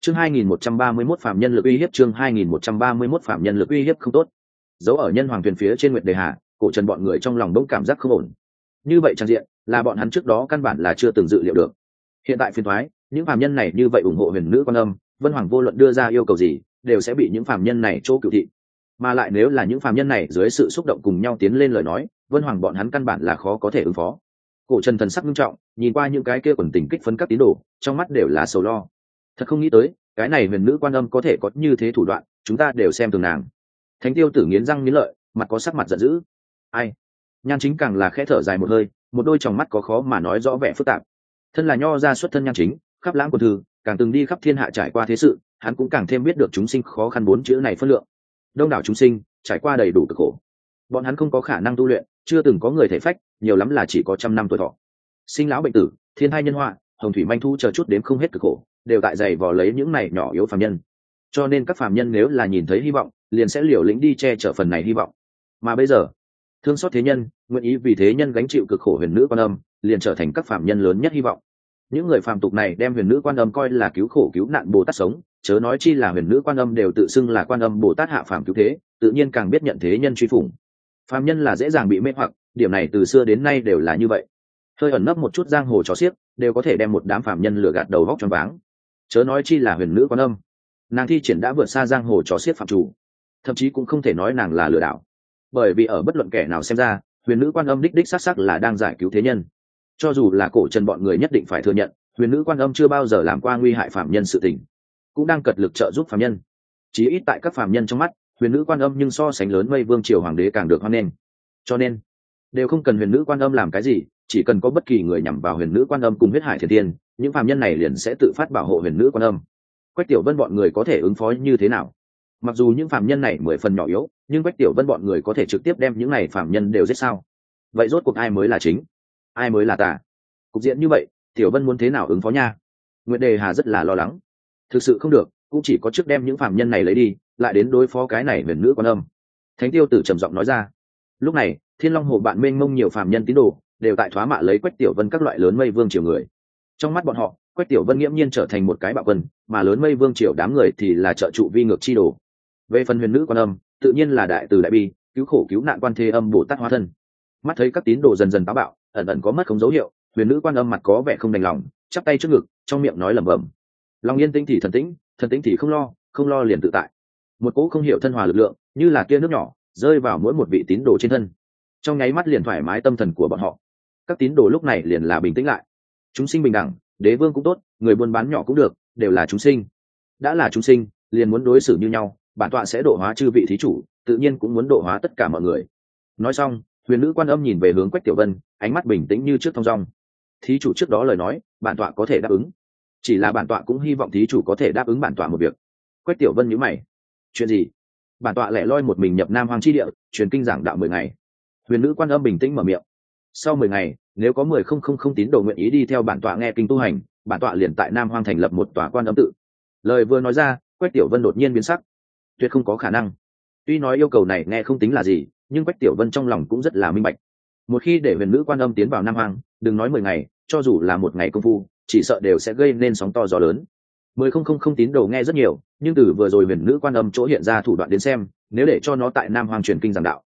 Chương 2131 phạm nhân lực uy hiếp, chương 2131 phạm nhân lực uy hiếp không tốt. Dấu ở nhân hoàng thuyền phía trên Nguyệt Đề Hà, Cổ Trần bọn người trong lòng bỗng cảm giác không ổn. Như vậy trang diện, là bọn hắn trước đó căn bản là chưa từng dự liệu được. Hiện tại phiền toái, những phạm nhân này như vậy ủng hộ huyền nữ quan âm, Vân Hoàng vô luận đưa ra yêu cầu gì, đều sẽ bị những phạm nhân này chỗ cửu thị. Mà lại nếu là những phạm nhân này dưới sự xúc động cùng nhau tiến lên lời nói, Vân Hoàng bọn hắn căn bản là khó có thể ứng phó. Cổ Trần thần sắc nghiêm trọng, nhìn qua những cái kia quần tình kích phấn các tín đồ, trong mắt đều là sầu lo. Thật không nghĩ tới, cái này huyền nữ quan âm có thể có như thế thủ đoạn, chúng ta đều xem thường nàng. Thánh Tiêu Tử nghiến răng nghiến lợi, mặt có sắc mặt giận dữ. Ai? Nhan Chính càng là khẽ thở dài một hơi, một đôi tròng mắt có khó mà nói rõ vẻ phức tạp. Thân là nho gia xuất thân Nhan Chính, khắp lãng quân thư, càng từng đi khắp thiên hạ trải qua thế sự, hắn cũng càng thêm biết được chúng sinh khó khăn bốn chữ này phân lượng. Đông đảo chúng sinh trải qua đầy đủ cực khổ, bọn hắn không có khả năng tu luyện, chưa từng có người thể phách, nhiều lắm là chỉ có 100 năm tuổi thọ. Sinh lão bệnh tử, thiên tai nhân họa, hồng thủy manh thu chờ chút đếm không hết cực khổ, đều tại giày vò lấy những này nhỏ yếu phàm nhân. Cho nên các phàm nhân nếu là nhìn thấy hy vọng, liền sẽ liều lĩnh đi che chở phần này hy vọng. Mà bây giờ, thương xót thế nhân, nguyện ý vì thế nhân gánh chịu cực khổ huyền nữ quan âm, liền trở thành các phàm nhân lớn nhất hy vọng. Những người phàm tục này đem huyền nữ quan âm coi là cứu khổ cứu nạn Bồ Tát sống, chớ nói chi là huyền nữ quan âm đều tự xưng là quan âm Bồ Tát hạ phàm cứu thế, tự nhiên càng biết nhận thế nhân truy phủng. Phàm nhân là dễ dàng bị mê hoặc, điểm này từ xưa đến nay đều là như vậy. Hơi ẩn nấp một chút giang hồ trò xiếc, đều có thể đem một đám phàm nhân lừa gạt đầu vóc choáng váng. Chớ nói chi là huyền nữ quan âm, nàng thi triển đã vượt xa giang hồ trò xiếc phạm chủ, thậm chí cũng không thể nói nàng là lừa đảo, bởi vì ở bất luận kẻ nào xem ra, huyền nữ quan âm đích đích xác xác là đang giải cứu thế nhân. Cho dù là Cổ Trần bọn người nhất định phải thừa nhận, huyền nữ quan âm chưa bao giờ làm qua nguy hại phạm nhân sự tình, cũng đang cật lực trợ giúp phạm nhân. Chí ít tại các phạm nhân trong mắt, huyền nữ quan âm nhưng so sánh lớn mây vương triều hoàng đế càng được hoan nghênh. Cho nên đều không cần huyền nữ quan âm làm cái gì, chỉ cần có bất kỳ người nhằm vào huyền nữ quan âm cùng huyết hải thiên tiên, những phạm nhân này liền sẽ tự phát bảo hộ huyền nữ quan âm. Quách Tiểu Vân bọn người có thể ứng phó như thế nào? Mặc dù những phạm nhân này 10 phần nhỏ yếu, nhưng Quách Tiểu Vân bọn người có thể trực tiếp đem những này phạm nhân đều giết sao? Vậy rốt cuộc ai mới là chính, ai mới là tà? Cục diện như vậy, Tiểu Vân muốn thế nào ứng phó nha? Nguyệt Đề Hà rất là lo lắng. Thực sự không được, cũng chỉ có trước đem những phạm nhân này lấy đi, lại đến đối phó cái này huyền nữ quan âm. Thánh Tiêu Tử trầm giọng nói ra. Lúc này, Thiên Long Hồ bạn mênh mông nhiều phạm nhân tín đồ, đều tại thoá mạ lấy Quách Tiểu Vân các loại lớn mây vương triều người. Trong mắt bọn họ, Quách Tiểu Vân nghiễm nhiên trở thành một cái bạo quân, mà lớn mây vương triều đám người thì là trợ trụ vi ngược chi đồ. Về phần huyền nữ quan âm, tự nhiên là đại từ đại bi, cứu khổ cứu nạn quan thế âm Bồ Tát hóa thân. Mắt thấy các tín đồ dần dần táo bạo, ẩn ẩn có mất không dấu hiệu, huyền nữ quan âm mặt có vẻ không đành lòng, chắp tay trước ngực, trong miệng nói lẩm bẩm. Lòng yên tĩnh thì thần tĩnh thì không lo liền tự tại. Một cỗ không hiểu thân hòa lực lượng, như là tia nước nhỏ, rơi vào mỗi một vị tín đồ trên thân. Trong nháy mắt liền thoải mái tâm thần của bọn họ. Các tín đồ lúc này liền là bình tĩnh lại. Chúng sinh bình đẳng, đế vương cũng tốt, người buôn bán nhỏ cũng được, đều là chúng sinh. Đã là chúng sinh, liền muốn đối xử như nhau, bản tọa sẽ độ hóa chư vị thí chủ, tự nhiên cũng muốn độ hóa tất cả mọi người. Nói xong, huyền nữ quan âm nhìn về hướng Quách Tiểu Vân, ánh mắt bình tĩnh như trước thong dong. Thí chủ trước đó lời nói, bản tọa có thể đáp ứng. Chỉ là bản tọa cũng hy vọng thí chủ có thể đáp ứng bản tọa một việc. Quách Tiểu Vân nhíu mày. Chuyện gì? Bản tọa lẻ loi một mình nhập Nam Hoang chi địa, truyền kinh giảng đạo 10 ngày. Huyền nữ quan âm bình tĩnh mở miệng. Sau 10 ngày, nếu có 10,000 tín đồ nguyện ý đi theo bản tọa nghe kinh tu hành, bản tọa liền tại Nam Hoang thành lập một tòa quan âm tự. Lời vừa nói ra, Quách Tiểu Vân đột nhiên biến sắc. Tuyệt không có khả năng. Tuy nói yêu cầu này nghe không tính là gì, nhưng Quách Tiểu Vân trong lòng cũng rất là minh bạch. Một khi để huyền nữ quan âm tiến vào Nam Hoang, đừng nói 10 ngày, cho dù là một ngày công phu, chỉ sợ đều sẽ gây nên sóng to gió lớn. 10,000 tín đồ nghe rất nhiều, nhưng từ vừa rồi huyền nữ quan âm chỗ hiện ra thủ đoạn đến xem, nếu để cho nó tại Nam Hoang truyền kinh giảng đạo,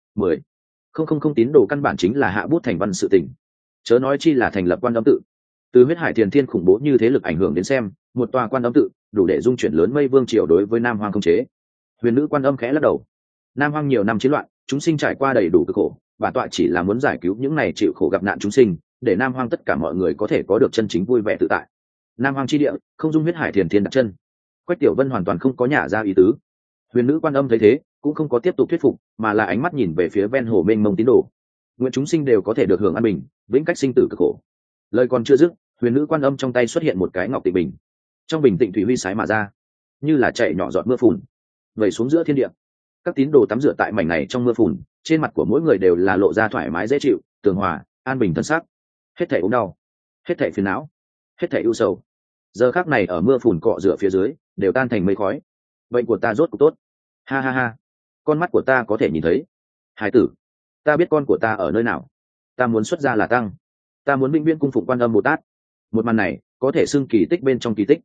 10,000 tín đồ căn bản chính là hạ bút thành văn sự tình. Chớ nói chi là thành lập quan âm tự. Từ huyết hải thiền thiên khủng bố như thế lực ảnh hưởng đến xem, một tòa quan âm tự đủ để dung chuyển lớn mây vương triều đối với Nam Hoang không chế. Huyền nữ quan âm khẽ lắc đầu. Nam Hoang nhiều năm chiến loạn, chúng sinh trải qua đầy đủ cực khổ, bản tọa chỉ là muốn giải cứu những này chịu khổ gặp nạn chúng sinh, để Nam Hoang tất cả mọi người có thể có được chân chính vui vẻ tự tại. Nam Hoang chi địa, không dung huyết hải thiền thiên đặt chân. Quách Tiểu Vân hoàn toàn không có nhả ra ý tứ. Huyền nữ quan âm thấy thế, cũng không có tiếp tục thuyết phục, mà là ánh mắt nhìn về phía ven hồ mênh mông tín đồ. Nguyện chúng sinh đều có thể được hưởng an bình, vĩnh cách sinh tử cực khổ. Lời còn chưa dứt, huyền nữ quan âm trong tay xuất hiện một cái ngọc tịnh bình. Trong bình tịnh thủy huy sái mà ra, như là chạy nhỏ giọt mưa phùn, vẩy xuống giữa thiên địa. Các tín đồ tắm rửa tại mảnh này trong mưa phùn, trên mặt của mỗi người đều là lộ ra thoải mái dễ chịu, tường hòa, an bình thân sắc. Hết thảy ốm đau, hết thảy phiền não, hết thảy ưu sầu, giờ khắc này ở mưa phùn cọ rửa phía dưới, đều tan thành mây khói. Bệnh của ta rốt cuộc tốt. Ha ha ha, con mắt của ta có thể nhìn thấy. Hải tử, ta biết con của ta ở nơi nào. Ta muốn xuất gia là tăng, ta muốn vĩnh viễn cung phụng quan âm Bồ Tát. Một màn này có thể xưng kỳ tích bên trong kỳ tích.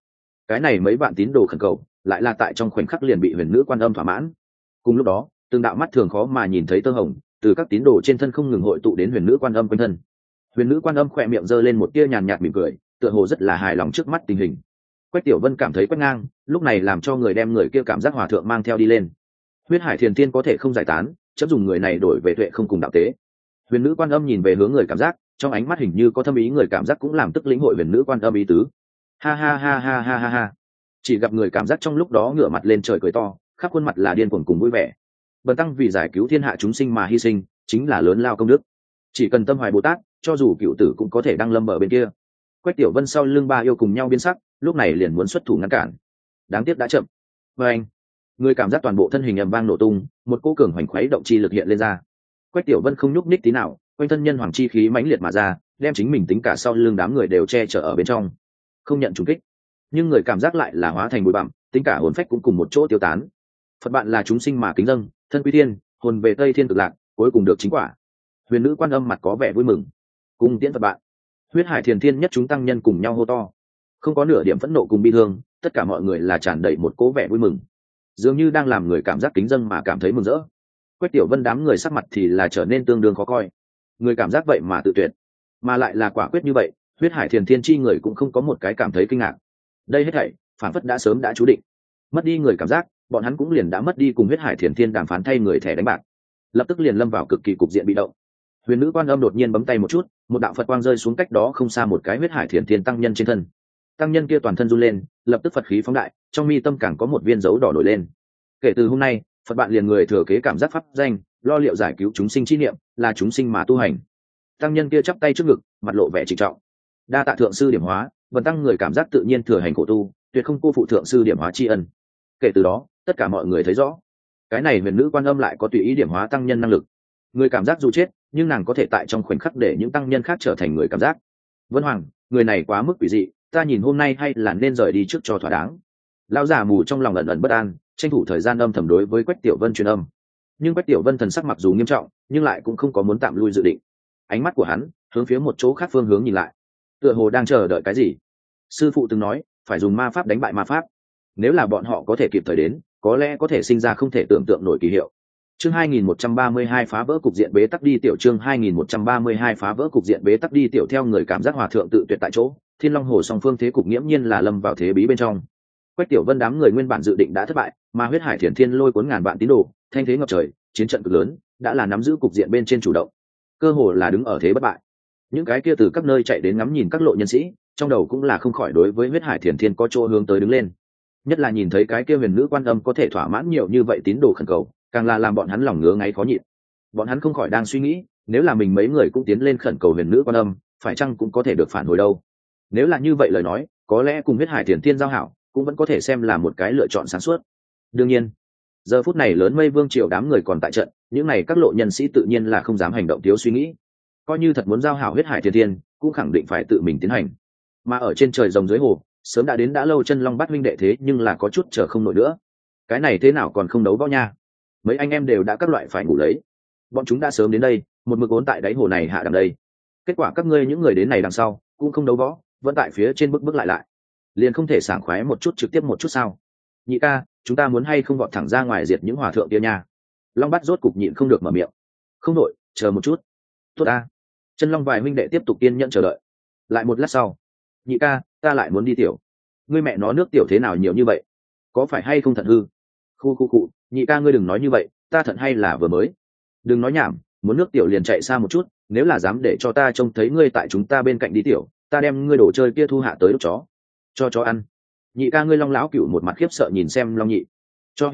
cái này mấy bạn tín đồ khẩn cầu lại là tại trong khoảnh khắc liền bị huyền nữ quan âm thỏa mãn. Cùng lúc đó từng đạo mắt thường khó mà nhìn thấy tơ hồng từ các tín đồ trên thân không ngừng hội tụ đến huyền nữ quan âm quanh thân. Huyền nữ quan âm khỏe miệng giơ lên một tia nhàn nhạt mỉm cười, tựa hồ rất là hài lòng trước mắt tình hình. Quách Tiểu Vân cảm thấy quét ngang, lúc này làm cho người đem người kia cảm giác hòa thượng mang theo đi lên. Huyết hải thiền tiên có thể không giải tán, chấm dùng người này đổi về tuệ không cùng đạo tế. Huyền nữ quan âm nhìn về hướng người cảm giác, trong ánh mắt hình như có thâm ý, người cảm giác cũng làm tức lĩnh hội huyền nữ quan âm ý tứ. Ha ha ha ha ha ha ha. Chỉ gặp người cảm giác trong lúc đó ngửa mặt lên trời cười to, khắp khuôn mặt là điên cuồng cùng vui vẻ. Bần tăng vì giải cứu thiên hạ chúng sinh mà hy sinh, chính là lớn lao công đức. Chỉ cần tâm hoài Bồ Tát, cho dù cựu tử cũng có thể đăng lâm ở bên kia. Quách Tiểu Vân sau lưng ba yêu cùng nhau biến sắc, lúc này liền muốn xuất thủ ngăn cản. Đáng tiếc đã chậm. Và anh, người cảm giác toàn bộ thân hình ầm vang nổ tung, một cỗ cường hoành khuấy động chi lực hiện lên ra. Quách Tiểu Vân không nhúc nhích tí nào, quanh thân nhân hoàng chi khí mãnh liệt mà ra, đem chính mình tính cả sau lưng đám người đều che chở ở bên trong, không nhận trùng kích. Nhưng người cảm giác lại là hóa thành bụi bặm, tính cả hồn phách cũng cùng một chỗ tiêu tán. Phật bạn là chúng sinh mà kính dâng, thân quy thiên, hồn về Tây Thiên Cực Lạc, cuối cùng được chính quả. Huyền nữ quan âm mặt có vẻ vui mừng, cùng tiễn Phật bạn. Huyết hải thiền thiên nhất chúng tăng nhân cùng nhau hô to, không có nửa điểm phẫn nộ cùng bi thương, tất cả mọi người là tràn đầy một cố vẻ vui mừng, dường như đang làm người cảm giác kính dâng mà cảm thấy mừng rỡ. Quách Tiểu Vân đám người sắc mặt thì là trở nên tương đương khó coi, người cảm giác vậy mà tự tuyệt, mà lại là quả quyết như vậy. Huyết hải thiền thiên chi người cũng không có một cái cảm thấy kinh ngạc, đây hết thảy phản phất đã sớm đã chú định. Mất đi người cảm giác, bọn hắn cũng liền đã mất đi cùng huyết hải thiền thiên đàm phán thay người thẻ đánh bạc, lập tức liền lâm vào cực kỳ cục diện bị động. Huyền nữ quan âm đột nhiên bấm tay một chút, một đạo Phật quang rơi xuống cách đó không xa một cái huyết hải thiền thiên tăng nhân trên thân. Tăng nhân kia toàn thân run lên, lập tức Phật khí phóng đại, trong mi tâm càng có một viên dấu đỏ nổi lên. Kể từ hôm nay, Phật bạn liền người thừa kế cảm giác pháp danh, lo liệu giải cứu chúng sinh chi niệm, là chúng sinh mà tu hành. Tăng nhân kia chắp tay trước ngực, mặt lộ vẻ trịnh trọng. Đa tạ thượng sư điểm hóa, vần tăng người cảm giác tự nhiên thừa hành khổ tu, tuyệt không cô phụ thượng sư điểm hóa tri ân. Kể từ đó, tất cả mọi người thấy rõ, cái này huyền nữ quan âm lại có tùy ý điểm hóa tăng nhân năng lực. Người cảm giác dù chết, nhưng nàng có thể tại trong khoảnh khắc để những tăng nhân khác trở thành người cảm giác. Vân Hoàng, người này quá mức quỷ dị, ta nhìn hôm nay hay là nên rời đi trước cho thỏa đáng. Lão già mù trong lòng ẩn ẩn bất an, tranh thủ thời gian âm thầm đối với Quách Tiểu Vân truyền âm. Nhưng Quách Tiểu Vân thần sắc mặc dù nghiêm trọng, nhưng lại cũng không có muốn tạm lui dự định. Ánh mắt của hắn hướng phía một chỗ khác phương hướng nhìn lại, tựa hồ đang chờ đợi cái gì. Sư phụ từng nói phải dùng ma pháp đánh bại ma pháp, nếu là bọn họ có thể kịp thời đến, có lẽ có thể sinh ra không thể tưởng tượng nổi kỳ hiệu. Chương 2132 phá vỡ cục diện bế tắc đi tiểu. Chương 2132 phá vỡ cục diện bế tắc đi tiểu. Theo người cảm giác hòa thượng tự tuyệt tại chỗ, Thiên Long Hồ song phương thế cục nghiễm nhiên là lâm vào thế bí bên trong. Quách Tiểu Vân đám người nguyên bản dự định đã thất bại, mà huyết hải thiền thiên lôi cuốn ngàn vạn tín đồ, thanh thế ngập trời, chiến trận cực lớn, đã là nắm giữ cục diện bên trên chủ động, cơ hồ là đứng ở thế bất bại. Những cái kia từ các nơi chạy đến ngắm nhìn các lộ nhân sĩ, trong đầu cũng là không khỏi đối với huyết hải thiền thiên có chỗ hướng tới đứng lên. Nhất là nhìn thấy cái kia huyền nữ quan âm có thể thỏa mãn nhiều như vậy tín đồ khẩn cầu, càng là làm bọn hắn lòng ngứa ngáy khó nhịn. Bọn hắn không khỏi đang suy nghĩ, nếu là mình mấy người cũng tiến lên khẩn cầu huyền nữ quan âm, phải chăng cũng có thể được phản hồi đâu? Nếu là như vậy lời nói, có lẽ cùng huyết hải thiền thiên giao hảo cũng vẫn có thể xem là một cái lựa chọn sáng suốt. Đương nhiên, giờ phút này lớn mây vương triều đám người còn tại trận, những này các lộ nhân sĩ tự nhiên là không dám hành động thiếu suy nghĩ. Coi như thật muốn giao hảo huyết hải thiền thiên, cũng khẳng định phải tự mình tiến hành. Mà ở trên trời rồng dưới hồ, sớm đã đến đã lâu chân long bát huynh đệ thế nhưng là có chút chờ không nổi nữa. Cái này thế nào còn không đấu võ nha? Mấy anh em đều đã các loại phải ngủ lấy, bọn chúng đã sớm đến đây, một mực ốn tại đáy hồ này hạ đằng đây. Kết quả các ngươi những người đến này đằng sau cũng không đấu võ, vẫn tại phía trên bước lại, liền không thể sảng khoái một chút trực tiếp một chút sao? Nhị ca, chúng ta muốn hay không vọt thẳng ra ngoài diệt những hòa thượng kia nha? Long Bát rốt cục nhịn không được mở miệng. Không đội, chờ một chút. Tốt ta. Chân Long vài huynh đệ tiếp tục kiên nhẫn chờ đợi. Lại một lát sau, nhị ca, ta lại muốn đi tiểu. Ngươi mẹ nó nước tiểu thế nào nhiều như vậy? Có phải hay không thận hư? Khu, nhị ca ngươi đừng nói như vậy, ta thận hay là vừa mới. Đừng nói nhảm, muốn nước tiểu liền chạy xa một chút, nếu là dám để cho ta trông thấy ngươi tại chúng ta bên cạnh đi tiểu, ta đem ngươi đồ chơi kia thu hạ tới đốt chó, cho chó ăn. Nhị ca ngươi Long lão cửu một mặt khiếp sợ nhìn xem Long nhị. Cho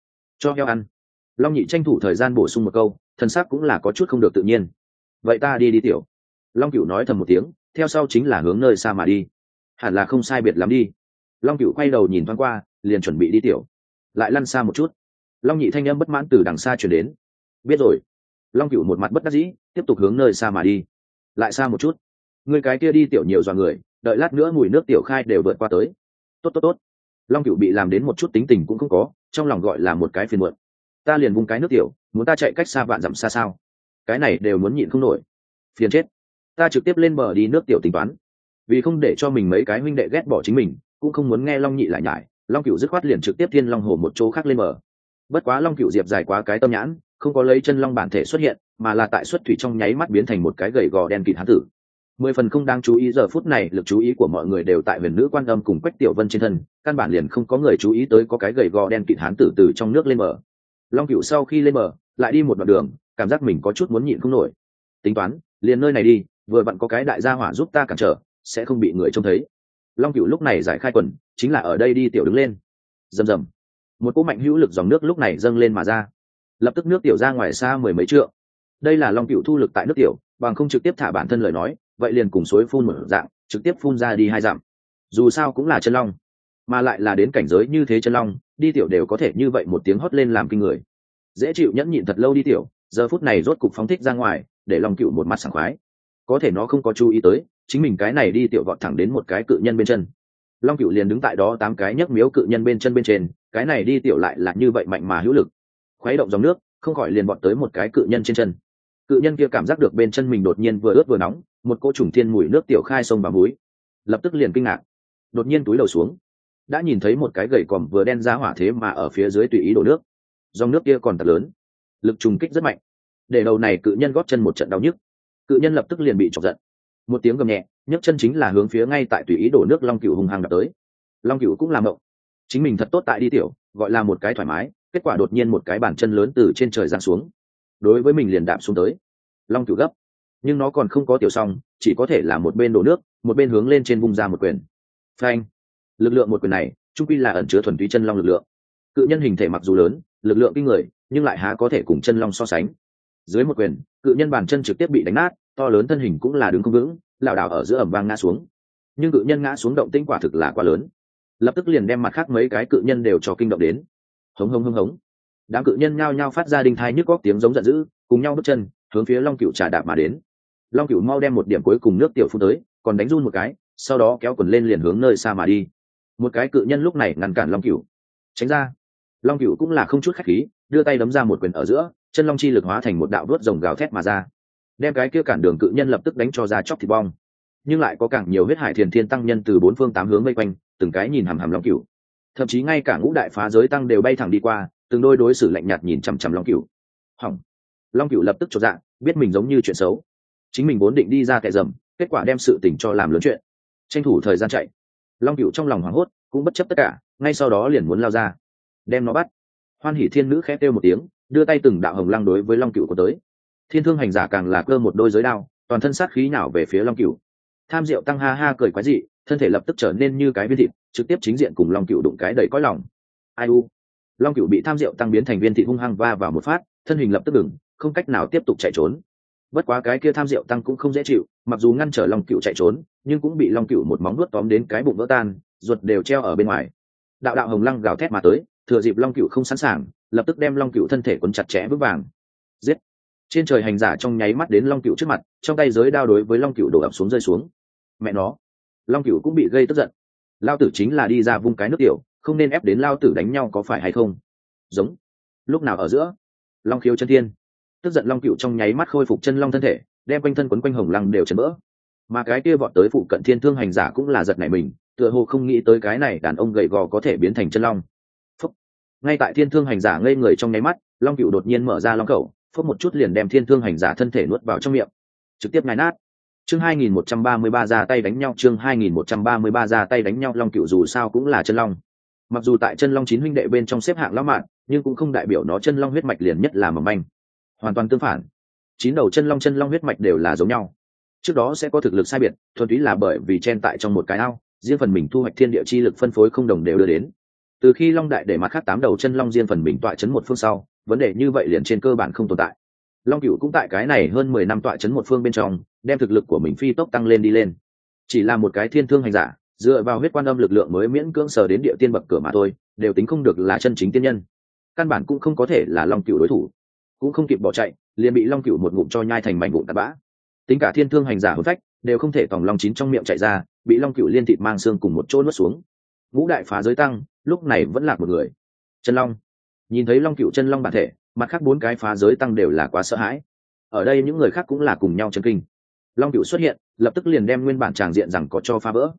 heo ăn. Long nhị tranh thủ thời gian bổ sung một câu, thần sắc cũng là có chút không được tự nhiên. Vậy ta đi tiểu. Long cửu nói thầm một tiếng, theo sau chính là hướng nơi xa mà đi. Hẳn là không sai biệt lắm đi. Long cửu quay đầu nhìn thoáng qua, liền chuẩn bị đi tiểu, lại lăn xa một chút. Long nhị thanh âm bất mãn từ đằng xa chuyển đến. Biết rồi. Long cửu một mặt bất đắc dĩ, tiếp tục hướng nơi xa mà đi. Lại xa một chút. Người cái kia đi tiểu nhiều dọa người, đợi lát nữa mùi nước tiểu khai đều vượt qua tới. Tốt. Long cửu bị làm đến một chút tính tình cũng không có, trong lòng gọi là một cái phiền muộn. Ta liền vung cái nước tiểu, muốn ta chạy cách xa vạn dặm xa sao? Cái này đều muốn nhịn không nổi. Phiền chết. Ta trực tiếp lên bờ đi nước tiểu tính toán. Vì không để cho mình mấy cái huynh đệ ghét bỏ chính mình, cũng không muốn nghe long nhị lại nhải, long cựu dứt khoát liền trực tiếp thiên long hồ một chỗ khác lên mở. Bất quá long cựu diệp dài quá cái tâm nhãn, không có lấy chân long bản thể xuất hiện, mà là tại xuất thủy trong nháy mắt biến thành một cái gầy gò đen kịt hán tử. 10 phần không đáng chú ý, giờ phút này lực chú ý của mọi người đều tại huyền nữ Quan Âm cùng Quách Tiểu Vân trên thân, căn bản liền không có người chú ý tới có cái gầy gò đen kịt hán tử từ trong nước lên mở. Long cựu sau khi lên mở, lại đi một đoạn đường, cảm giác mình có chút muốn nhịn không nổi. Tính toán, liền nơi này đi, vừa vặn có cái đại gia hỏa giúp ta cản trở, sẽ không bị người trông thấy. Long cựu lúc này giải khai quần, chính là ở đây đi tiểu đứng lên. Rầm rầm, một cỗ mạnh hữu lực dòng nước lúc này dâng lên mà ra, lập tức nước tiểu ra ngoài xa 10 mấy trượng. Đây là long cựu thu lực tại nước tiểu, bằng không trực tiếp thả bản thân lời nói, vậy liền cùng suối phun một dạng, trực tiếp phun ra đi 2 dặm. Dù sao cũng là chân long, mà lại là đến cảnh giới như thế chân long, đi tiểu đều có thể như vậy một tiếng hót lên làm kinh người. Dễ chịu nhẫn nhịn thật lâu đi tiểu, giờ phút này rốt cục phóng thích ra ngoài, để long cựu một mặt sảng khoái. Có thể nó không có chú ý tới, chính mình cái này đi tiểu vọt thẳng đến một cái cự nhân bên chân. Long cựu liền đứng tại đó 8 cái nhấc miếu cự nhân bên chân bên trên, cái này đi tiểu lại là như vậy mạnh mà hữu lực, khuấy động dòng nước, không khỏi liền vọt tới một cái cự nhân trên chân. Cự nhân kia cảm giác được bên chân mình đột nhiên vừa ướt vừa nóng, một cỗ trùng thiên mùi nước tiểu khai sông vào mũi, lập tức liền kinh ngạc, đột nhiên túi đầu xuống, đã nhìn thấy một cái gậy còm vừa đen ra hỏa thế mà ở phía dưới tùy ý đổ nước. Dòng nước kia còn thật lớn, lực trùng kích rất mạnh, để đầu này cự nhân góp chân một trận đau nhức. Cự nhân lập tức liền bị chọc giận, một tiếng gầm nhẹ, nhấc chân chính là hướng phía ngay tại tùy ý đổ nước long cựu hung hăng đập tới. Long cựu cũng làm động, chính mình thật tốt tại đi tiểu, gọi là một cái thoải mái, kết quả đột nhiên một cái bàn chân lớn từ trên trời giáng xuống, đối với mình liền đạp xuống tới. Long cựu gấp, nhưng nó còn không có tiểu xong, chỉ có thể là một bên đổ nước, một bên hướng lên trên vung ra một quyền. Phanh! Lực lượng một quyền này, chung quy là ẩn chứa thuần túy chân long lực lượng. Cự nhân hình thể mặc dù lớn, lực lượng kinh người, nhưng lại há có thể cùng chân long so sánh. Dưới một quyền, cự nhân bàn chân trực tiếp bị đánh nát, to lớn thân hình cũng là đứng không vững, lảo đảo ở giữa ẩm vang ngã xuống. Nhưng cự nhân ngã xuống động tĩnh quả thực là quá lớn, lập tức liền đem mặt khác mấy cái cự nhân đều cho kinh động đến. Hống hống hống hống, đám cự nhân nhao nhao phát ra đinh thai nhức góc tiếng giống giận dữ, cùng nhau bước chân hướng phía long cựu trà đạp mà đến. Long cựu mau đem một điểm cuối cùng nước tiểu phun tới, còn đánh run một cái, sau đó kéo quần lên liền hướng nơi xa mà đi. Một cái cự nhân lúc này ngăn cản long cựu, tránh ra. Long cựu cũng là không chút khách khí, đưa tay đấm ra một quyền ở giữa, chân long chi lực hóa thành một đạo đuốt rồng gào thét mà ra, đem cái kia cản đường cự nhân lập tức đánh cho ra chóc thịt bong. Nhưng lại có càng nhiều huyết hải thiền thiên tăng nhân từ 4 phương 8 hướng vây quanh, từng cái nhìn hằm hằm long cựu, thậm chí ngay cả ngũ đại phá giới tăng đều bay thẳng đi qua, từng đôi đối xử lạnh nhạt nhìn chằm chằm long cựu. Hỏng! Long cựu lập tức chột dạ, biết mình giống như chuyện xấu, chính mình vốn định đi ra kẻ dầm, kết quả đem sự tình cho làm lớn chuyện, tranh thủ thời gian chạy. Long cựu trong lòng hoảng hốt, cũng bất chấp tất cả, ngay sau đó liền muốn lao ra đem nó bắt. Hoan Hỉ Thiên Nữ khẽ kêu một tiếng, đưa tay từng đạo hồng lăng đối với long cựu có tới. Thiên Thương Hành Giả càng là cơ một đôi giới đao, toàn thân sát khí nào về phía long cựu. Tham Diệu Tăng ha ha cười quái dị, thân thể lập tức trở nên như cái viên thịt, trực tiếp chính diện cùng long cựu đụng cái đầy cõi lòng. Ai u! Long cựu bị Tham Diệu Tăng biến thành viên thịt hung hăng va vào một phát, thân hình lập tức ngừng, không cách nào tiếp tục chạy trốn. Bất quá cái kia Tham Diệu Tăng cũng không dễ chịu, mặc dù ngăn trở long cựu chạy trốn, nhưng cũng bị long cựu một móng nuốt tóm đến cái bụng vỡ tan, ruột đều treo ở bên ngoài. Đạo đạo hồng lăng gào thét mà tới, thừa dịp long cựu không sẵn sàng, lập tức đem long cựu thân thể quấn chặt chẽ vững vàng. Giết! Trên trời hành giả trong nháy mắt đến long cựu trước mặt, trong tay giới đao đối với long cựu đổ ập xuống rơi xuống. Mẹ nó! Long cựu cũng bị gây tức giận. Lao tử chính là đi ra vung cái nước tiểu, không nên ép đến lao tử đánh nhau có phải hay không? Giống! Lúc nào ở giữa? Long khiếu chân thiên! Tức giận long cựu trong nháy mắt khôi phục chân long thân thể, đem quanh thân quấn quanh hồng lăng đều chấn vỡ. Mà cái kia vọt tới phụ cận Thiên Thương Hành Giả cũng là giật nảy mình, tựa hồ không nghĩ tới cái này đàn ông gầy gò có thể biến thành chân long. Phúc. Ngay tại Thiên Thương Hành Giả ngây người trong nháy mắt, long cựu đột nhiên mở ra long khẩu, phốc một chút liền đem Thiên Thương Hành Giả thân thể nuốt vào trong miệng, trực tiếp nhai nát. Chương 2133 ra tay đánh nhau, chương 2133 ra tay đánh nhau. Long cựu dù sao cũng là chân long, mặc dù tại chân long 9 huynh đệ bên trong xếp hạng lão mạn, nhưng cũng không đại biểu nó chân long huyết mạch liền nhất là mỏng manh. Hoàn toàn tương phản, 9 đầu chân long huyết mạch đều là giống nhau. Trước đó sẽ có thực lực sai biệt, thuần túy là bởi vì chen tại trong một cái ao, riêng phần mình thu hoạch thiên địa chi lực phân phối không đồng đều đưa đến. Từ khi long đại để mặt khác 8 đầu chân long riêng phần mình tọa chấn một phương sau, vấn đề như vậy liền trên cơ bản không tồn tại. Long cựu cũng tại cái này hơn 10 năm tọa chấn một phương bên trong, đem thực lực của mình phi tốc tăng lên đi lên. Chỉ là một cái Thiên Thương Hành Giả, dựa vào huyết quan âm lực lượng mới miễn cưỡng sờ đến địa tiên bậc cửa mà thôi, đều tính không được là chân chính tiên nhân. Căn bản cũng không có thể là long cựu đối thủ, cũng không kịp bỏ chạy, liền bị long cựu một ngụm cho nhai thành mảnh vụn tạt bã. Tính cả Thiên Thương Hành Giả hồn phách đều không thể tòng long 9 trong miệng chạy ra, bị long cựu liên thịt mang xương cùng một chỗ nuốt xuống. Ngũ đại phá giới tăng lúc này vẫn lạc một người. Chân long nhìn thấy long cựu chân long bản thể, mặt khác 4 cái phá giới tăng đều là quá sợ hãi. Ở đây những người khác cũng là cùng nhau chấn kinh. Long cựu xuất hiện, lập tức liền đem nguyên bản tràng diện rằng có cho phá vỡ.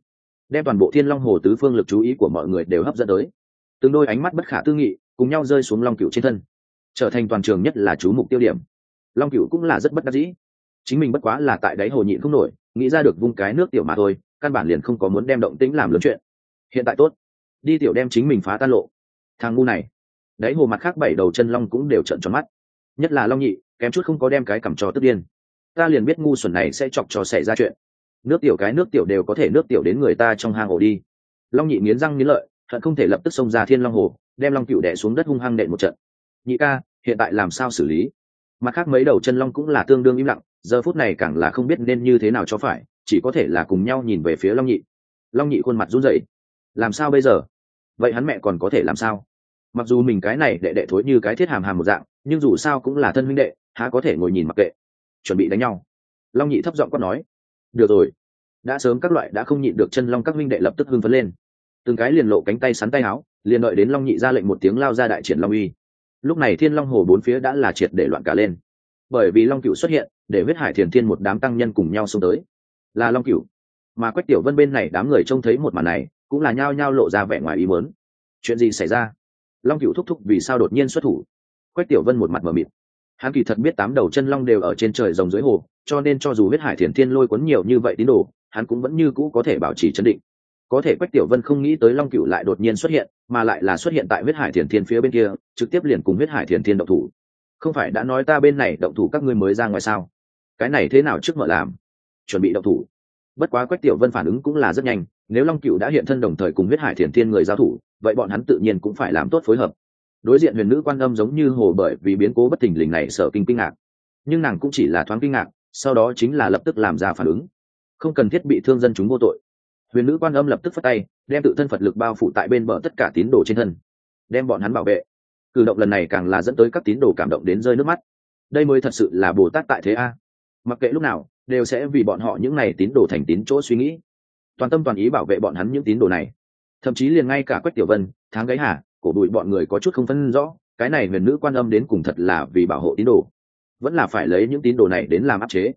đem toàn bộ thiên long hồ tứ phương lực chú ý của mọi người đều hấp dẫn tới. Từng đôi ánh mắt bất khả tư nghị cùng nhau rơi xuống long cựu trên thân, trở thành toàn trường nhất là chú mục tiêu điểm. Long cựu cũng là rất bất đắc dĩ, chính mình bất quá là tại đáy hồ nhịn không nổi, nghĩ ra được vung cái nước tiểu mà thôi, căn bản liền không có muốn đem động tĩnh làm lớn chuyện. Hiện tại tốt, đi tiểu đem chính mình phá tan lộ. Thằng ngu này, đáy hồ mặt khác 7 đầu chân long cũng đều trợn tròn mắt, nhất là long nhị kém chút không có đem cái cầm trò tức điên. Ta liền biết ngu xuẩn này sẽ chọc trò xảy ra chuyện. Nước tiểu cái nước tiểu đều có thể nước tiểu đến người ta trong hang ổ đi. Long nhị nghiến răng nghiến lợi, hận không thể lập tức xông ra thiên long hồ, đem long cựu đè xuống đất hung hăng đệm một trận. Nhị ca, hiện tại làm sao xử lý? Mặt khác mấy đầu chân long cũng là tương đương im lặng, giờ phút này càng là không biết nên như thế nào cho phải, chỉ có thể là cùng nhau nhìn về phía long nhị. Long nhị khuôn mặt run rẩy, làm sao bây giờ? Vậy hắn mẹ còn có thể làm sao? Mặc dù mình cái này đệ đệ thối như cái thiết hàm hàm một dạng, nhưng dù sao cũng là thân huynh đệ, há có thể ngồi nhìn mặc kệ. Chuẩn bị đánh nhau. Long nhị thấp giọng quát nói. Được rồi. Đã sớm các loại đã không nhịn được chân long các huynh đệ lập tức hưng phấn lên, từng cái liền lộ cánh tay sắn tay áo, liền đợi đến long nhị ra lệnh một tiếng lao ra đại triển long uy. Lúc này thiên long hồ bốn phía đã là triệt để loạn cả lên, bởi vì long cựu xuất hiện để huyết hải thiền thiên một đám tăng nhân cùng nhau xông tới. Là long cựu. Mà Quách Tiểu Vân bên này đám người trông thấy một màn này cũng là nhao nhao lộ ra vẻ ngoài ý muốn. Chuyện gì xảy ra? Long cựu thúc thúc vì sao đột nhiên xuất thủ? Quách Tiểu Vân một mặt mờ mịt. Hắn kỳ thật biết 8 đầu chân long đều ở trên trời rồng dưới hồ, cho nên cho dù huyết hải thiền thiên lôi cuốn nhiều như vậy tín đồ, hắn cũng vẫn như cũ có thể bảo trì trấn định. Có thể Quách Tiểu Vân không nghĩ tới long cựu lại đột nhiên xuất hiện, mà lại là xuất hiện tại huyết hải thiền thiên phía bên kia, trực tiếp liền cùng huyết hải thiền thiên động thủ. Không phải đã nói ta bên này động thủ các ngươi mới ra ngoài sao? Cái này thế nào trước mở làm? Chuẩn bị động thủ. Bất quá Quách Tiểu Vân phản ứng cũng là rất nhanh, nếu long cựu đã hiện thân đồng thời cùng huyết hải thiền thiên người giao thủ, vậy bọn hắn tự nhiên cũng phải làm tốt phối hợp. Đối diện huyền nữ Quan Âm giống như hồ bởi vì biến cố bất thình lình này sợ kinh ngạc, nhưng nàng cũng chỉ là thoáng kinh ngạc, sau đó chính là lập tức làm ra phản ứng. Không cần thiết bị thương dân chúng vô tội. Huyền nữ Quan Âm lập tức phất tay, đem tự thân Phật lực bao phủ tại bên bờ tất cả tín đồ trên thân, đem bọn hắn bảo vệ. Cử động lần này càng là dẫn tới các tín đồ cảm động đến rơi nước mắt. Đây mới thật sự là Bồ Tát tại thế a. Mặc kệ lúc nào đều sẽ vì bọn họ những này tín đồ thành tín chỗ suy nghĩ, toàn tâm toàn ý bảo vệ bọn hắn những tín đồ này. Thậm chí liền ngay cả Quách Tiểu Vân, Tháng Gáy Hà, Cổ Bụi bọn người có chút không phân rõ, cái này huyền nữ Quan Âm đến cùng thật là vì bảo hộ tín đồ, vẫn là phải lấy những tín đồ này đến làm áp chế.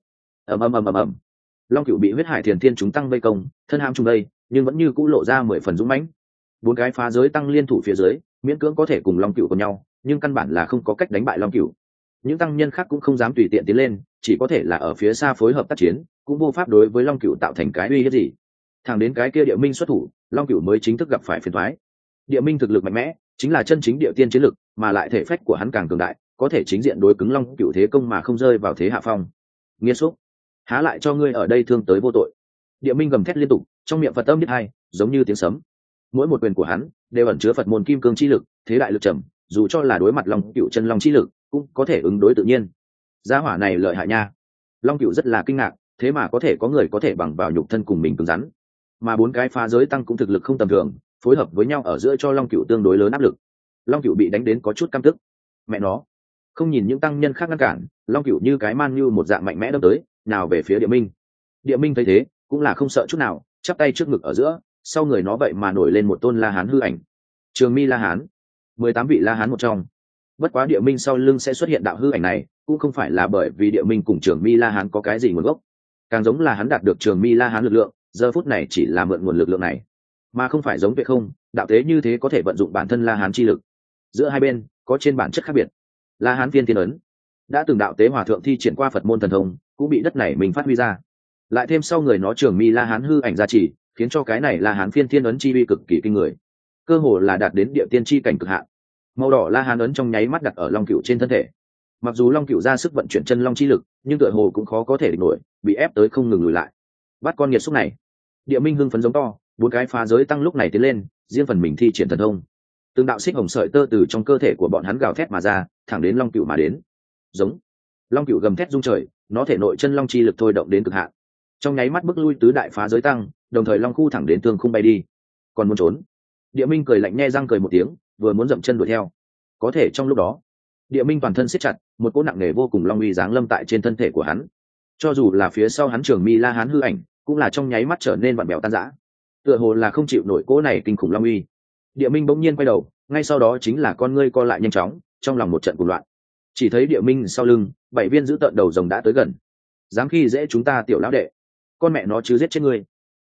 Ầm. Long cựu bị huyết hải thiền thiên chúng tăng vây công, thân ham trùng đây, nhưng vẫn như cũ lộ ra 10 phần dũng mãnh. 4 cái phá giới tăng liên thủ phía dưới, miễn cưỡng có thể cùng long cựu cùng nhau, nhưng căn bản là không có cách đánh bại long cựu. Những tăng nhân khác cũng không dám tùy tiện tiến lên, chỉ có thể là ở phía xa phối hợp tác chiến, cũng vô pháp đối với long cựu tạo thành cái uy hiếp gì. Thẳng đến cái kia Địa Minh xuất thủ, long cựu mới chính thức gặp phải phiền toái. Địa Minh thực lực mạnh mẽ, chính là chân chính địa tiên chiến lực, mà lại thể phách của hắn càng cường đại, có thể chính diện đối cứng long cựu thế công mà không rơi vào thế hạ phong. Nghiên xúc, há lại cho ngươi ở đây thương tới vô tội. Địa Minh gầm thét liên tục, trong miệng Phật âm biết hai, giống như tiếng sấm. Mỗi một quyền của hắn đều ẩn chứa Phật môn kim cương chi lực, thế đại lực trầm, dù cho là đối mặt long cựu chân long chi lực, cũng có thể ứng đối tự nhiên. Gia hỏa này lợi hại nha. Long cựu rất là kinh ngạc, thế mà có thể có người có thể bằng vào nhục thân cùng mình cứng rắn. Mà 4 cái phá giới tăng cũng thực lực không tầm thường, phối hợp với nhau ở giữa cho long cựu tương đối lớn áp lực. Long cựu bị đánh đến có chút căm tức. Mẹ nó, không nhìn những tăng nhân khác ngăn cản, long cựu như cái man như một dạng mạnh mẽ đâm tới, nào về phía Địa Minh. Địa Minh thấy thế cũng là không sợ chút nào, chắp tay trước ngực ở giữa, sau người nó vậy mà nổi lên một tôn La Hán hư ảnh. Trường Mi La Hán, 18 vị La Hán một trong. Bất quá Địa Minh sau lưng sẽ xuất hiện đạo hư ảnh này, cũng không phải là bởi vì Địa Minh cùng Trường Mi La Hán có cái gì nguồn gốc, càng giống là hắn đạt được Trường Mi La Hán lực lượng, giờ phút này chỉ là mượn nguồn lực lượng này, mà không phải giống Vệ Không, đạo tế như thế có thể vận dụng bản thân La Hán chi lực. Giữa hai bên có trên bản chất khác biệt. La Hán Phiên Thiên ấn đã từng đạo tế hòa thượng thi triển qua Phật môn thần thông, cũng bị đất này mình phát huy ra, lại thêm sau người nó Trường Mi La Hán hư ảnh gia trì, khiến cho cái này La Hán Phiên Thiên ấn chi uy cực kỳ kinh người, cơ hồ là đạt đến địa tiên chi cảnh cực hạn. Màu đỏ La Hán ấn trong nháy mắt đặt ở long cựu trên thân thể. Mặc dù long cựu ra sức vận chuyển chân long chi lực, nhưng tựa hồ cũng khó có thể địch nổi, bị ép tới không ngừng lùi lại. Bắt con nghiệt xúc này. Địa Minh hưng phấn giống to, 4 cái phá giới tăng lúc này tiến lên, riêng phần mình thi triển thần thông. Từng đạo xích hồng sợi tơ từ trong cơ thể của bọn hắn gào thét mà ra, thẳng đến long cựu mà đến. Giống. Long cựu gầm thét rung trời, nó thể nội chân long chi lực thôi động đến cực hạn, trong nháy mắt bước lui tứ đại phá giới tăng, đồng thời long khu thẳng đến thương khung bay đi. Còn muốn trốn? Địa Minh cười lạnh nhe răng cười một tiếng, vừa muốn dậm chân đuổi theo. Có thể trong lúc đó, Địa Minh toàn thân siết chặt, một cỗ nặng nề vô cùng long uy giáng lâm tại trên thân thể của hắn. Cho dù là phía sau hắn Trường Mi La Hán hư ảnh, cũng là trong nháy mắt trở nên vặn bèo tan rã. Tựa hồ là không chịu nổi cỗ này kinh khủng long uy. Địa Minh bỗng nhiên quay đầu, ngay sau đó chính là con ngươi co lại nhanh chóng, trong lòng một trận cuồng loạn. Chỉ thấy Địa Minh sau lưng, 7 viên giữ tợn đầu rồng đã tới gần. Dám khi dễ chúng ta tiểu lão đệ, con mẹ nó chứ giết chết ngươi.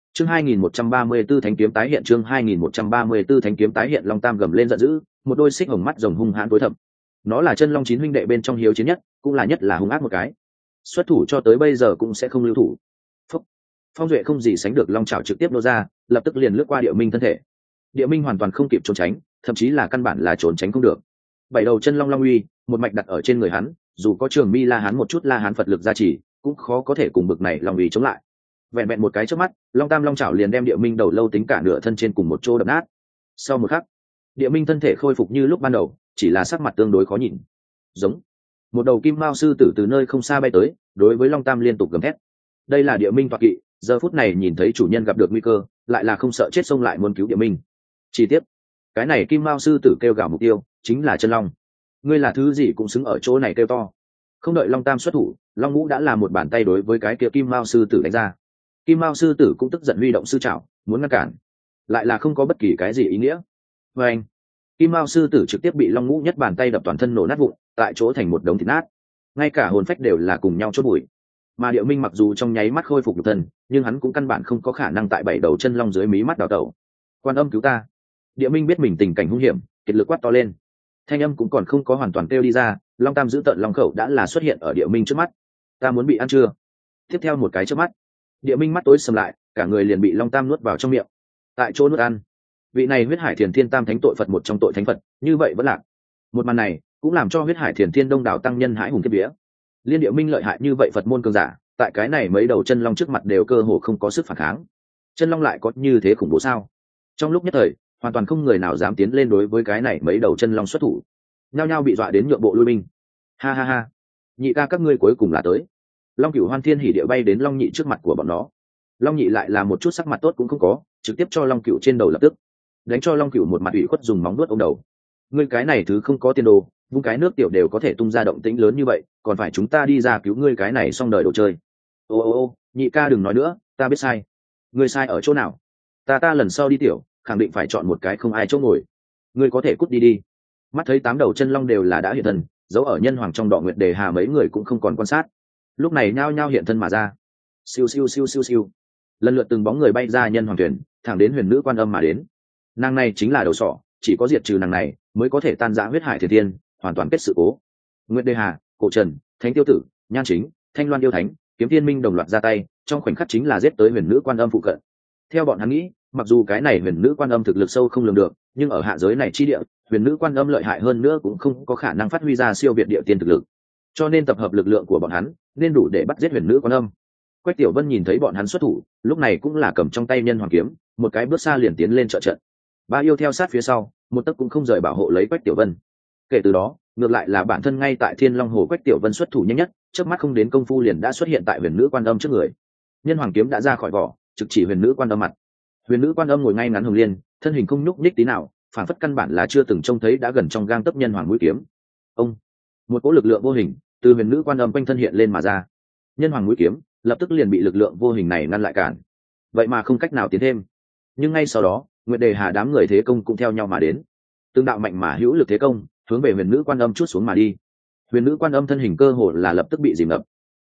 Chương 2134 Thánh kiếm tái hiện, chương 2134 Thánh kiếm tái hiện. Long Tam gầm lên giận dữ, một đôi xích hồng mắt rồng hung hãn tối thẳm. Nó là chân long chín huynh đệ bên trong hiếu chiến nhất, cũng là nhất là hung ác một cái. Xuất thủ cho tới bây giờ cũng sẽ không lưu thủ. Phúc. Phong duệ không gì sánh được long chảo trực tiếp nô ra, lập tức liền lướt qua Địa Minh thân thể. Địa Minh hoàn toàn không kịp trốn tránh, thậm chí là căn bản là trốn tránh không được. Bảy đầu chân long long uy, một mạch đặt ở trên người hắn, dù có Trường Mi La Hán một chút La Hán Phật lực gia trì, cũng khó có thể cùng bực này long uy chống lại. Vẹn vẹn một cái trước mắt, Long Tam long chảo liền đem Địa Minh đầu lâu tính cả nửa thân trên cùng một chỗ đập nát. Sau một khắc, Địa Minh thân thể khôi phục như lúc ban đầu, chỉ là sắc mặt tương đối khó nhìn. Giống một đầu kim mao sư tử từ nơi không xa bay tới, đối với Long Tam liên tục gầm thét. Đây là Địa Minh tọa kỵ, giờ phút này nhìn thấy chủ nhân gặp được nguy cơ, lại là không sợ chết xông lại muốn cứu Địa Minh. Chi tiết, cái này kim mao sư tử kêu gào mục tiêu chính là chân long. Ngươi là thứ gì cũng xứng ở chỗ này kêu to. Không đợi Long Tam xuất thủ, Long Ngũ đã là một bàn tay đối với cái kia kim mao sư tử đánh ra. Kim mao sư tử cũng tức giận huy động sư trảo muốn ngăn cản, lại là không có bất kỳ cái gì ý nghĩa. Và anh, kim mao sư tử trực tiếp bị Long Ngũ nhất bàn tay đập toàn thân nổ nát vụn, tại chỗ thành một đống thịt nát, ngay cả hồn phách đều là cùng nhau chốt bụi. Mà Địa Minh mặc dù trong nháy mắt khôi phục nhục thân, nhưng hắn cũng căn bản không có khả năng tại bảy đầu chân long dưới mí mắt đào tẩu. Quan Âm cứu ta! Địa Minh biết mình tình cảnh hung hiểm, kiệt lực quát to lên. Thanh âm cũng còn không có hoàn toàn kêu đi ra, Long Tam giữ tận long khẩu đã là xuất hiện ở Địa Minh trước mắt. Ta muốn bị ăn chưa? Tiếp theo một cái trước mắt, Địa Minh mắt tối sầm lại, cả người liền bị Long Tam nuốt vào trong miệng. Tại chỗ nuốt ăn. Vị này Huyết Hải Thiền Thiên Tam thánh tội Phật một trong tội thánh Phật, như vậy vẫn lạc. Một màn này cũng làm cho Huyết Hải Thiền Thiên đông đảo tăng nhân hãi hùng kiếp vía. Liên Địa Minh lợi hại như vậy Phật môn cường giả, tại cái này mấy đầu chân long trước mặt đều cơ hồ không có sức phản kháng. Chân long lại có như thế khủng bố sao? Trong lúc nhất thời, hoàn toàn không người nào dám tiến lên đối với cái này mấy đầu chân long xuất thủ, nhao nhao bị dọa đến nhượng bộ lui binh. Ha ha ha, nhị ca các ngươi cuối cùng là tới. Long Cửu hoan thiên hỉ địa bay đến Long Nhị trước mặt của bọn nó. Long Nhị lại là một chút sắc mặt tốt cũng không có, trực tiếp cho Long Cửu trên đầu lập tức đánh cho Long Cửu một mặt ủy khuất dùng móng nuốt ông đầu. Ngươi cái này thứ không có tiền đồ, vung cái nước tiểu đều có thể tung ra động tĩnh lớn như vậy, còn phải chúng ta đi ra cứu ngươi cái này xong đời đồ chơi. Ô, nhị ca đừng nói nữa, ta biết sai. Ngươi sai ở chỗ nào? Ta lần sau đi tiểu, khẳng định phải chọn một cái không ai chỗ ngồi. Ngươi có thể cút đi đi. Mắt thấy tám đầu chân long đều là đã hiện thân, giấu ở nhân hoàng trong Đọ Nguyệt Đề Hà mấy người cũng không còn quan sát, lúc này nhao nhao hiện thân mà ra. Siêu siêu siêu siêu siêu, lần lượt từng bóng người bay ra nhân hoàng thuyền, thẳng đến Huyền Nữ Quan Âm mà đến. Nàng này chính là đầu sỏ, chỉ có diệt trừ nàng này mới có thể tan rã Huyết Hải Thiền Thiên, hoàn toàn kết sự cố. Nguyệt Đề Hà, Cổ Trần, Thánh Tiêu Tử, Nhan Chính, Thanh Loan Yêu Thánh, Kiếm Thiên Minh đồng loạt ra tay, trong khoảnh khắc chính là giết tới Huyền Nữ Quan Âm phụ cận. Theo bọn hắn nghĩ, mặc dù cái này Huyền Nữ Quan Âm thực lực sâu không lường được, nhưng ở hạ giới này chi địa, Huyền Nữ Quan Âm lợi hại hơn nữa cũng không có khả năng phát huy ra siêu việt địa tiên thực lực. Cho nên tập hợp lực lượng của bọn hắn nên đủ để bắt giết Huyền Nữ Quan Âm. Quách Tiểu Vân nhìn thấy bọn hắn xuất thủ, lúc này cũng là cầm trong tay nhân hoàng kiếm, một cái bước xa liền tiến lên trợ trận. Ba yêu theo sát phía sau, một tấc cũng không rời bảo hộ lấy Quách Tiểu Vân. Kể từ đó, ngược lại là bản thân ngay tại Thiên Long Hồ Quách Tiểu Vân xuất thủ nhanh nhất, chớp mắt không đến công phu liền đã xuất hiện tại Huyền Nữ Quan Âm trước người. Nhân hoàng kiếm đã ra khỏi vỏ, trực chỉ Huyền Nữ Quan Âm mặt. Huyền Nữ Quan Âm ngồi ngay ngắn hồng liên, thân hình không nhúc nhích tí nào, phản phất căn bản là chưa từng trông thấy đã gần trong gang tấc nhân hoàng mũi kiếm. Ông, một cỗ lực lượng vô hình từ Huyền Nữ Quan Âm quanh thân hiện lên mà ra. Nhân hoàng mũi kiếm lập tức liền bị lực lượng vô hình này ngăn lại cản, vậy mà không cách nào tiến thêm. Nhưng ngay sau đó, Nguyệt Đề Hà đám người thế công cũng theo nhau mà đến, tương đạo mạnh mà hữu lực thế công hướng về Huyền Nữ Quan Âm chút xuống mà đi. Huyền Nữ Quan Âm thân hình cơ hồ là lập tức bị dìm ngập.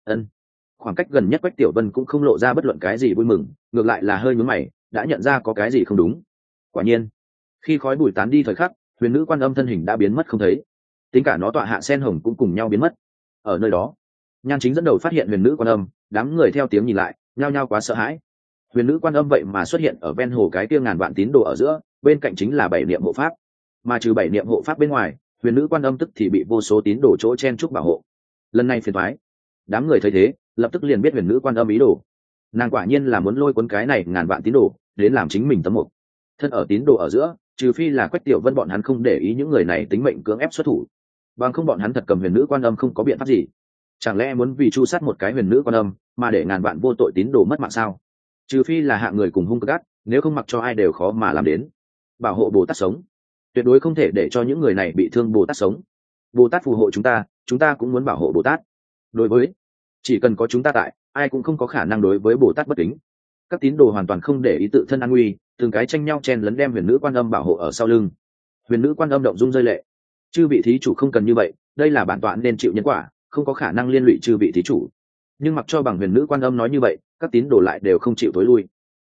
Khoảng cách gần nhất Quách Tiểu Vân cũng không lộ ra bất luận cái gì vui mừng, ngược lại là hơi nhướng mày, đã nhận ra có cái gì không đúng. Quả nhiên, khi khói bụi tán đi thời khắc, Huyền Nữ Quan Âm thân hình đã biến mất không thấy, tính cả nó tọa hạ sen hồng cũng cùng nhau biến mất. Ở nơi đó, Nhan Chính dẫn đầu phát hiện Huyền Nữ Quan Âm, đám người theo tiếng nhìn lại, nhao nhao quá sợ hãi. Huyền Nữ Quan Âm vậy mà xuất hiện ở ven hồ cái kia ngàn vạn tín đồ ở giữa, bên cạnh chính là bảy niệm hộ pháp. Mà trừ bảy niệm hộ pháp bên ngoài, Huyền Nữ Quan Âm tức thì bị vô số tín đồ chỗ chen chúc bảo hộ. Lần này phiền toái. Đám người thấy thế, lập tức liền biết Huyền Nữ Quan Âm ý đồ. Nàng quả nhiên là muốn lôi cuốn cái này ngàn vạn tín đồ đến làm chính mình tấm mục. Thân ở tín đồ ở giữa, trừ phi là Quách Tiểu Vân bọn hắn không để ý những người này tính mệnh cưỡng ép xuất thủ, bằng không bọn hắn thật cầm Huyền Nữ Quan Âm không có biện pháp gì. Chẳng lẽ muốn vì chu sát một cái Huyền Nữ Quan Âm mà để ngàn vạn vô tội tín đồ mất mạng sao? Trừ phi là hạng người cùng hung cực ác, nếu không mặc cho ai đều khó mà làm đến. Bảo hộ Bồ Tát sống, tuyệt đối không thể để cho những người này bị thương. Bồ Tát sống, Bồ Tát phù hộ chúng ta cũng muốn bảo hộ Bồ Tát. Đối với, chỉ cần có chúng ta tại, ai cũng không có khả năng đối với Bồ Tát bất kính. Các tín đồ hoàn toàn không để ý tự thân an nguy, từng cái tranh nhau chen lấn đem Huyền Nữ Quan Âm bảo hộ ở sau lưng. Huyền Nữ Quan Âm động dung rơi lệ. Chư vị thí chủ không cần như vậy, đây là bản tọa nên chịu nhân quả, không có khả năng liên lụy chư vị thí chủ. Nhưng mặc cho bằng Huyền Nữ Quan Âm nói như vậy, các tín đồ lại đều không chịu tối lui.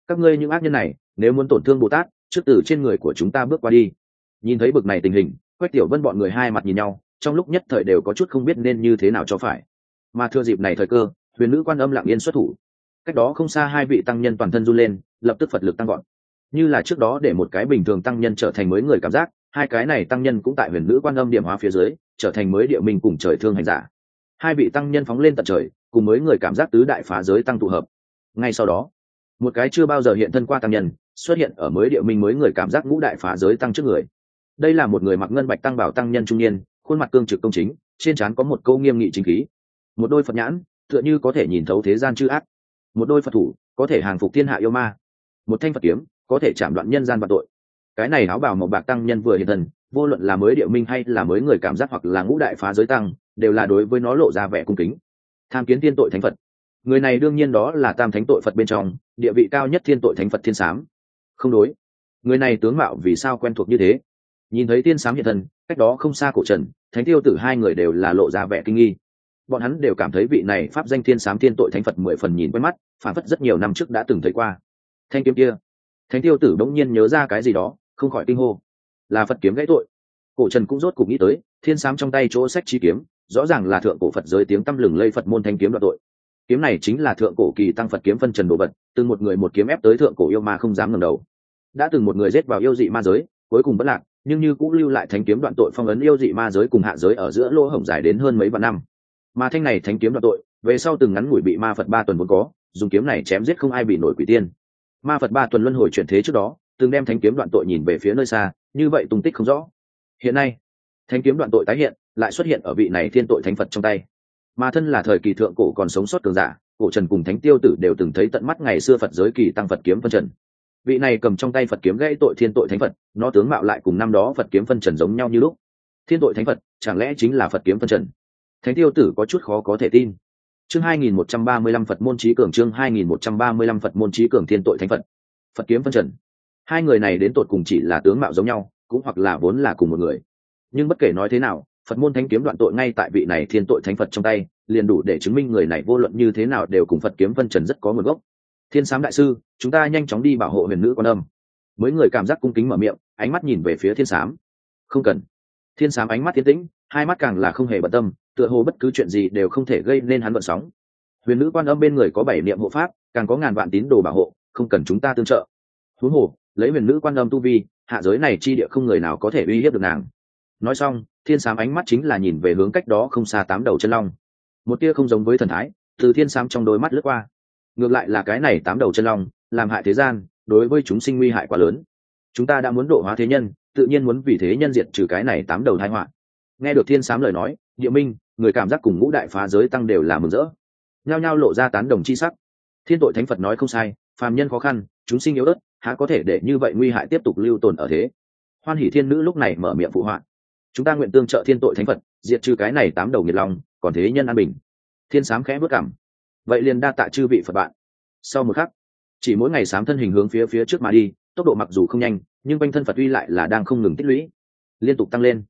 các ngươi những ác nhân này nếu muốn tổn thương Bồ Tát, trước từ trên người của chúng ta bước qua đi. Nhìn thấy bực này tình hình, Quách Tiểu Vân bọn người hai mặt nhìn nhau, trong lúc nhất thời đều có chút không biết nên như thế nào cho phải. Mà thừa dịp này thời cơ, huyền nữ Quan Âm lặng yên xuất thủ. Cách đó không xa hai vị tăng nhân toàn thân run lên, lập tức Phật lực tăng gọn. Như là trước đó để một cái bình thường tăng nhân trở thành mới người cảm giác, hai cái này tăng nhân cũng tại huyền nữ Quan Âm điểm hóa phía dưới, trở thành mới địa minh cùng trời thương hành giả. Hai vị tăng nhân phóng lên tận trời, cùng mới người cảm giác tứ đại phá giới tăng tụ hợp. Ngay sau đó, một cái chưa bao giờ hiện thân qua tăng nhân xuất hiện ở mới địa minh mới người cảm giác ngũ đại phá giới tăng trước người. Đây là một người mặc ngân bạch tăng bảo tăng nhân trung niên, khuôn mặt cương trực công chính, trên trán có một câu nghiêm nghị chính khí, một đôi Phật nhãn tựa như có thể nhìn thấu thế gian chư ác, một đôi Phật thủ có thể hàng phục thiên hạ yêu ma, một thanh Phật kiếm có thể chạm đoạn nhân gian vạn tội. Cái này áo bào màu bạc tăng nhân vừa hiện thân, vô luận là mới địa minh hay là mới người cảm giác hoặc là ngũ đại phá giới tăng, đều là đối với nó lộ ra vẻ cung kính. Tham kiến thiên tội thánh Phật. Người này đương nhiên đó là tam thánh tội Phật bên trong địa vị cao nhất thiên tội thánh Phật Thiên Sám. Không đối, người này tướng mạo vì sao quen thuộc như thế? Nhìn thấy Thiên Sám hiện thân, cách đó không xa Cổ Trần, Thánh Tiêu Tử hai người đều là lộ ra vẻ kinh nghi. Bọn hắn đều cảm thấy vị này pháp danh Thiên Sám thiên tội thánh Phật mười phần nhìn quen mắt, phản phất rất nhiều năm trước đã từng thấy qua. Thanh kiếm kia, Thánh Tiêu Tử bỗng nhiên nhớ ra cái gì đó, không khỏi kinh hô, là Phật kiếm gãy tội. Cổ Trần cũng rốt cục nghĩ tới, Thiên Sám trong tay chỗ sách chi kiếm, rõ ràng là thượng cổ Phật giới tiếng tăm lừng lây Phật môn thanh kiếm đoạn tội. Kiếm này chính là thượng cổ kỳ tăng Phật kiếm phân trần đồ vật, từng một người một kiếm ép tới thượng cổ yêu ma không dám ngẩng đầu. Đã từng một người giết vào yêu dị ma giới, cuối cùng bất lạc, nhưng như cũng lưu lại thánh kiếm đoạn tội phong ấn yêu dị ma giới cùng hạ giới ở giữa lỗ hổng dài đến hơn mấy vạn năm. Mà thanh này thánh kiếm đoạn tội, về sau từng ngắn ngủi bị ma Phật 3 tuần vốn có, dùng kiếm này chém giết không ai bị nổi quỷ tiên. Ma Phật 3 tuần luân hồi chuyển thế trước đó, từng đem thánh kiếm đoạn tội nhìn về phía nơi xa, như vậy tung tích không rõ. Hiện nay, thánh kiếm đoạn tội tái hiện, lại xuất hiện ở vị này thiên tội thánh Phật trong tay. Mà thân là thời kỳ thượng cổ còn sống sót cường giả, Cổ Trần cùng Thánh Tiêu Tử đều từng thấy tận mắt ngày xưa Phật giới kỳ tăng Phật kiếm phân trần. Vị này cầm trong tay Phật kiếm gãy tội thiên tội thánh Phật, nó tướng mạo lại cùng năm đó Phật kiếm phân trần giống nhau như lúc. Thiên tội thánh Phật, chẳng lẽ chính là Phật kiếm phân trần? Thánh Tiêu Tử có chút khó có thể tin. Chương 2135 Phật môn chí cường, chương 2135 Phật môn chí cường thiên tội thánh Phật. Phật kiếm phân trần. Hai người này đến tột cùng chỉ là tướng mạo giống nhau, cũng hoặc là vốn là cùng một người. Nhưng bất kể nói thế nào, Phật môn thánh kiếm đoạn tội ngay tại vị này thiên tội thánh Phật trong tay, liền đủ để chứng minh người này vô luận như thế nào đều cùng Phật kiếm phân trần rất có nguồn gốc. Thiên Sám đại sư, chúng ta nhanh chóng đi bảo hộ huyền nữ Quan Âm. Mấy người cảm giác cung kính mở miệng, ánh mắt nhìn về phía Thiên Sám. Không cần. Thiên Sám ánh mắt tiến tĩnh, hai mắt càng là không hề bận tâm, tựa hồ bất cứ chuyện gì đều không thể gây nên hắn bận sóng. Huyền nữ Quan Âm bên người có 7 niệm hộ pháp, càng có ngàn vạn tín đồ bảo hộ, không cần chúng ta tương trợ. Huống hồ, lấy huyền nữ Quan Âm tu vi, hạ giới này chi địa không người nào có thể uy hiếp được nàng. Nói xong, Thiên Sám ánh mắt chính là nhìn về hướng cách đó không xa 8 đầu chân long. Một tia không giống với thần thái từ Thiên Sám trong đôi mắt lướt qua, ngược lại là cái này 8 đầu chân long làm hại thế gian, đối với chúng sinh nguy hại quá lớn. Chúng ta đã muốn độ hóa thế nhân, tự nhiên muốn vì thế nhân diệt trừ cái này 8 đầu tai họa. Nghe được Thiên Sám lời nói, Địa Minh, người cảm giác cùng ngũ đại phá giới tăng đều là mừng rỡ, nhao nhao lộ ra tán đồng chi sắc. Thiên tội thánh Phật nói không sai, phàm nhân khó khăn, chúng sinh yếu ớt, há có thể để như vậy nguy hại tiếp tục lưu tồn ở thế. Hoan Hỷ Thiên Nữ lúc này mở miệng phụ họa, chúng ta nguyện tương trợ thiên tội thánh Phật, diệt trừ cái này 8 đầu nghiệt long, còn thế nhân an bình. Thiên Sám khẽ bước cảm, vậy liền đa tạ chư vị Phật bạn. Sau một khắc, chỉ mỗi ngày Sám thân hình hướng phía trước mà đi, tốc độ mặc dù không nhanh, nhưng quanh thân Phật uy lại là đang không ngừng tích lũy, liên tục tăng lên.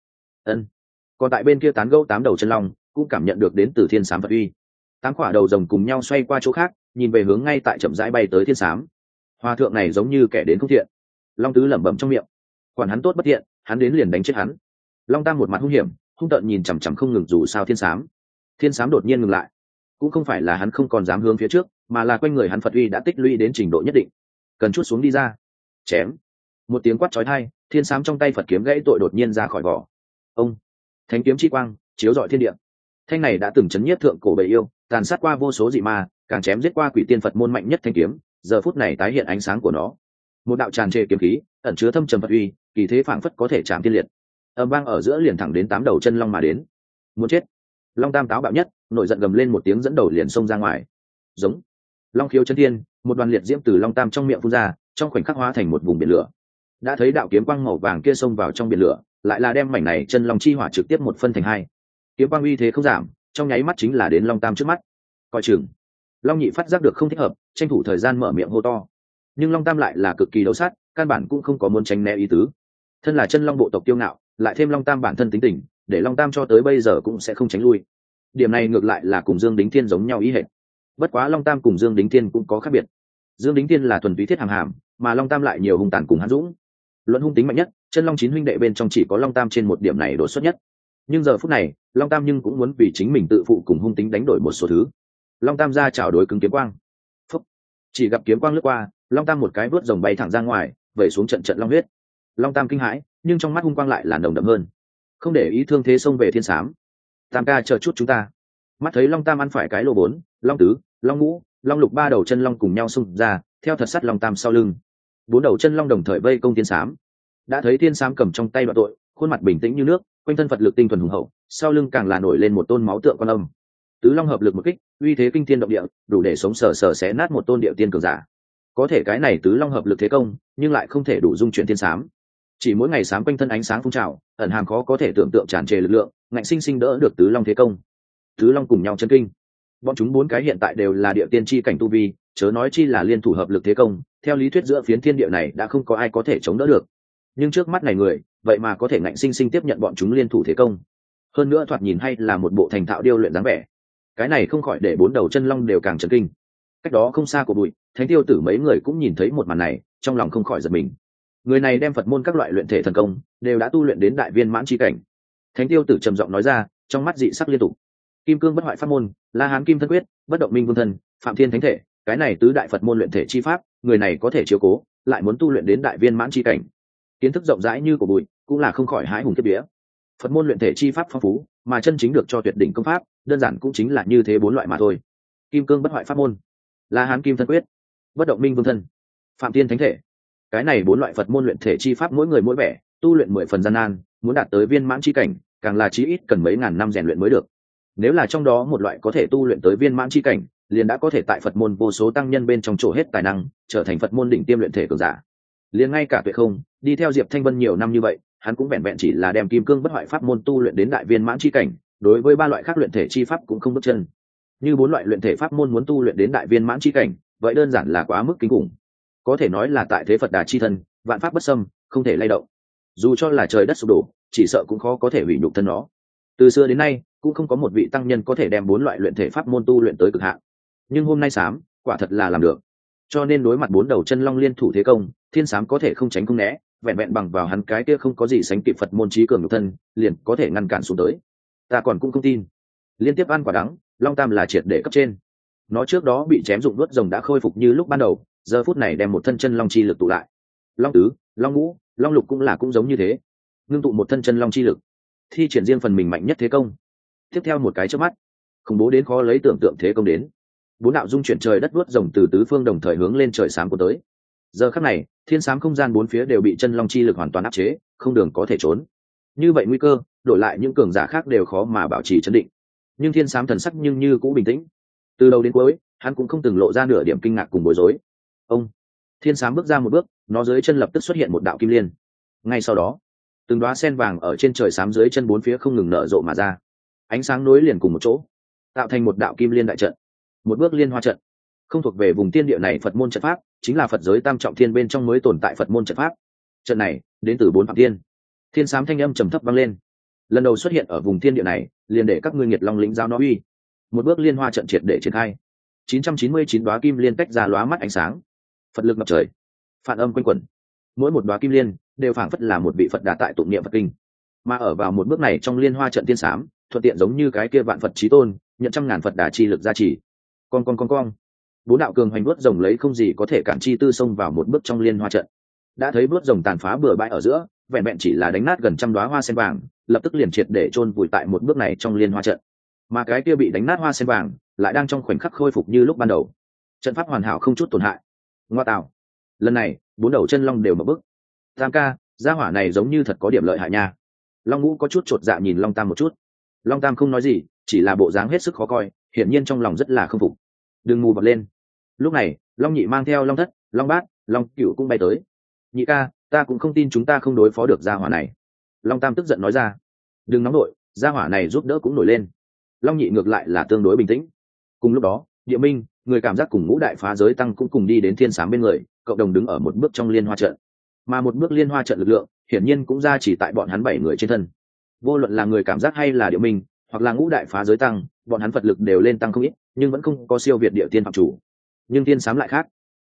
Còn tại bên kia tán gẫu 8 đầu chân long cũng cảm nhận được đến từ Thiên Sám Phật uy. 8 quả đầu rồng cùng nhau xoay qua chỗ khác, nhìn về hướng ngay tại chậm rãi bay tới Thiên Sám. Hòa thượng này giống như kẻ đến không thiện. Long tứ lẩm bẩm trong miệng, quản hắn tốt bất thiện, hắn đến liền đánh chết hắn. Long tam một mặt hung hiểm, hung tợn nhìn chằm chằm không ngừng dù sao Thiên Sám. Thiên Sám đột nhiên ngừng lại, cũng không phải là hắn không còn dám hướng phía trước, mà là quanh người hắn Phật uy đã tích lũy đến trình độ nhất định, cần chút xuống đi ra. Chém. Một tiếng quát chói tai, Thiên Sám trong tay Phật kiếm gãy tội đột nhiên ra khỏi vỏ. Ông, thánh kiếm chi quang chiếu rọi thiên địa. Thanh này đã từng chấn nhiếp thượng cổ bầy yêu, tàn sát qua vô số dị ma, càng chém giết qua quỷ tiên Phật môn mạnh nhất thanh kiếm, giờ phút này tái hiện ánh sáng của nó. Một đạo tràn trề kiếm khí, ẩn chứa thâm trầm Phật uy, kỳ thế phảng phất có thể chạm thiên liệt. Âm vang ở giữa liền thẳng đến 8 đầu chân long mà đến. Muốn chết. Long tam táo bạo nhất, nổi giận gầm lên một tiếng dẫn đầu liền xông ra ngoài. Giống. Long khiếu chân thiên, một đoàn liệt diễm từ long tam trong miệng phun ra, trong khoảnh khắc hóa thành một vùng biển lửa. Đã thấy đạo kiếm quang màu vàng kia xông vào trong biển lửa, lại là đem mảnh này chân long chi hỏa trực tiếp một phân thành hai. Kiếm quang uy thế không giảm, trong nháy mắt chính là đến long tam trước mắt. Coi chừng. Long nhị phát giác được không thích hợp, tranh thủ thời gian mở miệng hô to. Nhưng long tam lại là cực kỳ đấu sát, căn bản cũng không có muốn tránh né ý tứ. Thân là chân long bộ tộc kiêu ngạo, lại thêm long tam bản thân tính tình, để long tam cho tới bây giờ cũng sẽ không tránh lui. Điểm này ngược lại là cùng Dương Đính Thiên giống nhau ý hệt. Bất quá long tam cùng Dương Đính Thiên cũng có khác biệt. Dương Đính Tiên là thuần túy thiết hàm hàm, mà Long Tam lại nhiều hung tàn cùng hãn dũng. Luận hung tính mạnh nhất, chân Long 9 huynh đệ bên trong chỉ có Long Tam trên một điểm này đột xuất nhất. Nhưng giờ phút này, Long Tam nhưng cũng muốn vì chính mình tự phụ cùng hung tính đánh đổi một số thứ. Long Tam ra chảo đối cứng kiếm quang. Phúc. Chỉ gặp kiếm quang lướt qua, Long Tam một cái vớt rồng bay thẳng ra ngoài, vẩy xuống trận trận long huyết. Long Tam kinh hãi, nhưng trong mắt hung quang lại là nồng đậm hơn. Không để ý thương thế xông về thiên sám. Tam ca chờ chút chúng ta. Mắt thấy Long Tam ăn phải cái lô 4, Long Tứ, Long Ngũ, Long Lục ba đầu chân long cùng nhau xung ra, theo thật sắt Long Tam sau lưng. 4 đầu chân long đồng thời vây công thiên sám. Đã thấy thiên sám cầm trong tay đoạn tội, khuôn mặt bình tĩnh như nước, quanh thân Phật lực tinh thuần hùng hậu, sau lưng càng là nổi lên một tôn máu tượng Quan Âm. Tứ long hợp lực một kích, uy thế kinh thiên động địa, đủ để sống sờ sờ xé nát một tôn địa tiên cường giả. Có thể cái này tứ long hợp lực thế công, nhưng lại không thể đủ dung chuyển thiên sám. Chỉ mỗi ngày sám quanh thân ánh sáng phun trào, ẩn hàm khó có thể tưởng tượng tràn trề lực lượng, ngạnh sinh sinh đỡ được tứ long thế công. Tứ long cùng nhau chân kinh. Bọn chúng 4 cái hiện tại đều là địa tiên chi cảnh tu vi, chớ nói chi là liên thủ hợp lực thế công, theo lý thuyết giữa phiến thiên địa này đã không có ai có thể chống đỡ được. Nhưng trước mắt này người, vậy mà có thể ngạnh sinh sinh tiếp nhận bọn chúng liên thủ thế công. Hơn nữa thoạt nhìn hay là một bộ thành thạo điêu luyện dáng vẻ. Cái này không khỏi để 4 đầu chân long đều càng chấn kinh. Cách đó không xa của bụi, Thánh Tiêu Tử mấy người cũng nhìn thấy một màn này, trong lòng không khỏi giật mình. Người này đem Phật môn các loại luyện thể thần công đều đã tu luyện đến đại viên mãn chi cảnh. Thánh Tiêu Tử trầm giọng nói ra, trong mắt dị sắc liên tục. Kim cương bất hoại pháp môn, La Hán Kim thân quyết, bất động minh vương thân, Phạm Thiên thánh thể, cái này tứ đại Phật môn luyện thể chi pháp, người này có thể chiếu cố, lại muốn tu luyện đến đại viên mãn chi cảnh. Kiến thức rộng rãi như của bụi, cũng là không khỏi hái hùng kiếp vía. Phật môn luyện thể chi pháp phong phú, mà chân chính được cho tuyệt đỉnh công pháp, đơn giản cũng chính là như thế 4 loại mà thôi. Kim cương bất hoại pháp môn, La Hán Kim thân quyết, bất động minh vương thân, Phạm Thiên thánh thể. Cái này 4 loại Phật môn luyện thể chi pháp mỗi người mỗi vẻ, tu luyện 10 phần gian nan, muốn đạt tới viên mãn chi cảnh, càng là chí ít cần mấy ngàn năm rèn luyện mới được. Nếu là trong đó một loại có thể tu luyện tới viên mãn chi cảnh, liền đã có thể tại Phật môn vô số tăng nhân bên trong chỗ hết tài năng, trở thành Phật môn đỉnh tiêm luyện thể cường giả. Liền ngay cả Tuệ Không, đi theo Diệp Thanh Vân nhiều năm như vậy, hắn cũng vẹn vẹn chỉ là đem kim cương bất hoại pháp môn tu luyện đến đại viên mãn chi cảnh, đối với 3 loại khác luyện thể chi pháp cũng không bước chân. Như 4 loại luyện thể pháp môn muốn tu luyện đến đại viên mãn chi cảnh, vậy đơn giản là quá mức kinh khủng. Có thể nói là tại thế Phật Đà chi thân, vạn pháp bất xâm, không thể lay động. Dù cho là trời đất sụp đổ, chỉ sợ cũng khó có thể hủy nhục thân nó. Từ xưa đến nay, cũng không có một vị tăng nhân có thể đem 4 loại luyện thể pháp môn tu luyện tới cực hạn. Nhưng hôm nay Sám, quả thật là làm được. Cho nên đối mặt 4 đầu chân long liên thủ thế công, Thiên Sám có thể không tránh không né, vẹn vẹn bằng vào hắn cái kia không có gì sánh kịp Phật môn trí cường nhục thân, liền có thể ngăn cản xuống tới. Ta còn cũng không tin. Liên tiếp ăn quả đắng, Long Tam là triệt để cấp trên. Nó trước đó bị chém dụng đuốt rồng đã khôi phục như lúc ban đầu, giờ phút này đem một thân chân long chi lực tụ lại. Long Tứ, Long Ngũ, Long Lục cũng giống như thế, ngưng tụ một thân chân long chi lực, thi triển riêng phần mình mạnh nhất thế công. Tiếp theo một cái chớp mắt, khủng bố đến khó lấy tưởng tượng thế công đến. 4 đạo dung chuyển trời đất đuốt rồng từ tứ phương đồng thời hướng lên trời sáng của tới. Giờ khắc này, thiên sám không gian 4 phía đều bị chân long chi lực hoàn toàn áp chế, không đường có thể trốn. Như vậy nguy cơ, đổi lại những cường giả khác đều khó mà bảo trì trấn định. Nhưng thiên sám thần sắc nhưng như cũ bình tĩnh. Từ đầu đến cuối, hắn cũng không từng lộ ra nửa điểm kinh ngạc cùng bối rối. Ông, thiên sám bước ra một bước, nó dưới chân lập tức xuất hiện một đạo kim liên. Ngay sau đó, từng đóa sen vàng ở trên trời sám dưới chân 4 phía không ngừng nở rộ mà ra, ánh sáng nối liền cùng một chỗ, tạo thành một đạo kim liên đại trận. Một bước liên hoa trận, không thuộc về vùng tiên địa này Phật môn trận pháp, chính là Phật giới tam trọng thiên bên trong mới tồn tại Phật môn trận pháp. Trận này đến từ 4 phạm thiên. Thiên sám thanh âm trầm thấp vang lên. Lần đầu xuất hiện ở vùng thiên địa này, liền để các ngươi Nghiệt Long lĩnh giáo nó uy. Một bước liên hoa trận triệt để triển khai. 999 đóa kim liên tách ra lóa mắt ánh sáng. Phật lực ngập trời, phản âm quanh quẩn. Mỗi một đóa kim liên đều phảng phất là một vị Phật Đà tại tụng niệm Phật kinh. Mà ở vào một bước này trong liên hoa trận thiên sám, thuận tiện giống như cái kia vạn Phật chí tôn, nhận trăm ngàn Phật Đà chi lực gia trì. Con. 4 đạo cường hoành bước rồng lấy không gì có thể cản chi tư xông vào một bước trong liên hoa trận. Đã thấy bước rồng tàn phá bừa bãi ở giữa, vẹn vẹn chỉ là đánh nát gần trăm đóa hoa sen vàng, lập tức liền triệt để chôn vùi tại một bước này trong liên hoa trận. Mà cái kia bị đánh nát hoa sen vàng, lại đang trong khoảnh khắc khôi phục như lúc ban đầu. Trận pháp hoàn hảo không chút tổn hại. Ngoa tạo. Lần này, 4 đầu chân long đều mở bức. Tam ca, gia hỏa này giống như thật có điểm lợi hại nha. Long Ngũ có chút chột dạ nhìn Long Tam một chút. Long Tam không nói gì, chỉ là bộ dáng hết sức khó coi, hiển nhiên trong lòng rất là không phục. Đừng mù bật lên. Lúc này, Long Nhị mang theo Long Thất, Long Bát, Long Cửu cũng bay tới. Nhị ca, ta cũng không tin chúng ta không đối phó được gia hỏa này. Long Tam tức giận nói ra. Đừng nóng nổi, gia hỏa này giúp đỡ cũng nổi lên. Long Nhị ngược lại là tương đối bình tĩnh. Cùng lúc đó, Địa Minh, người cảm giác cùng Ngũ đại phá giới tăng cũng cùng đi đến thiên sám bên người, cộng đồng đứng ở một bước trong liên hoa trận. Mà một bước liên hoa trận lực lượng, hiển nhiên cũng ra chỉ tại bọn hắn 7 người trên thân. Vô luận là người cảm giác hay là Địa Minh, hoặc là Ngũ đại phá giới tăng, bọn hắn Phật lực đều lên tăng không ít, nhưng vẫn không có siêu việt địa tiên phạm chủ. Nhưng thiên sám lại khác.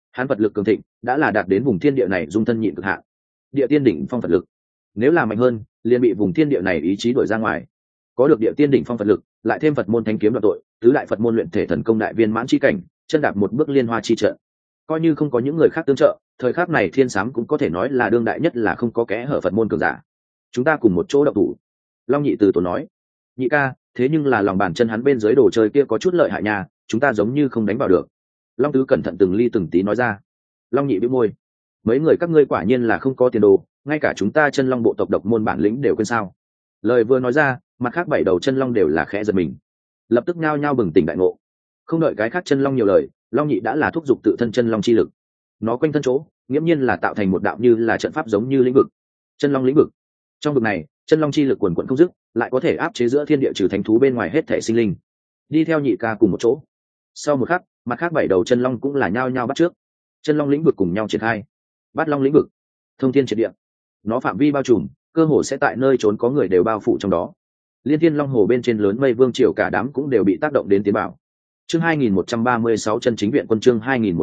hắn vật lực cường thịnh đã là đạt đến vùng thiên địa này dung thân nhịn cực hạn, địa tiên đỉnh phong vật lực. Nếu là mạnh hơn liền bị vùng thiên địa này ý chí đuổi ra ngoài. Có được địa tiên đỉnh phong vật lực, lại thêm Phật môn thánh kiếm đoạt tội, tứ đại Phật môn luyện thể thần công đại viên mãn chi cảnh, chân đạp một bước liên hoa chi trận. Coi như không có những người khác tương trợ, thời khắc này Thiên Sám cũng có thể nói là đương đại nhất là không có kẽ hở Phật môn cường giả. Chúng ta cùng một chỗ động thủ. Long Nhị từ tổ nói. Nhị ca, thế nhưng là lòng bàn chân hắn bên dưới đồ chơi kia có chút lợi hại nha, chúng ta giống như không đánh vào được. Long Tứ cẩn thận từng ly từng tí nói ra. Long Nhị bĩu môi. Mấy người các ngươi quả nhiên là không có tiền đồ, ngay cả chúng ta chân long bộ tộc độc môn bản lĩnh đều quên sao. Lời vừa nói ra, mặt khác 7 đầu chân long đều là khẽ giật mình, lập tức nhao nhao bừng tỉnh đại ngộ. Không đợi cái khác chân long nhiều lời, Long Nhị đã là thúc giục tự thân chân long chi lực. Nó quanh thân chỗ nghiễm nhiên là tạo thành một đạo như là trận pháp giống như lĩnh vực, chân long lĩnh vực. Trong vực này chân long chi lực quần quận không dứt, lại có thể áp chế giữa thiên địa trừ thánh thú bên ngoài hết thể sinh linh. Đi theo Nhị ca cùng một chỗ. Sau một khắc, mặt khác 7 đầu chân long cũng là nhao nhao bắt trước, chân long lĩnh vực cùng nhau triển khai. Bát long lĩnh vực, thông thiên triệt địa, nó phạm vi bao trùm, cơ hồ sẽ tại nơi trốn có người đều bao phủ trong đó. Liên Thiên Long Hồ bên trên lớn mây vương triều cả đám cũng đều bị tác động đến tiến bảo. Chương 2136 chân chính viện quân, chương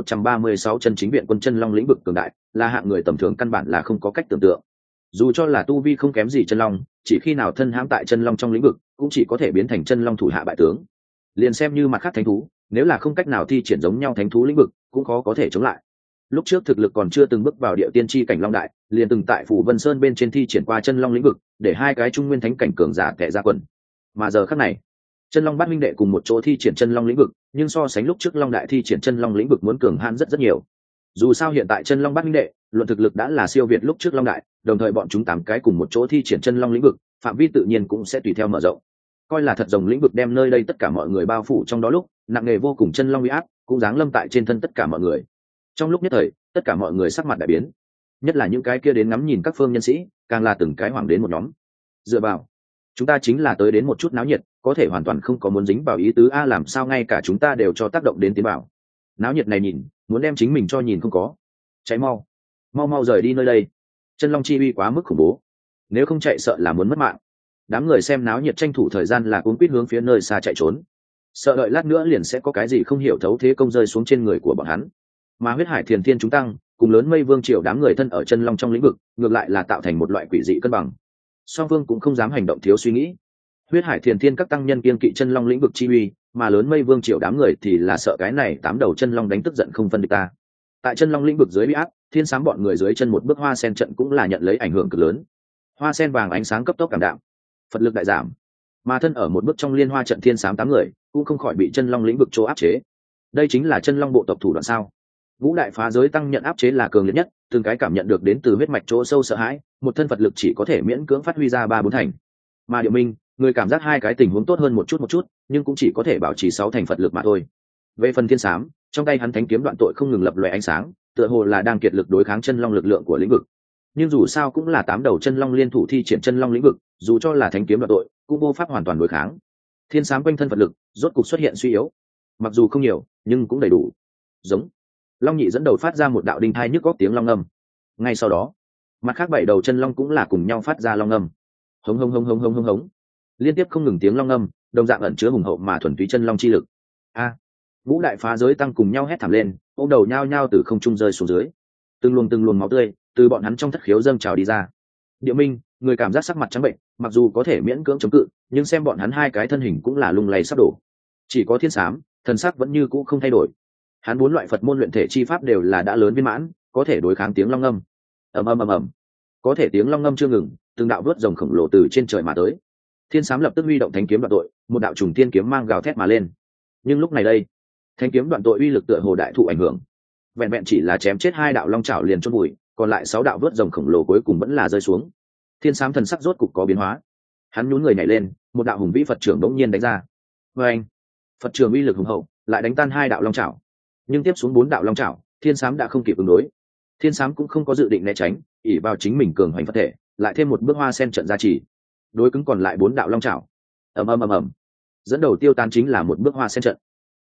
2136 chân chính viện quân. Chân long lĩnh vực cường đại, là hạng người tầm thường căn bản là không có cách tưởng tượng. Dù cho là tu vi không kém gì chân long, chỉ khi nào thân hãm tại chân long trong lĩnh vực, cũng chỉ có thể biến thành chân long thủ hạ bại tướng. Liền xem như mặt khác thánh thú, nếu là không cách nào thi triển giống nhau thánh thú lĩnh vực, cũng khó có thể chống lại. Lúc trước thực lực còn chưa từng bước vào địa tiên chi cảnh long đại, liền từng tại phủ Vân Sơn bên trên thi triển qua chân long lĩnh vực, để hai cái trung nguyên thánh cảnh cường giả tệ ra quần. Mà giờ khắc này, chân long bát minh đệ cùng một chỗ thi triển chân long lĩnh vực, nhưng so sánh lúc trước long đại thi triển chân long lĩnh vực muốn cường hãn rất nhiều. Dù sao hiện tại chân long bát minh đệ luận thực lực đã là siêu việt lúc trước long đại, đồng thời bọn chúng 8 cái cùng một chỗ thi triển chân long lĩnh vực, phạm vi tự nhiên cũng sẽ tùy theo mở rộng. Coi là thật rồng lĩnh vực đem nơi đây tất cả mọi người bao phủ trong đó lúc, nặng nề vô cùng chân long uy áp cũng giáng lâm tại trên thân tất cả mọi người. Trong lúc nhất thời, tất cả mọi người sắc mặt đại biến, nhất là những cái kia đến ngắm nhìn các phương nhân sĩ, càng là từng cái hoảng đến một nhóm. Dựa vào, chúng ta chính là tới đến một chút náo nhiệt, có thể hoàn toàn không có muốn dính vào ý tứ a, làm sao ngay cả chúng ta đều cho tác động đến tiến bảo. Náo nhiệt này nhìn, muốn đem chính mình cho nhìn không có. Cháy mau, mau mau rời đi nơi đây. Chân long chi uy quá mức khủng bố, nếu không chạy sợ là muốn mất mạng. Đám người xem náo nhiệt tranh thủ thời gian là cuống quýt hướng phía nơi xa chạy trốn, sợ đợi lát nữa liền sẽ có cái gì không hiểu thấu thế công rơi xuống trên người của bọn hắn. Mà huyết hải thiền thiên chúng tăng cùng lớn mây vương triều đám người thân ở chân long trong lĩnh vực, ngược lại là tạo thành một loại quỷ dị cân bằng. Song phương cũng không dám hành động thiếu suy nghĩ. Huyết hải thiền thiên các tăng nhân kiên kỵ chân long lĩnh vực chi uy, mà lớn mây vương triều đám người thì là sợ cái này 8 đầu chân long đánh tức giận không phân địch ta. Tại chân long lĩnh vực dưới uy áp, thiên sám bọn người dưới chân một bước hoa sen trận cũng là nhận lấy ảnh hưởng cực lớn. Hoa sen vàng ánh sáng cấp tốc cảm đạm, phật lực đại giảm, mà thân ở một bước trong liên hoa trận thiên sám 8 người cũng không khỏi bị chân long lĩnh vực chỗ áp chế. Đây chính là chân long bộ tộc thủ đoạn sao? Ngũ đại phá giới tăng nhận áp chế là cường liệt nhất, từng cái cảm nhận được đến từ huyết mạch chỗ sâu sợ hãi, một thân phật lực chỉ có thể miễn cưỡng phát huy ra 3-4 thành. Mà Điệu Minh, người cảm giác hai cái tình huống tốt hơn một chút, nhưng cũng chỉ có thể bảo trì 6 thành phật lực mà thôi. Về phần thiên sám, trong tay hắn thánh kiếm đoạn tội không ngừng lập lòe ánh sáng, tựa hồ là đang kiệt lực đối kháng chân long lực lượng của lĩnh vực. Nhưng dù sao cũng là 8 đầu chân long liên thủ thi triển chân long lĩnh vực, dù cho là thánh kiếm đoạn tội, cũng vô pháp hoàn toàn đối kháng. Thiên sám quanh thân phật lực rốt cục xuất hiện suy yếu, mặc dù không nhiều, nhưng cũng đầy đủ. Giống Long Nhị dẫn đầu phát ra một đạo đinh thai nhức góc tiếng long ngâm. Ngay sau đó, mặt khác 7 đầu chân long cũng là cùng nhau phát ra long ngâm. Hống hống hống hống hống hống hống. Liên tiếp không ngừng tiếng long ngâm, đồng dạng ẩn chứa hùng hậu mà thuần túy chân long chi lực. A! Ngũ đại phá giới tăng cùng nhau hét thảm lên, ôm đầu nhao nhao từ không trung rơi xuống dưới. Từng luồng máu tươi từ bọn hắn trong thất khiếu dâng trào đi ra. Điệu Minh, người cảm giác sắc mặt trắng bệnh, mặc dù có thể miễn cưỡng chống cự, nhưng xem bọn hắn hai cái thân hình cũng là lung lay sắp đổ. Chỉ có Thiên Sám, thần sắc vẫn như cũ không thay đổi. Hắn 4 loại Phật môn luyện thể chi pháp đều là đã lớn viên mãn, có thể đối kháng tiếng long ngâm. Ầm ầm ầm ầm. Có thể tiếng long ngâm chưa ngừng, từng đạo vớt rồng khổng lồ từ trên trời mà tới. Thiên Sám lập tức huy động thánh kiếm đoạn tội, một đạo trùng tiên kiếm mang gào thét mà lên. Nhưng lúc này đây, thánh kiếm đoạn tội uy lực tựa hồ đại thụ ảnh hưởng. Vẹn vẹn chỉ là chém chết 2 đạo long chảo liền chôn vùi, còn lại 6 đạo vớt rồng khổng lồ cuối cùng vẫn là rơi xuống. Thiên Sám thần sắc rốt cục có biến hóa. Hắn nhún người nhảy lên, một đạo hùng vĩ Phật trưởng đống nhiên đánh ra. Oeng! Phật trưởng uy lực hùng hậu, lại đánh tan 2 đạo long chảo. Nhưng tiếp xuống 4 đạo long chảo, Thiên Sám đã không kịp ứng đối. Thiên Sám cũng không có dự định né tránh, ỷ vào chính mình cường hoành Phật thể, lại thêm một bước hoa sen trận gia trì, đối cứng còn lại 4 đạo long chảo. Ầm ầm ầm ầm. Dẫn đầu tiêu tán chính là một bước hoa sen trận.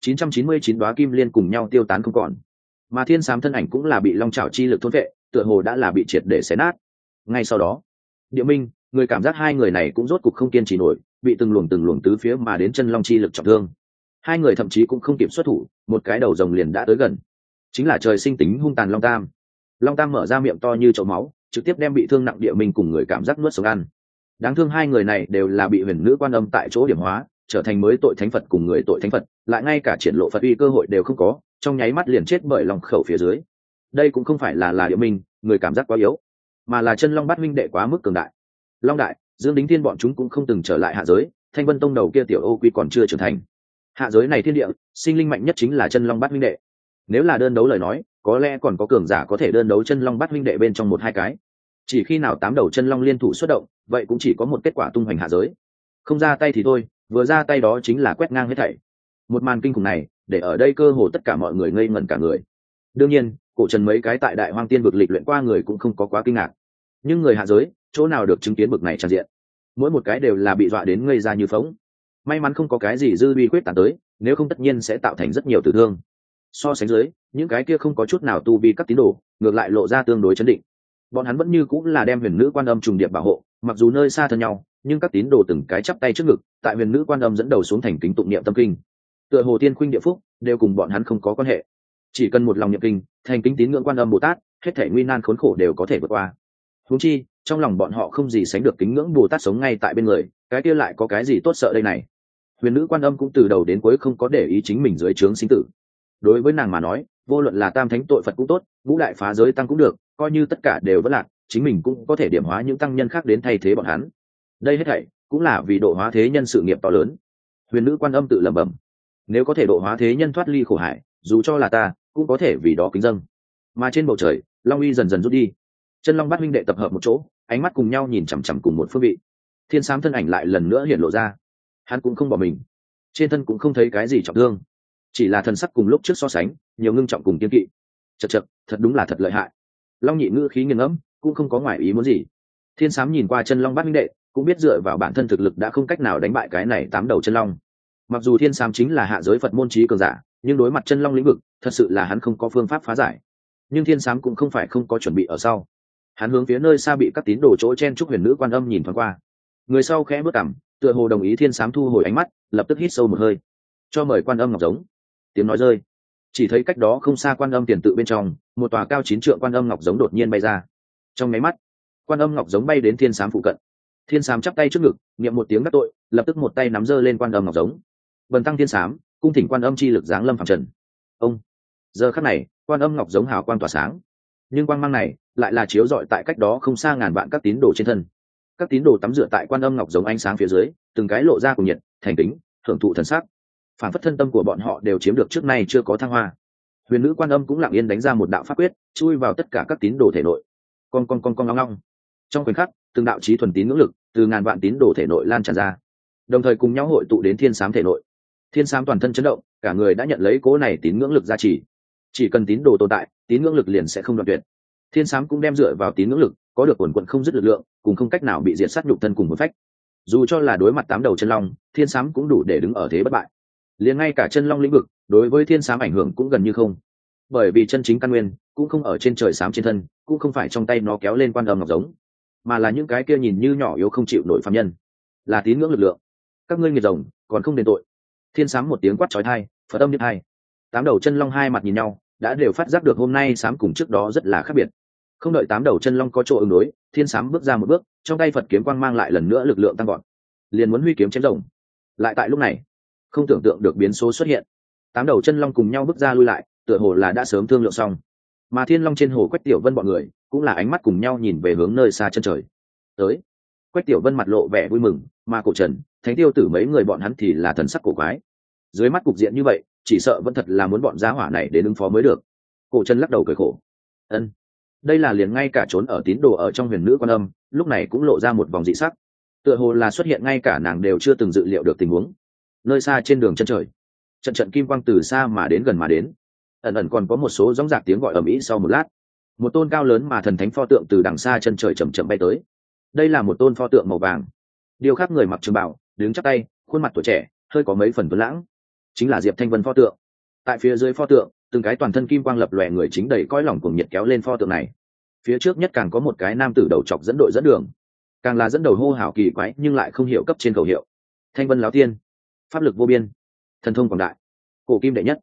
999 đóa kim liên cùng nhau tiêu tán không còn. Mà Thiên Sám thân ảnh cũng là bị long chảo chi lực thôn phệ, tựa hồ đã là bị triệt để xé nát. Ngay sau đó, Địa Minh, người cảm giác hai người này cũng rốt cục không kiên trì nổi, bị từng luồng tứ phía mà đến chân long chi lực trọng thương. Hai người thậm chí cũng không kịp xuất thủ, một cái đầu rồng liền đã tới gần. chính là trời sinh tính hung tàn Long Tam. Long Tam mở ra miệng to như chậu máu, trực tiếp đem bị thương nặng Địa Minh cùng người cảm giác nuốt sống ăn. Đáng thương hai người này đều là bị huyền nữ quan âm tại chỗ điểm hóa, trở thành mới tội thánh Phật cùng người tội thánh Phật, lại ngay cả triển lộ Phật uy cơ hội đều không có, trong nháy mắt liền chết bởi lòng khẩu phía dưới. Đây cũng không phải là Địa Minh người cảm giác quá yếu, mà là chân Long Bát Minh đệ quá mức cường đại. Long Đại, Dương Đính Thiên bọn chúng cũng không từng trở lại hạ giới, Thanh Vân Tông đầu kia tiểu ô quy còn chưa trưởng thành. Hạ giới này thiên địa, sinh linh mạnh nhất chính là chân Long Bát Minh đệ. Nếu là đơn đấu lời nói, có lẽ còn có cường giả có thể đơn đấu chân Long Bát Minh đệ bên trong một hai cái. Chỉ khi nào 8 đầu chân long liên thủ xuất động, vậy cũng chỉ có một kết quả tung hoành hạ giới. Không ra tay thì thôi, vừa ra tay đó chính là quét ngang hết thảy. Một màn kinh khủng này, để ở đây cơ hồ tất cả mọi người ngây ngẩn cả người. Đương nhiên, cổ trần mấy cái tại Đại Hoang Tiên vực lịch luyện qua người cũng không có quá kinh ngạc. Nhưng người hạ giới, chỗ nào được chứng kiến bực này tràn diện. Mỗi một cái đều là bị dọa đến ngây ra như phỗng. May mắn không có cái gì dư uy quyết tán tới, nếu không tất nhiên sẽ tạo thành rất nhiều tử thương. So sánh dưới, những cái kia không có chút nào tu vi các tín đồ, ngược lại lộ ra tương đối chấn định. Bọn hắn vẫn như cũng là đem huyền nữ quan âm trùng điệp bảo hộ, mặc dù nơi xa thân nhau, nhưng các tín đồ từng cái chắp tay trước ngực, tại huyền nữ quan âm dẫn đầu xuống thành kính tụng niệm tâm kinh. Tựa hồ tiên khuynh địa phúc, đều cùng bọn hắn không có quan hệ. Chỉ cần một lòng niệm kinh, thành kính tín ngưỡng quan âm Bồ Tát, hết thảy nguy nan khốn khổ đều có thể vượt qua. Huống chi, trong lòng bọn họ không gì sánh được kính ngưỡng Bồ Tát sống ngay tại bên người, cái kia lại có cái gì tốt sợ đây này. Huyền nữ quan âm cũng từ đầu đến cuối không có để ý chính mình dưới trướng sinh tử. Đối với nàng mà nói, vô luận là tam thánh tội Phật cũng tốt, ngũ đại phá giới tăng cũng được, coi như tất cả đều vẫn lạc, chính mình cũng có thể điểm hóa những tăng nhân khác đến thay thế bọn hắn. Đây hết thảy cũng là vì độ hóa thế nhân sự nghiệp to lớn. Huyền nữ quan âm tự lẩm bẩm, nếu có thể độ hóa thế nhân thoát ly khổ hải, dù cho là ta cũng có thể vì đó kính dâng. Mà trên bầu trời, long uy dần dần rút đi, chân long bát huynh đệ tập hợp một chỗ, ánh mắt cùng nhau nhìn chằm chằm cùng một phương vị. Thiên sám thân ảnh lại lần nữa hiện lộ ra, hắn cũng không bỏ mình, trên thân cũng không thấy cái gì trọng thương, chỉ là thần sắc cùng lúc trước so sánh nhiều ngưng trọng cùng kiên kỵ. Chật chật, thật đúng là thật lợi hại. Long nhị ngữ khí nghiêng ngẫm, cũng không có ngoài ý muốn gì. Thiên sám nhìn qua chân long bát minh đệ, cũng biết dựa vào bản thân thực lực đã không cách nào đánh bại cái này 8 đầu chân long. Mặc dù thiên sám chính là hạ giới Phật môn trí cường giả, nhưng đối mặt chân long lĩnh vực, thật sự là hắn không có phương pháp phá giải. Nhưng thiên sám cũng không phải không có chuẩn bị ở sau. Hắn hướng phía nơi xa bị các tín đồ chỗ chen chúc huyền nữ quan âm nhìn thoáng qua. Người sau khẽ bước cằm, tựa hồ đồng ý thiên sám thu hồi ánh mắt, lập tức hít sâu một hơi. Cho mời quan âm ngọc giống. Tiếng nói rơi, chỉ thấy cách đó không xa quan âm tiền tự bên trong, một tòa cao 9 trượng quan âm ngọc giống đột nhiên bay ra. Trong máy mắt, quan âm ngọc giống bay đến thiên sám phụ cận. Thiên sám chắp tay trước ngực, niệm một tiếng đắc tội, lập tức một tay nắm giơ lên quan âm ngọc giống. Bần tăng thiên sám, cung thỉnh quan âm chi lực giáng lâm phàm trần. Ông. Giờ khắc này, quan âm ngọc giống hào quang tỏa sáng. Nhưng quang mang này lại là chiếu rọi tại cách đó không xa ngàn vạn các tín đồ trên thân. Các tín đồ tắm rửa tại quan âm ngọc giống ánh sáng phía dưới, từng cái lộ ra cùng nhiệt, thành kính, hưởng thụ thần sắc. Phản phất thân tâm của bọn họ đều chiếm được trước nay chưa có thăng hoa. Huyền nữ quan âm cũng lặng yên đánh ra một đạo pháp quyết, chui vào tất cả các tín đồ thể nội. Con long long. Trong khoảnh khắc, từng đạo chí thuần tín ngưỡng lực từ ngàn vạn tín đồ thể nội lan tràn ra, đồng thời cùng nhau hội tụ đến thiên sám thể nội. Thiên sám toàn thân chấn động, cả người đã nhận lấy cố này tín ngưỡng lực gia trì. Chỉ cần tín đồ tồn tại, tín ngưỡng lực liền sẽ không đoạn tuyệt. Thiên sám cũng đem dựa vào tín ngưỡng lực, có được quần quần không dứt lực lượng, cùng không cách nào bị diệt sát nhục thân cùng một phách. Dù cho là đối mặt 8 đầu chân long, thiên sám cũng đủ để đứng ở thế bất bại. Liền ngay cả chân long lĩnh vực, đối với thiên sám ảnh hưởng cũng gần như không. Bởi vì chân chính căn nguyên cũng không ở trên trời sám trên thân, cũng không phải trong tay nó kéo lên quan âm ngọc giống, mà là những cái kia nhìn như nhỏ yếu không chịu nổi phàm nhân, là tín ngưỡng lực lượng. Các ngươi nghiệt rồng, còn không đền tội. Thiên sám một tiếng quát chói tai, Phật âm niệm hai. 8 đầu chân long hai mặt nhìn nhau, đã đều phát giác được hôm nay sám cùng trước đó rất là khác biệt. Không đợi 8 đầu chân long có chỗ ứng đối, thiên sám bước ra một bước, trong tay Phật kiếm quang mang lại lần nữa lực lượng tăng vọt, liền muốn huy kiếm chém rồng. Lại tại lúc này, không tưởng tượng được biến số xuất hiện. 8 đầu chân long cùng nhau bước ra lui lại, tựa hồ là đã sớm thương lượng xong. Mà thiên long trên hồ Quách Tiểu Vân bọn người cũng là ánh mắt cùng nhau nhìn về hướng nơi xa chân trời. Tới. Quách Tiểu Vân mặt lộ vẻ vui mừng, mà Cổ Trần, Thánh Tiêu Tử mấy người bọn hắn thì là thần sắc cổ quái. Dưới mắt cục diện như vậy, chỉ sợ vẫn thật là muốn bọn gia hỏa này đến ứng phó mới được. Cổ Trần lắc đầu cười khổ. Ân, đây là liền ngay cả trốn ở tín đồ ở trong huyền nữ quan âm, lúc này cũng lộ ra một vòng dị sắc. Tựa hồ là xuất hiện ngay cả nàng đều chưa từng dự liệu được tình huống. Nơi xa trên đường chân trời, trận trận kim quang từ xa mà đến gần mà đến, ẩn ẩn còn có một số rống rạc tiếng gọi ầm ĩ. Sau một lát, một tôn cao lớn mà thần thánh pho tượng từ đằng xa chân trời chậm chậm bay tới. Đây là một tôn pho tượng màu vàng, điêu khắc người mặc trường bào, đứng chắp tay, khuôn mặt tuổi trẻ, hơi có mấy phần tuấn lãng, chính là Diệp Thanh Vân pho tượng. Tại phía dưới pho tượng, từng cái toàn thân kim quang lập lòe người chính đầy cõi lòng cuồng nhiệt kéo lên pho tượng này. Phía trước nhất càng có một cái nam tử đầu trọc dẫn đội dẫn đường, càng là dẫn đầu hô hào kỳ quái nhưng lại không hiểu cấp trên khẩu hiệu: Thanh Vân Láo Tiên, pháp lực vô biên, thần thông quảng đại, cổ kim đệ nhất.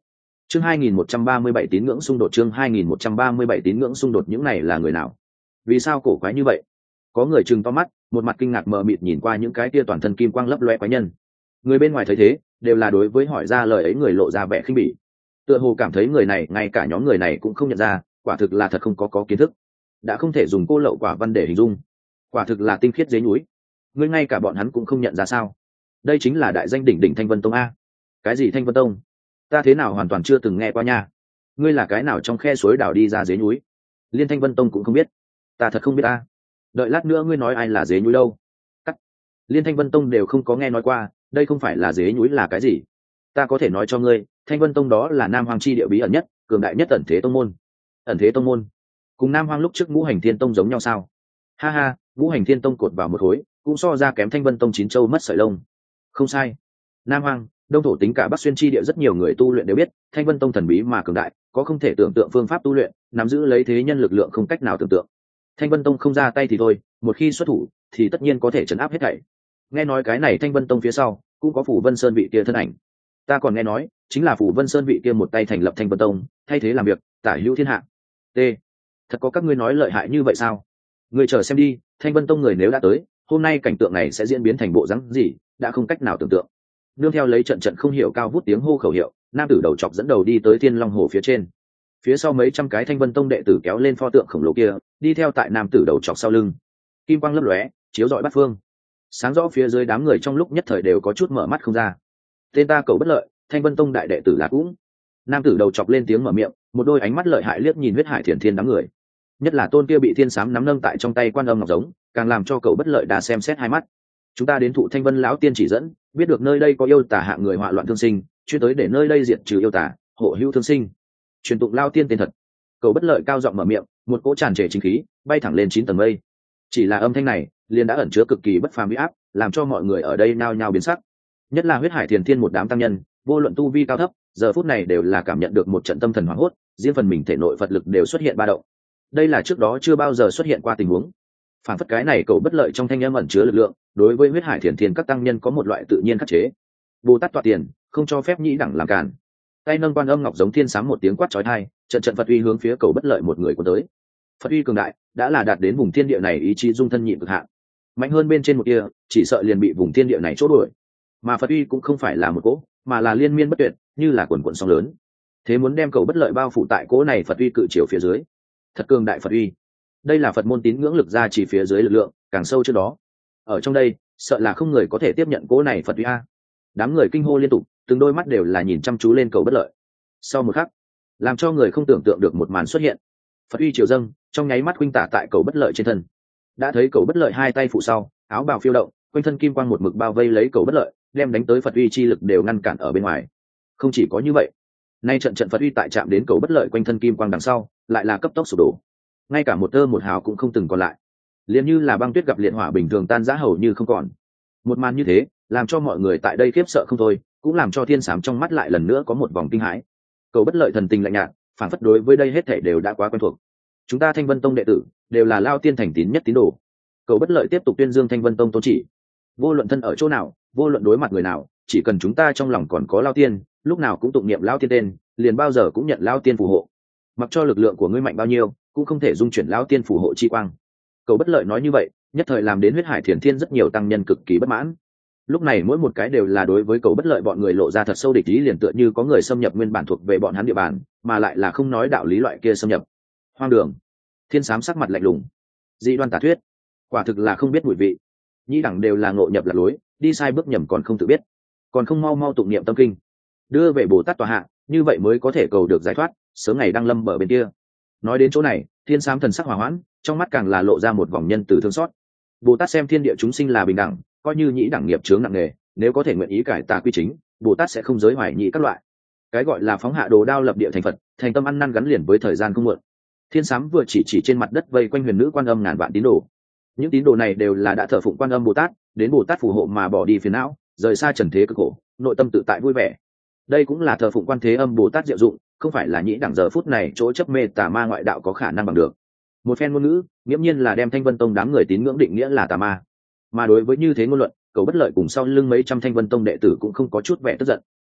Chương 2137 tín ngưỡng xung đột, chương 2137 tín ngưỡng xung đột, những này là người nào? Vì sao cổ quái như vậy? Có người trừng to mắt, một mặt kinh ngạc mờ mịt nhìn qua những cái kia toàn thân kim quang lấp loe quái nhân. Người bên ngoài thấy thế, đều là đối với hỏi ra lời ấy người lộ ra vẻ khinh bỉ. Tựa hồ cảm thấy người này, ngay cả nhóm người này cũng không nhận ra, quả thực là thật không có kiến thức. Đã không thể dùng cô lậu quả văn để hình dung. Quả thực là tinh khiết dế núi. Ngươi ngay cả bọn hắn cũng không nhận ra sao? Đây chính là đại danh đỉnh đỉnh Thanh Vân Tông a. Cái gì Thanh Vân Tông? Ta thế nào hoàn toàn chưa từng nghe qua nha. Ngươi là cái nào trong khe suối đào đi ra dế núi? Liên Thanh Vân Tông cũng không biết. Ta thật không biết ta. Đợi lát nữa ngươi nói ai là dế núi đâu? Cắt. Liên Thanh Vân Tông đều không có nghe nói qua, đây không phải là dế núi là cái gì? Ta có thể nói cho ngươi, Thanh Vân Tông đó là Nam Hoang chi địa bí ẩn nhất, cường đại nhất ẩn thế tông môn. Ẩn thế tông môn? Cùng Nam Hoang lúc trước Ngũ Hành Thiên Tông giống nhau sao? Ha ha, Ngũ Hành Thiên Tông cột vào một khối, cũng so ra kém Thanh Vân Tông chín châu mất sợi lông. Không sai. Nam Hoang, Đông thổ tính cả Bắc xuyên chi địa rất nhiều người tu luyện đều biết, Thanh Vân Tông thần bí mà cường đại, có không thể tưởng tượng phương pháp tu luyện, nắm giữ lấy thế nhân lực lượng không cách nào tưởng tượng. Thanh Vân Tông không ra tay thì thôi, một khi xuất thủ thì tất nhiên có thể trấn áp hết thảy. Nghe nói cái này Thanh Vân Tông phía sau cũng có Phủ Vân Sơn vị kia thân ảnh. Ta còn nghe nói, chính là Phủ Vân Sơn vị kia một tay thành lập Thanh Vân Tông, thay thế làm việc, tả hữu thiên hạ. T. Thật có các ngươi nói lợi hại như vậy sao? Ngươi chờ xem đi, Thanh Vân Tông người nếu đã tới, hôm nay cảnh tượng này sẽ diễn biến thành bộ dáng gì, đã không cách nào tưởng tượng. Nương theo lấy trận trận không hiểu cao vút tiếng hô khẩu hiệu, nam tử đầu chọc dẫn đầu đi tới Thiên Long Hồ phía trên. Phía sau mấy trăm cái Thanh Vân Tông đệ tử kéo lên pho tượng khổng lồ kia, đi theo tại nam tử đầu chọc sau lưng. Kim quang lấp lóe, chiếu rọi bát phương. Sáng rõ phía dưới đám người trong lúc nhất thời đều có chút mở mắt không ra. Tên ta Cầu Bất Lợi, Thanh Vân Tông đại đệ tử là cũng. Nam tử đầu chọc lên tiếng mở miệng, một đôi ánh mắt lợi hại liếc nhìn Huyết Hải Thiền Thiên đám người. Nhất là tôn kia bị thiên sám nắm nâng tại trong tay Quan Âm ngọc giống, càng làm cho Cầu Bất Lợi đà xem xét hai mắt. Chúng ta đến thụ Thanh Vân lão tiên chỉ dẫn, biết được nơi đây có yêu tà hạng người họa loạn thương sinh, chuyên tới để nơi đây diệt trừ yêu tà, hộ hữu thương sinh. Truyền tụng lao tiên tên thật. Cầu Bất Lợi cao giọng mở miệng, một cỗ tràn trề chính khí bay thẳng lên 9 tầng mây. Chỉ là âm thanh này liền đã ẩn chứa cực kỳ bất phàm uy áp, làm cho mọi người ở đây nao nhao biến sắc. Nhất là Huyết Hải Thiền Thiên một đám tăng nhân, vô luận tu vi cao thấp, giờ phút này đều là cảm nhận được một trận tâm thần hoảng hốt, riêng phần mình thể nội Phật lực đều xuất hiện ba động. Đây là trước đó chưa bao giờ xuất hiện qua tình huống. Phản phất cái này Cầu Bất Lợi trong thanh âm ẩn chứa lực lượng, đối với Huyết Hải Thiền Thiên các tăng nhân có một loại tự nhiên khắc chế. Bồ Tát tọa tiền, không cho phép nhĩ đẳng làm cản. Tay nâng Quan Âm ngọc giống thiên sám một tiếng quát chói tai, trận trận Phật uy hướng phía Cầu Bất Lợi một người cuốn tới. Phật uy cường đại, đã là đạt đến vùng thiên địa này ý chí dung thân nhịn cực hạn. Mạnh hơn bên trên một kia, chỉ sợ liền bị vùng thiên địa này chỗ đuổi. Mà Phật uy cũng không phải là một cỗ, mà là liên miên bất tuyệt, như là quần quần sóng lớn. Thế muốn đem Cầu Bất Lợi bao phủ tại cỗ này Phật uy cự chiều phía dưới. Thật cường đại Phật uy. Đây là Phật môn tín ngưỡng lực ra chỉ phía dưới lực lượng, càng sâu trước đó. Ở trong đây, sợ là không người có thể tiếp nhận cỗ này Phật uy a. Đám người kinh hô liên tục, từng đôi mắt đều là nhìn chăm chú lên Cầu Bất Lợi. Sau một khắc, làm cho người không tưởng tượng được một màn xuất hiện. Phật uy triều dâng, trong nháy mắt khuynh tả tại Cầu Bất Lợi trên thân. Đã thấy Cầu Bất Lợi hai tay phụ sau, áo bào phiêu động, quanh thân kim quang một mực bao vây lấy Cầu Bất Lợi, đem đánh tới Phật uy chi lực đều ngăn cản ở bên ngoài. Không chỉ có như vậy, nay trận trận Phật uy tại chạm đến Cầu Bất Lợi quanh thân kim quang đằng sau, lại là cấp tốc sụp đổ. Ngay cả một tơ một hào cũng không từng còn lại, liền như là băng tuyết gặp liệt hỏa bình thường tan rã hầu như không còn. Một màn như thế, làm cho mọi người tại đây khiếp sợ không thôi, cũng làm cho thiên sám trong mắt lại lần nữa có một vòng kinh hãi. Cầu Bất Lợi thần tình lạnh nhạt, phản phất đối với đây hết thảy đều đã quá quen thuộc. Chúng ta Thanh Vân Tông đệ tử đều là lao tiên thành tín nhất tín đồ. Cầu Bất Lợi tiếp tục tuyên dương Thanh Vân Tông tôn chỉ. Vô luận thân ở chỗ nào, vô luận đối mặt người nào, chỉ cần chúng ta trong lòng còn có lao tiên, lúc nào cũng tụng niệm lao tiên tên, liền bao giờ cũng nhận lao tiên phù hộ. Mặc cho lực lượng của ngươi mạnh bao nhiêu, cũng không thể dung chuyển lao tiên phù hộ chi quang. Cầu Bất Lợi nói như vậy, nhất thời làm đến Huyết Hải Thiền Thiên rất nhiều tăng nhân cực kỳ bất mãn. Lúc này mỗi một cái đều là đối với Cầu Bất Lợi bọn người lộ ra thật sâu địch ý, liền tựa như có người xâm nhập nguyên bản thuộc về bọn hắn địa bàn, mà lại là không nói đạo lý loại kia xâm nhập. Hoang đường. Thiên sám sắc mặt lạnh lùng. Dị đoan tà thuyết, quả thực là không biết mùi vị. Nhĩ đẳng đều là ngộ nhập lạc lối, đi sai bước nhầm còn không tự biết, còn không mau mau tụng niệm tâm kinh, đưa về Bồ Tát tòa hạ, như vậy mới có thể cầu được giải thoát, sớm ngày đăng lâm bờ bên kia. Nói đến chỗ này, thiên sám thần sắc hòa hoãn, trong mắt càng là lộ ra một vòng nhân từ thương xót. Bồ Tát xem thiên địa chúng sinh là bình đẳng, coi như nhĩ đẳng nghiệp chướng nặng nề, nếu có thể nguyện ý cải tà quy chính, Bồ Tát sẽ không giới hoài nhị các loại. Cái gọi là phóng hạ đồ đao lập địa thành Phật, thành tâm ăn năn gắn liền với thời gian không muộn. Thiên sám vừa chỉ trên mặt đất vây quanh huyền nữ Quan Âm ngàn vạn tín đồ. Những tín đồ này đều là đã thờ phụng Quan Âm Bồ Tát, đến Bồ Tát phù hộ mà bỏ đi phiền não, rời xa trần thế cực khổ, nội tâm tự tại vui vẻ. Đây cũng là thờ phụng Quan Thế Âm Bồ Tát diệu dụng, không phải là nhĩ đẳng giờ phút này chỗ chấp mê tà ma ngoại đạo có khả năng bằng được. Một phen ngôn ngữ, nghiễm nhiên là đem Thanh Vân Tông đám người tín ngưỡng định nghĩa là tà ma. Mà đối với như thế ngôn luận, Cầu Bất Lợi cùng sau lưng mấy trăm Thanh Vân Tông đệ tử cũng không có chút vẻ tức giận.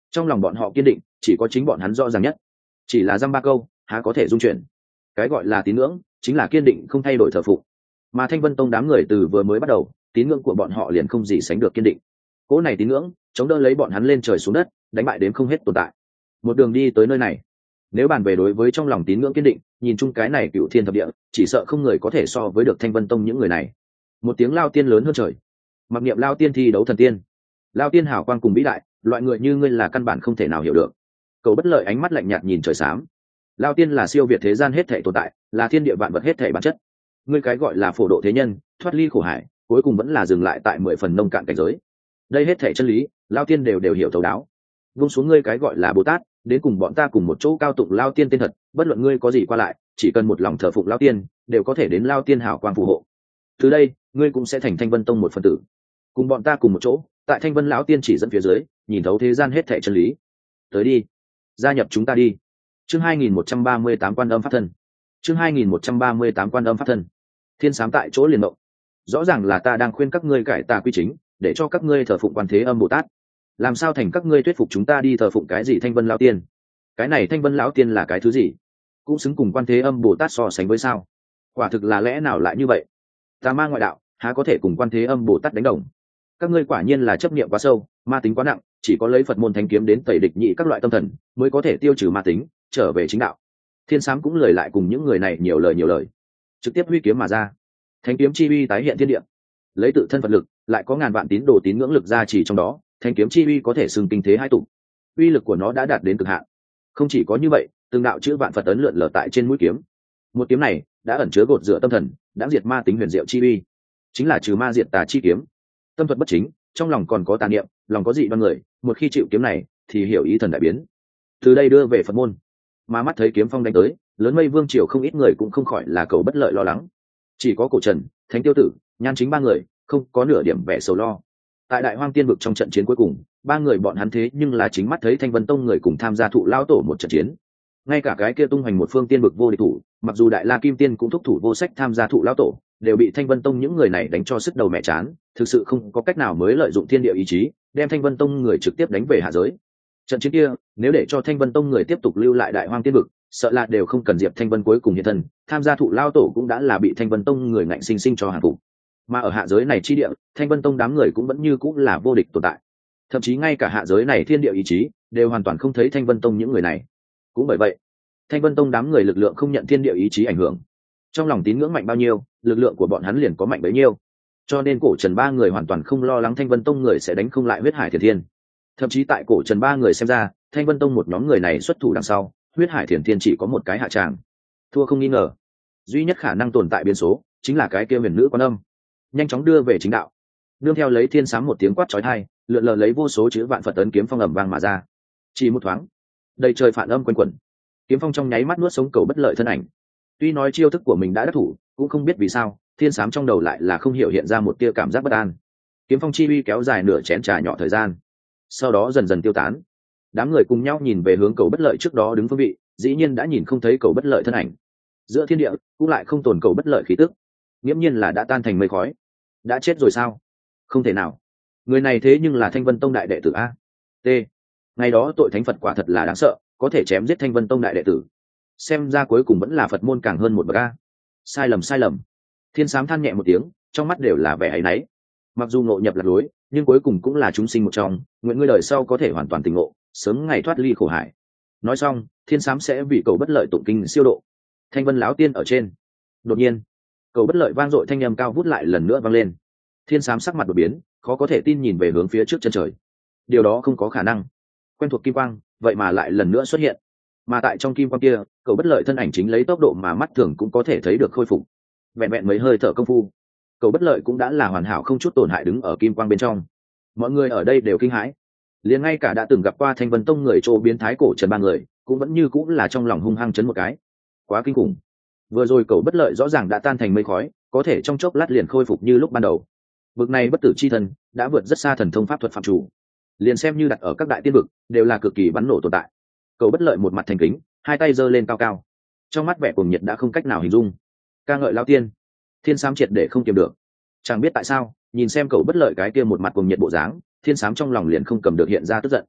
Trong lòng bọn họ kiên định chỉ có chính bọn hắn rõ ràng nhất, chỉ là dăm ba câu há có thể dung chuyển. Cái gọi là tín ngưỡng chính là kiên định không thay đổi thờ phụng, mà Thanh Vân Tông đám người từ vừa mới bắt đầu tín ngưỡng của bọn họ liền không gì sánh được kiên định. Cỗ này tín ngưỡng chống đỡ lấy bọn hắn lên trời xuống đất, đánh bại đến không hết tồn tại, một đường đi tới nơi này. Nếu bàn về đối với trong lòng tín ngưỡng kiên định, nhìn chung cái này cựu thiên thập địa chỉ sợ không người có thể so với được Thanh Vân Tông những người này. Một tiếng lao tiên lớn hơn trời, mặc niệm lao tiên thi đấu thần tiên, lao tiên hảo quang cùng vĩ đại, loại người như ngươi là căn bản không thể nào hiểu được. Cầu Bất Lợi ánh mắt lạnh nhạt nhìn trời xám. Lao tiên là siêu việt thế gian hết thể tồn tại, là thiên địa vạn vật hết thể bản chất. Ngươi cái gọi là phổ độ thế nhân, thoát ly khổ hải, cuối cùng vẫn là dừng lại tại 10 phần nông cạn cảnh giới. Đây hết thể chân lý, lao tiên đều hiểu thấu đáo. Vung xuống ngươi cái gọi là Bồ Tát, đến cùng bọn ta cùng một chỗ cao tụng lao tiên tên thật, bất luận ngươi có gì qua lại, chỉ cần một lòng thờ phụng lao tiên, đều có thể đến lao tiên hảo quang phù hộ. Từ đây, ngươi cũng sẽ thành Thanh Vân Tông một phần tử, cùng bọn ta cùng một chỗ, tại Thanh Vân lão tiên chỉ dẫn phía dưới, nhìn thấu thế gian hết thảy chân lý. Tới đi, gia nhập chúng ta đi. Chương 2138 Quan Âm Pháp Thân. Chương 2138 Quan Âm Pháp Thân. Thiên Sám tại chỗ liền động. Rõ ràng là ta đang khuyên các ngươi cải tà quy chính, để cho các ngươi thờ phụng Quan Thế Âm Bồ Tát. Làm sao thành các ngươi thuyết phục chúng ta đi thờ phụng cái gì Thanh Vân lão tiên? Cái này Thanh Vân lão tiên là cái thứ gì? Cũng xứng cùng Quan Thế Âm Bồ Tát so sánh với sao? Quả thực là lẽ nào lại như vậy? Tà ma ngoại đạo, há có thể cùng Quan Thế Âm Bồ Tát đánh đồng? Các ngươi quả nhiên là chấp niệm quá sâu, ma tính quá nặng, chỉ có lấy Phật môn thánh kiếm đến tẩy địch nhị các loại tâm thần, mới có thể tiêu trừ ma tính, trở về chính đạo. Thiên Sám cũng lời lại cùng những người này nhiều lời, trực tiếp huy kiếm mà ra. Thánh kiếm chi uy tái hiện thiên địa, lấy tự thân Phật lực, lại có ngàn vạn tín đồ tín ngưỡng lực gia trì trong đó, thánh kiếm chi uy có thể xưng kinh thế hai tụ. Uy lực của nó đã đạt đến cực hạn. Không chỉ có như vậy, từng đạo chữ vạn Phật ấn lượn lờ tại trên mũi kiếm. Một kiếm này đã ẩn chứa gột rửa tâm thần, đã diệt ma tính huyền diệu chi uy, chính là trừ ma diệt tà chi kiếm. Tâm thuật bất chính, trong lòng còn có tà niệm, lòng có dị đoan người, một khi chịu kiếm này thì hiểu ý thần đại biến. Từ đây đưa về Phật môn, mà mắt thấy kiếm phong đánh tới, lớn mây vương triều không ít người cũng không khỏi là Cầu Bất Lợi lo lắng. Chỉ có Cổ Trần, Thánh Tiêu Tử, Nhan Chính ba người không có nửa điểm vẻ sầu lo. Tại Đại Hoang Tiên vực trong trận chiến cuối cùng, ba người bọn hắn thế nhưng là chính mắt thấy Thanh Vân Tông người cùng tham gia thụ lao tổ một trận chiến. Ngay cả cái kia tung hoành một phương tiên vực vô địch thủ, mặc dù Đại La Kim Tiên cũng thúc thủ vô sách tham gia thụ lao tổ, đều bị Thanh Vân Tông những người này đánh cho sức đầu mẹ chán, thực sự không có cách nào mới lợi dụng thiên địa ý chí, đem Thanh Vân Tông người trực tiếp đánh về hạ giới. Trận chiến kia, nếu để cho Thanh Vân Tông người tiếp tục lưu lại Đại Hoang Tiên vực, sợ là đều không cần Diệp Thanh Vân cuối cùng hiện thân, tham gia thụ lao tổ cũng đã là bị Thanh Vân Tông người ngạnh sinh sinh cho hàng phục. Mà ở hạ giới này chi địa, Thanh Vân Tông đám người cũng vẫn như cũng là vô địch tồn tại. Thậm chí ngay cả hạ giới này thiên địa ý chí đều hoàn toàn không thấy Thanh Vân Tông những người này. Cũng bởi vậy, Thanh Vân Tông đám người lực lượng không nhận thiên địa ý chí ảnh hưởng, trong lòng tín ngưỡng mạnh bao nhiêu, lực lượng của bọn hắn liền có mạnh bấy nhiêu. Cho nên Cổ Trần ba người hoàn toàn không lo lắng Thanh Vân Tông người sẽ đánh không lại Huyết Hải Thiền Thiên. Thậm chí tại Cổ Trần ba người xem ra, Thanh Vân Tông một nhóm người này xuất thủ đằng sau, Huyết Hải Thiền Thiên chỉ có một cái hạ tràng, thua không nghi ngờ. Duy nhất khả năng tồn tại biến số chính là cái kia huyền nữ Quan Âm, nhanh chóng đưa về chính đạo. Nương theo lấy Thiên Sám một tiếng quát chói tai, lượn lờ lấy vô số chữ vạn Phật ấn kiếm phong ầm vang mà ra. Chỉ một thoáng, đầy trời phản âm quanh quẩn, kiếm phong trong nháy mắt nuốt sống Cầu Bất Lợi thân ảnh. Tuy nói chiêu thức của mình đã đắc thủ, cũng không biết vì sao Thiên Sám trong đầu lại là không hiểu hiện ra một tia cảm giác bất an. Kiếm phong chi uy kéo dài nửa chén trà nhỏ thời gian, sau đó dần dần tiêu tán. Đám người cùng nhau nhìn về hướng Cầu Bất Lợi trước đó đứng phương vị, dĩ nhiên đã nhìn không thấy Cầu Bất Lợi thân ảnh. Giữa thiên địa cũng lại không tồn Cầu Bất Lợi khí tức, nghiễm nhiên là đã tan thành mây khói. Đã chết rồi sao? Không thể nào, người này thế nhưng là Thanh Vân Tông đại đệ tử a. T. Ngày đó tội thánh Phật quả thật là đáng sợ, có thể chém giết Thanh Vân Tông đại đệ tử. Xem ra cuối cùng vẫn là Phật môn càng hơn một bậc a. Sai lầm. Thiên Sám than nhẹ một tiếng, trong mắt đều là vẻ áy náy. Mặc dù ngộ nhập lạc lối, nhưng cuối cùng cũng là chúng sinh một trong, nguyện ngươi đời sau có thể hoàn toàn tỉnh ngộ, sớm ngày thoát ly khổ hải. Nói xong, Thiên Sám sẽ vì Cầu Bất Lợi tụng kinh siêu độ. Thanh Vân lão tiên ở trên. Đột nhiên, Cầu Bất Lợi vang dội thanh âm cao vút lại lần nữa vang lên. Thiên Sám sắc mặt đột biến, khó có thể tin nhìn về hướng phía trước chân trời. Điều đó không có khả năng. Quen thuộc kim quang, vậy mà lại lần nữa xuất hiện. Mà tại trong kim quang kia, Cầu Bất Lợi thân ảnh chính lấy tốc độ mà mắt thường cũng có thể thấy được khôi phục. Vẹn vẹn mấy hơi thở công phu, Cầu Bất Lợi cũng đã là hoàn hảo không chút tổn hại đứng ở kim quang bên trong. Mọi người ở đây đều kinh hãi, liền ngay cả đã từng gặp qua Thanh Vân Tông người trô biến thái Cổ Trần ba người cũng vẫn như cũng là trong lòng hung hăng chấn một cái. Quá kinh khủng. Vừa rồi Cầu Bất Lợi rõ ràng đã tan thành mây khói, có thể trong chốc lát liền khôi phục như lúc ban đầu. Vực này bất tử chi thần đã vượt rất xa thần thông pháp thuật phạm chủ, liền xem như đặt ở các đại tiên vực đều là cực kỳ bắn nổ tồn tại. Cầu Bất Lợi một mặt thành kính, hai tay giơ lên cao cao, trong mắt vẻ cuồng nhiệt đã không cách nào hình dung. Ca ngợi lao tiên. Thiên Sám triệt để không kiềm được, chẳng biết tại sao nhìn xem Cầu Bất Lợi cái kia một mặt cuồng nhiệt bộ dáng, Thiên Sám trong lòng liền không cầm được hiện ra tức giận.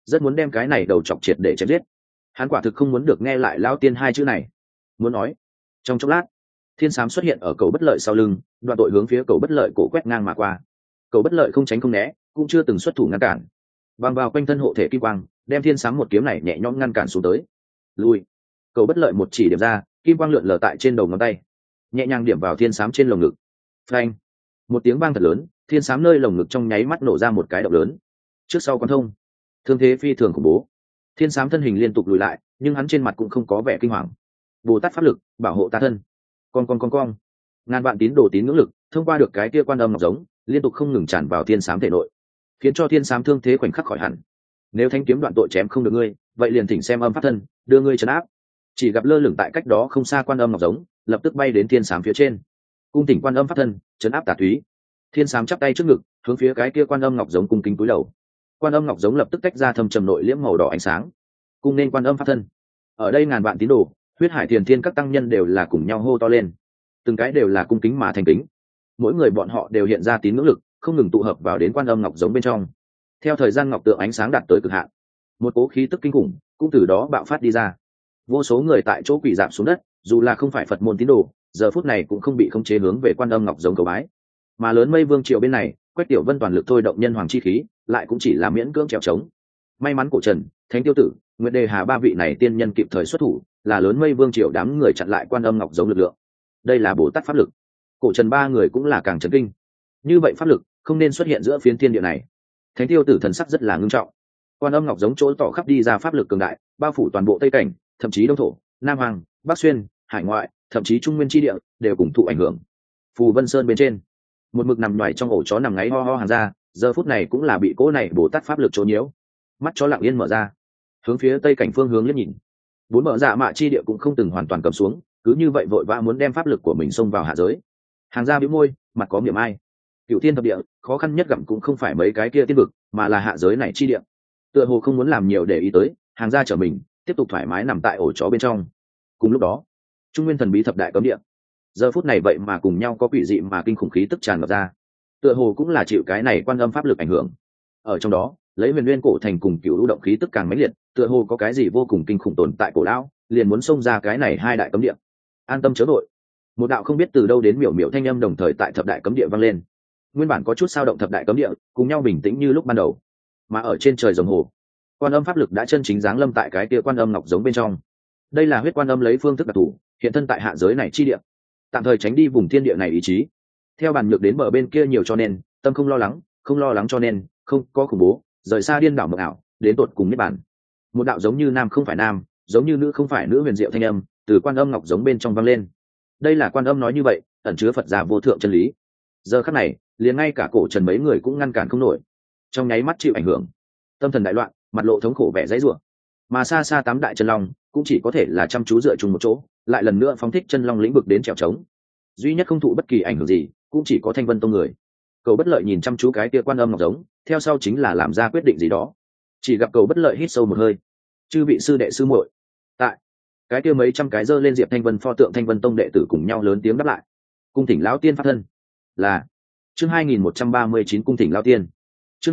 rất muốn đem cái này đầu chọc triệt để chém giết. Hắn quả thực không muốn được nghe lại lão tiên hai chữ này. Muốn nói, trong chốc lát, thiên sám xuất hiện ở cầu bất lợi sau lưng, đoạn tội hướng phía cầu bất lợi cổ quét ngang mà qua. Cầu bất lợi không tránh không né, cũng chưa từng xuất thủ ngăn cản, bằng vào quanh thân hộ thể kim quang, đem thiên sám một kiếm này nhẹ nhõm ngăn cản xuống tới. Lui. Cầu bất lợi một chỉ điểm ra, kim quang lượn lờ tại trên đầu ngón tay, nhẹ nhàng điểm vào thiên sám trên lồng ngực. Phanh. Một tiếng vang thật lớn, thiên sám nơi lồng ngực trong nháy mắt nổ ra một cái động lớn, trước sau quan thông, thương thế phi thường khủng bố. Thiên sám thân hình liên tục lùi lại, nhưng hắn trên mặt cũng không có vẻ kinh hoàng. Bồ Tát pháp lực bảo hộ ta thân. Con. Ngàn vạn tín đồ tín ngưỡng lực thông qua được cái kia quan âm ngọc giống, liên tục không ngừng tràn vào thiên sám thể nội, khiến cho thiên sám thương thế khoảnh khắc khỏi hẳn. Nếu thanh kiếm đoạn tội chém không được ngươi, vậy liền thỉnh xem âm pháp thân đưa ngươi trấn áp. Chỉ gặp lơ lửng tại cách đó không xa quan âm ngọc giống, lập tức bay đến thiên sám phía trên, cung thỉnh quan âm pháp thân trấn áp tà túy. Thiên sám chắp tay trước ngực, hướng phía cái kia quan âm ngọc giống cung kính cúi đầu. Quan âm ngọc giống lập tức tách ra thâm trầm nội liễm màu đỏ ánh sáng, cung nên quan âm pháp thân. Ở đây ngàn vạn tín đồ, huyết hải thiền thiên các tăng nhân đều là cùng nhau hô to lên, từng cái đều là cung kính mà thành kính. Mỗi người bọn họ đều hiện ra tín ngưỡng lực, không ngừng tụ hợp vào đến quan âm ngọc giống bên trong. Theo thời gian ngọc tượng ánh sáng đạt tới cực hạn, một cỗ khí tức kinh khủng cũng từ đó bạo phát đi ra. Vô số người tại chỗ quỳ rạp xuống đất, dù là không phải Phật môn tín đồ, giờ phút này cũng không bị khống chế hướng về quan âm ngọc giống cầu bái. Mà lớn mây vương triều bên này, Quách Tiểu Vân toàn lực thôi động nhân hoàng chi khí, lại cũng chỉ là miễn cưỡng trèo trống. May mắn Cổ Trần, Thánh Tiêu Tử, Nguyệt Đề Hà ba vị này tiên nhân kịp thời xuất thủ, là lớn mây vương triều đám người chặn lại quan âm ngọc giống lực lượng. Đây là Bồ Tát pháp lực. Cổ Trần ba người cũng là càng chấn kinh. Như vậy pháp lực không nên xuất hiện giữa phiến thiên địa này. Thánh Tiêu Tử thần sắc rất là ngưng trọng. Quan âm ngọc giống chỗ tỏ khắp đi ra pháp lực cường đại, bao phủ toàn bộ Tây Cảnh, thậm chí Đông Thổ, Nam Hoàng, Bắc Xuyên, hải ngoại, thậm chí Trung Nguyên chi địa đều cùng thụ ảnh hưởng. Phù Vân Sơn bên trên, một mực nằm nhoài trong ổ chó nằm ngáy ho ho hàng ra, giờ phút này cũng là bị cỗ này Bồ Tát pháp lực chỗ nhiễu. Mắt chó lặng yên mở ra, hướng phía Tây Cảnh phương hướng liếc nhìn. Bốn mở dạ mạ chi địa cũng không từng hoàn toàn cầm xuống, cứ như vậy vội vã muốn đem pháp lực của mình xông vào hạ giới. Hàng ra bĩu môi, mặt có miệng ai. Cửu thiên thập địa, khó khăn nhất gặm cũng không phải mấy cái kia tiên vực, mà là hạ giới này chi địa. Tựa hồ không muốn làm nhiều để ý tới, hàng ra trở mình, tiếp tục thoải mái nằm tại ổ chó bên trong. Cùng lúc đó, Trung Nguyên thần bí thập đại cấm địa, giờ phút này vậy mà cùng nhau có quỷ dị mà kinh khủng khí tức tràn ngập ra. Tựa hồ cũng là chịu cái này quan âm pháp lực ảnh hưởng. Ở trong đó, lấy Huyền Nguyên cổ thành cùng Cửu Lũ động khí tức càng mãnh liệt, tựa hồ có cái gì vô cùng kinh khủng tồn tại cổ lão, liền muốn xông ra cái này hai đại cấm địa. An tâm chớ vội. Một đạo không biết từ đâu đến miểu miểu thanh âm đồng thời tại thập đại cấm địa vang lên. Nguyên bản có chút sao động thập đại cấm địa, cùng nhau bình tĩnh như lúc ban đầu. Mà ở trên trời rồng hồ, quan âm pháp lực đã chân chính giáng lâm tại cái kia quan âm ngọc giống bên trong. Đây là huyết quan âm lấy phương thức đặc thù hiện thân tại hạ giới này chi địa, tạm thời tránh đi vùng thiên địa này ý chí. Theo bản nhược đến bờ bên kia nhiều cho nên tâm không lo lắng cho nên không có khủng bố, rời xa điên đảo mộng ảo, đến tột cùng niết bàn. Một đạo giống như nam không phải nam, giống như nữ không phải nữ huyền diệu thanh âm từ quan âm ngọc giống bên trong vang lên. Đây là quan âm nói như vậy, ẩn chứa Phật gia vô thượng chân lý. Giờ khắc này, liền ngay cả Cổ Trần mấy người cũng ngăn cản không nổi, trong nháy mắt chịu ảnh hưởng, tâm thần đại loạn, mặt lộ thống khổ vẻ dãy rủa. Mà xa xa tám đại chân long cũng chỉ có thể là chăm chú dựa chung một chỗ, lại lần nữa phóng thích chân long lĩnh vực đến trèo trống. Duy nhất không thụ bất kỳ ảnh hưởng gì, cũng chỉ có Thanh Vân Tông người. Cầu Bất Lợi nhìn chăm chú cái kia quan âm ngọc giống, theo sau chính là làm ra quyết định gì đó. Chỉ gặp Cầu Bất Lợi hít sâu một hơi, chư vị sư đệ sư muội, tại cái kia mấy trăm cái dơ lên Diệp Thanh Vân pho tượng Thanh Vân Tông đệ tử cùng nhau lớn tiếng đáp lại. Cung thỉnh lão tiên pháp thân. Là chương 2139 cung thỉnh lão tiên. Chương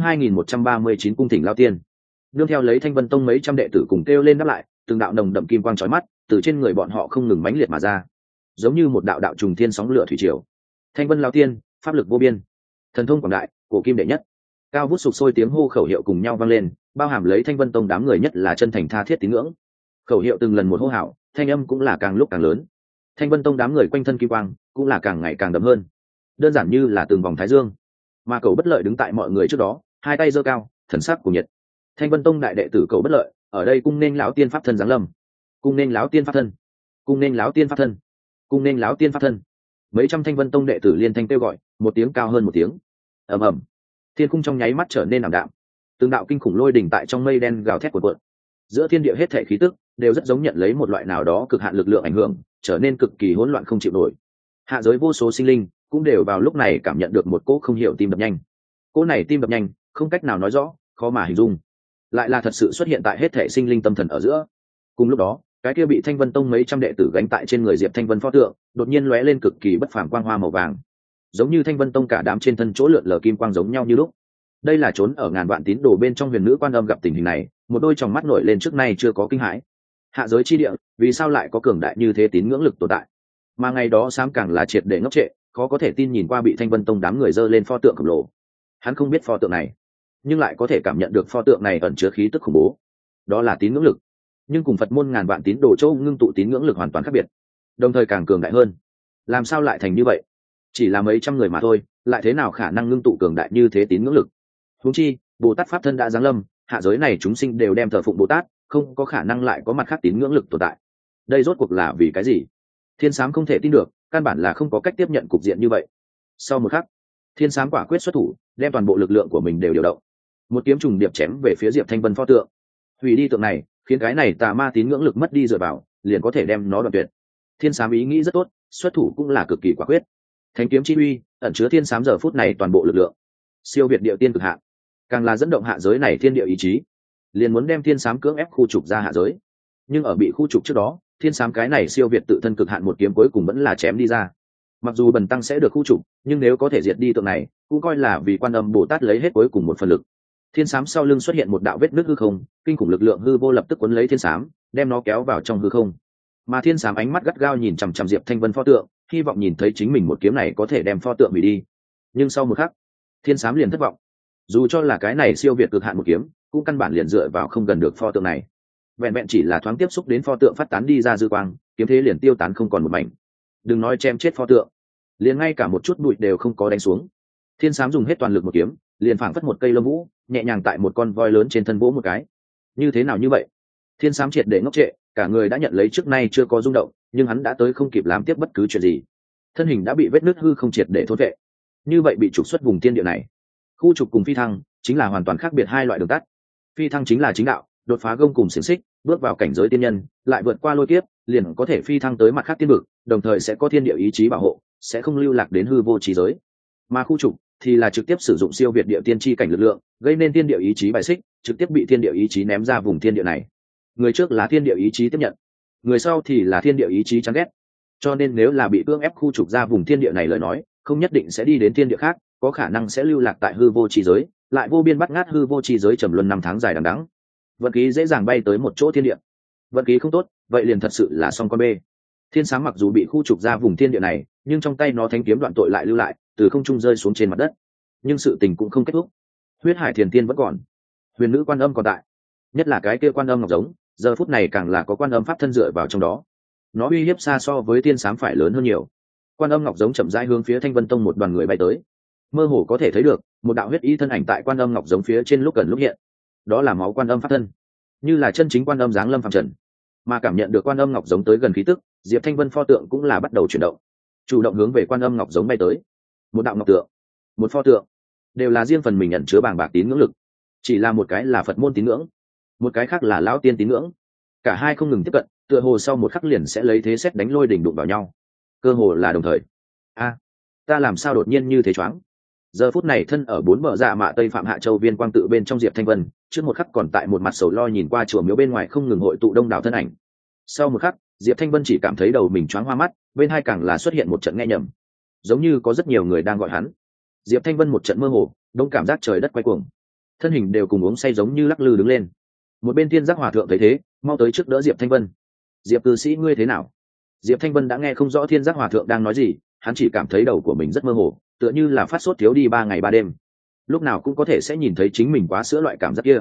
2139 cung thỉnh lão tiên. Nương theo lấy Thanh Vân Tông mấy trăm đệ tử cùng kêu lên đáp lại, từng đạo nồng đậm kim quang chói mắt từ trên người bọn họ không ngừng mãnh liệt mà ra, giống như một đạo đạo trùng thiên sóng lửa thủy triều. Thanh Vân lão tiên, pháp lực vô biên, thần thông quảng đại, cổ kim đệ nhất. Cao vút sục sôi tiếng hô khẩu hiệu cùng nhau vang lên, bao hàm lấy Thanh Vân Tông đám người nhất là chân thành tha thiết tín ngưỡng. Khẩu hiệu từng lần một hô hào, thanh âm cũng là càng lúc càng lớn. Thanh Vân Tông đám người quanh thân kim quang cũng là càng ngày càng đậm hơn, đơn giản như là từng vòng thái dương. Mà Cầu Bất Lợi đứng tại mọi người trước đó, hai tay giơ cao, thần sắc cuồng nhiệt. Thanh Vân Tông đại đệ tử Cầu Bất Lợi ở đây cung nên lão tiên pháp thân giáng lâm, cung nên lão tiên pháp thân, cung nên lão tiên pháp thân, cung nên lão tiên pháp thân. Mấy trăm Thanh Vân Tông đệ tử liên thanh kêu gọi, một tiếng cao hơn một tiếng. Ầm ầm, thiên cung trong nháy mắt trở nên ảm đạm, từng đạo kinh khủng lôi đỉnh tại trong mây đen gào thét cuộn cuộn. Giữa thiên địa hết thảy khí tức đều rất giống nhận lấy một loại nào đó cực hạn lực lượng ảnh hưởng, trở nên cực kỳ hỗn loạn không chịu nổi. Hạ giới vô số sinh linh cũng đều vào lúc này cảm nhận được một cỗ không hiểu tim đập nhanh. Cỗ này tim đập nhanh, không cách nào nói rõ, khó mà hình dung, lại là thật sự xuất hiện tại hết thảy sinh linh tâm thần ở giữa. Cùng lúc đó, cái kia bị Thanh Vân Tông mấy trăm đệ tử gánh tại trên người Diệp Thanh Vân pho tượng, đột nhiên lóe lên cực kỳ bất phàm quang hoa màu vàng, giống như Thanh Vân Tông cả đám trên thân chỗ lượn lờ kim quang giống nhau như lúc. Đây là trốn ở ngàn vạn tín đồ bên trong huyền nữ quan âm gặp tình hình này, một đôi tròng mắt nổi lên trước nay chưa có kinh hãi. Hạ giới chi địa vì sao lại có cường đại như thế tín ngưỡng lực tồn tại? Mà ngày đó Sám càng là triệt để ngốc trệ, khó có thể tin nhìn qua bị Thanh Vân Tông đám người dơ lên pho tượng khổng lồ. Hắn không biết pho tượng này, nhưng lại có thể cảm nhận được pho tượng này ẩn chứa khí tức khủng bố. Đó là tín ngưỡng lực, nhưng cùng Phật môn ngàn vạn tín đồ châu ngưng tụ tín ngưỡng lực hoàn toàn khác biệt, đồng thời càng cường đại hơn. Làm sao lại thành như vậy? Chỉ là mấy trăm người mà thôi, lại thế nào khả năng ngưng tụ cường đại như thế tín ngưỡng lực? Huống chi, Bồ Tát pháp thân đã giáng lâm, hạ giới này chúng sinh đều đem thờ phụng Bồ Tát, không có khả năng lại có mặt khác tín ngưỡng lực tồn tại. Đây rốt cuộc là vì cái gì? Thiên Sám không thể tin được, căn bản là không có cách tiếp nhận cục diện như vậy. Sau một khắc, Thiên Sám quả quyết xuất thủ, đem toàn bộ lực lượng của mình đều điều động, một kiếm trùng điệp chém về phía Diệp Thanh Vân pho tượng. Hủy đi tượng này, khiến cái này tà ma tín ngưỡng lực mất đi dựa vào, liền có thể đem nó đoạn tuyệt. Thiên Sám ý nghĩ rất tốt, xuất thủ cũng là cực kỳ quả quyết. Thánh kiếm chi uy ẩn chứa Thiên Sám giờ phút này toàn bộ lực lượng, siêu việt địa tiên cực hạn, càng là dẫn động hạ giới này thiên địa ý chí, liền muốn đem Thiên Sám cưỡng ép khu trục ra hạ giới. Nhưng ở bị khu trục trước đó, Thiên Sám cái này siêu việt tự thân cực hạn một kiếm cuối cùng vẫn là chém đi ra. Mặc dù bần tăng sẽ được khu trục, nhưng nếu có thể diệt đi tượng này, cũng coi là vì Quan Âm Bồ Tát lấy hết cuối cùng một phần lực. Thiên Sám sau lưng xuất hiện một đạo vết nứt hư không, kinh khủng lực lượng hư vô lập tức cuốn lấy Thiên Sám, đem nó kéo vào trong hư không. Mà Thiên Sám ánh mắt gắt gao nhìn chằm chằm Diệp Thanh Vân pho tượng, hy vọng nhìn thấy chính mình một kiếm này có thể đem pho tượng hủy đi. Nhưng sau một khắc, Thiên Sám liền thất vọng. Dù cho là cái này siêu việt cực hạn một kiếm, cũng căn bản liền dựa vào không gần được pho tượng này. Vẹn vẹn chỉ là thoáng tiếp xúc đến pho tượng phát tán đi ra dư quang, kiếm thế liền tiêu tán không còn một mảnh. Đừng nói chém chết pho tượng, liền ngay cả một chút bụi đều không có đánh xuống. Thiên Sám dùng hết toàn lực một kiếm, liền phảng phất một cây lông vũ, nhẹ nhàng tại một con voi lớn trên thân vỗ một cái. Như thế nào như vậy? Thiên Sám triệt để ngốc trệ, cả người đã nhận lấy trước nay chưa có rung động, nhưng hắn đã tới không kịp làm tiếp bất cứ chuyện gì. Thân hình đã bị vết nứt hư không triệt để thôn vệ. Như vậy bị trục xuất vùng thiên địa này. Khu trục cùng phi thăng chính là hoàn toàn khác biệt hai loại đường tắt. Phi thăng chính là chính đạo, đột phá gông cùng xiềng xích, bước vào cảnh giới tiên nhân, lại vượt qua lôi kiếp, liền có thể phi thăng tới mặt khác tiên vực, đồng thời sẽ có thiên địa ý chí bảo hộ, sẽ không lưu lạc đến hư vô trí giới. Mà khu trục thì là trực tiếp sử dụng siêu việt địa tiên chi cảnh lực lượng, gây nên thiên địa ý chí bài xích, trực tiếp bị thiên địa ý chí ném ra vùng thiên địa này. Người trước là thiên địa ý chí tiếp nhận, người sau thì là thiên địa ý chí chán ghét. Cho nên nếu là bị cưỡng ép khu trục ra vùng thiên địa này lời nói, không nhất định sẽ đi đến thiên địa khác, có khả năng sẽ lưu lạc tại hư vô chi giới, lại vô biên bắt ngát hư vô chi giới trầm luân năm tháng dài đằng đẵng. Vận khí dễ dàng bay tới một chỗ thiên địa, vận khí không tốt, vậy liền thật sự là xong con bê. Thiên Sám mặc dù bị khu trục ra vùng thiên địa này, nhưng trong tay nó thánh kiếm đoạn tội lại lưu lại, từ không trung rơi xuống trên mặt đất. Nhưng sự tình cũng không kết thúc, huyết hải thiền tiên vẫn còn, huyền nữ Quan Âm còn tại, nhất là cái kia Quan Âm ngọc giống, giờ phút này càng là có Quan Âm pháp thân dựa vào trong đó, nó uy hiếp xa so với Thiên Sám phải lớn hơn nhiều. Quan Âm ngọc giống chậm rãi hướng phía Thanh Vân Tông một đoàn người bay tới, mơ hồ có thể thấy được một đạo huyết ý thân ảnh tại Quan Âm ngọc giống phía trên lúc gần lúc hiện, đó là máu Quan Âm pháp thân, như là chân chính Quan Âm giáng lâm phàm trần. Mà cảm nhận được Quan Âm ngọc giống tới gần khí tức, Diệp Thanh Vân pho tượng cũng là bắt đầu chuyển động, chủ động hướng về Quan Âm ngọc giống bay tới. Một đạo ngọc tượng, một pho tượng, đều là riêng phần mình nhận chứa bàng bạc tín ngưỡng lực. Chỉ là một cái là Phật môn tín ngưỡng, một cái khác là lão tiên tín ngưỡng, cả hai không ngừng tiếp cận, tựa hồ sau một khắc liền sẽ lấy thế xét đánh lôi đỉnh đụng vào nhau, cơ hồ là đồng thời. Ta làm sao đột nhiên như thế choáng? Giờ phút này thân ở bốn bờ dạ mạ tây phạm hạ châu viên quang tự bên trong Diệp Thanh Vân, trước một khắc còn tại một mặt sầu lo nhìn qua chùa miếu bên ngoài không ngừng hội tụ đông đảo thân ảnh. Sau một khắc, Diệp Thanh Vân chỉ cảm thấy đầu mình choáng hoa mắt, bên hai càng là xuất hiện một trận nghe nhầm, giống như có rất nhiều người đang gọi hắn. Diệp Thanh Vân một trận mơ hồ, đông cảm giác trời đất quay cuồng, thân hình đều cùng uống say giống như lắc lư đứng lên. Một bên Thiên Giác Hòa thượng thấy thế, mau tới trước đỡ Diệp Thanh Vân. Diệp cư sĩ ngươi thế nào? Diệp Thanh Vân đã nghe không rõ Thiên Giác Hòa thượng đang nói gì, hắn chỉ cảm thấy đầu của mình rất mơ hồ, tựa như là phát sốt thiếu đi 3 ngày 3 đêm, lúc nào cũng có thể sẽ nhìn thấy chính mình quá sữa loại cảm giác kia.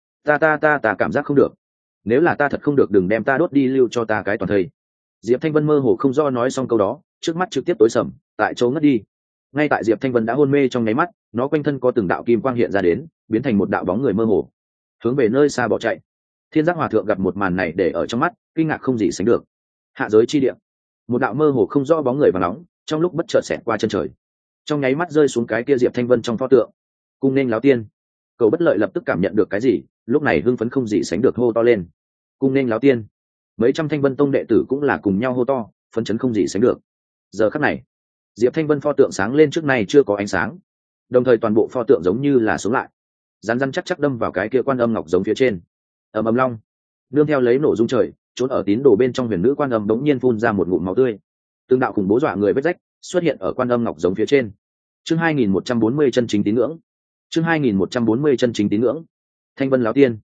Ta cảm giác không được, nếu là ta thật không được đừng đem ta đốt đi, lưu cho ta cái toàn thây. Diệp Thanh Vân mơ hồ không do nói xong câu đó, trước mắt trực tiếp tối sầm, tại chỗ ngất đi. Ngay tại Diệp Thanh Vân đã hôn mê trong nháy mắt, nó quanh thân có từng đạo kim quang hiện ra đến, biến thành một đạo bóng người mơ hồ, hướng về nơi xa bỏ chạy. Thiên Giác Hòa thượng gặp một màn này để ở trong mắt, kinh ngạc không gì sánh được. Hạ giới chi địa, một đạo mơ hồ không rõ bóng người vàng nóng, trong lúc bất chợt xẹt qua chân trời, trong nháy mắt rơi xuống cái kia Diệp Thanh Vân trong pho tượng. Cung nên láo tiên. Cầu Bất Lợi lập tức cảm nhận được cái gì, lúc này hưng phấn không gì sánh được hô to lên. Cung nên láo tiên. Mấy trăm Thanh Vân Tông đệ tử cũng là cùng nhau hô to, phấn chấn không gì sánh được. Giờ khắc này, Diệp Thanh Vân pho tượng sáng lên trước nay chưa có ánh sáng, đồng thời toàn bộ pho tượng giống như là sống lại, rắn rắn chắc chắc đâm vào cái kia Quan Âm ngọc giống phía trên. Ầm ầm long, nương theo lấy nổ rung trời, trốn ở tín đồ bên trong huyền nữ Quan Âm đống nhiên phun ra một ngụm máu tươi. Từng đạo khủng bố dọa người vết rách xuất hiện ở Quan Âm ngọc giống phía trên. Chương 2140 chân chính tín ngưỡng. Chương 2140 chân chính tín ngưỡng. Thanh Vân láo tiên,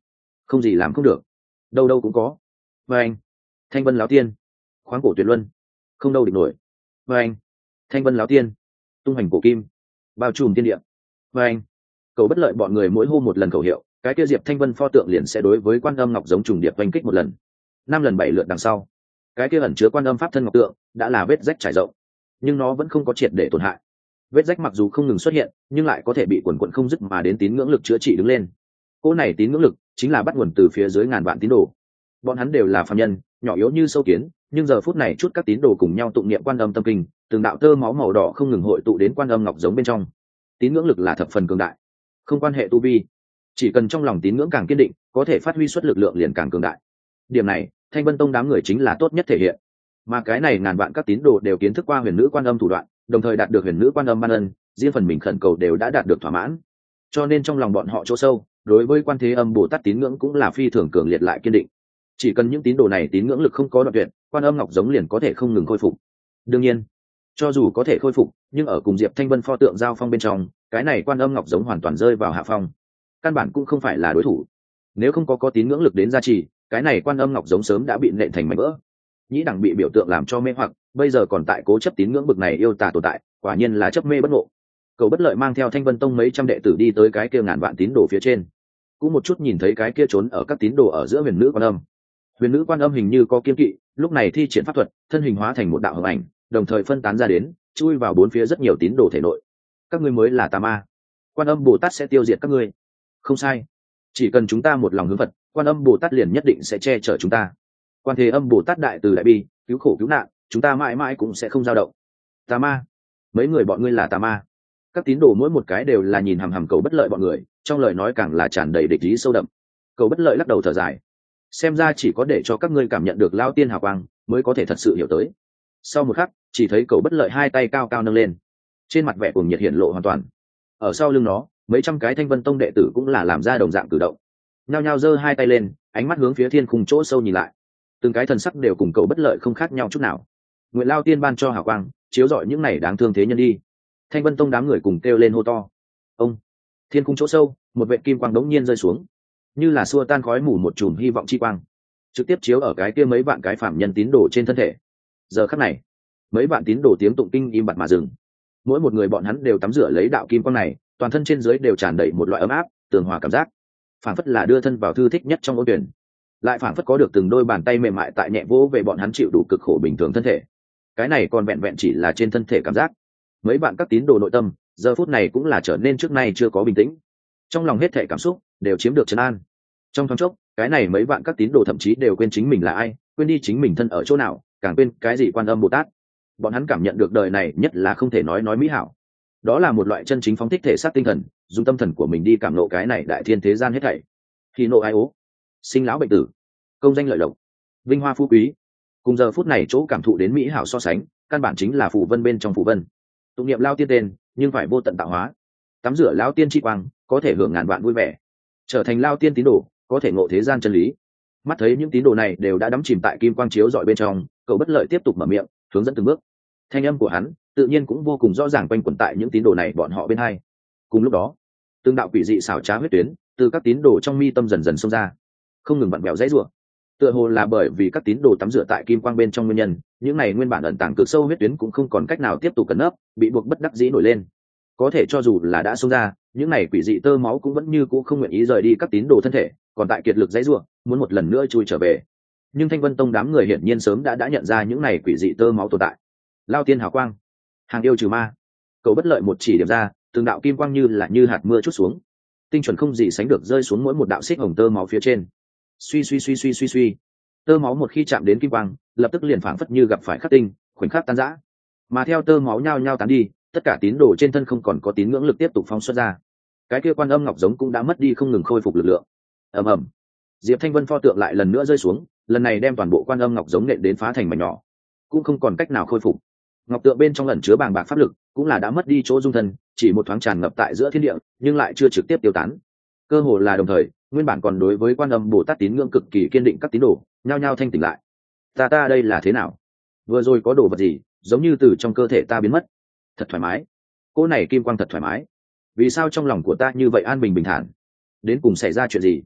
không gì làm không được, đâu đâu cũng có. Và anh, thanh vân lão tiên, khoáng cổ tuyệt luân, không đâu địch nổi. Và anh, thanh vân lão tiên, tung hành cổ kim, bao trùm thiên địa. Và anh, cầu bất lợi bọn người mỗi hô một lần khẩu hiệu, cái kia diệp thanh vân pho tượng liền sẽ đối với quan âm ngọc giống trùng điệp oanh kích một lần. 5 lần 7 lượt đằng sau, cái kia ẩn chứa quan âm pháp thân ngọc tượng đã là vết rách trải rộng, nhưng nó vẫn không có triệt để tổn hại. Vết rách mặc dù không ngừng xuất hiện, nhưng lại có thể bị quần quận không dứt mà đến tín ngưỡng lực chữa trị đứng lên. Cỗ này tín ngưỡng lực chính là bắt nguồn từ phía dưới ngàn vạn tín đồ. Bọn hắn đều là phàm nhân, nhỏ yếu như sâu kiến, nhưng giờ phút này chút các tín đồ cùng nhau tụng niệm quan âm tâm kinh, từng đạo tơ máu màu đỏ không ngừng hội tụ đến quan âm ngọc giống bên trong. Tín ngưỡng lực là thập phần cường đại, không quan hệ tu vi, chỉ cần trong lòng tín ngưỡng càng kiên định, có thể phát huy suất lực lượng liền càng cường đại. Điểm này, Thanh Vân Tông đám người chính là tốt nhất thể hiện. Mà cái này ngàn vạn các tín đồ đều kiến thức qua huyền nữ quan âm thủ đoạn, đồng thời đạt được huyền nữ quan âm ban ân, riêng phần mình khẩn cầu đều đã đạt được thỏa mãn. Cho nên trong lòng bọn họ chỗ sâu, đối với Quan Thế Âm Bồ Tát tín ngưỡng cũng là phi thường cường liệt lại kiên định. Chỉ cần những tín đồ này tín ngưỡng lực không có đoạn tuyệt, quan âm ngọc giống liền có thể không ngừng khôi phục. Đương nhiên, cho dù có thể khôi phục, nhưng ở cùng Diệp Thanh Vân pho tượng giao phong bên trong, cái này quan âm ngọc giống hoàn toàn rơi vào hạ phong, căn bản cũng không phải là đối thủ. Nếu không có tín ngưỡng lực đến gia trì, cái này quan âm ngọc giống sớm đã bị nện thành mảnh vỡ. Nhĩ đẳng bị biểu tượng làm cho mê hoặc, bây giờ còn tại cố chấp tín ngưỡng bực này yêu tà tồn tại, quả nhiên là chấp mê bất ngộ. Cầu bất lợi mang theo Thanh Vân Tông mấy trăm đệ tử đi tới cái kia ngàn vạn tín đồ phía trên, cũng một chút nhìn thấy cái kia trốn ở các tín đồ ở giữa huyền nữ quan âm. Huyền nữ quan âm hình như có kiên kỵ, lúc này thi triển pháp thuật, thân hình hóa thành một đạo hồng ảnh, đồng thời phân tán ra đến, chui vào bốn phía rất nhiều tín đồ thể nội. Các ngươi mới là tà ma, quan âm Bồ Tát sẽ tiêu diệt các ngươi. Không sai, chỉ cần chúng ta một lòng hướng Phật, quan âm Bồ Tát liền nhất định sẽ che chở chúng ta. Quan Thế Âm Bồ Tát đại từ đại bi, cứu khổ cứu nạn, chúng ta mãi mãi cũng sẽ không dao động. Tà ma, mấy người bọn ngươi là tà ma. Các tín đồ mỗi một cái đều là nhìn hằm hằm cầu bất lợi bọn người, trong lời nói càng là tràn đầy địch ý sâu đậm. Cầu bất lợi lắc đầu thở dài, xem ra chỉ có để cho các ngươi cảm nhận được lao tiên hào quang mới có thể thật sự hiểu tới. Sau một khắc, chỉ thấy cầu bất lợi hai tay cao cao nâng lên, trên mặt vẻ cuồng nhiệt hiện lộ hoàn toàn. Ở sau lưng nó, mấy trăm cái Thanh Vân Tông đệ tử cũng là làm ra đồng dạng cử động, nhao nhao giơ hai tay lên, ánh mắt hướng phía thiên khung chỗ sâu nhìn lại. Từng cái thần sắc đều cùng cầu bất lợi không khác nhau chút nào. Nguyện lao tiên ban cho hào quang, chiếu rọi những này đáng thương thế nhân đi. Thanh Vân Tông đám người cùng kêu lên hô to. Ông, thiên khung chỗ sâu, một vệt kim quang đống nhiên rơi xuống, như là xua tan khói mù một chùm hy vọng chi quang, trực tiếp chiếu ở cái kia mấy vạn cái phạm nhân tín đồ trên thân thể. Giờ khắc này, mấy vạn tín đồ tiếng tụng kinh im bặt mà dừng. Mỗi một người bọn hắn đều tắm rửa lấy đạo kim quang này, toàn thân trên dưới đều tràn đầy một loại ấm áp, tường hòa cảm giác, phảng phất là đưa thân vào thư thích nhất trong ôn tuyển, lại phảng phất có được từng đôi bàn tay mềm mại tại nhẹ vỗ về bọn hắn chịu đủ cực khổ bình thường thân thể. Cái này còn vẹn vẹn chỉ là trên thân thể cảm giác. Mấy bạn các tín đồ nội tâm giờ phút này cũng là trở nên trước nay chưa có bình tĩnh, trong lòng hết thể cảm xúc đều chiếm được trấn an. Trong thoáng chốc, cái này mấy bạn các tín đồ thậm chí đều quên chính mình là ai, quên đi chính mình thân ở chỗ nào, càng quên cái gì quan âm Bồ Tát. Bọn hắn cảm nhận được đời này nhất là không thể nói mỹ hảo, đó là một loại chân chính phóng thích thể xác tinh thần, dùng tâm thần của mình đi cảm nộ cái này đại thiên thế gian hết thảy. Khi nộ ai ố, sinh lão bệnh tử, công danh lợi lộc, vinh hoa phú quý, cùng giờ phút này chỗ cảm thụ đến mỹ hảo so sánh, căn bản chính là phù vân bên trong phù vân. Tụng niệm lao tiên tên, nhưng phải vô tận tạo hóa. Tắm rửa lao tiên chi quang, có thể hưởng ngàn vạn vui vẻ. Trở thành lao tiên tín đồ, có thể ngộ thế gian chân lý. Mắt thấy những tín đồ này đều đã đắm chìm tại kim quang chiếu dọi bên trong, cậu bất lợi tiếp tục mở miệng, hướng dẫn từng bước. Thanh âm của hắn tự nhiên cũng vô cùng rõ ràng quanh quẩn tại những tín đồ này bọn họ bên hai. Cùng lúc đó, từng đạo quỷ dị xảo trá huyết tuyến từ các tín đồ trong mi tâm dần dần xông ra, không ngừng vặn vẹo dãy rủa. Tựa hồ là bởi vì các tín đồ tắm rửa tại kim quang bên trong nguyên nhân, những này nguyên bản ẩn tàng cực sâu huyết tuyến cũng không còn cách nào tiếp tục cẩn nấp, bị buộc bất đắc dĩ nổi lên. Có thể cho dù là đã xông ra, những này quỷ dị tơ máu cũng vẫn như cũ không nguyện ý rời đi các tín đồ thân thể, còn tại kiệt lực dãy rủa, muốn một lần nữa chui trở về. Nhưng Thanh Vân Tông đám người hiển nhiên sớm đã nhận ra những này quỷ dị tơ máu tồn tại. Lao tiên hào quang, hàng yêu trừ ma. Cậu bất lợi một chỉ điểm ra, từng đạo kim quang như hạt mưa chút xuống, tinh chuẩn không gì sánh được rơi xuống mỗi một đạo xích hồng tơ máu phía trên. Suy suy suy suy suy suy, tơ máu một khi chạm đến kim quang, lập tức liền phảng phất như gặp phải khắc tinh, khoảnh khắc tan rã. Mà theo tơ máu nhao nhao tán đi, tất cả tín đồ trên thân không còn có tín ngưỡng lực tiếp tục phóng xuất ra. Cái kia quan âm ngọc giống cũng đã mất đi không ngừng khôi phục lực lượng. Ầm ầm, Diệp Thanh Vân pho tượng lại lần nữa rơi xuống, lần này đem toàn bộ quan âm ngọc giống nện đến phá thành mảnh nhỏ, cũng không còn cách nào khôi phục. Ngọc tượng bên trong ẩn chứa bàng bạc pháp lực, cũng là đã mất đi chỗ dung thân, chỉ một thoáng tràn ngập tại giữa thiên địa, nhưng lại chưa trực tiếp tiêu tán. Cơ hồ là đồng thời, nguyên bản còn đối với quan âm Bồ Tát tín ngưỡng cực kỳ kiên định các tín đồ, nhao nhao thanh tỉnh lại. Ta đây là thế nào? Vừa rồi có đồ vật gì, giống như từ trong cơ thể ta biến mất. Thật thoải mái. Cô này kim quang thật thoải mái. Vì sao trong lòng của ta như vậy an bình bình thản? Đến cùng xảy ra chuyện gì?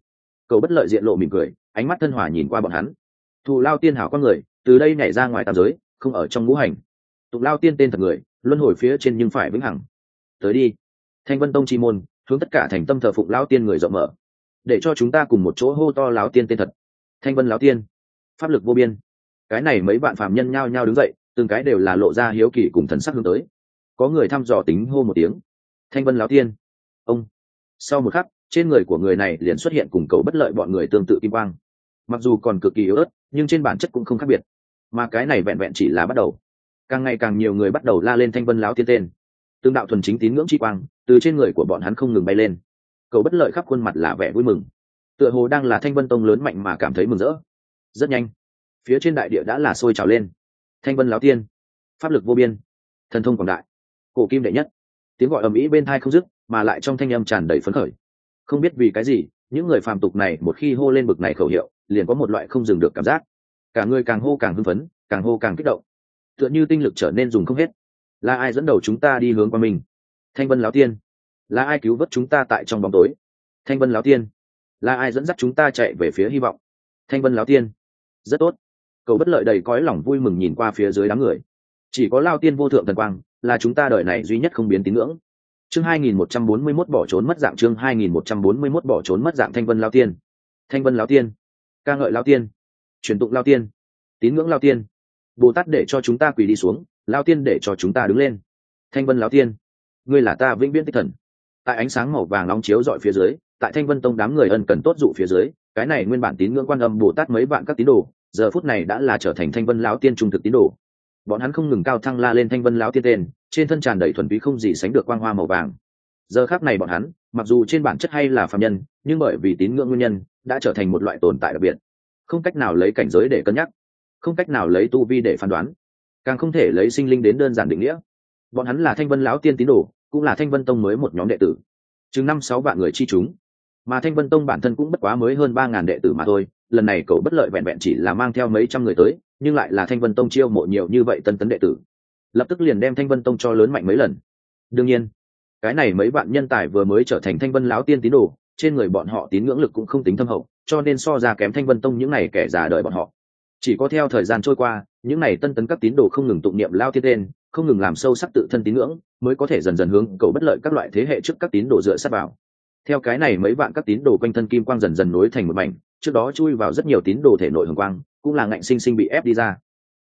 Cầu Bất Lợi diện lộ mỉm cười, ánh mắt thân hòa nhìn qua bọn hắn. Thù Lao Tiên hảo con người, từ đây nhảy ra ngoài tam giới, không ở trong ngũ hành. Tục Lao Tiên tên thật người, luân hồi phía trên nhưng phải vĩnh hằng. Tới đi. Thanh Vân Tông chi môn, hướng tất cả thành tâm thờ phụng Lao Tiên người rộng mở, để cho chúng ta cùng một chỗ hô to Lão Tiên tên thật. Thanh Vân Lão Tiên, pháp lực vô biên. Cái này mấy bạn phàm nhân nhao nhao đứng dậy, từng cái đều là lộ ra hiếu kỳ cùng thần sắc hướng tới. Có người thăm dò tính hô một tiếng, Thanh Vân Lão Tiên. Ông. Sau một khắc, trên người của người này liền xuất hiện cùng Cầu Bất Lợi bọn người tương tự kim quang. Mặc dù còn cực kỳ yếu ớt, nhưng trên bản chất cũng không khác biệt. Mà cái này vẹn vẹn chỉ là bắt đầu. Càng ngày càng nhiều người bắt đầu la lên Thanh Vân Lão Tiên tên. Tương đạo thuần chính tín ngưỡng chi quang, từ trên người của bọn hắn không ngừng bay lên. Cầu Bất Lợi khắp khuôn mặt là vẻ vui mừng, tựa hồ đang là Thanh Vân Tông lớn mạnh mà cảm thấy mừng rỡ. Rất nhanh, phía trên đại địa đã là sôi trào lên. Thanh Vân Lão Tiên, pháp lực vô biên, thần thông quảng đại, cổ kim đệ nhất. Tiếng gọi ầm ĩ bên tai không dứt, mà lại trong thanh âm tràn đầy phấn khởi. Không biết vì cái gì, những người phàm tục này một khi hô lên bực này khẩu hiệu, liền có một loại không dừng được cảm giác. Cả người càng hô càng hưng phấn, càng hô càng kích động, tựa như tinh lực trở nên dùng không hết. Là ai dẫn đầu chúng ta đi hướng qua mình? Thanh Vân Lão Tiên. Là ai cứu vớt chúng ta tại trong bóng tối? Thanh Vân Lão Tiên. Là ai dẫn dắt chúng ta chạy về phía hy vọng? Thanh Vân Lão Tiên. Rất tốt. Cầu Bất Lợi đầy cõi lòng vui mừng nhìn qua phía dưới đám người. Chỉ có Lao Tiên vô thượng thần quang là chúng ta đời này duy nhất không biến tín ngưỡng. Chương 2141 bỏ trốn mất dạng. Chương 2141 bỏ trốn mất dạng. Thanh Vân Lão Tiên. Thanh Vân Lão Tiên. Ca ngợi Lão Tiên. Truyền tụng Lão Tiên. Tín ngưỡng Lão Tiên. Bồ Tát để cho chúng ta quỳ đi xuống, Lão Tiên để cho chúng ta đứng lên. Thanh Vân Lão Tiên, ngươi là ta vĩnh viễn tích thần. Tại ánh sáng màu vàng nóng chiếu rọi phía dưới, tại Thanh Vân Tông đám người ân cần tốt dụ phía dưới, cái này nguyên bản tín ngưỡng Quan Âm Bồ Tát mấy vạn các tín đồ, giờ phút này đã là trở thành Thanh Vân Lão Tiên trung thực tín đồ. Bọn hắn không ngừng cao thăng la lên Thanh Vân Lão Tiên tên, trên thân tràn đầy thuần túy không gì sánh được quang hoa màu vàng. Giờ khắc này bọn hắn, mặc dù trên bản chất hay là phàm nhân, nhưng bởi vì tín ngưỡng nguyên nhân, đã trở thành một loại tồn tại đặc biệt, không cách nào lấy cảnh giới để cân nhắc, không cách nào lấy tu vi để phán đoán, càng không thể lấy sinh linh đến đơn giản định nghĩa. Bọn hắn là Thanh Vân Lão Tiên tín đồ, cũng là Thanh Vân Tông mới một nhóm đệ tử, chừng 5-6 vạn người chi chúng. Mà Thanh Vân Tông bản thân cũng bất quá mới hơn 3.000 đệ tử mà thôi, lần này Cầu Bất Lợi vẹn vẹn chỉ là mang theo mấy trăm người tới, nhưng lại là Thanh Vân Tông chiêu mộ nhiều như vậy tân tấn đệ tử, lập tức liền đem Thanh Vân Tông cho lớn mạnh mấy lần. Đương nhiên, cái này mấy vạn nhân tài vừa mới trở thành Thanh Vân Lão Tiên tín đồ, trên người bọn họ tín ngưỡng lực cũng không tính thâm hậu, cho nên so ra kém Thanh Vân Tông những này kẻ già đời bọn họ. Chỉ có theo thời gian trôi qua, những này tân tấn các tín đồ không ngừng tụng niệm Lao Tiên tên, không ngừng làm sâu sắc tự thân tín ngưỡng, mới có thể dần dần hướng Cầu Bất Lợi các loại thế hệ trước các tín đồ dựa sát vào. Theo cái này mấy vạn các tín đồ quanh thân kim quang dần dần nối thành một mảnh, trước đó chui vào rất nhiều tín đồ thể nội hồng quang, cũng là ngạnh sinh sinh bị ép đi ra.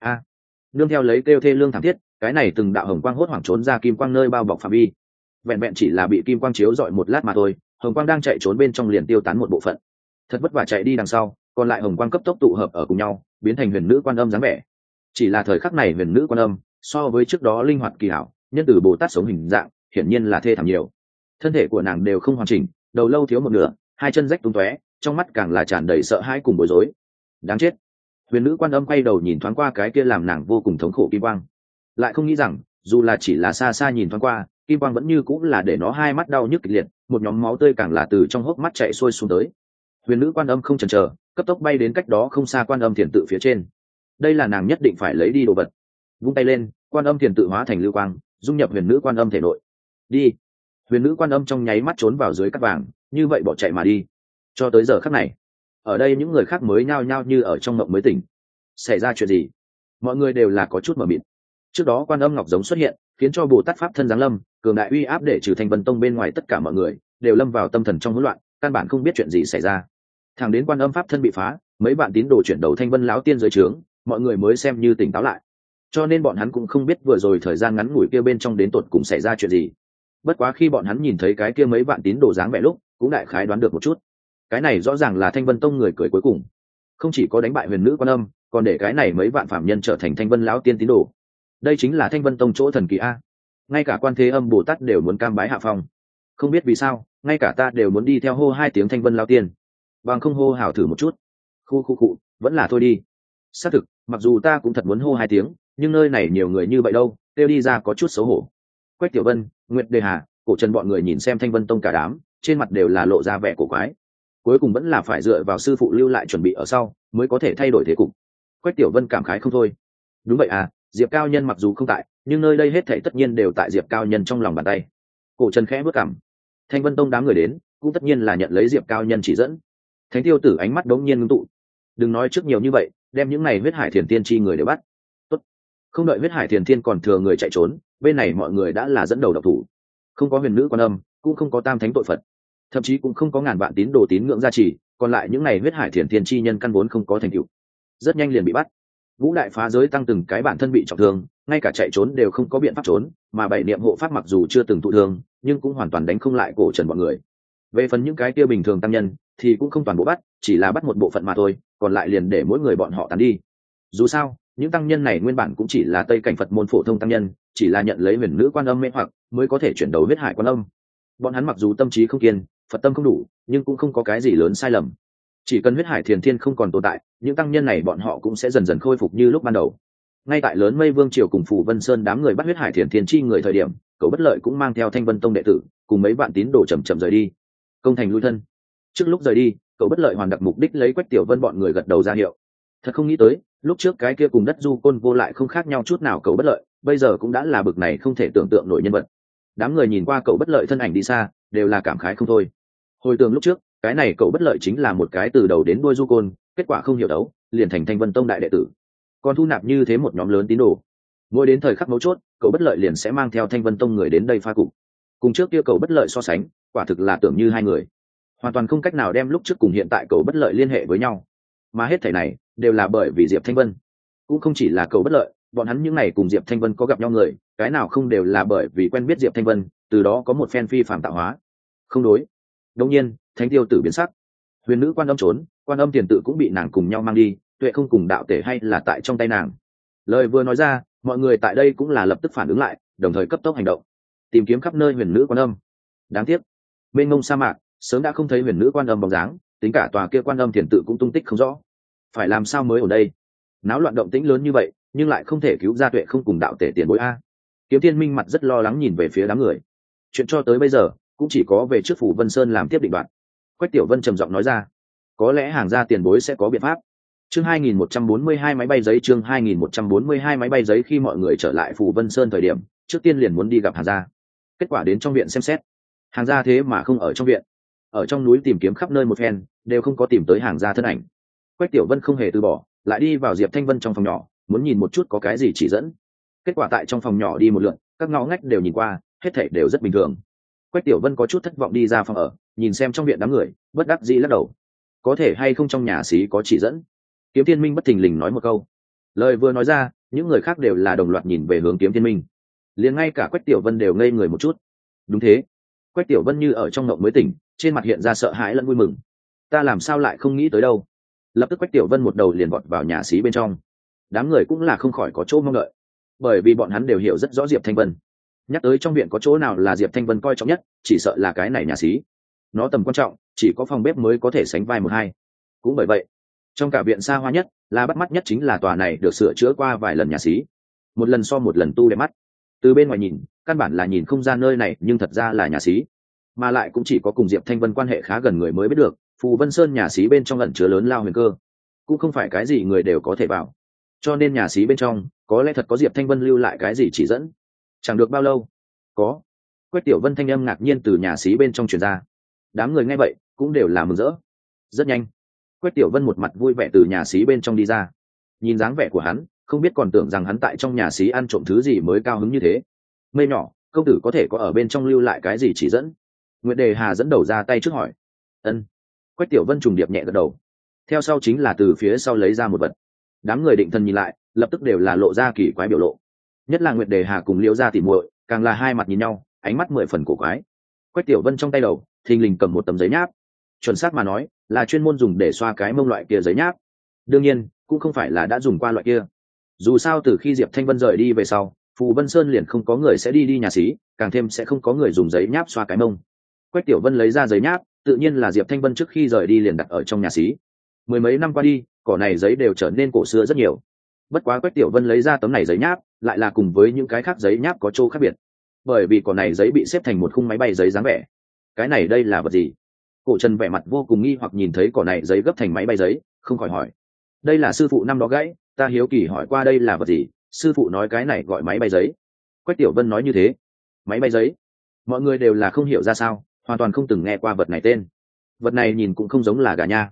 Nương theo lấy kêu thê lương thảm thiết, cái này từng đạo hồng quang hốt hoảng trốn ra kim quang nơi bao bọc phạm vi. Vẹn vẹn chỉ là bị kim quang chiếu dọi một lát mà thôi, hồng quang đang chạy trốn bên trong liền tiêu tán một bộ phận. Thật vất vả chạy đi đằng sau, còn lại hồng quang cấp tốc tụ hợp ở cùng nhau, biến thành Huyền Nữ Quan Âm dáng vẻ. Chỉ là thời khắc này Huyền Nữ Quan Âm, so với trước đó linh hoạt kỳ hảo, nhân từ Bồ Tát sống hình dạng, hiển nhiên là thê thảm nhiều. Thân thể của nàng đều không hoàn chỉnh, đầu lâu thiếu một nửa, hai chân rách tung tóe, trong mắt càng là tràn đầy sợ hãi cùng bối rối. Đáng chết! Huyền Nữ Quan Âm quay đầu nhìn thoáng qua cái kia làm nàng vô cùng thống khổ kim quang, lại không nghĩ rằng, dù là chỉ là xa xa nhìn thoáng qua, kim quang vẫn như cũng là để nó hai mắt đau nhức kịch liệt, một nhóm máu tươi càng là từ trong hốc mắt chạy xuôi xuống tới. Huyền Nữ Quan Âm không chần chờ, cấp tốc bay đến cách đó không xa Quan Âm Thiền tự phía trên. Đây là nàng nhất định phải lấy đi đồ vật. Vung tay lên, Quan Âm Thiền tự hóa thành lưu quang, dung nhập Huyền Nữ Quan Âm thể nội. Đi! Huyền Nữ Quan Âm trong nháy mắt trốn vào dưới cát vàng, như vậy bỏ chạy mà đi. Cho tới giờ khắc này, ở đây những người khác mới nhao nhao như ở trong mộng mới tỉnh. Xảy ra chuyện gì? Mọi người đều là có chút mờ mịt. Trước đó Quan Âm Ngọc giống xuất hiện, khiến cho Bồ Tát pháp thân giáng lâm, cường đại uy áp để trừ Thanh Vân Tông bên ngoài tất cả mọi người đều lâm vào tâm thần trong hỗn loạn, căn bản không biết chuyện gì xảy ra. Thẳng đến Quan Âm pháp thân bị phá, mấy bạn tín đồ chuyển đầu Thanh Vân Lão Tiên dưới trướng, mọi người mới xem như tỉnh táo lại. Cho nên bọn hắn cũng không biết vừa rồi thời gian ngắn ngủi kia bên trong đến tột cùng xảy ra chuyện gì. Bất quá khi bọn hắn nhìn thấy cái kia mấy bạn tín đồ dáng vẻ lúc, cũng đại khái đoán được một chút. Cái này rõ ràng là Thanh Vân Tông người cười cuối cùng, không chỉ có đánh bại Huyền Nữ Quan Âm, còn để cái này mấy vạn phạm nhân trở thành Thanh Vân Lão Tiên tín đồ. Đây chính là Thanh Vân Tông chỗ thần kỳ a. Ngay cả Quan Thế Âm Bồ Tát đều muốn cam bái hạ phong. Không biết vì sao, ngay cả ta đều muốn đi theo hô 2 tiếng Thanh Vân Lão Tiên. Bằng không hô hào thử một chút. Khu, vẫn là thôi đi. Xác thực, mặc dù ta cũng thật muốn hô 2 tiếng, nhưng nơi này nhiều người như vậy đâu, kêu đi ra có chút xấu hổ. Quách Tiểu Vân, Nguyệt Đề Hà, Cổ Trần bọn người nhìn xem Thanh Vân Tông cả đám, trên mặt đều là lộ ra vẻ cổ quái. Cuối cùng vẫn là phải dựa vào sư phụ lưu lại chuẩn bị ở sau, mới có thể thay đổi thế cục. Quách Tiểu Vân cảm khái không thôi. Đúng vậy à, Diệp Cao Nhân mặc dù không tại, nhưng nơi đây hết thảy tất nhiên đều tại Diệp Cao Nhân trong lòng bàn tay. Cổ Trần khẽ bước cằm. Thanh Vân Tông đám người đến, cũng tất nhiên là nhận lấy Diệp Cao Nhân chỉ dẫn. Thánh tiêu tử ánh mắt đống nhiên ngưng tụ. Đừng nói trước nhiều như vậy, đem những này huyết hải thiền tiên chi người để bắt. Tốt. Không đợi huyết hải thiền tiên còn thừa người chạy trốn, bên này mọi người đã là dẫn đầu độc thủ. Không có huyền nữ quan âm, cũng không có tam thánh tội phật, thậm chí cũng không có ngàn vạn tín đồ tín ngưỡng gia trì, còn lại những này huyết hải thiền tiên chi nhân căn vốn không có thành tựu, rất nhanh liền bị bắt. Vũ đại phá giới tăng từng cái bản thân bị trọng thương, ngay cả chạy trốn đều không có biện pháp trốn, mà bảy niệm hộ pháp mặc dù chưa từng thụ thương, nhưng cũng hoàn toàn đánh không lại cổ trần bọn người. Về phần những cái kia bình thường tăng nhân thì cũng không toàn bộ bắt, chỉ là bắt một bộ phận mà thôi, còn lại liền để mỗi người bọn họ tán đi. Dù sao những tăng nhân này nguyên bản cũng chỉ là tây cảnh Phật môn phổ thông tăng nhân, chỉ là nhận lấy huyền nữ quan âm mê hoặc mới có thể chuyển đầu huyết hải quan âm. Bọn hắn mặc dù tâm trí không kiên, Phật tâm không đủ, nhưng cũng không có cái gì lớn sai lầm. Chỉ cần huyết hải thiền thiên không còn tồn tại, những tăng nhân này bọn họ cũng sẽ dần dần khôi phục như lúc ban đầu. Ngay tại lớn mây vương triều cùng Phù Vân Sơn đám người bắt huyết hải thiền thiên chi người thời điểm, Cậu Bất Lợi cũng mang theo Thanh Vân Tông đệ tử cùng mấy bạn tín đồ chậm chậm rời đi. Công thành lui thân. Trước lúc rời đi, Cậu Bất Lợi hoàn đặc mục đích lấy Quách Tiểu Vân bọn người gật đầu ra hiệu. Thật không nghĩ tới, lúc trước cái kia cùng đất du côn vô lại không khác nhau chút nào Cậu Bất Lợi, bây giờ cũng đã là bực này không thể tưởng tượng nổi nhân vật. Đám người nhìn qua Cậu Bất Lợi thân ảnh đi xa, đều là cảm khái không thôi. Hồi tưởng lúc trước, cái này Cậu Bất Lợi chính là một cái từ đầu đến đuôi du côn, kết quả không hiểu đấu, liền thành Thanh Vân Tông đại đệ tử, còn thu nạp như thế một nhóm lớn tín đồ. Mỗi đến thời khắc mấu chốt, Cậu Bất Lợi liền sẽ mang theo Thanh Vân Tông người đến đây pha cục. Cùng trước kia Cậu Bất Lợi so sánh, quả thực là tưởng như hai người, hoàn toàn không cách nào đem lúc trước cùng hiện tại Cậu Bất Lợi liên hệ với nhau. Mà hết thảy này đều là bởi vì Diệp Thanh Vân. Cũng không chỉ là Cậu Bất Lợi, bọn hắn những này cùng Diệp Thanh Vân có gặp nhau người, cái nào không đều là bởi vì quen biết Diệp Thanh Vân, từ đó có một phen phi phàm tạo hóa. Không đối. Đương nhiên, Thánh Tiêu Tử biến sắc. Huyền nữ quan âm trốn, quan âm tiền tự cũng bị nàng cùng nhau mang đi, tuệ không cùng đạo tể hay là tại trong tay nàng. Lời vừa nói ra, mọi người tại đây cũng là lập tức phản ứng lại, đồng thời cấp tốc hành động, tìm kiếm khắp nơi huyền nữ quan âm. Đáng tiếc, bên ngông sa mạc sớm đã không thấy huyền nữ quan âm bóng dáng, tính cả tòa kia quan âm tiền tự cũng tung tích không rõ. Phải làm sao mới ở đây? Náo loạn động tĩnh lớn như vậy, nhưng lại không thể cứu ra tuệ không cùng đạo tể tiền bối a. Kiếm Thiên Minh mặt rất lo lắng nhìn về phía đám người. Chuyện cho tới bây giờ cũng chỉ có về trước phủ Vân Sơn làm tiếp định đoạn. Quách Tiểu Vân trầm giọng nói ra, có lẽ hàng gia tiền bối sẽ có biện pháp. Chương 2142 máy bay giấy, chương 2142 máy bay giấy. Khi mọi người trở lại phủ Vân Sơn thời điểm, trước tiên liền muốn đi gặp hàng gia. Kết quả đến trong viện xem xét, hàng gia thế mà không ở trong viện, ở trong núi tìm kiếm khắp nơi một phen, đều không có tìm tới hàng gia thân ảnh. Quách Tiểu Vân không hề từ bỏ, lại đi vào Diệp Thanh Vân trong phòng nhỏ, muốn nhìn một chút có cái gì chỉ dẫn. Kết quả tại trong phòng nhỏ đi một lượt, các ngõ ngách đều nhìn qua, hết thảy đều rất bình thường. Quách Tiểu Vân có chút thất vọng đi ra phòng ở, nhìn xem trong viện đám người, bất đắc dĩ lắc đầu. Có thể hay không trong nhà xí có chỉ dẫn? Kiếm Thiên Minh bất thình lình nói một câu. Lời vừa nói ra, những người khác đều là đồng loạt nhìn về hướng Kiếm Thiên Minh. Liền ngay cả Quách Tiểu Vân đều ngây người một chút. Đúng thế. Quách Tiểu Vân như ở trong ngộng mới tỉnh, trên mặt hiện ra sợ hãi lẫn vui mừng. Ta làm sao lại không nghĩ tới đâu? Lập tức Quách Tiểu Vân một đầu liền vọt vào nhà xí bên trong. Đám người cũng là không khỏi có chỗ mong đợi, bởi vì bọn hắn đều hiểu rất rõ Diệp Thanh Vân. Nhắc tới trong viện có chỗ nào là Diệp Thanh Vân coi trọng nhất, chỉ sợ là cái này nhà xí. Nó tầm quan trọng, chỉ có phòng bếp mới có thể sánh vai một hai. Cũng bởi vậy, trong cả viện xa hoa nhất, là bắt mắt nhất chính là tòa này được sửa chữa qua vài lần nhà xí. Một lần so một lần tu đẹp mắt. Từ bên ngoài nhìn, căn bản là nhìn không ra nơi này, nhưng thật ra là nhà xí. Mà lại cũng chỉ có cùng Diệp Thanh Vân quan hệ khá gần người mới biết được, Phù Vân Sơn nhà xí bên trong ẩn chứa lớn lao huyền cơ, cũng không phải cái gì người đều có thể vào. Cho nên nhà xí bên trong có lẽ thật có Diệp Thanh Vân lưu lại cái gì chỉ dẫn. Chẳng được bao lâu, có Quách Tiểu Vân thanh âm ngạc nhiên từ nhà xí bên trong truyền ra. Đám người nghe vậy cũng đều là mừng rỡ. Rất nhanh, Quách Tiểu Vân một mặt vui vẻ từ nhà xí bên trong đi ra. Nhìn dáng vẻ của hắn, không biết còn tưởng rằng hắn tại trong nhà xí ăn trộm thứ gì mới cao hứng như thế. Mây nhỏ, công tử có thể có ở bên trong lưu lại cái gì chỉ dẫn? Nguyệt Đề Hà dẫn đầu ra tay trước hỏi. Ân. Quách Tiểu Vân trùng điệp nhẹ gật đầu. Theo sau chính là từ phía sau lấy ra một vật. Đám người định thần nhìn lại, lập tức đều là lộ ra kỳ quái biểu lộ. Nhất là Nguyệt Đề Hà cùng Liễu gia tỉ muội, càng là hai mặt nhìn nhau, ánh mắt 10 phần cổ quái. Quách Tiểu Vân trong tay đầu thình lình cầm một tấm giấy nháp, chuẩn xác mà nói là chuyên môn dùng để xoa cái mông loại kia giấy nháp. Đương nhiên cũng không phải là đã dùng qua loại kia. Dù sao từ khi Diệp Thanh Vân rời đi về sau, Phù Vân Sơn liền không có người sẽ đi nhà xí, càng thêm sẽ không có người dùng giấy nháp xoa cái mông. Quách Tiểu Vân lấy ra giấy nháp, tự nhiên là Diệp Thanh Vân trước khi rời đi liền đặt ở trong nhà xí. Mười mấy năm qua đi, cỏ này giấy đều trở nên cổ xưa rất nhiều. Bất quá Quách Tiểu Vân lấy ra tấm này giấy nháp, lại là cùng với những cái khác giấy nháp có chỗ khác biệt, bởi vì cỏ này giấy bị xếp thành một khung máy bay giấy dáng vẻ. Cái này đây là vật gì? Cổ Trần vẻ mặt vô cùng nghi hoặc nhìn thấy cỏ này giấy gấp thành máy bay giấy, không khỏi hỏi. Đây là sư phụ năm đó gãy, ta hiếu kỳ hỏi qua đây là vật gì, sư phụ nói cái này gọi máy bay giấy. Quách Tiểu Vân nói như thế. Máy bay giấy? Mọi người đều là không hiểu ra sao, hoàn toàn không từng nghe qua vật này tên. Vật này nhìn cũng không giống là gà nha,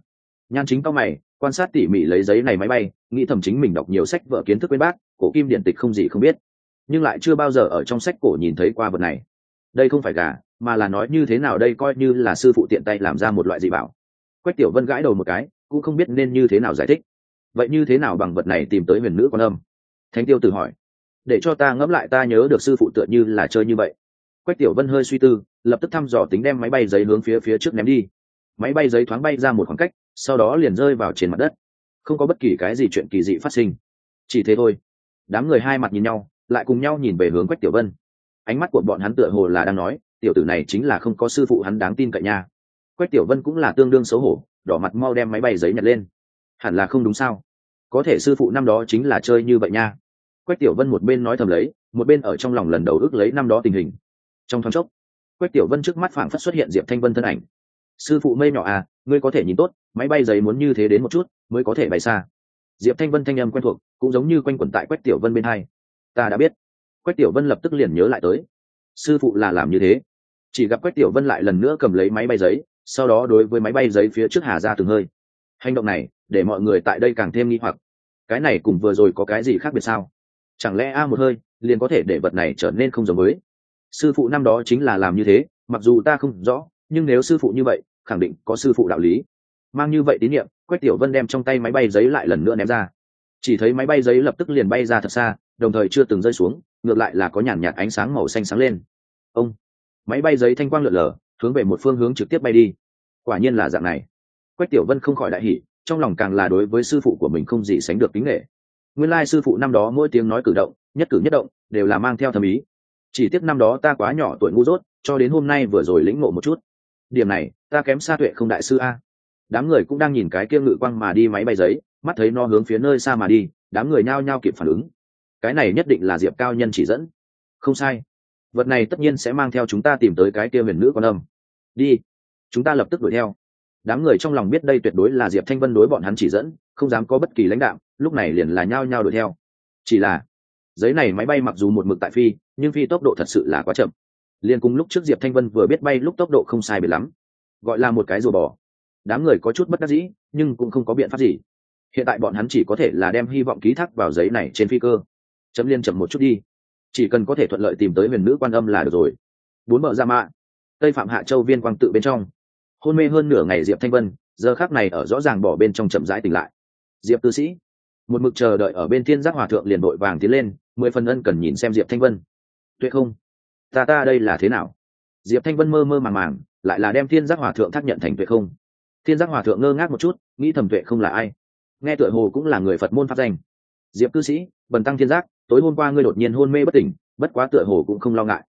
Nhan Chính cao mày quan sát tỉ mỉ lấy giấy này máy bay, nghĩ thầm chính mình đọc nhiều sách vở kiến thức bên bác, cổ kim điển tịch không gì không biết, nhưng lại chưa bao giờ ở trong sách cổ nhìn thấy qua vật này. Đây không phải gà, mà là nói như thế nào đây, coi như là sư phụ tiện tay làm ra một loại gì bảo. Quách Tiểu Vân gãi đầu một cái, cũng không biết nên như thế nào giải thích. Vậy như thế nào bằng vật này tìm tới huyền nữ quan âm? Thánh Tiêu Tử hỏi. Để cho ta ngẫm lại, ta nhớ được sư phụ tựa như là chơi như vậy. Quách Tiểu Vân hơi suy tư, lập tức thăm dò tính đem máy bay giấy hướng phía trước ném đi. Máy bay giấy thoáng bay ra một khoảng cách, sau đó liền rơi vào trên mặt đất. Không có bất kỳ cái gì chuyện kỳ dị phát sinh, chỉ thế thôi. Đám người hai mặt nhìn nhau, lại cùng nhau nhìn về hướng Quách Tiểu Vân. Ánh mắt của bọn hắn tựa hồ là đang nói, tiểu tử này chính là không có sư phụ hắn đáng tin cậy nha. Quách Tiểu Vân cũng là tương đương xấu hổ, đỏ mặt mau đem máy bay giấy nhặt lên. Hẳn là không đúng sao? Có thể sư phụ năm đó chính là chơi như vậy nha. Quách Tiểu Vân một bên nói thầm lấy, một bên ở trong lòng lần đầu ước lấy năm đó tình hình. Trong thoáng chốc, Quách Tiểu Vân trước mắt phảng phất xuất hiện Diệp Thanh Vân thân ảnh. Sư phụ mây nhỏ à, ngươi có thể nhìn tốt, máy bay giấy muốn như thế đến một chút mới có thể bay xa. Diệp Thanh Vân thanh âm quen thuộc, cũng giống như quanh quẩn tại Quách Tiểu Vân bên hai. Ta đã biết. Quách Tiểu Vân lập tức liền nhớ lại tới, sư phụ là làm như thế. Chỉ gặp Quách Tiểu Vân lại lần nữa cầm lấy máy bay giấy, sau đó đối với máy bay giấy phía trước hà ra từng hơi. Hành động này để mọi người tại đây càng thêm nghi hoặc, cái này cùng vừa rồi có cái gì khác biệt sao? Chẳng lẽ một hơi liền có thể để vật này trở nên không giống với sư phụ năm đó chính là làm như thế, mặc dù ta không rõ, nhưng nếu sư phụ như vậy khẳng định có sư phụ đạo lý. Mang như vậy tín nhiệm, Quách Tiểu Vân đem trong tay máy bay giấy lại lần nữa ném ra. Chỉ thấy máy bay giấy lập tức liền bay ra thật xa, đồng thời chưa từng rơi xuống, ngược lại là có nhàn nhạt ánh sáng màu xanh sáng lên. Ông, máy bay giấy thanh quang lượn lờ, hướng về một phương hướng trực tiếp bay đi. Quả nhiên là dạng này. Quách Tiểu Vân không khỏi đại hỉ, trong lòng càng là đối với sư phụ của mình không gì sánh được kính nể. Nguyên lai sư phụ năm đó mỗi tiếng nói cử động, nhất cử nhất động đều là mang theo thâm ý. Chỉ tiếc năm đó ta quá nhỏ tuổi ngu dốt, cho đến hôm nay vừa rồi lĩnh ngộ một chút. Điểm này, ta kém xa Tuệ Không đại sư a. Đám người cũng đang nhìn cái kia ngự quang mà đi máy bay giấy, mắt thấy nó hướng phía nơi xa mà đi, đám người nhao nhao kịp phản ứng. Cái này nhất định là Diệp cao nhân chỉ dẫn. Không sai. Vật này tất nhiên sẽ mang theo chúng ta tìm tới cái kia huyền nữ quan âm. Đi, chúng ta lập tức đuổi theo. Đám người trong lòng biết đây tuyệt đối là Diệp Thanh Vân đối bọn hắn chỉ dẫn, không dám có bất kỳ lãnh đạo, lúc này liền là nhao nhao đuổi theo. Chỉ là giấy này máy bay mặc dù một mực tại phi, nhưng phi tốc độ thật sự là quá chậm. Liên cùng lúc trước Diệp Thanh Vân vừa biết bay lúc tốc độ không sai biệt lắm, gọi là một cái rùa bò. Đám người có chút bất đắc dĩ, nhưng cũng không có biện pháp gì. Hiện tại bọn hắn chỉ có thể là đem hy vọng ký thác vào giấy này trên phi cơ. Chấm liên chậm một chút đi, chỉ cần có thể thuận lợi tìm tới huyền nữ quan âm là được rồi. Bốn bờ ra mạ, Tây Phạm Hạ Châu Viên Quang tự bên trong, hôn mê hơn nửa ngày Diệp Thanh Vân giờ khắc này ở rõ ràng bỏ bên trong chậm rãi tỉnh lại. Diệp cư sĩ một mực chờ đợi ở bên Thiên Giác Hòa thượng liền đội vàng tiến lên, 10 phần ân cần nhìn xem Diệp Thanh Vân. Tuệ Không, ta đây là thế nào? Diệp Thanh Vân mơ mơ màng màng, lại là đem Thiên Giác Hòa thượng thác nhận thành Tuệ Không. Thiên Giác Hòa thượng ngơ ngác một chút, nghĩ thầm Tuệ Không là ai, nghe tựa hồ cũng là người Phật môn pháp danh. Diệp cư sĩ, bần tăng Thiên Giác, tối hôm qua ngươi đột nhiên hôn mê bất tỉnh, bất quá tựa hồ cũng không lo ngại.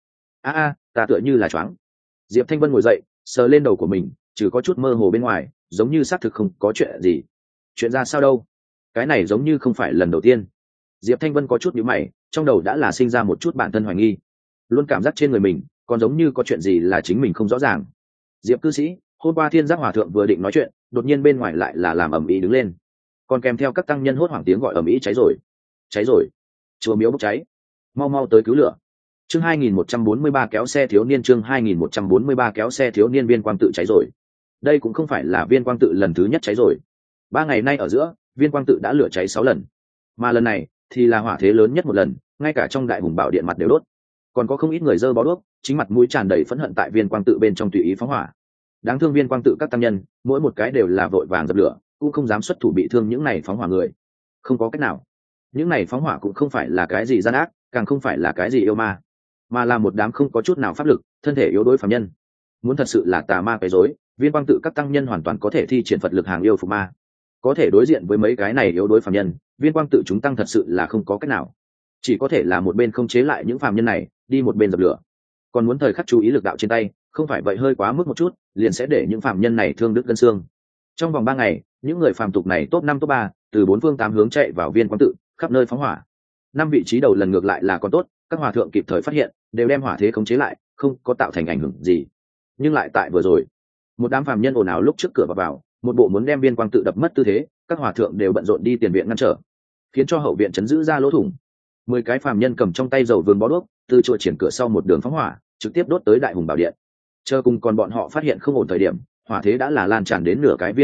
Ta tựa như là choáng. Diệp Thanh Vân ngồi dậy, sờ lên đầu của mình, trừ có chút mơ hồ bên ngoài, giống như xác thực không có chuyện gì. Chuyện ra sao đâu? Cái này giống như không phải lần đầu tiên. Diệp Thanh Vân có chút nhíu mày, trong đầu đã là sinh ra một chút bản thân hoài nghi, luôn cảm giác trên người mình còn giống như có chuyện gì là chính mình không rõ ràng. Diệp cư sĩ, hôm qua Thiên Giác Hòa thượng vừa định nói chuyện, đột nhiên bên ngoài lại là làm ầm ĩ đứng lên, còn kèm theo các tăng nhân hốt hoảng tiếng gọi ầm ĩ cháy rồi, chùa miếu bốc cháy, mau tới cứu lửa. Chương 2143 kéo xe thiếu niên, chương 2143 kéo xe thiếu niên. Viên Quang tự cháy rồi. Đây cũng không phải là Viên Quang tự lần thứ nhất cháy rồi. 3 ngày nay ở giữa, Viên Quang tự đã lửa cháy 6 lần, mà lần này thì là hỏa thế lớn nhất một lần, ngay cả trong Đại Hùng Bảo Điện mặt đều đốt, còn có không ít người dơ bó đuốc, chính mặt mũi tràn đầy phẫn hận tại Viên Quang tự bên trong tùy ý phóng hỏa. Đáng thương Viên Quang tự các tăng nhân, mỗi một cái đều là vội vàng dập lửa, cũng không dám xuất thủ bị thương những này phóng hỏa người. Không có cách nào, những này phóng hỏa cũng không phải là cái gì gian ác, càng không phải là cái gì yêu ma, mà là một đám không có chút nào pháp lực, thân thể yếu đuối phàm nhân. Muốn thật sự là tà ma quấy rối, Viên Quang tự các tăng nhân hoàn toàn có thể thi triển Phật lực hàng yêu phục ma. Có thể đối diện với mấy cái này yếu đuối phàm nhân, Viên Quang tự chúng tăng thật sự là không có cách nào, chỉ có thể là một bên không chế lại những phàm nhân này, đi một bên dập lửa. Còn muốn thời khắc chú ý lực đạo trên tay, không phải vậy hơi quá mức một chút, liền sẽ để những phàm nhân này thương đứt gân xương. Trong vòng 3 ngày, những người phàm tục này top 5 top 3, từ 4 phương 8 hướng chạy vào Viên Quang tự, khắp nơi phóng hỏa. 5 vị trí đầu lần ngược lại là còn tốt, các hòa thượng kịp thời phát hiện, đều đem hỏa thế khống chế lại, không có tạo thành ảnh hưởng gì. Nhưng lại tại vừa rồi, một đám phàm nhân ồn ào lúc trước cửa vào, một bộ muốn đem Viên Quang tự đập mất tư thế, các hòa thượng đều bận rộn đi tiền viện ngăn trở, khiến cho hậu viện chấn giữ ra lỗ thủng. 10 cái phàm nhân cầm trong tay dầu vương bó đuốc, từ chùa triển cửa sau một đường phóng hỏa, trực tiếp đốt tới Đại Hùng Bảo Điện. Chờ cùng còn bọn họ phát hiện không ổn thời điểm, hỏa thế đã là lan tràn đến nửa cái Viên Quang tự,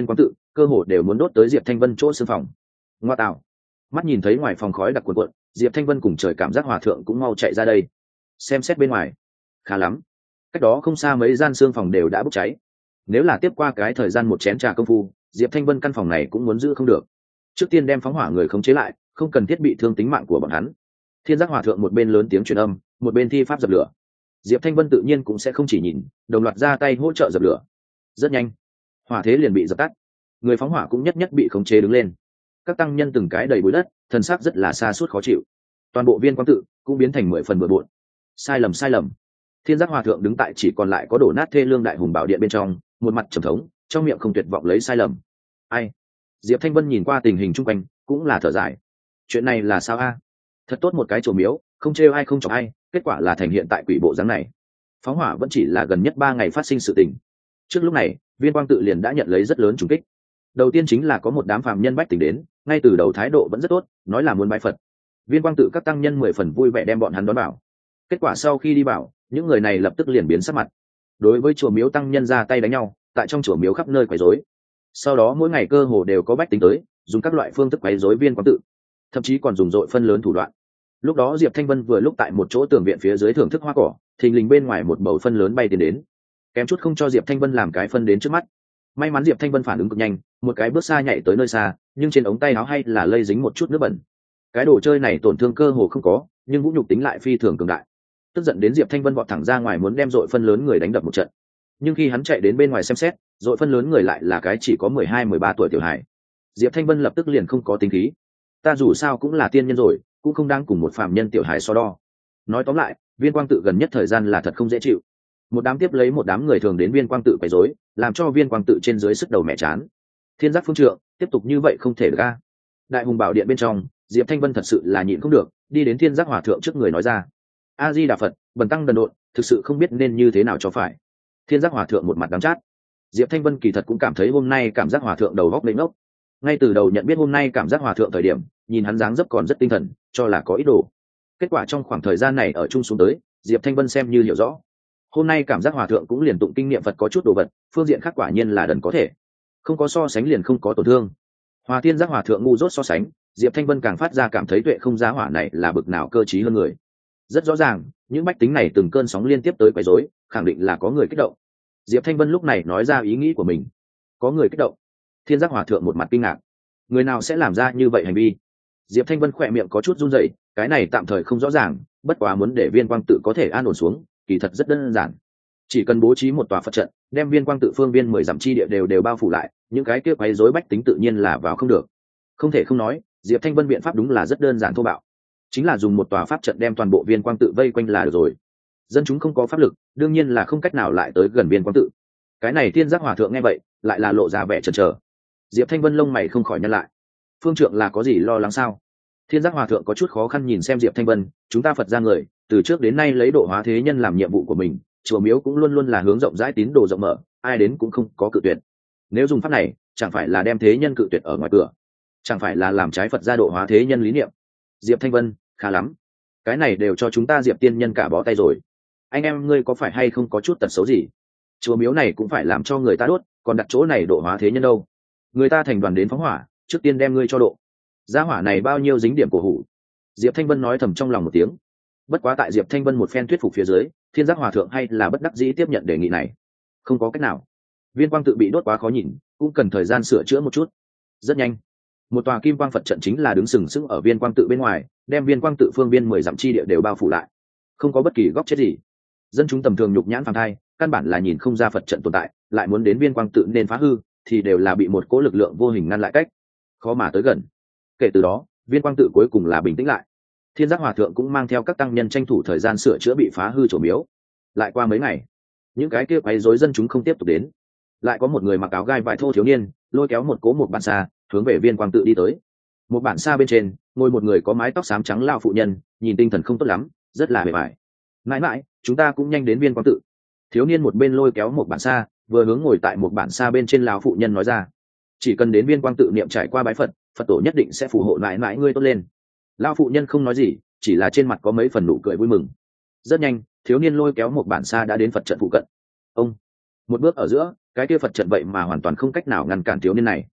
cơ hồ đều muốn đốt tới Diệp Thanh Vân chỗ xương phòng. Ngoa tạo, mắt nhìn thấy ngoài phòng khói đặc cuộn cuộn, Diệp Thanh Vân cùng trời cảm giác hòa thượng cũng mau chạy ra đây xem xét bên ngoài. Khá lắm, cách đó không xa mấy gian xương phòng đều đã bốc cháy. Nếu là tiếp qua cái thời gian một chén trà công phu, Diệp Thanh Vân căn phòng này cũng muốn giữ không được. Trước tiên đem phóng hỏa người khống chế lại, không cần thiết bị thương tính mạng của bọn hắn. Thiên giác hòa thượng một bên lớn tiếng truyền âm, một bên thi pháp dập lửa. Diệp Thanh Vân tự nhiên cũng sẽ không chỉ nhìn, đồng loạt ra tay hỗ trợ dập lửa. Rất nhanh, hỏa thế liền bị dập tắt, người phóng hỏa cũng nhất nhất bị khống chế đứng lên. Các tăng nhân từng cái đầy bụi đất, thần sắc rất là xa suốt khó chịu. Toàn bộ viên quang tự cũng biến thành 10 phần bừa bộn. Sai lầm sai lầm. Thiên giác hòa thượng đứng tại chỉ còn lại có đổ nát thê lương đại hùng bảo điện bên trong, một mặt trầm thống, trong miệng không tuyệt vọng lấy sai lầm. Ai? Diệp Thanh Vân nhìn qua tình hình chung quanh, cũng là thở dài. Chuyện này là sao a? Thật tốt một cái chùa miếu, không trêu ai không chọc ai, kết quả là thành hiện tại quỷ bộ dáng này. Phóng hỏa vẫn chỉ là gần nhất 3 ngày phát sinh sự tình. Trước lúc này, viên quang tự liền đã nhận lấy rất lớn trùng kích. Đầu tiên chính là có một đám phàm nhân bách tỉnh đến, ngay từ đầu thái độ vẫn rất tốt, nói là muốn bái Phật. Viên quang tự các tăng nhân 10 phần vui vẻ đem bọn hắn đón bảo. Kết quả sau khi đi bảo, những người này lập tức liền biến sắc mặt. Đối với chùa miếu tăng nhân ra tay đánh nhau, tại trong chùa miếu khắp nơi quấy rối. Sau đó mỗi ngày cơ hồ đều có bách tính tới, dùng các loại phương thức quấy rối viên quang tự, thậm chí còn dùng dội phân lớn thủ đoạn. Lúc đó Diệp Thanh Vân vừa lúc tại một chỗ tường viện phía dưới thưởng thức hoa cỏ, thình lình bên ngoài một bầu phân lớn bay tiến đến, kém chút không cho Diệp Thanh Vân làm cái phân đến trước mắt. May mắn Diệp Thanh Vân phản ứng cực nhanh, một cái bước xa nhảy tới nơi xa, nhưng trên ống tay áo hay là lây dính một chút nước bẩn. Cái đồ chơi này tổn thương cơ hồ không có, nhưng vũ nhục tính lại phi thường cường đại. Tức giận đến Diệp Thanh Vân vọt thẳng ra ngoài muốn đem dội phân lớn người đánh đập một trận. Nhưng khi hắn chạy đến bên ngoài xem xét, dội phân lớn người lại là cái chỉ có 12-13 tuổi tiểu hài. Diệp Thanh Vân lập tức liền không có tính khí. Ta dù sao cũng là tiên nhân rồi, cũng không đang cùng một phàm nhân tiểu hài so đo. Nói tóm lại, viên quang tự gần nhất thời gian là thật không dễ chịu. Một đám tiếp lấy một đám người thường đến viên quang tự quấy rối, làm cho viên quang tự trên dưới sức đầu mẹ chán. Thiên giác phương trượng, tiếp tục như vậy không thể được a. Đại hùng bảo điện bên trong, Diệp Thanh Vân thật sự là nhịn không được, đi đến thiên giác hòa thượng trước người nói ra: A Di Đà Phật, bần tăng đần độn, thực sự không biết nên như thế nào cho phải. Thiên giác hòa thượng một mặt đắng chát. Diệp Thanh Vân kỳ thật cũng cảm thấy hôm nay cảm giác hòa thượng đầu góc lên ngốc. Ngay từ đầu nhận biết hôm nay cảm giác hòa thượng thời điểm, nhìn hắn dáng dấp còn rất tinh thần, cho là có ý đồ. Kết quả trong khoảng thời gian này ở chung xuống tới, Diệp Thanh Vân xem như hiểu rõ. Hôm nay cảm giác hòa thượng cũng liền tụng kinh nghiệm Phật có chút đồ vật, phương diện khác quả nhiên là đần có thể. Không có so sánh liền không có tổn thương. Hòa Thiên giác hòa thượng ngu dốt so sánh, Diệp Thanh Vân càng phát ra cảm thấy tuệ không giá hỏa này là bực nào cơ trí hơn người. Rất rõ ràng, những bách tính này từng cơn sóng liên tiếp tới quấy rối, khẳng định là có người kích động. Diệp Thanh Vân lúc này nói ra ý nghĩ của mình. Có người kích động? Thiên giác hòa thượng một mặt kinh ngạc. Người nào sẽ làm ra như vậy hành vi? Diệp Thanh Vân khỏe miệng có chút run rẩy, cái này tạm thời không rõ ràng, bất quá muốn để viên quang tự có thể an ổn xuống, kỳ thật rất đơn giản. Chỉ cần bố trí một tòa Phật trận, đem viên quang tự phương viên 10 dặm chi địa đều bao phủ lại, những cái kia quấy rối bách tính tự nhiên là vào không được. Không thể không nói, Diệp Thanh Vân biện pháp đúng là rất đơn giản thô bạo, chính là dùng một tòa pháp trận đem toàn bộ viên quang tự vây quanh là được rồi. Dân chúng không có pháp lực, đương nhiên là không cách nào lại tới gần viên quang tự. Cái này Thiên giác hòa thượng nghe vậy, lại là lộ ra vẻ chần chờ. Diệp Thanh Vân lông mày không khỏi nhăn lại. Phương trượng là có gì lo lắng sao? Thiên giác hòa thượng có chút khó khăn nhìn xem Diệp Thanh Vân, chúng ta Phật gia người, từ trước đến nay lấy độ hóa thế nhân làm nhiệm vụ của mình, chùa miếu cũng luôn luôn là hướng rộng rãi tín đồ rộng mở, ai đến cũng không có cự tuyệt. Nếu dùng pháp này, chẳng phải là đem thế nhân cự tuyệt ở ngoài cửa, chẳng phải là làm trái Phật gia độ hóa thế nhân lý niệm. Diệp Thanh Vân, khá lắm, cái này đều cho chúng ta Diệp tiên nhân cả bó tay rồi. Anh em ngươi có phải hay không có chút tật xấu gì? Chùa miếu này cũng phải làm cho người ta đốt, còn đặt chỗ này độ hóa thế nhân đâu? Người ta thành đoàn đến phóng hỏa, trước tiên đem ngươi cho độ. Gia hỏa này bao nhiêu dính điểm cổ hủ. Diệp Thanh Vân nói thầm trong lòng một tiếng. Bất quá tại Diệp Thanh Vân một phen thuyết phục phía dưới, Thiên giác hòa thượng hay là bất đắc dĩ tiếp nhận đề nghị này. Không có cách nào, viên quang tự bị đốt quá khó nhìn, cũng cần thời gian sửa chữa một chút. Rất nhanh, một tòa kim quang Phật trận chính là đứng sừng sững ở viên quang tự bên ngoài, đem viên quang tự phương viên 10 dặm chi địa đều bao phủ lại, không có bất kỳ góc chết gì. Dân chúng tầm thường nhục nhãn phàm thai, căn bản là nhìn không ra Phật trận tồn tại, lại muốn đến viên quang tự nên phá hư, thì đều là bị một cỗ lực lượng vô hình ngăn lại cách, khó mà tới gần. Kể từ đó, viên quang tự cuối cùng là bình tĩnh lại. Thiên giác hòa thượng cũng mang theo các tăng nhân tranh thủ thời gian sửa chữa bị phá hư chùa miếu. Lại qua mấy ngày, những cái kia quấy rối dân chúng không tiếp tục đến. Lại có một người mặc áo gai vải thô thiếu niên lôi kéo một cố một bản xa hướng về viên quang tự đi tới. Một bản xa bên trên ngồi một người có mái tóc xám trắng lao phụ nhân, nhìn tinh thần không tốt lắm, rất là bề bài. Mãi mãi, chúng ta cũng nhanh đến viên quang tự. Thiếu niên một bên lôi kéo một bản xa, vừa hướng ngồi tại một bản xa bên trên lao phụ nhân nói ra. Chỉ cần đến viên quang tự niệm trải qua bái Phật, Phật tổ nhất định sẽ phù hộ mãi mãi ngươi tốt lên. Lao phụ nhân không nói gì, chỉ là trên mặt có mấy phần nụ cười vui mừng. Rất nhanh, thiếu niên lôi kéo một bản xa đã đến Phật trận phụ cận. Ông, một bước ở giữa, cái kia Phật trận vậy mà hoàn toàn không cách nào ngăn cản thiếu niên này.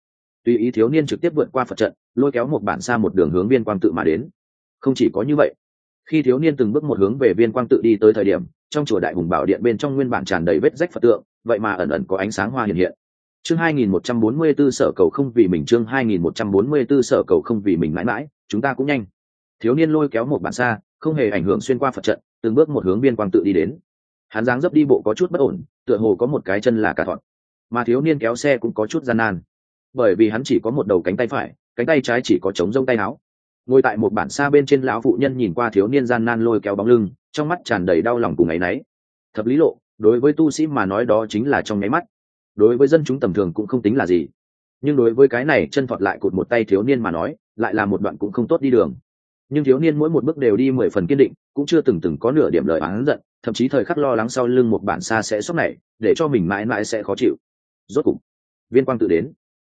tùy ý thiếu niên trực tiếp vượt qua Phật trận, lôi kéo một bản xa một đường hướng Viên Quang Tự mà đến. Không chỉ có như vậy, khi thiếu niên từng bước một hướng về Viên Quang Tự đi tới thời điểm, trong chùa Đại Hùng Bảo Điện bên trong nguyên bản tràn đầy vết rách Phật tượng, vậy mà ẩn ẩn có ánh sáng hoa hiện hiện. Chương 2144 sở cầu không vì mình, chương 2144 sở cầu không vì mình, mãi mãi chúng ta cũng nhanh. Thiếu niên lôi kéo một bản xa, không hề ảnh hưởng xuyên qua Phật trận, từng bước một hướng Viên Quang Tự đi đến. Hắn dáng dấp đi bộ có chút bất ổn, tựa hồ có một cái chân là cả thọn, mà thiếu niên kéo xe cũng có chút gian nan, bởi vì hắn chỉ có một đầu cánh tay phải, cánh tay trái chỉ có chống rông tay áo. Ngồi tại một bản xa bên trên, lão phụ nhân nhìn qua thiếu niên gian nan lôi kéo bóng lưng, trong mắt tràn đầy đau lòng cùng áy náy. Thập lý lộ đối với tu sĩ mà nói đó chính là trong nháy mắt, đối với dân chúng tầm thường cũng không tính là gì, nhưng đối với cái này chân thọt lại cụt một tay thiếu niên mà nói lại là một đoạn cũng không tốt đi đường. Nhưng thiếu niên mỗi một bước đều đi 10 phần kiên định, cũng chưa từng có nửa điểm lời oán giận, thậm chí thời khắc lo lắng sau lưng một bản xa sẽ sốc này, để cho mình mãi mãi sẽ khó chịu. Rốt cục Viên Quang Tự đến.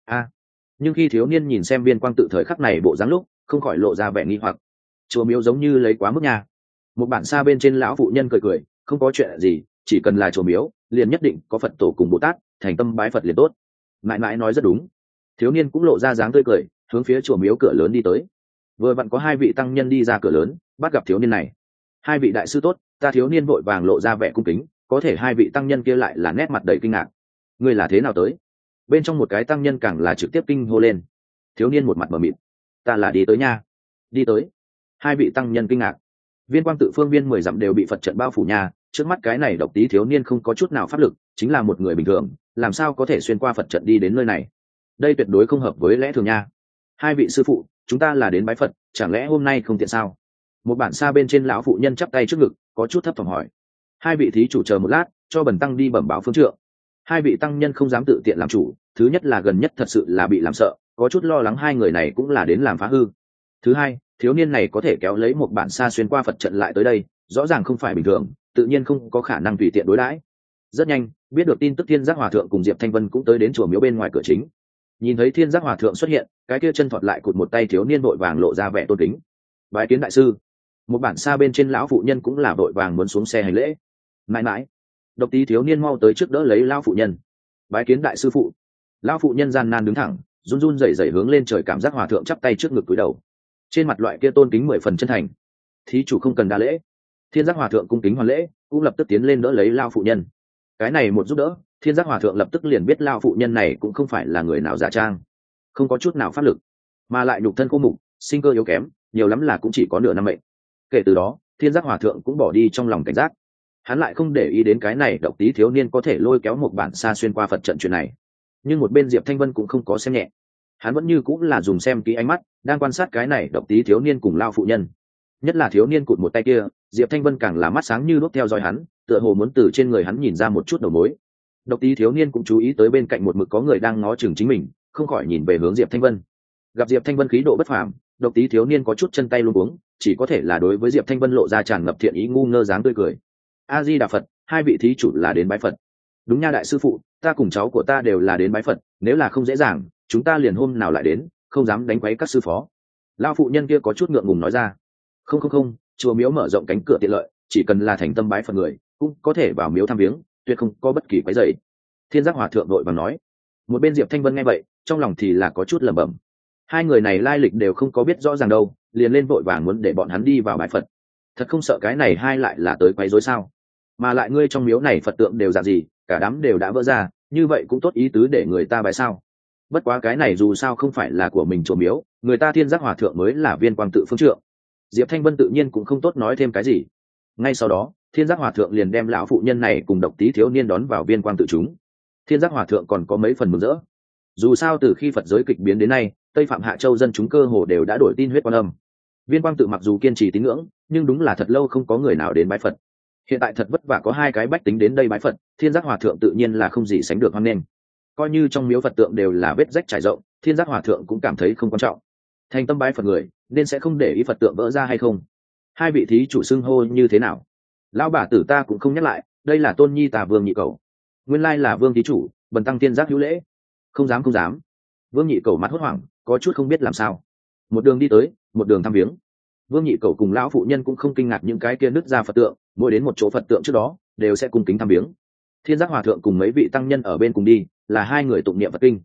Nhưng khi thiếu niên nhìn xem Viên Quang Tự thời khắc này bộ dáng lúc, không khỏi lộ ra vẻ nghi hoặc. Chùa miếu giống như lấy quá mức nha. Một bản xa bên trên lão phụ nhân cười cười, không có chuyện gì, chỉ cần là chùa miếu liền nhất định có Phật tổ cùng Bồ Tát, thành tâm bái Phật liền tốt. Mãi mãi nói rất đúng. Thiếu niên cũng lộ ra dáng tươi cười, hướng phía chùa miếu cửa lớn đi tới. Vừa vặn có hai vị tăng nhân đi ra cửa lớn, bắt gặp thiếu niên này. Hai vị đại sư tốt. Ta thiếu niên vội vàng lộ ra vẻ cung kính, có thể hai vị tăng nhân kia lại là nét mặt đầy kinh ngạc. Ngươi là thế nào tới? Bên trong một cái tăng nhân càng là trực tiếp kinh hô lên. Thiếu niên một mặt mờ mịt. Ta là đi tới nha. Đi tới. Hai vị tăng nhân kinh ngạc. Viên Quang Tự phương viên 10 dặm đều bị Phật trận bao phủ nha, trước mắt cái này độc tí thiếu niên không có chút nào pháp lực, chính là một người bình thường, làm sao có thể xuyên qua Phật trận đi đến nơi này? Đây tuyệt đối không hợp với lẽ thường nha. Hai vị sư phụ, chúng ta là đến bái Phật, chẳng lẽ hôm nay không tiện sao? Một bản xa bên trên lão phụ nhân chắp tay trước ngực, có chút thấp thỏm hỏi. Hai vị thí chủ chờ một lát, cho bần tăng đi bẩm báo phương trượng. Hai vị tăng nhân không dám tự tiện làm chủ, thứ nhất là gần nhất thật sự là bị làm sợ, có chút lo lắng hai người này cũng là đến làm phá hư. Thứ hai, thiếu niên này có thể kéo lấy một bản xa xuyên qua Phật trận lại tới đây, rõ ràng không phải bình thường, tự nhiên không có khả năng tùy tiện đối đãi. Rất nhanh, biết được tin tức Thiên Giác Hòa Thượng cùng Diệp Thanh Vân cũng tới đến chùa miếu bên ngoài cửa chính. Nhìn thấy Thiên Giác Hòa Thượng xuất hiện, cái kia chân thọt lại cụt một tay thiếu niên vội vàng lộ ra vẻ tôn kính. Bái kiến đại sư. Một bản xa bên trên lão phụ nhân cũng là vội vàng muốn xuống xe hành lễ. Mãi mãi độc tí thiếu niên mau tới trước đỡ lấy lão phụ nhân. Bái kiến đại sư phụ. Lão phụ nhân gian nan đứng thẳng, run run rẩy rẩy hướng lên trời, cảm giác Hòa Thượng chắp tay trước ngực cúi đầu, trên mặt loại kia tôn kính 10 phần chân thành. Thí chủ không cần đa lễ. Thiên Giác Hòa Thượng cung kính hoàn lễ, cũng lập tức tiến lên đỡ lấy lão phụ nhân. Cái này một giúp đỡ, Thiên Giác Hòa Thượng lập tức liền biết lão phụ nhân này cũng không phải là người nào giả trang, không có chút nào pháp lực, mà lại nhục thân khô mục, sinh cơ yếu kém, nhiều lắm là cũng chỉ có nửa năm mệnh. Kể từ đó, Thiên Giác Hòa Thượng cũng bỏ đi trong lòng cảnh giác, hắn lại không để ý đến cái này độc tí thiếu niên có thể lôi kéo một bản xa xuyên qua Phật trận chuyện này. Nhưng một bên Diệp Thanh Vân cũng không có xem nhẹ, hắn vẫn như cũng là dùng xem kỹ ánh mắt đang quan sát cái này độc tí thiếu niên cùng lao phụ nhân, nhất là thiếu niên cụt một tay kia. Diệp Thanh Vân càng là mắt sáng như đuốc theo dõi hắn, tựa hồ muốn từ trên người hắn nhìn ra một chút đầu mối. Độc tí thiếu niên cũng chú ý tới bên cạnh một mực có người đang ngó chừng chính mình, không khỏi nhìn về hướng Diệp Thanh Vân. Gặp Diệp Thanh Vân khí độ bất phàm, độc tí thiếu niên có chút chân tay luống cuống, chỉ có thể là đối với Diệp Thanh Vân lộ ra tràn ngập thiện ý ngu ngơ dáng tươi cười. A Di Đà Phật, hai vị thí chủ là đến bái Phật. Đúng nha đại sư phụ, ta cùng cháu của ta đều là đến bái Phật, nếu là không dễ dàng chúng ta liền hôm nào lại đến, không dám đánh quấy các sư phó. Lão phụ nhân kia có chút ngượng ngùng nói ra. Không, chùa miếu mở rộng cánh cửa tiện lợi, chỉ cần là thành tâm bái Phật người cũng có thể vào miếu thăm viếng, tuyệt không có bất kỳ quấy rầy. Thiên Giác Hòa Thượng đội bằng nói. Một bên Diệp Thanh Vân nghe vậy, trong lòng thì là có chút lẩm bẩm, hai người này lai lịch đều không có biết rõ ràng đâu, liền lên vội vàng muốn để bọn hắn đi vào bái Phật, thật không sợ cái này hai lại là tới quấy rối sao? Mà lại ngươi trong miếu này Phật tượng đều dạng gì, cả đám đều đã vỡ ra, như vậy cũng tốt ý tứ để người ta bái sao? Bất quá cái này dù sao không phải là của mình chùa miếu, người ta Thiên Giác Hòa Thượng mới là Viên Quang Tự phương trượng. Diệp Thanh Vân tự nhiên cũng không tốt nói thêm cái gì. Ngay sau đó, Thiên Giác Hòa Thượng liền đem lão phụ nhân này cùng độc tí thiếu niên đón vào Viên Quang Tự chúng. Thiên Giác Hòa Thượng còn có mấy phần mừng rỡ. Dù sao từ khi Phật giới kịch biến đến nay, Tây Phạm Hạ Châu dân chúng cơ hồ đều đã đổi tin huyết Quan Âm. Viên Quang Tự mặc dù kiên trì tín ngưỡng, nhưng đúng là thật lâu không có người nào đến bái Phật. Hiện tại thật vất vả có hai cái bách tính đến đây bái Phật, Thiên Giác Hòa Thượng tự nhiên là không gì sánh được hoan nghênh. Coi như trong miếu Phật tượng đều là vết rách trải rộng, Thiên Giác Hòa Thượng cũng cảm thấy không quan trọng. Thành tâm bái Phật người nên sẽ không để ý Phật tượng vỡ ra hay không. Hai vị thí chủ xưng hô như thế nào? Lão bà tử ta cũng không nhắc lại, đây là tôn nhi ta Vương Nhị Cầu. Nguyên lai là Vương thí chủ, bần tăng Thiên Giác hữu lễ. Không dám. Vương Nhị Cầu mắt hốt hoảng, có chút không biết làm sao. Một đường đi tới, một đường thăm viếng. Vương Nhị Cầu cùng lão phụ nhân cũng không kinh ngạc những cái kia nứt ra Phật tượng, mỗi đến một chỗ Phật tượng trước đó đều sẽ cung kính thăm viếng. Thiên Giác Hòa Thượng cùng mấy vị tăng nhân ở bên cùng đi, là hai người tụng niệm Phật kinh.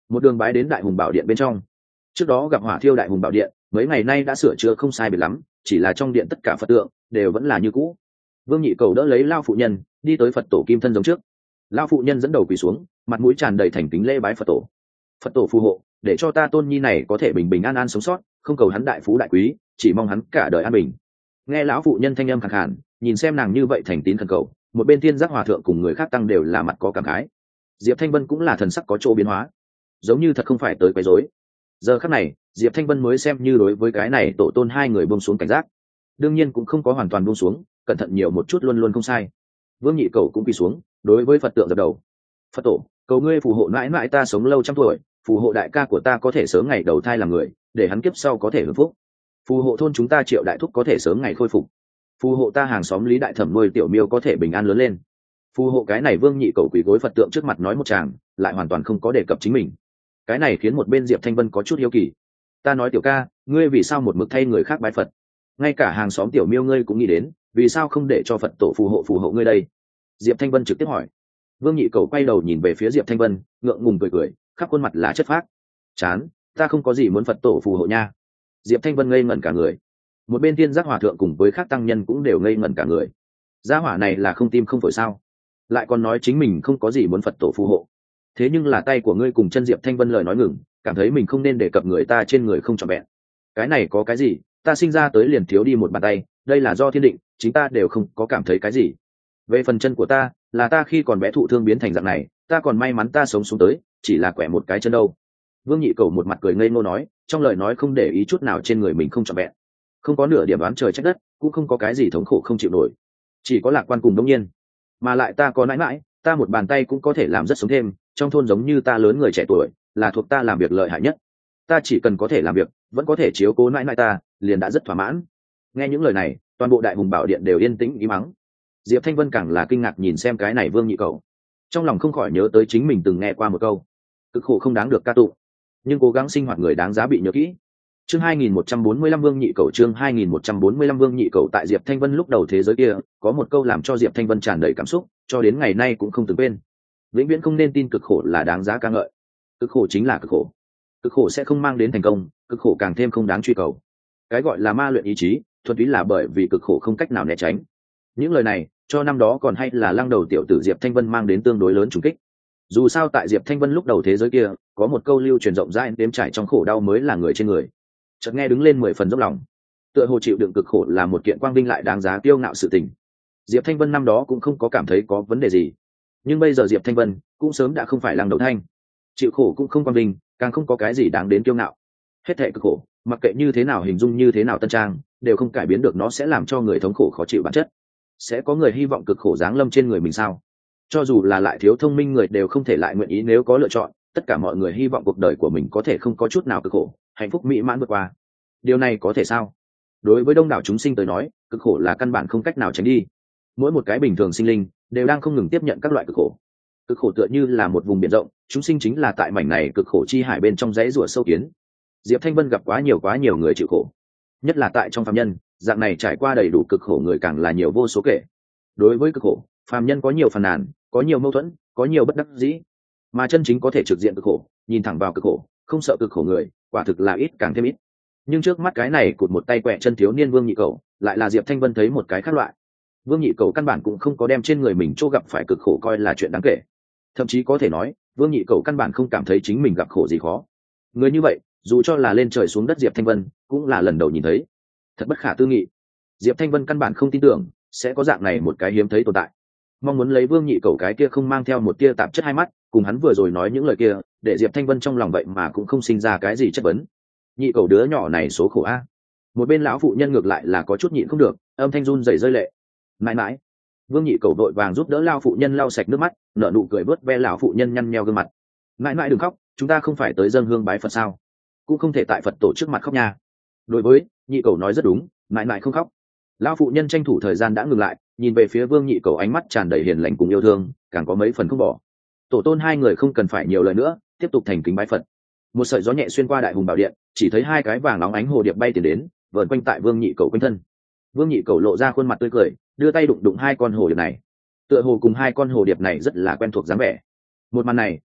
một đường bái đến đại hùng bảo điện bên trong. Trước đó gặp hỏa thiêu đại hùng bảo điện, mấy ngày nay đã sửa chữa không sai biệt lắm, chỉ là trong điện tất cả phật tượng đều vẫn là như cũ. Vương Nhị Cầu đỡ lấy lao phụ nhân đi tới Phật tổ kim thân giống trước. Lao phụ nhân dẫn đầu quỳ xuống, mặt mũi tràn đầy thành kính lễ bái Phật tổ. Phật tổ phù hộ, để cho ta tôn nhi này có thể bình bình an an sống sót, không cầu hắn đại phú đại quý, chỉ mong hắn cả đời an bình. Nghe lão phụ nhân thanh âm khàn khàn, nhìn xem nàng như vậy thành tín khẩn cầu, một bên Thiên Giác Hòa thượng cùng người khác tăng đều là mặt có cảm khái. Diệp Thanh Vân cũng là thần sắc có chỗ biến hóa, giống như thật không phải tới quấy rối. Giờ khắc này, Diệp Thanh Vân mới xem như đối với cái này tổ tôn hai người buông xuống cảnh giác. Đương nhiên cũng không có hoàn toàn buông xuống, cẩn thận nhiều một chút luôn luôn không sai. Vương Nhị Cầu cũng quỳ xuống, đối với Phật tượng dập đầu. Phật tổ, cầu ngươi phù hộ mãi mãi ta sống lâu trăm tuổi, phù hộ đại ca của ta có thể sớm ngày đầu thai làm người, để hắn kiếp sau có thể hưởng phúc. Phù hộ thôn chúng ta Triệu đại thúc có thể sớm ngày khôi phục. Phù hộ ta hàng xóm Lý đại thẩm nuôi tiểu miêu có thể bình an lớn lên. Phù hộ cái này Vương Nhị Cầu quỳ gối Phật tượng trước mặt nói một tràng, lại hoàn toàn không có đề cập chính mình. Cái này khiến một bên Diệp Thanh Vân có chút hiếu kỳ. Ta nói tiểu ca, ngươi vì sao một mực thay người khác bái Phật? Ngay cả hàng xóm tiểu miêu ngươi cũng nghĩ đến, vì sao không để cho Phật tổ phù hộ ngươi đây? Diệp Thanh Vân trực tiếp hỏi. Vương Nhị Cầu quay đầu nhìn về phía Diệp Thanh Vân, ngượng ngùng cười, khắp khuôn mặt là chất phác. Chán, ta không có gì muốn Phật tổ phù hộ nha. Diệp Thanh Vân ngây ngẩn cả người. Một bên Thiên Giác Hòa thượng cùng với các tăng nhân cũng đều ngây ngẩn cả người. Gia hỏa này là không tim không phổi sao? Lại còn nói chính mình không có gì muốn Phật tổ phù hộ. Thế nhưng là tay của ngươi cùng chân. Diệp Thanh Vân lời nói ngừng, cảm thấy mình không nên đề cập người ta trên người không trọn vẹn. Cái này có cái gì, ta sinh ra tới liền thiếu đi một bàn tay, đây là do thiên định, chính ta đều không có cảm thấy cái gì. Về phần chân của ta, là ta khi còn bé thụ thương biến thành dạng này, ta còn may mắn ta sống xuống tới, chỉ là quẻ một cái chân đâu. Vương Nhị Cầu một mặt cười ngây ngô nói, trong lời nói không để ý chút nào trên người mình không trọn vẹn, không có nửa điểm đoán trời trách đất, cũng không có cái gì thống khổ không chịu nổi, chỉ có lạc quan cùng đông nhiên. Mà lại ta có nãi mãi, ta một bàn tay cũng có thể làm rất sống thêm, trong thôn giống như ta lớn người trẻ tuổi, là thuộc ta làm việc lợi hại nhất. Ta chỉ cần có thể làm việc, vẫn có thể chiếu cố nãi nãi ta, liền đã rất thỏa mãn. Nghe những lời này, toàn bộ đại hùng bảo điện đều yên tĩnh ý mắng. Diệp Thanh Vân càng là kinh ngạc nhìn xem cái này Vương Nhị Cầu, trong lòng không khỏi nhớ tới chính mình từng nghe qua một câu: cực khổ không đáng được ca tụng, nhưng cố gắng sinh hoạt người đáng giá bị nhớ kỹ. Chương 2145 Vương Nhị Cầu. Chương 2145 Vương Nhị Cầu. Tại Diệp Thanh Vân lúc đầu thế giới kia, có một câu làm cho Diệp Thanh Vân tràn đầy cảm xúc, cho đến ngày nay cũng không từng quên: vĩnh viễn không nên tin cực khổ là đáng giá ca ngợi. Cực khổ chính là cực khổ, cực khổ sẽ không mang đến thành công, cực khổ càng thêm không đáng truy cầu. Cái gọi là ma luyện ý chí, thuần túy là bởi vì cực khổ không cách nào né tránh. Những lời này cho năm đó còn hay là lăng đầu tiểu tử Diệp Thanh Vân mang đến tương đối lớn trùng kích. Dù sao tại Diệp Thanh Vân lúc đầu thế giới kia, có một câu lưu truyền rộng rãi: đếm trải trong khổ đau mới là người trên người. Chợt nghe đứng lên 10 phần dốc lòng, tựa hồ chịu đựng cực khổ là một kiện quang vinh lại đáng giá kiêu ngạo sự tình. Diệp Thanh Vân năm đó cũng không có cảm thấy có vấn đề gì, nhưng bây giờ Diệp Thanh Vân cũng sớm đã không phải lăng đầu thanh, chịu khổ cũng không quang vinh, càng không có cái gì đáng đến kiêu ngạo. Hết thệ cực khổ, mặc kệ như thế nào hình dung như thế nào tân trang, đều không cải biến được nó sẽ làm cho người thống khổ khó chịu bản chất. Sẽ có người hy vọng cực khổ giáng lâm trên người mình sao? Cho dù là lại thiếu thông minh người đều không thể lại nguyện ý. Nếu có lựa chọn, tất cả mọi người hy vọng cuộc đời của mình có thể không có chút nào cực khổ, hạnh phúc mỹ mãn vượt qua. Điều này có thể sao? Đối với đông đảo chúng sinh tới nói, cực khổ là căn bản không cách nào tránh đi. Mỗi một cái bình thường sinh linh đều đang không ngừng tiếp nhận các loại cực khổ. Cực khổ tựa như là một vùng biển rộng, chúng sinh chính là tại mảnh này cực khổ chi hải bên trong dãy rủa sâu kiến. Diệp Thanh Vân gặp quá nhiều người chịu khổ, nhất là tại trong phàm nhân, dạng này trải qua đầy đủ cực khổ người càng là nhiều vô số kể. Đối với cực khổ, phàm nhân có nhiều phàn nàn, có nhiều mâu thuẫn, có nhiều bất đắc dĩ, mà chân chính có thể trực diện cực khổ, nhìn thẳng vào cực khổ, không sợ cực khổ người, quả thực là ít càng thêm ít. Nhưng trước mắt cái này cụt một tay quẹ chân thiếu niên Vương Nhị Cầu, lại là Diệp Thanh Vân thấy một cái khác loại. Vương Nhị Cầu căn bản cũng không có đem trên người mình chỗ gặp phải cực khổ coi là chuyện đáng kể, thậm chí có thể nói Vương Nhị Cầu căn bản không cảm thấy chính mình gặp khổ gì khó. Người như vậy, dù cho là lên trời xuống đất Diệp Thanh Vân cũng là lần đầu nhìn thấy, thật bất khả tư nghị. Diệp Thanh Vân căn bản không tin tưởng sẽ có dạng này một cái hiếm thấy tồn tại. Mong muốn lấy Vương Nhị Cầu cái kia không mang theo một tia tạp chất hai mắt cùng hắn vừa rồi nói những lời kia, để Diệp Thanh Vân trong lòng vậy mà cũng không sinh ra cái gì chất vấn. Nhị Cầu đứa nhỏ này số khổ a. Một bên lão phụ nhân ngược lại là có chút nhịn không được, âm thanh run rẩy rơi lệ. Mãi mãi. Vương Nhị Cầu vội vàng giúp đỡ lão phụ nhân lau sạch nước mắt, nở nụ cười vớt ve lão phụ nhân nhăn nheo gương mặt. Mãi mãi đừng khóc, chúng ta không phải tới dâng hương bái Phật sao? Cũng không thể tại Phật tổ trước mặt khóc nha. Đối với Nhị Cầu nói rất đúng, mãi mãi không khóc. Lão phụ nhân tranh thủ thời gian đã ngừng lại, nhìn về phía Vương Nhị Cầu ánh mắt tràn đầy hiền lành cùng yêu thương, càng có mấy phần không bỏ. Tổ tôn hai người không cần phải nhiều lời nữa, tiếp tục thành kính bái Phật. Một sợi gió nhẹ xuyên qua đại hùng bảo điện, chỉ thấy hai cái vàng óng ánh hồ điệp bay tiền đến, vờn quanh tại Vương Nhị Cầu quanh thân. Vương Nhị Cầu lộ ra khuôn mặt tươi cười, đưa tay đụng đụng hai con hồ điệp này, tựa hồ cùng hai con hồ điệp này rất là quen thuộc dáng vẻ. Một màn này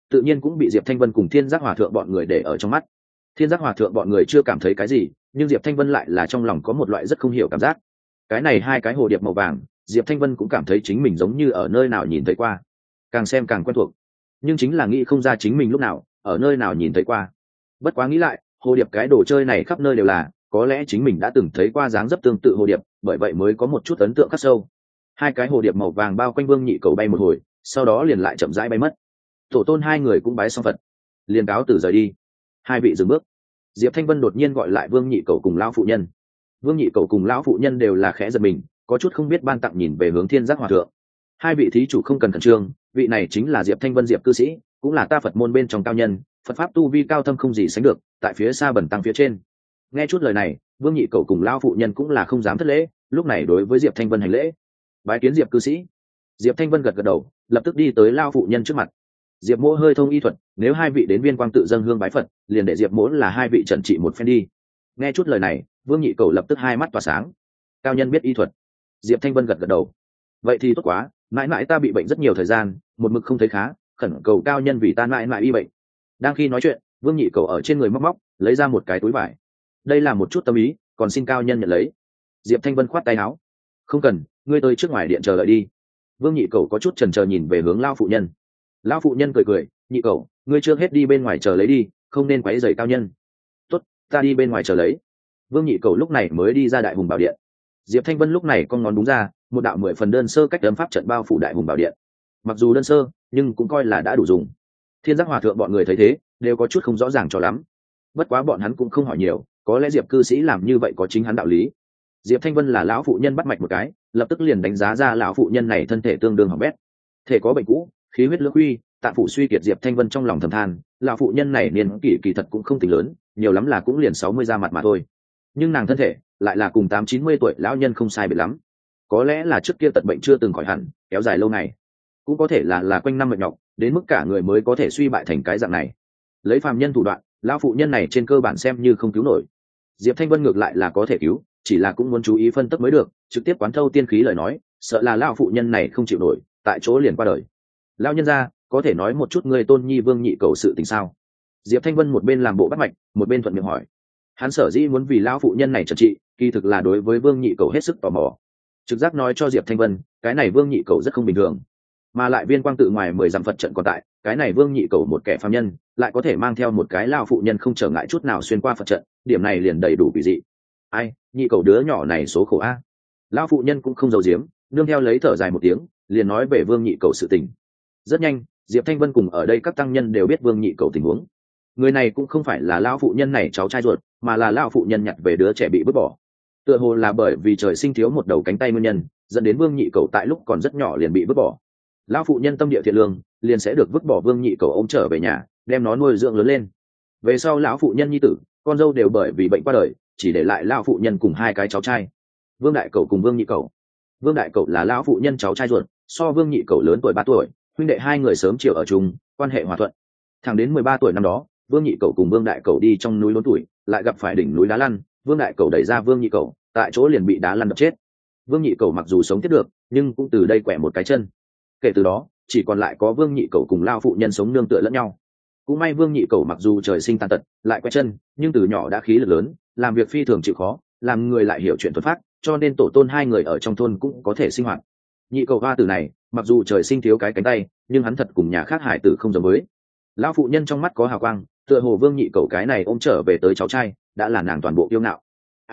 tự nhiên cũng bị Diệp Thanh Vân cùng Thiên Giác Hòa Thượng bọn người để ở trong mắt. Thiên Giác Hòa Thượng bọn người chưa cảm thấy cái gì, nhưng Diệp Thanh Vân lại là trong lòng có một loại rất không hiểu cảm giác. Cái này hai cái hồ điệp màu vàng, Diệp Thanh Vân cũng cảm thấy chính mình giống như ở nơi nào nhìn thấy qua, càng xem càng quen thuộc, nhưng chính là nghĩ không ra chính mình lúc nào ở nơi nào nhìn thấy qua. Bất quá nghĩ lại, hồ điệp cái đồ chơi này khắp nơi đều là, có lẽ chính mình đã từng thấy qua dáng dấp tương tự hồ điệp, bởi vậy mới có một chút ấn tượng khắc sâu. Hai cái hồ điệp màu vàng bao quanh Vương Nhị Cầu bay một hồi, sau đó liền lại chậm rãi bay mất. Tổ tôn hai người cũng bái xong Phật, liền cáo từ rời đi. Hai vị dừng bước. Diệp Thanh Vân đột nhiên gọi lại Vương Nhị Cầu cùng lão phụ nhân. Vương Nhị Cầu cùng lão phụ nhân đều là khẽ giật mình, có chút không biết ban tặng nhìn về hướng Thiên Giác Hòa Thượng. Hai vị thí chủ không cần khẩn trương, vị này chính là Diệp Thanh Vân Diệp cư sĩ, cũng là ta Phật môn bên trong cao nhân, Phật pháp tu vi cao thâm không gì sánh được, tại phía xa bẩn tăng phía trên. Nghe chút lời này, Vương Nhị Cầu cùng lão phụ nhân cũng là không dám thất lễ, lúc này đối với Diệp Thanh Vân hành lễ. Bái kiến Diệp cư sĩ. Diệp Thanh Vân gật gật đầu, lập tức đi tới lão phụ nhân trước mặt. Diệp Mỗ hơi thông y thuật, nếu hai vị đến Viên Quang tự dâng hương bái Phật, liền để Diệp Mỗ là hai vị trần trị một phen đi. Nghe chút lời này, Vương Nhị Cầu lập tức hai mắt tỏa sáng. Cao nhân biết y thuật. Diệp Thanh Vân gật gật đầu. Vậy thì tốt quá, mãi mãi ta bị bệnh rất nhiều thời gian, một mực không thấy khá, khẩn cầu cao nhân vì ta mãi mãi y bệnh. Đang khi nói chuyện, Vương Nhị Cầu ở trên người móc móc, lấy ra một cái túi vải. Đây là một chút tâm ý, còn xin cao nhân nhận lấy. Diệp Thanh Vân khoát tay áo. Không cần, ngươi tới trước ngoài điện chờ đợi đi. Vương Nhị Cầu có chút chần chờ nhìn về hướng lão phụ nhân. Lão phụ nhân cười cười, Nhị Cầu, ngươi chưa hết đi bên ngoài chờ lấy đi, không nên quấy rầy cao nhân. Tốt, ta đi bên ngoài chờ lấy. Vương Nhị Cầu lúc này mới đi ra Đại Hùng Bảo Điện. Diệp Thanh Vân lúc này con ngón đúng ra, một đạo 10 phần đơn sơ cách ấm pháp trận bao phủ Đại Hùng Bảo Điện. Mặc dù đơn sơ, nhưng cũng coi là đã đủ dùng. Thiên Giác Hòa Thượng bọn người thấy thế, đều có chút không rõ ràng cho lắm. Bất quá bọn hắn cũng không hỏi nhiều, có lẽ Diệp cư sĩ làm như vậy có chính hắn đạo lý. Diệp Thanh Vân là lão phụ nhân bắt mạch một cái, lập tức liền đánh giá ra lão phụ nhân này thân thể tương đương hỏng bét, thể có bệnh cũ, khí huyết lưỡng quy, tạng phủ suy kiệt. Diệp Thanh Vân trong lòng thầm than, lão phụ nhân này niên kỷ kỳ thật cũng không tính lớn, nhiều lắm là cũng liền 60 ra mặt mà thôi, nhưng nàng thân thể lại là cùng 80-90 tuổi lão nhân không sai biệt lắm. Có lẽ là trước kia tật bệnh chưa từng khỏi hẳn, kéo dài lâu ngày, cũng có thể là quanh năm mệt nhọc, đến mức cả người mới có thể suy bại thành cái dạng này. Lấy phàm nhân thủ đoạn, lão phụ nhân này trên cơ bản xem như không cứu nổi. Diệp Thanh Vân ngược lại là có thể cứu, chỉ là cũng muốn chú ý phân tích mới được, trực tiếp quán thâu tiên khí lời nói, sợ là lão phụ nhân này không chịu nổi, tại chỗ liền qua đời. Lão nhân gia, có thể nói một chút người tôn nhi Vương Nhị Cầu sự tình sao? Diệp Thanh Vân một bên làm bộ bắt mạch, một bên thuận miệng hỏi. Hắn sở dĩ muốn vì lão phụ nhân này trần trị, kỳ thực là đối với Vương Nhị Cầu hết sức tò mò. Trực giác nói cho Diệp Thanh Vân, cái này Vương Nhị Cầu rất không bình thường, mà lại Viên Quang tự ngoài 10 dặm Phật trận còn tại, cái này Vương Nhị Cầu một kẻ phàm nhân, lại có thể mang theo một cái lão phụ nhân không trở ngại chút nào xuyên qua Phật trận, điểm này liền đầy đủ kỳ dị. Ai, Nhị Cầu đứa nhỏ này số khổ a. Lão phụ nhân cũng không giấu giếm, nương theo lấy thở dài một tiếng, liền nói về Vương Nhị Cầu sự tình. Rất nhanh, Diệp Thanh Vân cùng ở đây các tăng nhân đều biết Vương Nhị Cầu tình huống. Người này cũng không phải là lão phụ nhân này cháu trai ruột, mà là lão phụ nhân nhặt về đứa trẻ bị vứt bỏ. Tựa hồ là bởi vì trời sinh thiếu một đầu cánh tay nguyên nhân, dẫn đến Vương Nhị Cầu tại lúc còn rất nhỏ liền bị vứt bỏ. Lão phụ nhân tâm địa thiện lương, liền sẽ được vứt bỏ Vương Nhị Cầu ôm trở về nhà, đem nó nuôi dưỡng lớn lên. Về sau lão phụ nhân nhi tử, con dâu đều bởi vì bệnh qua đời, chỉ để lại lão phụ nhân cùng hai cái cháu trai, Vương Đại Cầu cùng Vương Nhị Cầu. Vương Đại Cầu là lão phụ nhân cháu trai ruột, so Vương Nhị Cầu lớn tuổi 3 tuổi, huynh đệ hai người sớm chiều ở chung, quan hệ hòa thuận. Thẳng đến 13 tuổi năm đó, Vương Nhị Cầu cùng Vương Đại Cầu đi trong núi lớn tuổi, lại gặp phải đỉnh núi đá lăn, Vương Đại Cầu đẩy ra Vương Nhị Cầu, tại chỗ liền bị đá lăn đập chết. Vương Nhị Cầu mặc dù sống tiếp được, nhưng cũng từ đây quẻ một cái chân. Kể từ đó, chỉ còn lại có Vương Nhị Cầu cùng lão phụ nhân sống nương tựa lẫn nhau. Cũng may Vương Nhị Cầu mặc dù trời sinh tàn tật, lại quẻ chân, nhưng từ nhỏ đã khí lực lớn, làm việc phi thường chịu khó, làm người lại hiểu chuyện thuật pháp, cho nên tổ tôn hai người ở trong thôn cũng có thể sinh hoạt. Nhị Cầu hoa tử này, mặc dù trời sinh thiếu cái cánh tay, nhưng hắn thật cùng nhà khác hải tử không giống với. Lão phụ nhân trong mắt có hào quang, tựa hồ Vương Nhị Cầu cái này ôm trở về tới cháu trai, đã là nàng toàn bộ kiêu ngạo.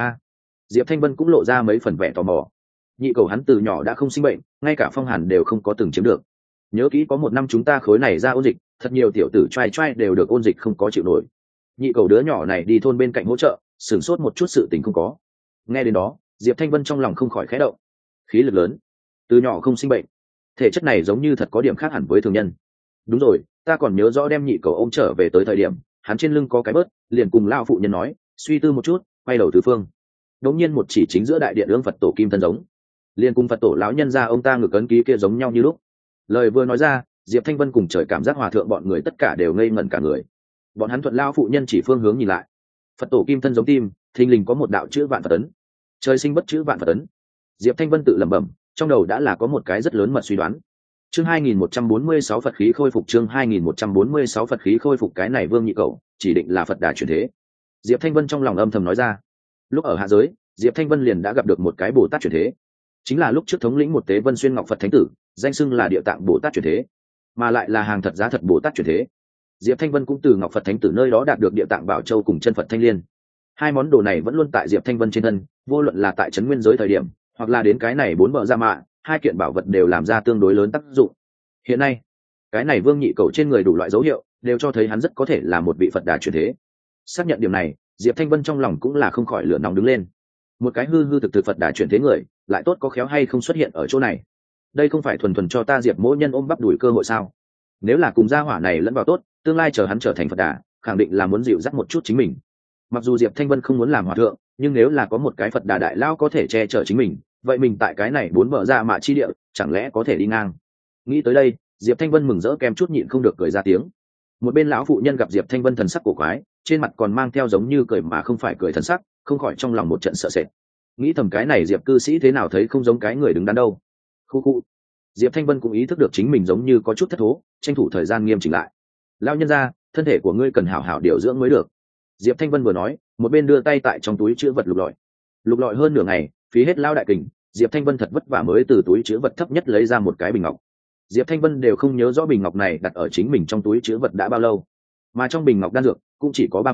Diệp Thanh Vân cũng lộ ra mấy phần vẻ tò mò. Nhị Cầu hắn từ nhỏ đã không sinh bệnh, ngay cả phong hàn đều không có từng chiếm được. Nhớ kỹ có một năm chúng ta khối này ra ôn dịch, thật nhiều tiểu tử trai trai đều được ôn dịch không có chịu nổi. Nhị Cầu đứa nhỏ này đi thôn bên cạnh hỗ trợ, sửng sốt một chút sự tình không có. Nghe đến đó, Diệp Thanh Vân trong lòng không khỏi khẽ động. Khí lực lớn, từ nhỏ không sinh bệnh, thể chất này giống như thật có điểm khác hẳn với thường nhân. Đúng rồi, ta còn nhớ rõ đem Nhị Cầu ôm trở về tới thời điểm, hắn trên lưng có cái bớt, liền cùng lão phụ nhân nói, suy tư một chút, quay đầu tứ phương. Đống nhiên một chỉ chính giữa đại điện ương Phật tổ kim thân giống, liền cùng Phật tổ lão nhân ra ông ta ngực ấn ký kia giống nhau như lúc. Lời vừa nói ra, Diệp Thanh Vân cùng trời cảm giác hòa thượng bọn người tất cả đều ngây ngẩn cả người. Bọn hắn thuận lão phụ nhân chỉ phương hướng nhìn lại, Phật tổ kim thân giống tim, thình lình có một đạo chữ vạn Phật ấn. Trời sinh bất chữ vạn Phật ấn. Diệp Thanh Vân tự lẩm bẩm, trong đầu đã là có một cái rất lớn mật suy đoán. Chương 2146 Phật khí khôi phục. Chương 2146 Phật khí khôi phục. Cái này Vương Nhị Cẩu chỉ định là Phật Đà chuyển thế. Diệp Thanh Vân trong lòng âm thầm nói ra. Lúc ở hạ giới, Diệp Thanh Vân liền đã gặp được một cái Bồ Tát chuyển thế, chính là lúc trước thống lĩnh một tế Vân Xuyên Ngọc Phật Thánh Tử, danh xưng là Địa Tạng Bồ Tát chuyển thế, mà lại là hàng thật giá thật Bồ Tát chuyển thế. Diệp Thanh Vân cũng từ Ngọc Phật Thánh Tử nơi đó đạt được Địa Tạng Bảo Châu cùng chân Phật Thanh Liên. Hai món đồ này vẫn luôn tại Diệp Thanh Vân trên thân, vô luận là tại trấn nguyên giới thời điểm, hoặc là đến cái này bốn bờ ra mạ, hai kiện bảo vật đều làm ra tương đối lớn tác dụng. Hiện nay, cái này Vương Nhị Cẩu trên người đủ loại dấu hiệu, đều cho thấy hắn rất có thể là một vị Phật Đà chuyển thế. Xác nhận điểm này, Diệp Thanh Vân trong lòng cũng là không khỏi lửa nóng đứng lên. Một cái hư hư thực thực Phật Đà chuyển thế người, lại tốt có khéo hay không xuất hiện ở chỗ này. Đây không phải thuần thuần cho ta Diệp Mỗ Nhân ôm bắp đuổi cơ hội sao? Nếu là cùng gia hỏa này lẫn vào tốt, tương lai chờ hắn trở thành Phật Đà, khẳng định là muốn dịu dắt một chút chính mình. Mặc dù Diệp Thanh Vân không muốn làm hòa thượng, nhưng nếu là có một cái Phật Đà đại lao có thể che chở chính mình, vậy mình tại cái này bốn bờ ra mạ chi địa, chẳng lẽ có thể đi ngang? Nghĩ tới đây, Diệp Thanh Vân mừng rỡ kem chút nhịn không được cười ra tiếng. Một bên lão phụ nhân gặp Diệp Thanh Vân thần sắc cổ quái, trên mặt còn mang theo giống như cười mà không phải cười thần sắc, không khỏi trong lòng một trận sợ sệt. Nghĩ thầm cái này Diệp cư sĩ thế nào thấy không giống cái người đứng đắn đâu. Khu khu. Diệp Thanh Vân cũng ý thức được chính mình giống như có chút thất thố, tranh thủ thời gian nghiêm chỉnh lại. Lão nhân gia, thân thể của ngươi cần hảo hảo điều dưỡng mới được. Diệp Thanh Vân vừa nói, một bên đưa tay tại trong túi chứa vật lục lọi. Lục lọi hơn nửa ngày, phí hết lao đại kình, Diệp Thanh Vân thật vất vả mới từ túi chứa vật thấp nhất lấy ra một cái bình ngọc. Diệp Thanh Vân đều không nhớ rõ bình ngọc này đặt ở chính mình trong túi chứa vật đã bao lâu, mà trong bình ngọc đan dược cũng chỉ có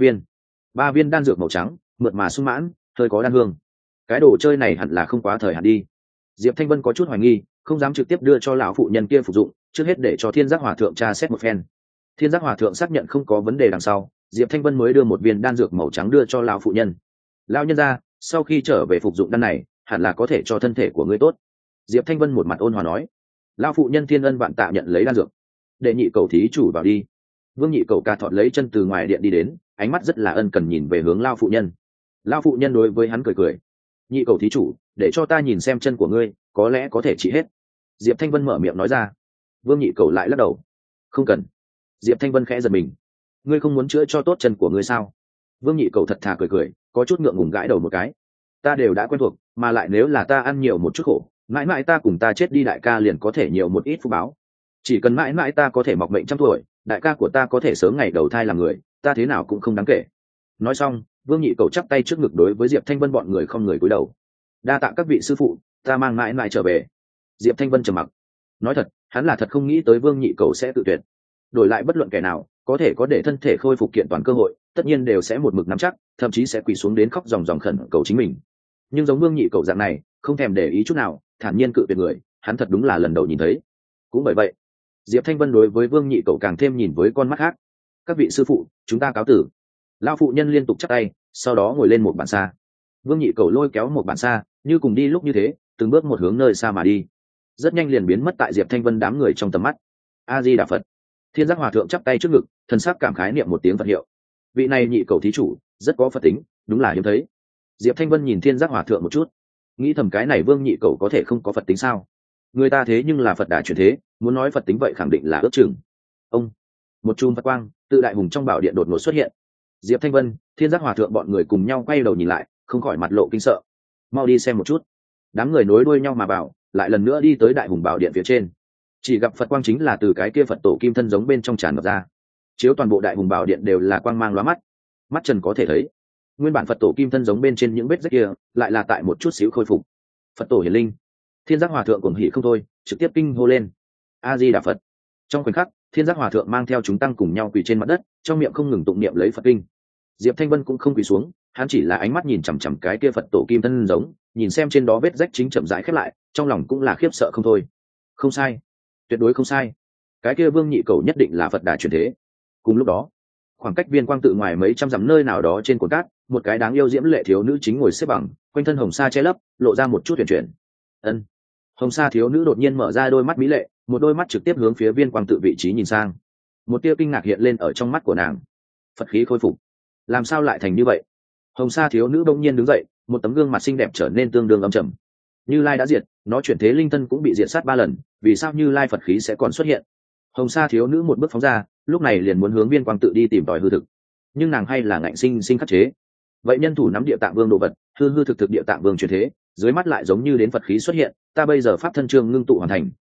3 viên đan dược màu trắng, mượt mà sung mãn, hơi có đan hương. Cái đồ chơi này hẳn là không quá thời hạn đi. Diệp Thanh Vân có chút hoài nghi, không dám trực tiếp đưa cho lão phụ nhân kia phục dụng, trước hết để cho Thiên Giác Hòa thượng tra xét một phen. Thiên Giác Hòa thượng xác nhận không có vấn đề đằng sau, Diệp Thanh Vân mới đưa một viên đan dược màu trắng đưa cho lão phụ nhân. Lão nhân gia, sau khi trở về phục dụng đan này, hẳn là có thể cho thân thể của ngươi tốt. Diệp Thanh Vân một mặt ôn hòa nói. Lão phụ nhân thiên ân vạn tạ nhận lấy đan dược. Đệ nhị cầu thí chủ vào đi. Vương Nhị Cầu ca thọt lấy chân từ ngoài điện đi đến, ánh mắt rất là ân cần nhìn về hướng lão phụ nhân. Lão phụ nhân đối với hắn cười cười. Nhị cầu thí chủ, để cho ta nhìn xem chân của ngươi, có lẽ có thể trị hết. Diệp Thanh Vân mở miệng nói ra. Vương Nhị Cầu lại lắc đầu. Không cần. Diệp Thanh Vân khẽ giật mình. Ngươi không muốn chữa cho tốt chân của ngươi sao? Vương Nhị Cầu thật thà cười cười, có chút ngượng ngùng gãi đầu một cái. Ta đều đã quen thuộc, mà lại nếu là ta ăn nhiều một chút khổ, mãi mãi ta cùng ta chết đi đại ca liền có thể nhiều một ít phúc báo. Chỉ cần mãi mãi ta có thể mọc mệnh trăm tuổi, đại ca của ta có thể sớm ngày đầu thai làm người, ta thế nào cũng không đáng kể. Nói xong, Vương Nhị Cầu chắp tay trước ngực đối với Diệp Thanh Vân bọn người không người cúi đầu. Đa tạ các vị sư phụ, ta mang mãi mãi trở về. Diệp Thanh Vân trầm mặc. Nói thật, hắn là thật không nghĩ tới Vương Nhị Cầu sẽ tự tuyệt. Đổi lại bất luận kẻ nào, có thể có để thân thể khôi phục kiện toàn cơ hội, tất nhiên đều sẽ một mực nắm chắc, thậm chí sẽ quỳ xuống đến khóc ròng ròng khẩn cầu chính mình. Nhưng giống Vương Nhị Cầu dạng này, không thèm để ý chút nào, thản nhiên cự tuyệt người, hắn thật đúng là lần đầu nhìn thấy. Cũng bởi vậy, Diệp Thanh Vân đối với Vương Nhị Cầu càng thêm nhìn với con mắt khác. Các vị sư phụ, chúng ta cáo tử. Lão phụ nhân liên tục chắp tay, sau đó ngồi lên một bàn xa. Vương Nhị Cầu lôi kéo một bàn xa, như cùng đi lúc như thế, từng bước một hướng nơi xa mà đi. Rất nhanh liền biến mất tại Diệp Thanh Vân đám người trong tầm mắt. A Di Đà Phật. Thiên Giác Hòa thượng chắp tay trước ngực, thần sắc cảm khái niệm một tiếng Phật hiệu. Vị này Nhị Cầu thí chủ, rất có Phật tính, đúng là hiếm thấy. Diệp Thanh Vân nhìn Thiên Giác Hòa thượng một chút, nghĩ thầm cái này Vương Nhị Cầu có thể không có Phật tính sao? Người ta thế nhưng là Phật Đà chuyển thế, muốn nói Phật tính vậy khẳng định là ước chừng. Ông, một chùm Phật quang tự đại hùng trong bảo điện đột ngột xuất hiện. Diệp Thanh Vân, Thiên Giác Hòa thượng bọn người cùng nhau quay đầu nhìn lại, không khỏi mặt lộ kinh sợ. Mau đi xem một chút. Đám người nối đuôi nhau mà bảo, lại lần nữa đi tới đại hùng bảo điện phía trên. Chỉ gặp Phật quang chính là từ cái kia Phật tổ kim thân giống bên trong tràn ngập ra, chiếu toàn bộ đại hùng bảo điện đều là quang mang lóa mắt, mắt trần có thể thấy. Nguyên bản Phật tổ kim thân giống bên trên những vết rách kia, lại là tại một chút xíu khôi phục. Phật tổ hiển linh. Thiên Giác Hòa thượng cuồng hỉ không thôi, trực tiếp kinh hô lên. A Di Đà Phật. Trong khoảnh khắc, Thiên Giác Hòa thượng mang theo chúng tăng cùng nhau quỳ trên mặt đất, trong miệng không ngừng tụng niệm lấy Phật kinh. Diệp Thanh Vân cũng không quỳ xuống, hắn chỉ là ánh mắt nhìn chằm chằm cái kia Phật tổ kim thân giống, nhìn xem trên đó vết rách chính chậm rãi khép lại, trong lòng cũng là khiếp sợ không thôi. Không sai, tuyệt đối không sai. Cái kia Vương Nhị Cầu nhất định là Phật Đà chuyển thế. Cùng lúc đó, khoảng cách Viên Quang tự ngoài mấy trăm dặm nơi nào đó trên cồn cát, một cái đáng yêu diễm lệ thiếu nữ chính ngồi xếp bằng, quanh thân hồng sa che lấp, lộ ra một chút huyền chuyển. Ân. Hồng sa thiếu nữ đột nhiên mở ra đôi mắt mỹ lệ, một đôi mắt trực tiếp hướng phía Viên Quang tự vị trí nhìn sang. Một tia kinh ngạc hiện lên ở trong mắt của nàng. Phật khí khôi phục, làm sao lại thành như vậy? Hồng sa thiếu nữ bỗng nhiên đứng dậy, một tấm gương mặt xinh đẹp trở nên tương đương âm trầm. Như Lai đã diệt, nó chuyển thế linh thân cũng bị diệt sát 3 lần, vì sao Như Lai Phật khí sẽ còn xuất hiện? Hồng sa thiếu nữ một bước phóng ra, lúc này liền muốn hướng Viên Quang tự đi tìm tòi hư thực, nhưng nàng hay là ngạnh sinh sinh khắc chế. Vậy nhân thủ nắm Địa Tạng Vương đồ vật, hư hư thực thực Địa Tạng Vương chuyển thế, dưới mắt lại giống như đến Phật khí xuất hiện, ta bây giờ pháp thân trương ngưng tụ hoàn thành,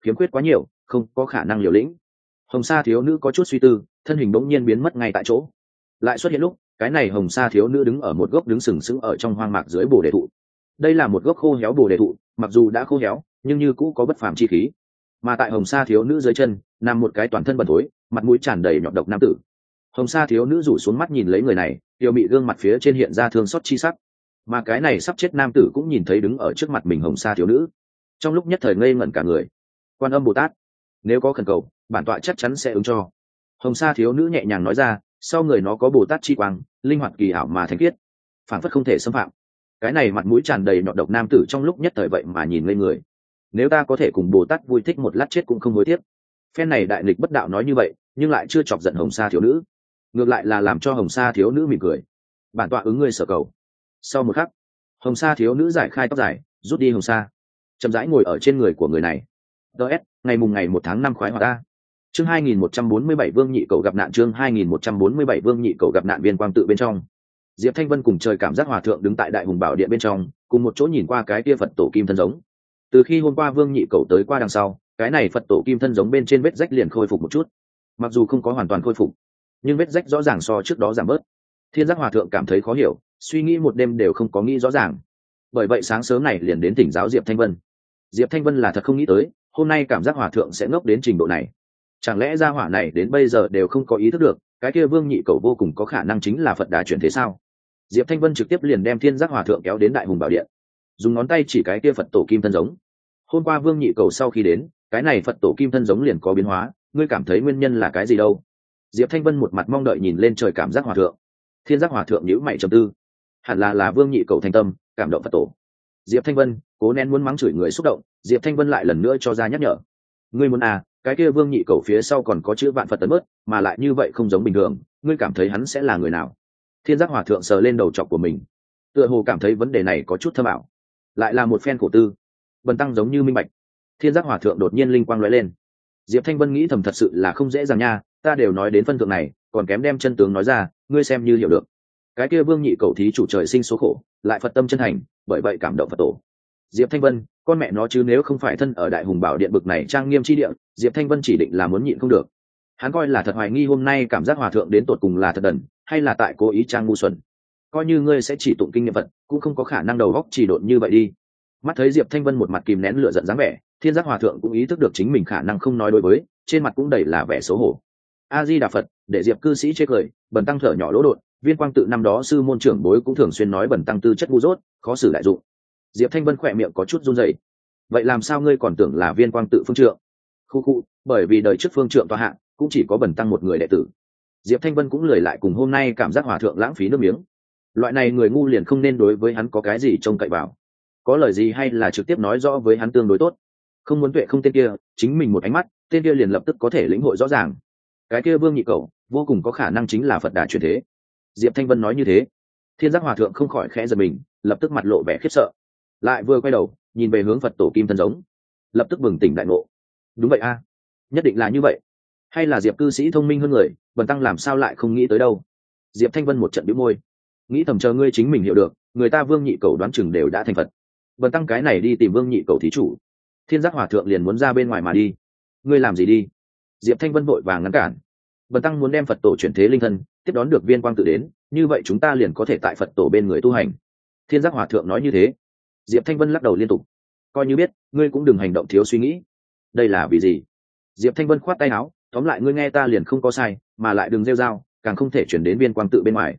khiếm khuyết quá nhiều, không có khả năng liều lĩnh. Hồng Sa thiếu nữ có chút suy tư, thân hình bỗng nhiên biến mất ngay tại chỗ. Lại xuất hiện lúc, cái này Hồng Sa thiếu nữ đứng ở một gốc đứng sừng sững ở trong hoang mạc dưới bồ đề thụ. Đây là một gốc khô héo bồ đề thụ, mặc dù đã khô héo, nhưng như cũ có bất phàm chi khí. Mà tại Hồng Sa thiếu nữ dưới chân, nằm một cái toàn thân bẩn thối, mặt mũi tràn đầy nhọn độc nam tử. Hồng Sa thiếu nữ rủ xuống mắt nhìn lấy người này, tiêu mị gương mặt phía trên hiện ra thương xót chi sắc. Mà cái này sắp chết nam tử cũng nhìn thấy đứng ở trước mặt mình Hồng Sa thiếu nữ, trong lúc nhất thời ngây ngẩn cả người. Quan Âm Bồ Tát, nếu có khẩn cầu, bản tọa chắc chắn sẽ ứng cho. Hồng Sa thiếu nữ nhẹ nhàng nói ra, sau người nó có Bồ Tát chi quang, linh hoạt kỳ ảo mà thánh khiết, phản phất không thể xâm phạm. Cái này mặt mũi tràn đầy nhọn độc nam tử trong lúc nhất thời vậy mà nhìn ngây người. Nếu ta có thể cùng Bồ Tát vui thích một lát chết cũng không hối tiếc. Phen này đại nghịch bất đạo nói như vậy, nhưng lại chưa chọc giận Hồng Sa thiếu nữ, ngược lại là làm cho Hồng Sa thiếu nữ mỉm cười. Bản tọa ứng ngươi sở cầu. Sau một khắc, Hồng Sa thiếu nữ giải khai tóc dài, rút đi hồng sa, chậm rãi ngồi ở trên người của người này. ts ngày mùng ngày 1 tháng 5 khoái hoạt ta. Chương 2147 Vương Nhị Cầu gặp nạn. Chương 2147 Vương Nhị Cầu gặp nạn. Viên quang tự bên trong, Diệp Thanh Vân cùng Trời Cảm Giác Hòa thượng đứng tại Đại Hùng Bảo Điện bên trong, cùng một chỗ nhìn qua cái kia Phật tổ kim thân giống. Từ khi hôm qua Vương Nhị Cầu tới qua đằng sau, cái này Phật tổ kim thân giống bên trên vết rách liền khôi phục một chút. Mặc dù không có hoàn toàn khôi phục, nhưng vết rách rõ ràng so trước đó giảm bớt. Thiên Giác Hòa thượng cảm thấy khó hiểu, suy nghĩ một đêm đều không có nghĩ rõ ràng. Bởi vậy sáng sớm này liền đến thỉnh giáo Diệp Thanh Vân. Diệp Thanh Vân là thật không nghĩ tới, hôm nay Cảm Giác Hòa thượng sẽ ngốc đến trình độ này. Chẳng lẽ gia hỏa này đến bây giờ đều không có ý thức được, cái kia Vương Nhị Cầu vô cùng có khả năng chính là Phật Đà chuyển thế sao? Diệp Thanh Vân trực tiếp liền đem Thiên Giác Hòa thượng kéo đến Đại Hùng Bảo Điện, dùng ngón tay chỉ cái kia Phật tổ kim thân giống. Hôm qua Vương Nhị Cầu sau khi đến, cái này Phật tổ kim thân giống liền có biến hóa, ngươi cảm thấy nguyên nhân là cái gì đâu? Diệp Thanh Vân một mặt mong đợi nhìn lên Trời Cảm Giác Hòa thượng. Thiên Giác Hòa thượng nhíu mày trầm tư, hẳn là Vương Nhị Cầu thành tâm cảm động Phật tổ. Diệp Thanh Vân cố nén muốn mắng chửi người xúc động, Diệp Thanh Vân lại lần nữa cho ra nhắc nhở. Ngươi muốn cái kia Vương Nhị Cầu phía sau còn có chữ vạn Phật tấn bớt, mà lại như vậy không giống bình thường, ngươi cảm thấy hắn sẽ là người nào? Thiên Giác Hòa thượng sờ lên đầu trọc của mình, tựa hồ cảm thấy vấn đề này có chút thâm ảo. Lại là một phen khổ tư. Bần tăng giống như minh bạch. Thiên Giác Hòa thượng đột nhiên linh quang lóe lên. Diệp Thanh Vân nghĩ thầm thật sự là không dễ dàng nha, ta đều nói đến phân thượng này, còn kém đem chân tướng nói ra, ngươi xem như hiểu được. Cái kia Vương Nhị Cầu thí chủ trời sinh số khổ, lại Phật tâm chân thành, bởi vậy cảm động Phật tổ. Diệp Thanh Vân, con mẹ nó chứ nếu không phải thân ở Đại Hùng Bảo Điện bực này trang nghiêm chi địa, Diệp Thanh Vân chỉ định là muốn nhịn không được. Hắn coi là thật hoài nghi hôm nay Cảm Giác Hòa thượng đến tột cùng là thật đần, hay là tại cố ý trang ngu xuẩn. Coi như ngươi sẽ chỉ tụng kinh niệm Phật, cũng không có khả năng đầu óc chỉ độn như vậy đi. Mắt thấy Diệp Thanh Vân một mặt kìm nén lửa giận dáng vẻ, Thiên Giác Hòa thượng cũng ý thức được chính mình khả năng không nói đối với, trên mặt cũng đầy là vẻ xấu hổ. A Di Đà Phật, để Diệp cư sĩ chê cười, bần tăng thở nhỏ lỗ đột, Viên Quang tự năm đó sư môn trưởng bối cũng thường xuyên nói bần tăng tư chất ngu dốt, khó xử đại dụng. Diệp Thanh Vân khỏe miệng có chút run rẩy. Vậy làm sao ngươi còn tưởng là Viên Quang tự phương trượng? Khu, bởi vì đời trước phương trượng tọa hạ, cũng chỉ có bần tăng một người đệ tử. Diệp Thanh Vân cũng lười lại cùng hôm nay Cảm Giác Hòa thượng lãng phí nước miếng. Loại này người ngu liền không nên đối với hắn có cái gì trông cậy vào. Có lời gì hay là trực tiếp nói rõ với hắn tương đối tốt. Không muốn tuệ không tên kia, chính mình một ánh mắt, tên kia liền lập tức có thể lĩnh hội rõ ràng. Cái kia Vương Nhị Cầu vô cùng có khả năng chính là Phật Đà chuyển thế. Diệp Thanh Vân nói như thế, Thiên Giác Hòa thượng không khỏi khẽ giật mình, lập tức mặt lộ vẻ khiếp sợ, lại vừa quay đầu nhìn về hướng Phật tổ kim thân giống, lập tức bừng tỉnh đại ngộ. Đúng vậy nhất định là như vậy. Hay là Diệp cư sĩ thông minh hơn người, bần tăng làm sao lại không nghĩ tới đâu. Diệp Thanh Vân một trận bĩu môi, nghĩ thầm chờ ngươi chính mình hiểu được, người ta Vương Nhị Cầu đoán chừng đều đã thành Phật, bần tăng cái này đi tìm Vương Nhị Cầu thí chủ. Thiên Giác Hòa thượng liền muốn ra bên ngoài mà đi. Ngươi làm gì đi? Diệp Thanh Vân vội vàng ngăn cản. Bần tăng muốn đem Phật tổ chuyển thế linh thân, tiếp đón được Viên Quang tự đến, như vậy chúng ta liền có thể tại Phật tổ bên người tu hành. Thiên Giác Hòa thượng nói như thế. Diệp Thanh Vân lắc đầu liên tục, coi như biết, ngươi cũng đừng hành động thiếu suy nghĩ. Đây là vì gì? Diệp Thanh Vân khoát tay áo, tóm lại ngươi nghe ta liền không có sai, mà lại đừng rêu rao, càng không thể chuyển đến Viên Quang tự bên ngoài.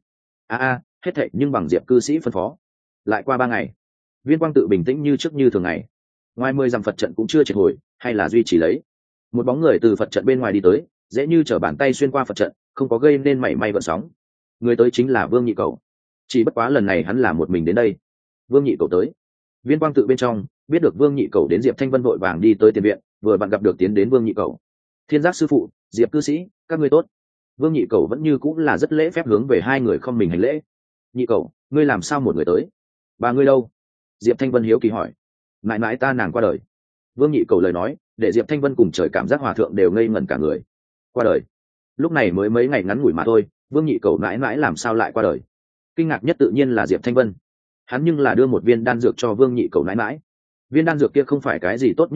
Hết thệ nhưng bằng Diệp cư sĩ phân phó. Lại qua 3 ngày, Viên Quang tự bình tĩnh như trước như thường ngày. Ngoài 10 dặm Phật trận cũng chưa triệt hồi, hay là duy trì lấy. Một bóng người từ Phật trận bên ngoài đi tới, dễ như trở bàn tay xuyên qua Phật trận, không có gây nên mảy may gợn sóng. Người tới chính là Vương Nhị Cầu. Chỉ bất quá lần này hắn là một mình đến đây. Vương Nhị Cầu tới. Viên Quang tự bên trong, biết được Vương Nhị Cầu đến, Diệp Thanh Vân vội vàng đi tới tiền viện, vừa bạn gặp được tiến đến Vương Nhị Cầu. Thiên Giác sư phụ, Diệp cư sĩ, các ngươi tốt. Vương Nhị Cầu vẫn như cũng là rất lễ phép hướng về hai người không mình hành lễ. Nhị Cầu, ngươi làm sao một người tới? Bà ngươi đâu? Diệp Thanh Vân hiếu kỳ hỏi. Mãi mãi ta nàng qua đời. Vương Nhị Cầu lời nói, để Diệp Thanh Vân cùng Trời Cảm Giác Hòa thượng đều ngây ngẩn cả người. Qua đời? Lúc này mới mấy ngày ngắn ngủi mà thôi, Vương Nhị Cầu mãi mãi làm sao lại qua đời? Kinh ngạc nhất tự nhiên là Diệp Thanh Vân. Hắn nhưng là đưa một viên đan dược cho Vương Nhị Cầu mãi mãi. Viên đan dược kia không phải cái gì tốt nhất đan dược,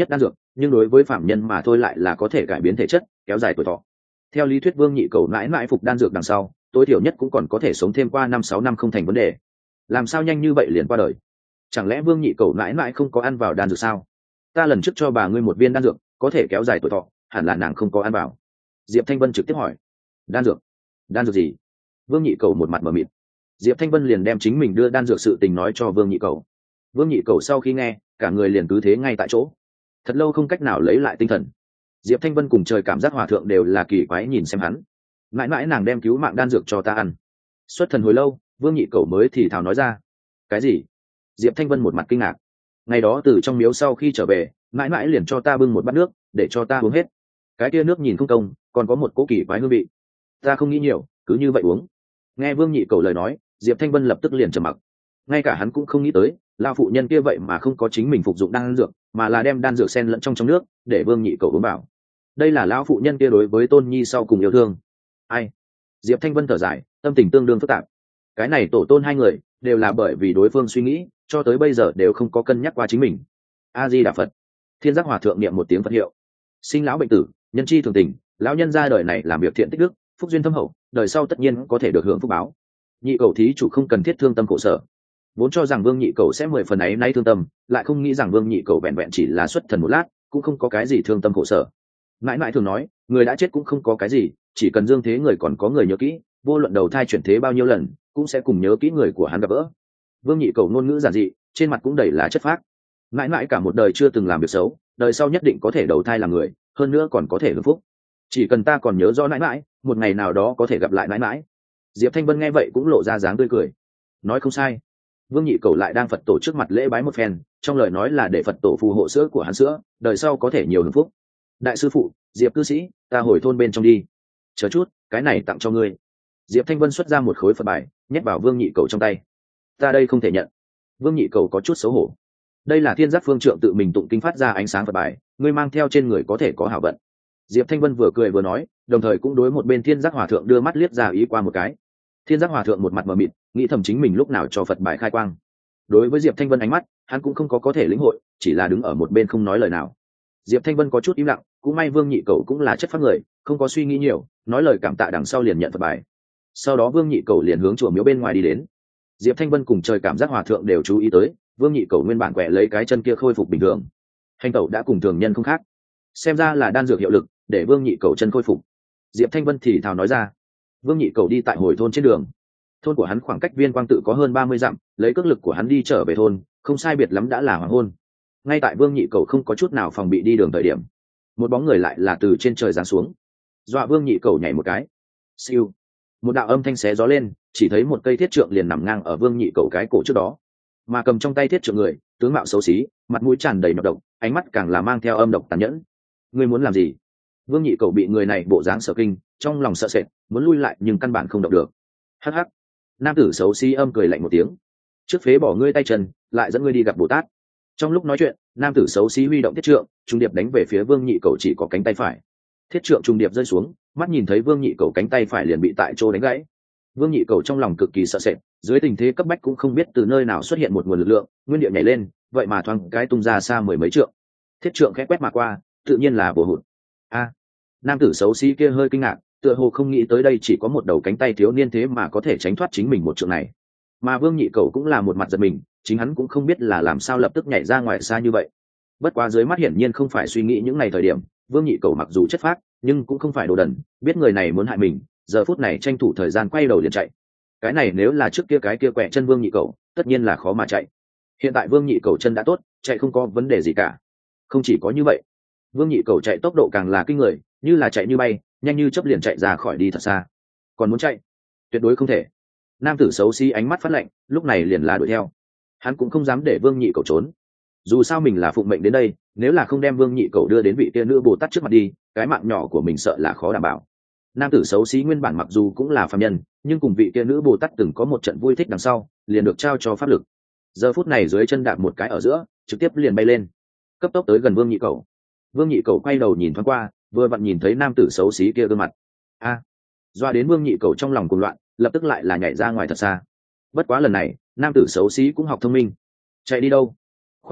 nhưng đối với phạm nhân mà thôi lại là có thể cải biến thể chất, kéo dài tuổi thọ. Theo lý thuyết Vương Nhị Cầu mãi mãi phục đan dược đằng sau tối thiểu nhất cũng còn có thể sống thêm qua 5-6 năm không thành vấn đề. Làm sao nhanh như vậy liền qua đời? Chẳng lẽ Vương Nhị Cầu mãi mãi không có ăn vào đan dược sao? Ta lần trước cho bà ngươi một viên đan dược có thể kéo dài tuổi thọ, hẳn là nàng không có ăn vào. Diệp Thanh Vân trực tiếp hỏi. Đan dược? Đan dược gì? Vương Nhị Cầu một mặt mờ mịt. Diệp Thanh Vân liền đem chính mình đưa đan dược sự tình nói cho Vương Nhị Cầu. Vương Nhị Cầu sau khi nghe cả người liền cứ thế ngay tại chỗ, thật lâu không cách nào lấy lại tinh thần. Diệp Thanh Vân cùng trời cảm giác hòa thượng đều là kỳ quái nhìn xem hắn. Mãi mãi nàng đem cứu mạng đan dược cho ta ăn. Xuất thần hồi lâu Vương Nhị Cầu mới thì thào nói ra. Cái gì? Diệp Thanh Vân một mặt kinh ngạc. Ngày đó từ trong miếu sau khi trở về mãi mãi liền cho ta bưng một bát nước để cho ta uống hết. Cái kia nước nhìn không công, còn có một cỗ kỳ quái hương vị. Ta không nghĩ nhiều, cứ như vậy uống. Nghe Vương Nhị Cầu lời nói Diệp Thanh Vân lập tức liền trầm mặc. Ngay cả hắn cũng không nghĩ tới lao phụ nhân kia vậy mà không có chính mình phục dụng đan dược, mà là đem đan dược xen lẫn trong nước để Vương Nhị Cầu uống vào. Đây là lão phụ nhân kia đối với Tôn Nhi sau cùng yêu thương. Ai? Diệp Thanh Vân thở dài, tâm tình tương đương phức tạp. Cái này tổ tôn hai người đều là bởi vì đối phương suy nghĩ cho tới bây giờ đều không có cân nhắc qua chính mình. A Di Đà Phật. Thiên Giác Hòa thượng niệm một tiếng Phật hiệu. Sinh lão bệnh tử, nhân chi thường tình, lão nhân ra đời này làm việc thiện tích đức, phúc duyên thâm hậu, đời sau tất nhiên có thể được hưởng phúc báo. Nhị Cầu thí chủ không cần thiết thương tâm khổ sở. Vốn cho rằng Vương Nhị Cầu sẽ 10 phần ấy nay thương tâm, lại không nghĩ rằng Vương Nhị Cầu vẹn vẹn chỉ là xuất thần một lát, cũng không có cái gì thương tâm khổ sở. Mãi mãi thường nói, người đã chết cũng không có cái gì, chỉ cần dương thế người còn có người nhớ kỹ, vô luận đầu thai chuyển thế bao nhiêu lần, cũng sẽ cùng nhớ kỹ người của hắn gặp gỡ. Vương Nhị Cầu ngôn ngữ giản dị, trên mặt cũng đầy là chất phác. Mãi mãi cả một đời chưa từng làm việc xấu, đời sau nhất định có thể đầu thai làm người, hơn nữa còn có thể hưởng phúc. Chỉ cần ta còn nhớ rõ mãi mãi, một ngày nào đó có thể gặp lại mãi mãi. Diệp Thanh Vân nghe vậy cũng lộ ra dáng tươi cười. Nói không sai. Vương Nhị Cầu lại đang Phật tổ trước mặt lễ bái một phen, trong lời nói là để Phật tổ phù hộ sữa của hắn sữa, đời sau có thể nhiều hưởng phúc. Đại sư phụ, Diệp cư sĩ, ta hồi thôn bên trong đi. Chờ chút, cái này tặng cho ngươi. Diệp Thanh Vân xuất ra một khối Phật bài, nhét vào Vương Nhị Cầu trong tay. Ta đây không thể nhận. Vương Nhị Cầu có chút xấu hổ. Đây là Thiên Giác Phương Trượng tự mình tụng kinh phát ra ánh sáng Phật bài, ngươi mang theo trên người có thể có hảo vận. Diệp Thanh Vân vừa cười vừa nói, đồng thời cũng đối một bên Thiên Giác Hòa thượng đưa mắt liếc ra ý qua một cái. Thiên Giác Hòa thượng một mặt mờ mịt, nghĩ thầm chính mình lúc nào cho Phật bài khai quang. Đối với Diệp Thanh Vân ánh mắt, hắn cũng không có thể lĩnh hội, chỉ là đứng ở một bên không nói lời nào. Diệp Thanh Vân có chút im lặng, cũng may Vương Nhị Cầu cũng là chất phác người, không có suy nghĩ nhiều, nói lời cảm tạ đằng sau liền nhận Phật bài. Sau đó Vương Nhị Cầu liền hướng chùa miếu bên ngoài đi đến. Diệp Thanh Vân cùng trời cảm giác hòa thượng đều chú ý tới, Vương Nhị Cầu nguyên bản quẹ lấy cái chân kia khôi phục bình thường, hành tẩu đã cùng thường nhân không khác, xem ra là đan dược hiệu lực để Vương Nhị Cầu chân khôi phục. Diệp Thanh Vân thì thào nói ra. Vương Nhị Cầu đi tại hồi thôn trên đường. Thôn của hắn khoảng cách Viên Quang tự có hơn 30 dặm, lấy cước lực của hắn đi trở về thôn không sai biệt lắm đã là hoàng hôn. Ngay tại Vương Nhị Cầu không có chút nào phòng bị đi đường thời điểm, một bóng người lại là từ trên trời giáng xuống, dọa Vương Nhị Cầu nhảy một cái. Siêu, một đạo âm thanh xé gió lên, chỉ thấy một cây thiết trượng liền nằm ngang ở Vương Nhị Cầu cái cổ trước đó, mà cầm trong tay thiết trượng người tướng mạo xấu xí, mặt mũi tràn đầy nọc độc, ánh mắt càng là mang theo âm độc tàn nhẫn. Ngươi muốn làm gì? Vương Nhị Cầu bị người này bộ dáng sợ kinh, trong lòng sợ sệt, muốn lui lại nhưng căn bản không động được. Hắc hắc, nam tử xấu xí âm cười lạnh một tiếng, trước phế bỏ ngươi tay chân, lại dẫn ngươi đi gặp Bồ Tát. Trong lúc nói chuyện, nam tử xấu xí huy động thiết trượng trung điệp đánh về phía Vương Nhị Cầu chỉ có cánh tay phải. Thiết trượng trung điệp rơi xuống, mắt nhìn thấy Vương Nhị Cầu cánh tay phải liền bị tại chỗ đánh gãy. Vương Nhị Cầu trong lòng cực kỳ sợ sệt, dưới tình thế cấp bách cũng không biết từ nơi nào xuất hiện một nguồn lực lượng, nguyên địa nhảy lên, vậy mà thoáng cái tung ra xa mười mấy trượng. Thiết trượng khẽ quét mà qua, tự nhiên là bổ hụt. A, nam tử xấu xí kia hơi kinh ngạc, tựa hồ không nghĩ tới đây chỉ có một đầu cánh tay thiếu niên thế mà có thể tránh thoát chính mình một trượng này. Mà Vương Nhị Cầu cũng là một mặt giật mình, chính hắn cũng không biết là làm sao lập tức nhảy ra ngoài xa như vậy. Bất quá dưới mắt hiển nhiên không phải suy nghĩ những ngày thời điểm, Vương Nhị Cầu mặc dù chất phác, nhưng cũng không phải đồ đần, biết người này muốn hại mình, giờ phút này tranh thủ thời gian quay đầu liền chạy. Cái này nếu là trước kia cái kia quẹ chân Vương Nhị Cầu, tất nhiên là khó mà chạy. Hiện tại Vương Nhị Cầu chân đã tốt, chạy không có vấn đề gì cả. Không chỉ có như vậy, Vương Nhị Cầu chạy tốc độ càng là kinh người, như là chạy như bay, nhanh như chớp liền chạy ra khỏi đi thật xa. Còn muốn chạy, tuyệt đối không thể. Nam tử xấu xí ánh mắt phát lạnh, lúc này liền là đuổi theo. Hắn cũng không dám để Vương Nhị Cầu trốn. Dù sao mình là phụng mệnh đến đây, nếu là không đem Vương Nhị Cầu đưa đến vị tiên nữ Bồ Tát trước mặt đi, cái mạng nhỏ của mình sợ là khó đảm bảo. Nam tử xấu xí nguyên bản mặc dù cũng là phàm nhân, nhưng cùng vị tiên nữ Bồ Tát từng có một trận vui thích đằng sau, liền được trao cho pháp lực. Giờ phút này dưới chân đạp một cái ở giữa, trực tiếp liền bay lên, cấp tốc tới gần Vương Nhị Cầu. Vương Nhị Cầu quay đầu nhìn thoáng qua, vừa vặn nhìn thấy nam tử xấu xí kia gương mặt. A, doa đến Vương Nhị Cầu trong lòng cuồng loạn, lập tức lại là nhảy ra ngoài thật xa. Bất quá lần này nam tử xấu xí cũng học thông minh. Chạy đi đâu? Khoát tay,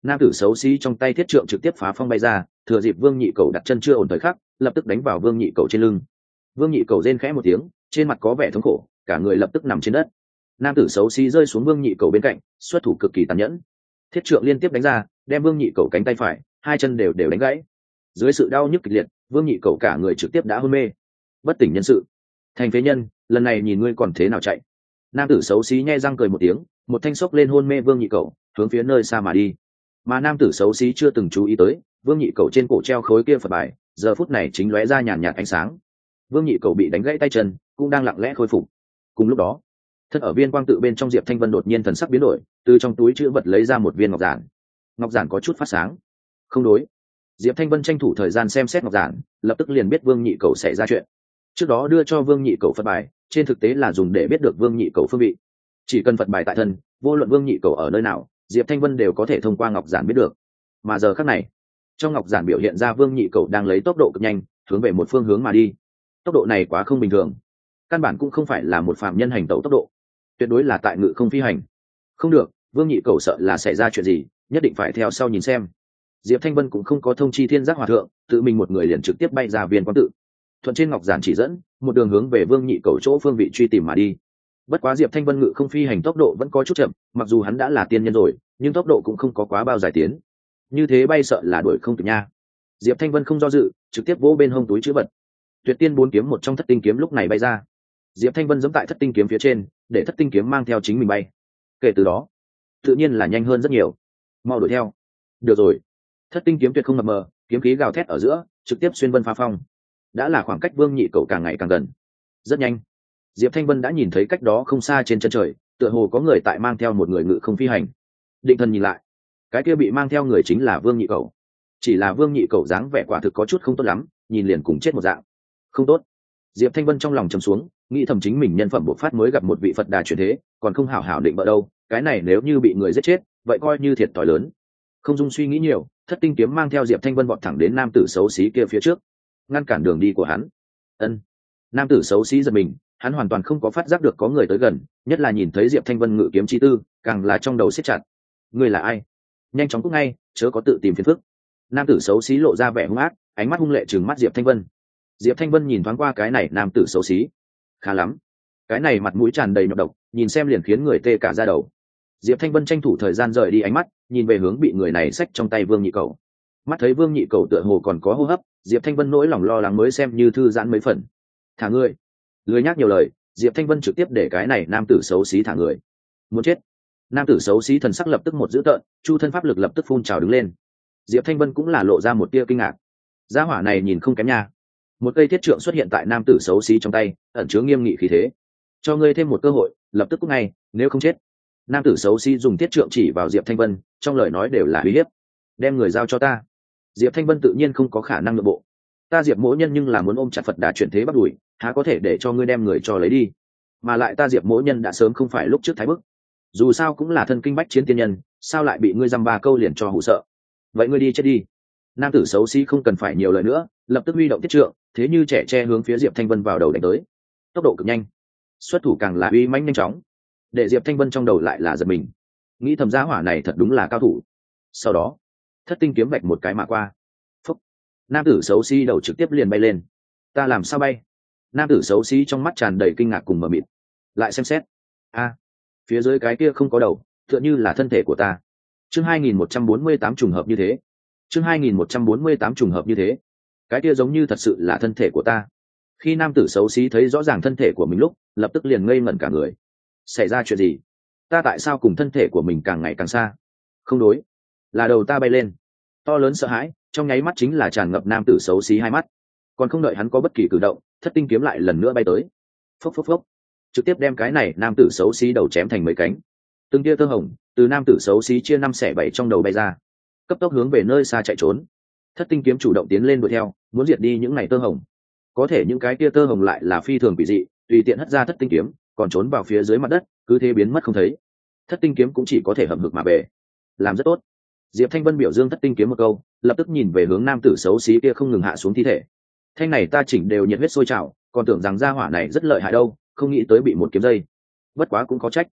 nam tử xấu xí trong tay thiết trượng trực tiếp phá phong bay ra, thừa dịp vương nhị cầu đặt chân chưa ổn thời khắc, lập tức đánh vào vương nhị cầu trên lưng. Vương nhị cầu rên khẽ một tiếng, trên mặt có vẻ thống khổ, cả người lập tức nằm trên đất. Nam tử xấu xí rơi xuống vương nhị cầu bên cạnh, xuất thủ cực kỳ tàn nhẫn, thiết trượng liên tiếp đánh ra, đem vương nhị cầu cánh tay phải, hai chân đều đánh gãy. Dưới sự đau nhức kịch liệt, vương nhị cầu cả người trực tiếp đã hôn mê, bất tỉnh nhân sự. Thành phế nhân, lần này nhìn ngươi còn thế nào chạy. Nam tử xấu xí nhe răng cười một tiếng, một thanh xốc lên hôn mê vương nhị cầu, hướng phía nơi xa mà đi. Mà nam tử xấu xí chưa từng chú ý tới, vương nhị cầu trên cổ treo khối kia Phật bài, giờ phút này chính lóe ra nhàn nhạt ánh sáng. Vương nhị cầu bị đánh gãy tay chân, cũng đang lặng lẽ khôi phục. Cùng lúc đó, thân ở viên quang tự bên trong Diệp Thanh Vân đột nhiên thần sắc biến đổi, từ trong túi chữ vật lấy ra một viên ngọc giản. Ngọc giản có chút phát sáng. Không đối. Diệp Thanh Vân tranh thủ thời gian xem xét ngọc giản, lập tức liền biết vương nhị cầu xảy ra chuyện. Trước đó đưa cho vương nhị cầu Phật bài, trên thực tế là dùng để biết được vương nhị cầu phương vị. Chỉ cần Phật bài tại thân, vô luận vương nhị cầu ở nơi nào, Diệp Thanh Vân đều có thể thông qua ngọc giản biết được. Mà giờ khắc này, trong ngọc giản biểu hiện ra vương nhị cầu đang lấy tốc độ cực nhanh hướng về một phương hướng mà đi. Tốc độ này quá không bình thường, căn bản cũng không phải là một phạm nhân hành tẩu tốc độ, tuyệt đối là tại ngự không phi hành. Không được, vương nhị cầu sợ là xảy ra chuyện gì, nhất định phải theo sau nhìn xem. Diệp Thanh Vân cũng không có thông chi thiên giác hòa thượng, tự mình một người liền trực tiếp bay ra viên quang tự, thuận trên ngọc giản chỉ dẫn, một đường hướng về vương nhị cầu chỗ phương vị truy tìm mà đi. Bất quá Diệp Thanh Vân ngự không phi hành tốc độ vẫn có chút chậm, mặc dù hắn đã là tiên nhân rồi, nhưng tốc độ cũng không có quá bao giải tiến. Như thế bay sợ là đuổi không kịp nha. Diệp Thanh Vân không do dự, trực tiếp vỗ bên hông túi chữ vật. Tuyệt tiên 4 kiếm một trong thất tinh kiếm lúc này bay ra. Diệp Thanh Vân giẫm tại thất tinh kiếm phía trên, để thất tinh kiếm mang theo chính mình bay. Kể từ đó, tự nhiên là nhanh hơn rất nhiều. Mau đuổi theo. Được rồi. Thất tinh kiếm tuyệt không mập mờ, kiếm khí gào thét ở giữa, trực tiếp xuyên vân phá phong. Đã là khoảng cách vương nhị cầu càng ngày càng gần. Rất nhanh, Diệp Thanh Vân đã nhìn thấy cách đó không xa trên chân trời, tựa hồ có người tại mang theo một người ngự không phi hành. Định thần nhìn lại, cái kia bị mang theo người chính là vương nhị cầu. Chỉ là vương nhị cầu dáng vẻ quả thực có chút không tốt lắm, nhìn liền cùng chết một dạng. Không tốt. Diệp Thanh Vân trong lòng trầm xuống, nghĩ thầm chính mình nhân phẩm bộc phát mới gặp một vị Phật đà chuyển thế, còn không hảo hảo định bợ đâu, cái này nếu như bị người giết chết, vậy coi như thiệt thòi lớn. Không dung suy nghĩ nhiều, thất tinh kiếm mang theo Diệp Thanh Vân vọt thẳng đến nam tử xấu xí kia phía trước, ngăn cản đường đi của hắn. Ân. Nam tử xấu xí giật mình, hắn hoàn toàn không có phát giác được có người tới gần, nhất là nhìn thấy Diệp Thanh Vân ngự kiếm chi tư, càng là trong đầu siết chặt. Ngươi là ai? Nhanh chóng cút ngay, chớ có tự tìm phiền phức. Nam tử xấu xí lộ ra vẻ hung ác, ánh mắt hung lệ trừng mắt Diệp Thanh Vân. Diệp Thanh Vân nhìn thoáng qua cái này nam tử xấu xí, khá lắm, cái này mặt mũi tràn đầy nhọc độc, nhìn xem liền khiến người tê cả da đầu. Diệp Thanh Vân tranh thủ thời gian rời đi ánh mắt, nhìn về hướng bị người này xách trong tay vương nhị cầu. Mắt thấy vương nhị cầu tựa hồ còn có hô hấp, Diệp Thanh Vân nỗi lòng lo lắng mới xem như thư giãn mấy phần. Thả ngươi. Lười nhắc nhiều lời, Diệp Thanh Vân trực tiếp để cái này nam tử xấu xí thả người. Muốn chết. Nam tử xấu xí thần sắc lập tức một dữ tợn, chu thân pháp lực lập tức phun trào đứng lên. Diệp Thanh Vân cũng là lộ ra một tia kinh ngạc. Gia hỏa này nhìn không kém nha. Một cây thiết trượng xuất hiện tại nam tử xấu xí trong tay, ẩn chứa nghiêm nghị khí thế. Cho ngươi thêm một cơ hội, lập tức cút ngay, nếu không chết. Nam tử xấu xí dùng thiết trượng chỉ vào Diệp Thanh Vân, trong lời nói đều là uy hiếp. Đem người giao cho ta. Diệp Thanh Vân tự nhiên không có khả năng nhượng bộ. Ta Diệp Mỗ Nhân nhưng là muốn ôm chặt Phật Đà chuyển thế bắt đuổi, há có thể để cho ngươi đem người cho lấy đi. Mà lại ta Diệp Mỗ Nhân đã sớm không phải lúc trước thái bức, dù sao cũng là thân kinh bách chiến tiên nhân, sao lại bị ngươi dăm ba câu liền cho hù sợ. Vậy ngươi đi chết đi. Nam tử xấu xí không cần phải nhiều lời nữa, lập tức huy động thiết trượng, thế như trẻ tre hướng phía Diệp Thanh Vân vào đầu đánh tới. Tốc độ cực nhanh, xuất thủ càng là uy mãnh nhanh chóng, để Diệp Thanh Vân trong đầu lại là giật mình, nghĩ thầm gia hỏa này thật đúng là cao thủ. Sau đó, thất tinh kiếm vạch một cái mà qua. Phúc. Nam tử xấu xí đầu trực tiếp liền bay lên. Ta làm sao bay? Nam tử xấu xí trong mắt tràn đầy kinh ngạc cùng mờ mịt. Lại xem xét. A, phía dưới cái kia không có đầu, tựa như là thân thể của ta. Chương 2148 trùng hợp như thế. Chương 2148 trùng hợp như thế. Cái kia giống như thật sự là thân thể của ta. Khi nam tử xấu xí thấy rõ ràng thân thể của mình lúc, lập tức liền ngây ngẩn cả người. Xảy ra chuyện gì? Ta tại sao cùng thân thể của mình càng ngày càng xa? Không đối, là đầu ta bay lên. To lớn sợ hãi, trong nháy mắt chính là tràn ngập nam tử xấu xí hai mắt. Còn không đợi hắn có bất kỳ cử động, thất tinh kiếm lại lần nữa bay tới. Phốc phốc phốc, trực tiếp đem cái này nam tử xấu xí đầu chém thành mấy cánh. Từng tia tơ hồng từ nam tử xấu xí chia 5 xẻ 7 trong đầu bay ra, cấp tốc hướng về nơi xa chạy trốn. Thất tinh kiếm chủ động tiến lên đuổi theo, muốn diệt đi những này tơ hồng. Có thể những cái tia tơ hồng lại là phi thường quỷ dị, tùy tiện hất ra thất tinh kiếm, còn trốn vào phía dưới mặt đất, cứ thế biến mất không thấy. Thất tinh kiếm cũng chỉ có thể hậm hực mà về. Làm rất tốt. Diệp Thanh Vân biểu dương thất tinh kiếm một câu, lập tức nhìn về hướng nam tử xấu xí kia không ngừng hạ xuống thi thể. Thanh này ta chỉnh đều nhiệt huyết sôi trào, còn tưởng rằng gia hỏa này rất lợi hại đâu, không nghĩ tới bị một kiếm dây. Bất quá cũng có trách.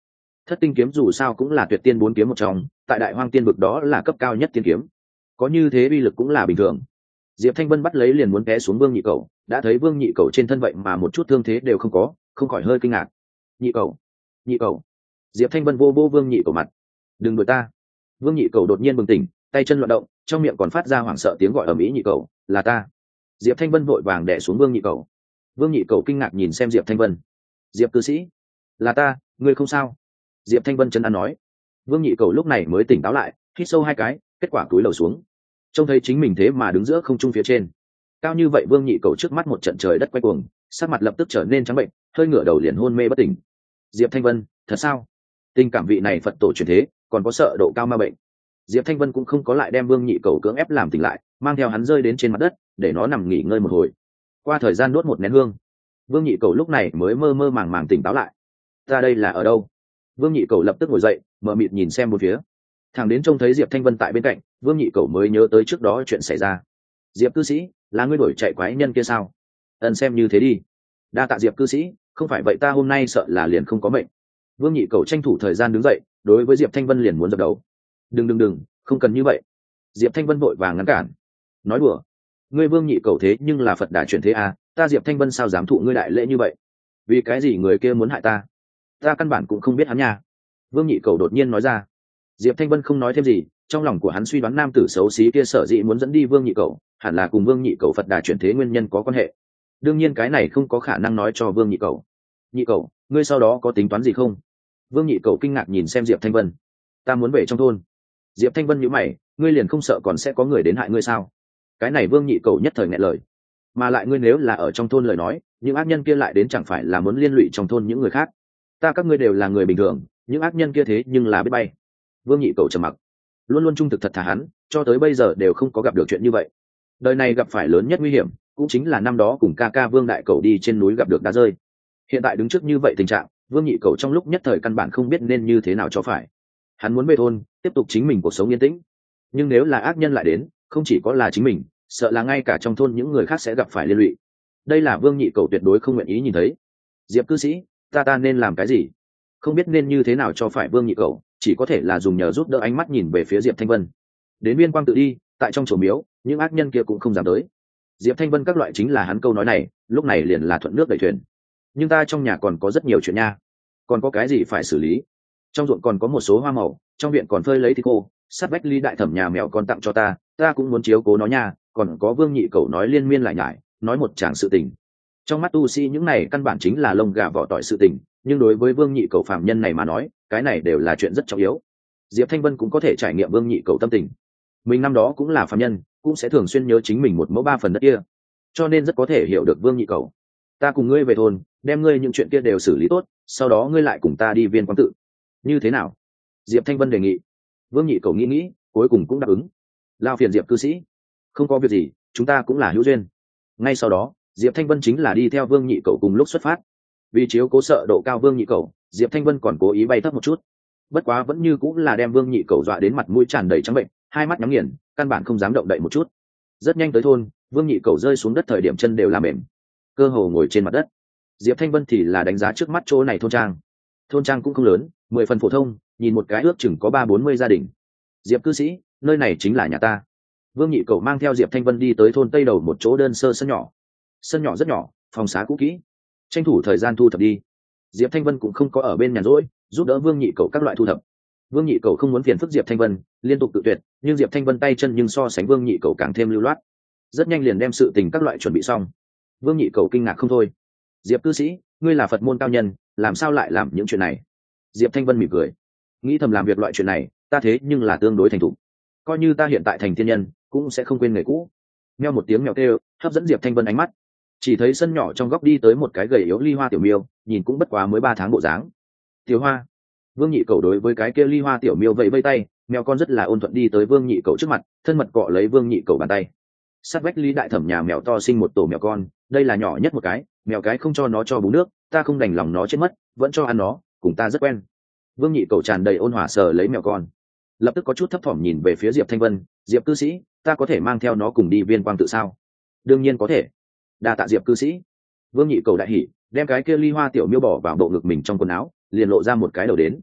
Thất tinh kiếm dù sao cũng là tuyệt tiên 4 kiếm một trong, tại đại hoang tiên vực đó là cấp cao nhất tiên kiếm, có như thế uy lực cũng là bình thường. Diệp Thanh Vân bắt lấy liền muốn té xuống Vương Nhị Cẩu, đã thấy Vương Nhị Cẩu trên thân vậy mà một chút thương thế đều không có, không khỏi hơi kinh ngạc. Nhị Cẩu, Nhị Cẩu. Diệp Thanh Vân vô vô Vương Nhị Cẩu mặt. Đừng đuổi ta. Vương Nhị Cẩu đột nhiên bừng tỉnh, tay chân loạn động, trong miệng còn phát ra hoảng sợ tiếng gọi ầm ĩ. Nhị Cẩu, là ta. Diệp Thanh Vân vội vàng đè xuống Vương Nhị Cẩu. Vương Nhị Cẩu kinh ngạc nhìn xem Diệp Thanh Vân. Diệp cư sĩ, là ta, ngươi không sao? Diệp Thanh Vân chân ăn nói. Vương Nhị Cẩu lúc này mới tỉnh táo lại, hít sâu 2 cái, kết quả cúi đầu xuống, trông thấy chính mình thế mà đứng giữa không trung phía trên. Cao như vậy Vương Nhị Cẩu trước mắt một trận trời đất quay cuồng, sắc mặt lập tức trở nên trắng bệnh, hơi ngửa đầu liền hôn mê bất tỉnh. Diệp Thanh Vân, thật sao? Tình cảm vị này Phật tổ truyền thế, còn có sợ độ cao ma bệnh. Diệp Thanh Vân cũng không có lại đem Vương Nhị Cẩu cưỡng ép làm tỉnh lại, mang theo hắn rơi đến trên mặt đất, để nó nằm nghỉ ngơi một hồi. Qua thời gian đốt một nén hương, Vương Nhị Cẩu lúc này mới mơ mơ màng màng tỉnh táo lại. Ta đây là ở đâu? Vương Nhị Cẩu lập tức ngồi dậy, mờ mịt nhìn xem một phía. Thằng đến trông thấy Diệp Thanh Vân tại bên cạnh, Vương Nhị Cẩu mới nhớ tới trước đó chuyện xảy ra. Diệp cư sĩ, là ngươi đuổi chạy quái nhân kia sao? Xem như thế đi. Đa tạ Diệp cư sĩ, không phải vậy ta hôm nay sợ là liền không có mệnh. Vương Nhị Cẩu tranh thủ thời gian đứng dậy, đối với Diệp Thanh Vân liền muốn dập đầu. Đừng, không cần như vậy. Diệp Thanh Vân vội vàng ngăn cản. Nói đùa, ngươi Vương Nhị Cẩu thế nhưng là Phật đà chuyển thế à, ta Diệp Thanh Vân sao dám thụ ngươi đại lễ như vậy? Vì cái gì người kia muốn hại ta? Ta căn bản cũng không biết hắn nha. Vương Nhị Cẩu đột nhiên nói ra. Diệp Thanh Vân không nói thêm gì, trong lòng của hắn suy đoán nam tử xấu xí kia sở dĩ muốn dẫn đi Vương Nhị Cẩu, hẳn là cùng Vương Nhị Cẩu Phật đà chuyển thế nguyên nhân có quan hệ. Đương nhiên cái này không có khả năng nói cho Vương Nhị Cẩu. Nhị Cẩu, ngươi sau đó có tính toán gì không? Vương Nhị Cẩu kinh ngạc nhìn xem Diệp Thanh Vân. Ta muốn về trong thôn. Diệp Thanh Vân nhíu mày, ngươi liền không sợ còn sẽ có người đến hại ngươi sao? Cái này Vương Nhị Cẩu nhất thời nghẹn lời. Mà lại ngươi nếu là ở trong thôn lời nói, những ác nhân kia lại đến chẳng phải là muốn liên lụy trong thôn những người khác. Ta các ngươi đều là người bình thường, những ác nhân kia thế nhưng là biết bay. Vương Nhị Cẩu trầm mặc, luôn luôn trung thực thật thà hắn, cho tới bây giờ đều không có gặp được chuyện như vậy. Đời này gặp phải lớn nhất nguy hiểm, cũng chính là năm đó cùng ca ca Vương Đại Cẩu đi trên núi gặp được đá rơi. Hiện tại đứng trước như vậy tình trạng, Vương Nhị Cẩu trong lúc nhất thời căn bản không biết nên như thế nào cho phải. Hắn muốn về thôn, tiếp tục chính mình cuộc sống yên tĩnh. Nhưng nếu là ác nhân lại đến, không chỉ có là chính mình, sợ là ngay cả trong thôn những người khác sẽ gặp phải liên lụy. Đây là Vương Nhị Cẩu tuyệt đối không nguyện ý nhìn thấy. Diệp cư sĩ, ta nên làm cái gì? Không biết nên như thế nào cho phải Vương Nhị Cẩu, chỉ có thể là dùng nhờ giúp đỡ ánh mắt nhìn về phía Diệp Thanh Vân. Đến Biên Quang tự đi, tại trong chùa miếu, những ác nhân kia cũng không dám tới. Diệp Thanh Vân các loại chính là hắn câu nói này, lúc này liền là thuận nước đẩy thuyền. Nhưng ta trong nhà còn có rất nhiều chuyện nha, còn có cái gì phải xử lý. Trong ruộng còn có một số hoa màu, trong viện còn phơi lấy thịt khô, sát vách ly đại thẩm nhà mèo con tặng cho ta cũng muốn chiếu cố nó nha. Còn có Vương Nhị Cẩu nói liên miên lại nhải, nói một tràng sự tình. Trong mắt tu sĩ những này căn bản chính là lông gà vỏ tỏi sự tình, nhưng đối với Vương Nhị Cẩu phàm nhân này mà nói, cái này đều là chuyện rất trọng yếu. Diệp Thanh Vân cũng có thể trải nghiệm Vương Nhị Cẩu tâm tình. Mình năm đó cũng là phàm nhân, cũng sẽ thường xuyên nhớ chính mình 1/3 đất kia, cho nên rất có thể hiểu được Vương Nhị Cẩu. Ta cùng ngươi về thôn, đem ngươi những chuyện kia đều xử lý tốt, sau đó ngươi lại cùng ta đi Viên Quang tự, như thế nào? Diệp Thanh Vân đề nghị. Vương Nhị Cẩu nghĩ, cuối cùng cũng đáp ứng. Lao phiền Diệp cư sĩ. Không có việc gì, chúng ta cũng là hữu duyên. Ngay sau đó, Diệp Thanh Vân chính là đi theo Vương Nhị Cẩu cùng lúc xuất phát. Vì chiếu cố sợ độ cao Vương Nhị Cẩu, Diệp Thanh Vân còn cố ý bay thấp một chút. Bất quá vẫn như cũng là đem Vương Nhị Cẩu dọa đến mặt mũi tràn đầy trắng bệnh, hai mắt nhắm nghiền, căn bản không dám động đậy một chút. Rất nhanh tới thôn, Vương Nhị Cẩu rơi xuống đất thời điểm chân đều là mềm, cơ hồ ngồi trên mặt đất. Diệp Thanh Vân thì là đánh giá trước mắt chỗ này thôn trang. Thôn trang cũng không lớn, 10 phần phổ thông, nhìn một cái ước chừng có 30-40 gia đình. Diệp cư sĩ, nơi này chính là nhà ta. Vương Nhị Cẩu mang theo Diệp Thanh Vân đi tới thôn tây đầu một chỗ đơn sơ sân nhỏ. Sân nhỏ rất nhỏ, phòng xá cũ kỹ, tranh thủ thời gian thu thập đi. Diệp Thanh Vân cũng không có ở bên nhàn rỗi, giúp đỡ Vương Nhị Cẩu các loại thu thập. Vương Nhị Cẩu không muốn phiền phức Diệp Thanh Vân, liên tục tự tuyệt, nhưng Diệp Thanh Vân tay chân nhưng so sánh Vương Nhị Cẩu càng thêm lưu loát, rất nhanh liền đem sự tình các loại chuẩn bị xong. Vương Nhị Cẩu kinh ngạc không thôi. Diệp cư sĩ, ngươi là Phật môn cao nhân, làm sao lại làm những chuyện này? Diệp Thanh Vân mỉm cười, nghĩ thầm làm việc loại chuyện này, ta thế nhưng là tương đối thành thục, coi như ta hiện tại thành thiên nhân, cũng sẽ không quên nghề cũ. Meo một tiếng mèo kêu, hấp dẫn Diệp Thanh Vân ánh mắt. Chỉ thấy sân nhỏ trong góc đi tới một cái gầy yếu ly hoa tiểu miêu, nhìn cũng bất quá mới 3 tháng bộ dáng. Tiểu Hoa. Vương Nhị Cẩu đối với cái kia ly hoa tiểu miêu vẫy vẫy tay, mèo con rất là ôn thuận đi tới Vương Nhị Cẩu trước mặt, thân mật cọ lấy Vương Nhị Cẩu bàn tay. Sát vách ly đại thẩm nhà mèo to sinh một tổ mèo con, đây là nhỏ nhất một cái, mèo cái không cho nó cho bú nước, ta không đành lòng nó chết mất, vẫn cho ăn nó, cùng ta rất quen. Vương Nhị Cẩu tràn đầy ôn hòa sờ lấy mèo con, lập tức có chút thấp thỏm nhìn về phía Diệp Thanh Vân. Diệp cư sĩ, ta có thể mang theo nó cùng đi Viên Quang tự sao? Đương nhiên có thể. Đa tạ Diệp cư sĩ. Vương Nhị Cẩu đại hỉ, đem cái kia ly hoa tiểu miêu bỏ vào bộ ngực mình trong quần áo, liền lộ ra một cái đầu đến.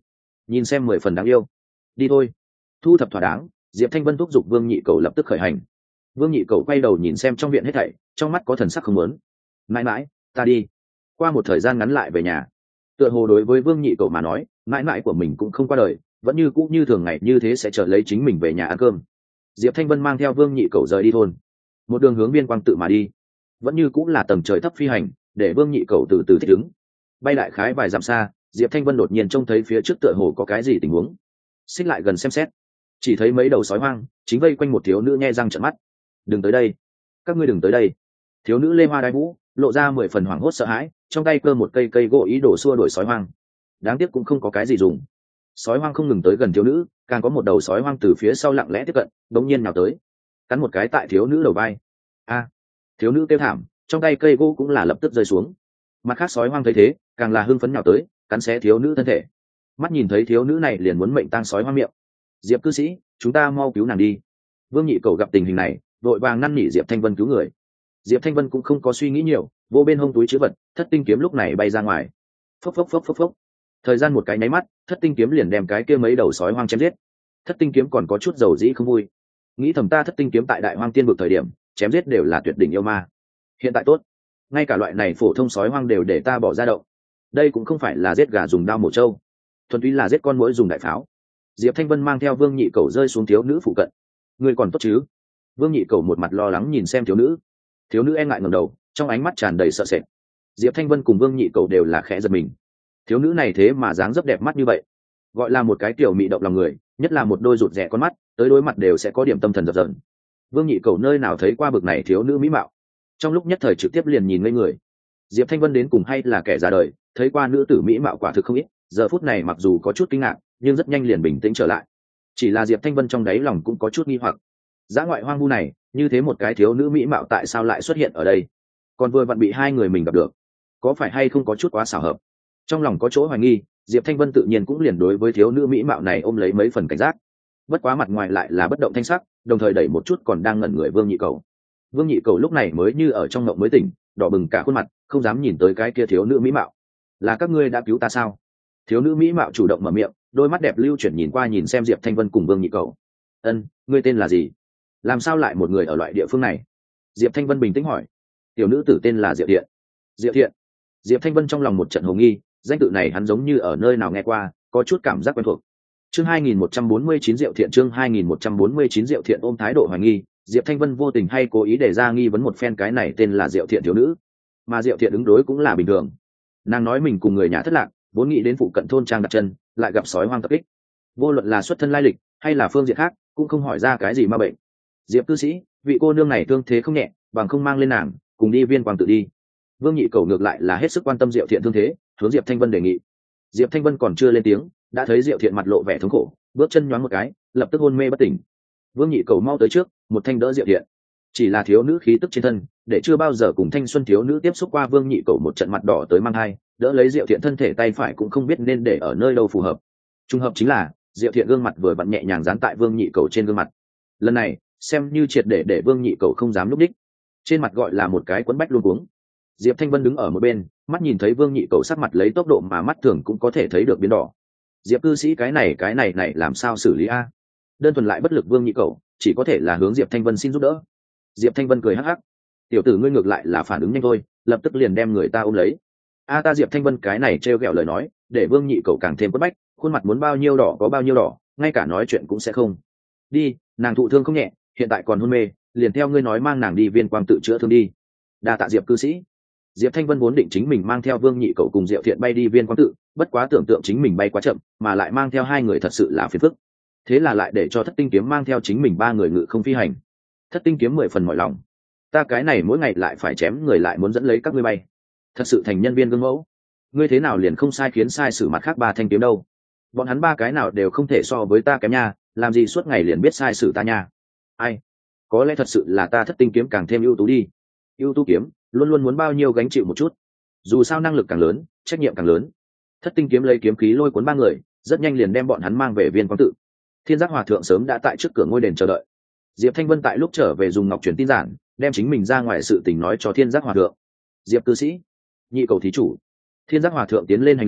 nhìn xem 10 phần đáng yêu. Đi thôi. Thu thập thỏa đáng, Diệp Thanh Vân thúc giục Vương Nhị Cầu lập tức khởi hành. Vương Nhị Cầu quay đầu nhìn xem trong viện hết thảy, trong mắt có thần sắc không muốn. Mãi mãi, ta đi. Qua một thời gian ngắn lại về nhà. Tựa hồ đối với Vương Nhị Cầu mà nói, mãi mãi của mình cũng không qua đời, vẫn như cũ như thường ngày như thế sẽ chờ lấy chính mình về nhà ăn cơm. Diệp Thanh Vân mang theo Vương Nhị Cầu rời đi thôn, một đường hướng Viên Quang Tự mà đi. Vẫn như cũng là tầng trời thấp phi hành, để Vương Nhị Cầu từ từ thích ứng. Bay đại khái vài dặm xa, Diệp Thanh Vân đột nhiên trông thấy phía trước tựa hồ có cái gì tình huống. Xích lại gần xem xét, chỉ thấy mấy đầu sói hoang chính vây quanh một thiếu nữ nhe răng trợn mắt. Đừng tới đây, các ngươi đừng tới đây. Thiếu nữ lê hoa đai vũ, lộ ra 10 phần hoảng hốt sợ hãi, trong tay cơ một cây gỗ ý đồ xua đuổi sói hoang. Đáng tiếc cũng không có cái gì dùng. Sói hoang không ngừng tới gần thiếu nữ, càng có một đầu sói hoang từ phía sau lặng lẽ tiếp cận, đống nhiên nào tới, cắn một cái tại thiếu nữ đầu vai. A! Thiếu nữ kêu thảm, trong tay cây gỗ cũng là lập tức rơi xuống. Mặt khác sói hoang thấy thế, càng là hưng phấn nhào tới, cắn xé thiếu nữ thân thể. Mắt nhìn thấy thiếu nữ này liền muốn mệnh tang sói hoang miệng. Diệp cư sĩ, chúng ta mau cứu nàng đi. Vương Nhị Cầu gặp tình hình này, vội vàng năn nỉ Diệp Thanh Vân cứu người. Diệp Thanh Vân cũng không có suy nghĩ nhiều, vô bên hông túi chứa vật, thất tinh kiếm lúc này bay ra ngoài. Phốc phốc phốc phốc phốc. Thời gian một cái nháy mắt, thất tinh kiếm liền đem cái kia mấy đầu sói hoang chém giết. Thất tinh kiếm còn có chút dầu dĩ không vui, nghĩ thầm ta thất tinh kiếm tại Đại Hoang Tiên vực thời điểm chém giết đều là tuyệt đỉnh yêu ma, hiện tại tốt, ngay cả loại này phổ thông sói hoang đều để ta bỏ ra động. Đây cũng không phải là giết gà dùng đao mổ trâu, thuần túy là giết con muỗi dùng đại pháo. Diệp Thanh Vân mang theo Vương Nhị Cầu rơi xuống thiếu nữ phụ cận. Người còn tốt chứ? Vương Nhị Cầu một mặt lo lắng nhìn xem thiếu nữ. Thiếu nữ e ngại ngẩng đầu, trong ánh mắt tràn đầy sợ sệt. Diệp Thanh Vân cùng Vương Nhị Cầu đều là khẽ giật mình. Thiếu nữ này thế mà dáng dấp đẹp mắt như vậy, gọi là một cái tiểu mị động lòng người, nhất là một đôi rụt rè con mắt, tới đối mặt đều sẽ có điểm tâm thần dập dờn. Vương Nhị Cầu nơi nào thấy qua bực này thiếu nữ mỹ mạo, trong lúc nhất thời trực tiếp liền nhìn ngây người. Diệp Thanh Vân đến cùng hay là kẻ già đời, thấy qua nữ tử mỹ mạo quả thực không ít, giờ phút này mặc dù có chút kinh ngạc, nhưng rất nhanh liền bình tĩnh trở lại. Chỉ là Diệp Thanh Vân trong đáy lòng cũng có chút nghi hoặc, dã ngoại hoang vu này, như thế một cái thiếu nữ mỹ mạo tại sao lại xuất hiện ở đây, còn vừa vặn bị hai người mình gặp được, có phải hay không có chút quá xảo hợp. Trong lòng có chỗ hoài nghi, Diệp Thanh Vân tự nhiên cũng liền đối với thiếu nữ mỹ mạo này ôm lấy mấy phần cảnh giác. Bất quá mặt ngoài lại là bất động thanh sắc, đồng thời đẩy một chút còn đang ngẩn người Vương Nhị Cầu. Vương Nhị Cầu lúc này mới như ở trong ngộng mới tỉnh, đỏ bừng cả khuôn mặt, không dám nhìn tới cái kia thiếu nữ mỹ mạo. Là các ngươi đã cứu ta sao? Thiếu nữ mỹ mạo chủ động mở miệng, đôi mắt đẹp lưu chuyển nhìn qua nhìn xem Diệp Thanh Vân cùng Vương Nhị Cầu. Ân, ngươi tên là gì? Làm sao lại một người ở loại địa phương này? Diệp Thanh Vân bình tĩnh hỏi. Tiểu nữ tử tên là Diệp Thiện. Diệp Thiện. Diệp Thanh Vân trong lòng một trận hồ nghi, danh tự này hắn giống như ở nơi nào nghe qua, có chút cảm giác quen thuộc. Chương 2149 Diệu Thiện, chương 2149 Diệu Thiện ôm thái độ hoài nghi, Diệp Thanh Vân vô tình hay cố ý để ra nghi vấn một phen cái này tên là Diệu Thiện thiếu nữ, mà Diệu Thiện ứng đối cũng là bình thường. Nàng nói mình cùng người nhà thất lạc, vốn nghĩ đến phụ cận thôn trang đặt chân, lại gặp sói hoang tập kích. Vô luận là xuất thân lai lịch hay là phương diện khác, cũng không hỏi ra cái gì ma bệnh. Diệp cư sĩ, vị cô nương này thương thế không nhẹ, bằng không mang lên nàng, cùng đi Viên Quang Tự đi. Vương Nhị Cầu ngược lại là hết sức quan tâm Diệu Thiện thương thế, hướng Diệp Thanh Vân đề nghị. Diệp Thanh Vân còn chưa lên tiếng, đã thấy Diệu Thiện mặt lộ vẻ thống khổ, bước chân nhoáng một cái, lập tức hôn mê bất tỉnh. Vương Nhị Cầu mau tới trước, một thanh đỡ Diệu Thiện. Chỉ là thiếu nữ khí tức trên thân, để chưa bao giờ cùng thanh xuân thiếu nữ tiếp xúc qua Vương Nhị Cầu một trận mặt đỏ tới mang hai, đỡ lấy Diệu Thiện thân thể tay phải cũng không biết nên để ở nơi đâu phù hợp. Trùng hợp chính là, Diệu Thiện gương mặt vừa vặn nhẹ nhàng dán tại Vương Nhị Cầu trên gương mặt. Lần này, xem như triệt để Vương Nhị Cầu không dám lúc đích. Trên mặt gọi là một cái quấn bách luôn cuống. Diệp Thanh Vân đứng ở một bên, mắt nhìn thấy Vương Nhị Cầu sắc mặt lấy tốc độ mà mắt thường cũng có thể thấy được biến đỏ. Diệp cư sĩ cái này làm sao xử lý a? Đơn thuần lại bất lực Vương Nhị Cầu, chỉ có thể là hướng Diệp Thanh Vân xin giúp đỡ. Diệp Thanh Vân cười hắc hắc, tiểu tử ngươi ngược lại là phản ứng nhanh thôi, lập tức liền đem người ta ôm lấy. A ta Diệp Thanh Vân cái này trêu ghẹo lời nói, để Vương Nhị Cầu càng thêm quất bách, khuôn mặt muốn bao nhiêu đỏ có bao nhiêu đỏ, ngay cả nói chuyện cũng sẽ không. Đi, nàng thụ thương không nhẹ, hiện tại còn hôn mê, liền theo ngươi nói mang nàng đi Viên Quang Tự chữa thương đi. Đa tạ Diệp cư sĩ. Diệp Thanh Vân vốn định chính mình mang theo Vương Nhị Cầu cùng Diệu Thiện bay đi Viên Quang Tự, bất quá tưởng tượng chính mình bay quá chậm, mà lại mang theo hai người thật sự là phiền phức. Thế là lại để cho Thất Tinh Kiếm mang theo chính mình ba người ngự không phi hành. Thất Tinh Kiếm 10 phần mỏi lòng. Ta cái này mỗi ngày lại phải chém người lại muốn dẫn lấy các ngươi bay. Thật sự thành nhân viên gương mẫu. Ngươi thế nào liền không sai khiến sai sử mặt khác ba thanh kiếm đâu? Bọn hắn ba cái nào đều không thể so với ta kém nha, làm gì suốt ngày liền biết sai sử ta nha. Ai? Có lẽ thật sự là ta Thất Tinh Kiếm càng thêm ưu tú đi. Ưu tú kiếm luôn luôn muốn bao nhiêu gánh chịu một chút, dù sao năng lực càng lớn trách nhiệm càng lớn. Thất Tinh Kiếm lấy kiếm khí lôi cuốn ba người, rất nhanh liền đem bọn hắn mang về Viên Quang Tự. Thiên Giác Hòa Thượng sớm đã tại trước cửa ngôi đền chờ đợi. Diệp Thanh Vân tại lúc trở về dùng ngọc truyền tin giản, đem chính mình ra ngoài sự tình nói cho Thiên Giác Hòa Thượng. Diệp cư sĩ, Nhị Cầu thí chủ. Thiên Giác Hòa Thượng tiến lên hành lễ,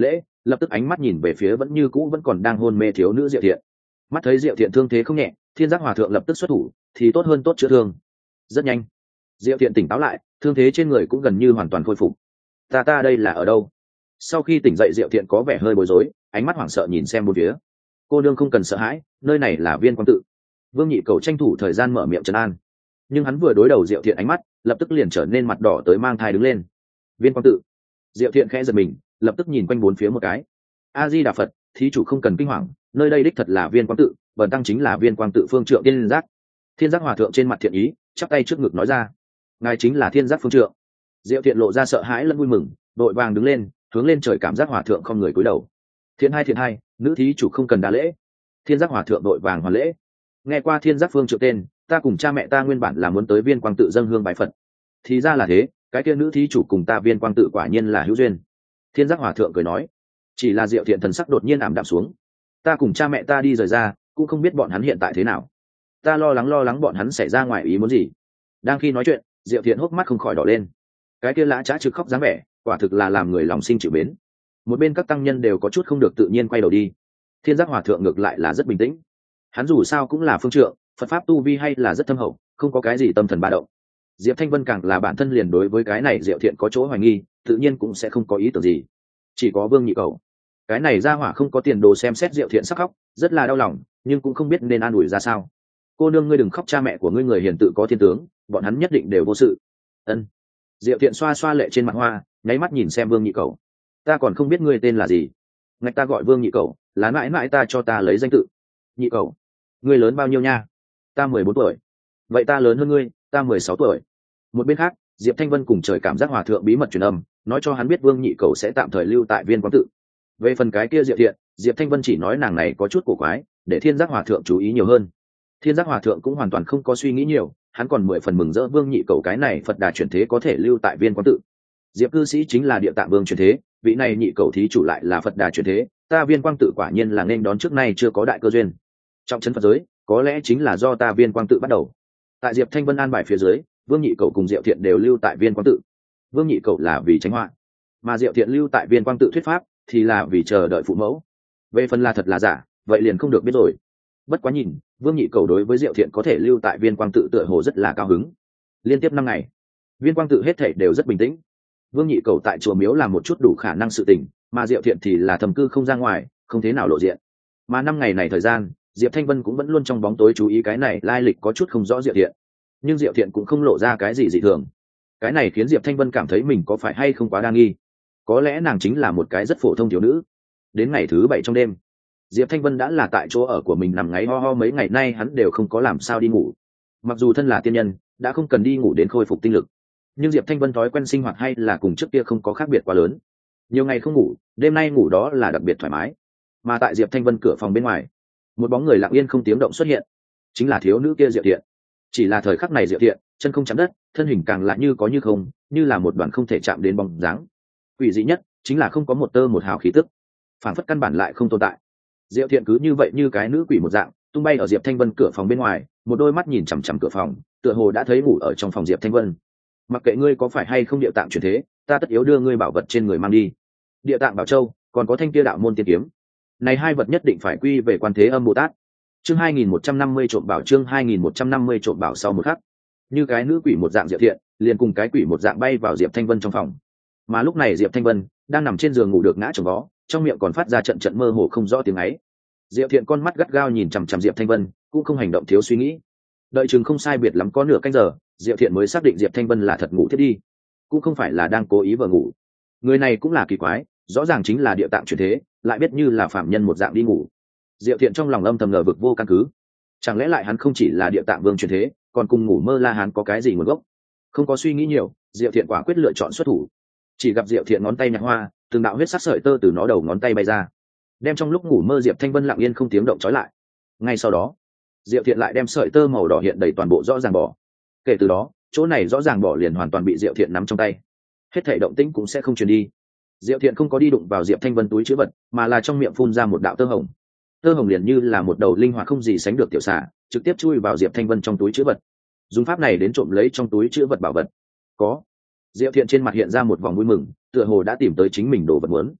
lập tức ánh mắt nhìn về phía vẫn như cũ vẫn còn đang hôn mê thiếu nữ Diệu Thiện. Mắt thấy Diệu Thiện thương thế không nhẹ, Thiên Giác Hòa Thượng lập tức xuất thủ, thì tốt hơn tốt chữa thương. Rất nhanh, Diệu Thiện tỉnh táo lại, thương thế trên người cũng gần như hoàn toàn khôi phục. Ta đây là ở đâu? Sau khi tỉnh dậy, Diệu Thiện có vẻ hơi bối rối, ánh mắt hoảng sợ nhìn xem bốn phía. Cô nương không cần sợ hãi, nơi này là Viên Quang tự. Vương Nhị Cầu tranh thủ thời gian mở miệng trấn an, nhưng hắn vừa đối đầu Diệu Thiện, ánh mắt lập tức liền trở nên mặt đỏ tới mang thai đứng lên. Viên Quang tự. Diệu Thiện khẽ giật mình, lập tức nhìn quanh bốn phía một cái. A Di Đà Phật, thí chủ không cần kinh hoàng, nơi đây đích thật là Viên Quang tự, bần tăng chính là Viên Quang tự phương trượng Thiên Giác. Thiên Giác Hòa Thượng trên mặt thiện ý, chắp tay trước ngực nói ra, ngài chính là Thiên Giác phương trượng. Diệu Thiện lộ ra sợ hãi lẫn vui mừng, đội vàng đứng lên, hướng lên trời cảm giác Hòa Thượng không người cúi đầu. Thiện hai, nữ thí chủ không cần đa lễ. Thiên Giác Hòa Thượng đội vàng hoàn lễ. Nghe qua Thiên Giác phương trượng tên, ta cùng cha mẹ ta nguyên bản là muốn tới Viên Quang tự dâng hương bái Phật. Thì ra là thế, cái kia nữ thí chủ cùng ta Viên Quang tự quả nhiên là hữu duyên. Thiên Giác Hòa Thượng cười nói. Chỉ là Diệu Thiện thần sắc đột nhiên ảm đạm xuống. Ta cùng cha mẹ ta đi rời ra, cũng không biết bọn hắn hiện tại thế nào. Ta lo lắng bọn hắn xảy ra ngoài ý muốn gì. Đang khi nói chuyện, Diệu Thiện hốc mắt không khỏi đỏ lên. Cái kia lã trá trực khóc dáng vẻ, quả thực là làm người lòng sinh chịu mến. Một bên các tăng nhân đều có chút không được tự nhiên quay đầu đi. Thiên Giác Hòa Thượng ngược lại là rất bình tĩnh. Hắn dù sao cũng là phương trượng, Phật pháp tu vi hay là rất thâm hậu, không có cái gì tâm thần ba động. Diệp Thanh Vân càng là bản thân liền đối với cái này Diệu Thiện có chỗ hoài nghi, tự nhiên cũng sẽ không có ý tưởng gì. Chỉ có Vương Nhị Cầu, cái này ra hỏa không có tiền đồ xem xét Diệu Thiện sắc khóc, rất là đau lòng, nhưng cũng không biết nên an ủi ra sao. Cô nương ngươi đừng khóc, cha mẹ của ngươi người hiền tự có thiên tướng, bọn hắn nhất định đều vô sự. Ân. Diệu Thiện xoa xoa lệ trên mặt hoa, nháy mắt nhìn xem Vương Nhị Cầu. Ta còn không biết ngươi tên là gì. Ngạch ta gọi Vương Nhị Cầu, là mãi mãi ta cho ta lấy danh tự. Nhị Cầu, ngươi lớn bao nhiêu nha? Ta 14 tuổi. Vậy ta lớn hơn ngươi, ta 16 tuổi. Một bên khác, Diệp Thanh Vân cùng trời cảm giác Hòa Thượng bí mật truyền âm, nói cho hắn biết Vương Nhị Cầu sẽ tạm thời lưu tại Viên Quang tự. Về phần cái kia Diệu Thiện, Diệp Thanh Vân chỉ nói nàng này có chút cổ quái, để Thiên Giác Hòa Thượng chú ý nhiều hơn. Thiên Giác Hòa Thượng cũng hoàn toàn không có suy nghĩ nhiều, hắn còn 10 phần mừng rỡ Vương Nhị Cầu cái này Phật Đà chuyển thế có thể lưu tại Viên Quang tự. Diệp cư sĩ chính là Địa Tạng Vương chuyển thế, vị này Nhị Cầu thí chủ lại là Phật Đà chuyển thế, ta Viên Quang tự quả nhiên là nên đón trước nay chưa có đại cơ duyên. Trong chấn Phật giới, có lẽ chính là do ta Viên Quang tự bắt đầu. Tại Diệp Thanh Vân an bài phía dưới, Vương Nhị Cầu cùng Diệu Thiện đều lưu tại Viên Quang tự. Vương Nhị Cầu là vì tránh họa, mà Diệu Thiện lưu tại Viên Quang tự thuyết pháp thì là vì chờ đợi phụ mẫu. Về phần là thật là giả, vậy liền không được biết rồi. Bất quá nhìn, Vương Nhị Cầu đối với Diệu Thiện có thể lưu tại Viên Quang tự tựa hồ rất là cao hứng. Liên tiếp 5 ngày, Viên Quang tự hết thảy đều rất bình tĩnh. Vương Nhị Cầu tại chùa miếu làm một chút đủ khả năng sự tình, mà Diệu Thiện thì là thầm cư không ra ngoài, không thế nào lộ diện. Mà 5 ngày này thời gian, Diệp Thanh Vân cũng vẫn luôn trong bóng tối chú ý cái này lai lịch có chút không rõ Diệu Thiện. Nhưng Diệu Thiện cũng không lộ ra cái gì dị thường. Cái này khiến Diệp Thanh Vân cảm thấy mình có phải hay không quá đa nghi. Có lẽ nàng chính là một cái rất phổ thông thiếu nữ. Đến ngày thứ 7 trong đêm, Diệp Thanh Vân đã là tại chỗ ở của mình nằm ngáy ho ho, mấy ngày nay hắn đều không có làm sao đi ngủ. Mặc dù thân là tiên nhân, đã không cần đi ngủ đến khôi phục tinh lực, nhưng Diệp Thanh Vân thói quen sinh hoạt hay là cùng trước kia không có khác biệt quá lớn. Nhiều ngày không ngủ, đêm nay ngủ đó là đặc biệt thoải mái. Mà tại Diệp Thanh Vân cửa phòng bên ngoài, một bóng người lặng yên không tiếng động xuất hiện, chính là thiếu nữ kia Diệu Thiện. Chỉ là thời khắc này Diệu Thiện chân không chạm đất, thân hình càng lại như có như không, như là một đoàn không thể chạm đến bóng dáng. Quỷ dị nhất chính là không có một tơ một hào khí tức, phản phất căn bản lại không tồn tại. Diệu Thiện cứ như vậy như cái nữ quỷ một dạng tung bay ở Diệp Thanh Vân cửa phòng bên ngoài, một đôi mắt nhìn chằm chằm cửa phòng, tựa hồ đã thấy ngủ ở trong phòng Diệp Thanh Vân. Mặc kệ ngươi có phải hay không Địa Tạng chuyển thế, ta tất yếu đưa ngươi bảo vật trên người mang đi. Địa Tạng Bảo Châu, còn có thanh kia đạo môn tiên kiếm, này hai vật nhất định phải quy về Quan Thế Âm Bồ Tát. Chương 2150 trộm bảo, chương 2150 trộm bảo. Sau một khắc, như cái nữ quỷ một dạng Diệu Thiện liền cùng cái quỷ một dạng bay vào Diệp Thanh Vân trong phòng. Mà lúc này Diệp Thanh Vân đang nằm trên giường ngủ được ngã chồng vó, trong miệng còn phát ra trận trận mơ hồ không rõ tiếng ấy. Diệu Thiện con mắt gắt gao nhìn chằm chằm Diệp Thanh Vân, cũng không hành động thiếu suy nghĩ. Đợi chừng không sai biệt lắm có nửa canh giờ, Diệu Thiện mới xác định Diệp Thanh Vân là thật ngủ thiết đi, cũng không phải là đang cố ý vừa ngủ. Người này cũng là kỳ quái, rõ ràng chính là Địa Tạng chuyển thế, lại biết như là phạm nhân một dạng đi ngủ. Diệu Thiện trong lòng âm thầm ngờ vực vô căn cứ, chẳng lẽ lại hắn không chỉ là Địa Tạng Vương chuyển thế, còn cùng ngủ mơ La Hán có cái gì nguồn gốc? Không có suy nghĩ nhiều, Diệu Thiện quả quyết lựa chọn xuất thủ. Chỉ gặp Diệu Thiện ngón tay nhặt hoa, từng đạo huyết sắc sợi tơ từ nó đầu ngón tay bay ra, đem trong lúc ngủ mơ Diệp Thanh Vân lặng yên không tiếng động trói lại. Ngay sau đó, Diệu Thiện lại đem sợi tơ màu đỏ hiện đầy toàn bộ rõ ràng bỏ. Kể từ đó, chỗ này rõ ràng bỏ liền hoàn toàn bị Diệu Thiện nắm trong tay, hết thảy động tĩnh cũng sẽ không truyền đi. Diệu Thiện không có đi đụng vào Diệp Thanh Vân túi trữ vật, mà là trong miệng phun ra một đạo tơ hồng. Tơ hồng liền như là một đầu linh hoạt không gì sánh được tiểu xà, trực tiếp chui vào Diệp Thanh Vân trong túi trữ vật. Dùng pháp này đến trộm lấy trong túi trữ vật bảo vật. Có. Diệu Thiện trên mặt hiện ra một vòng vui mừng, tựa hồ đã tìm tới chính mình đồ vật muốn.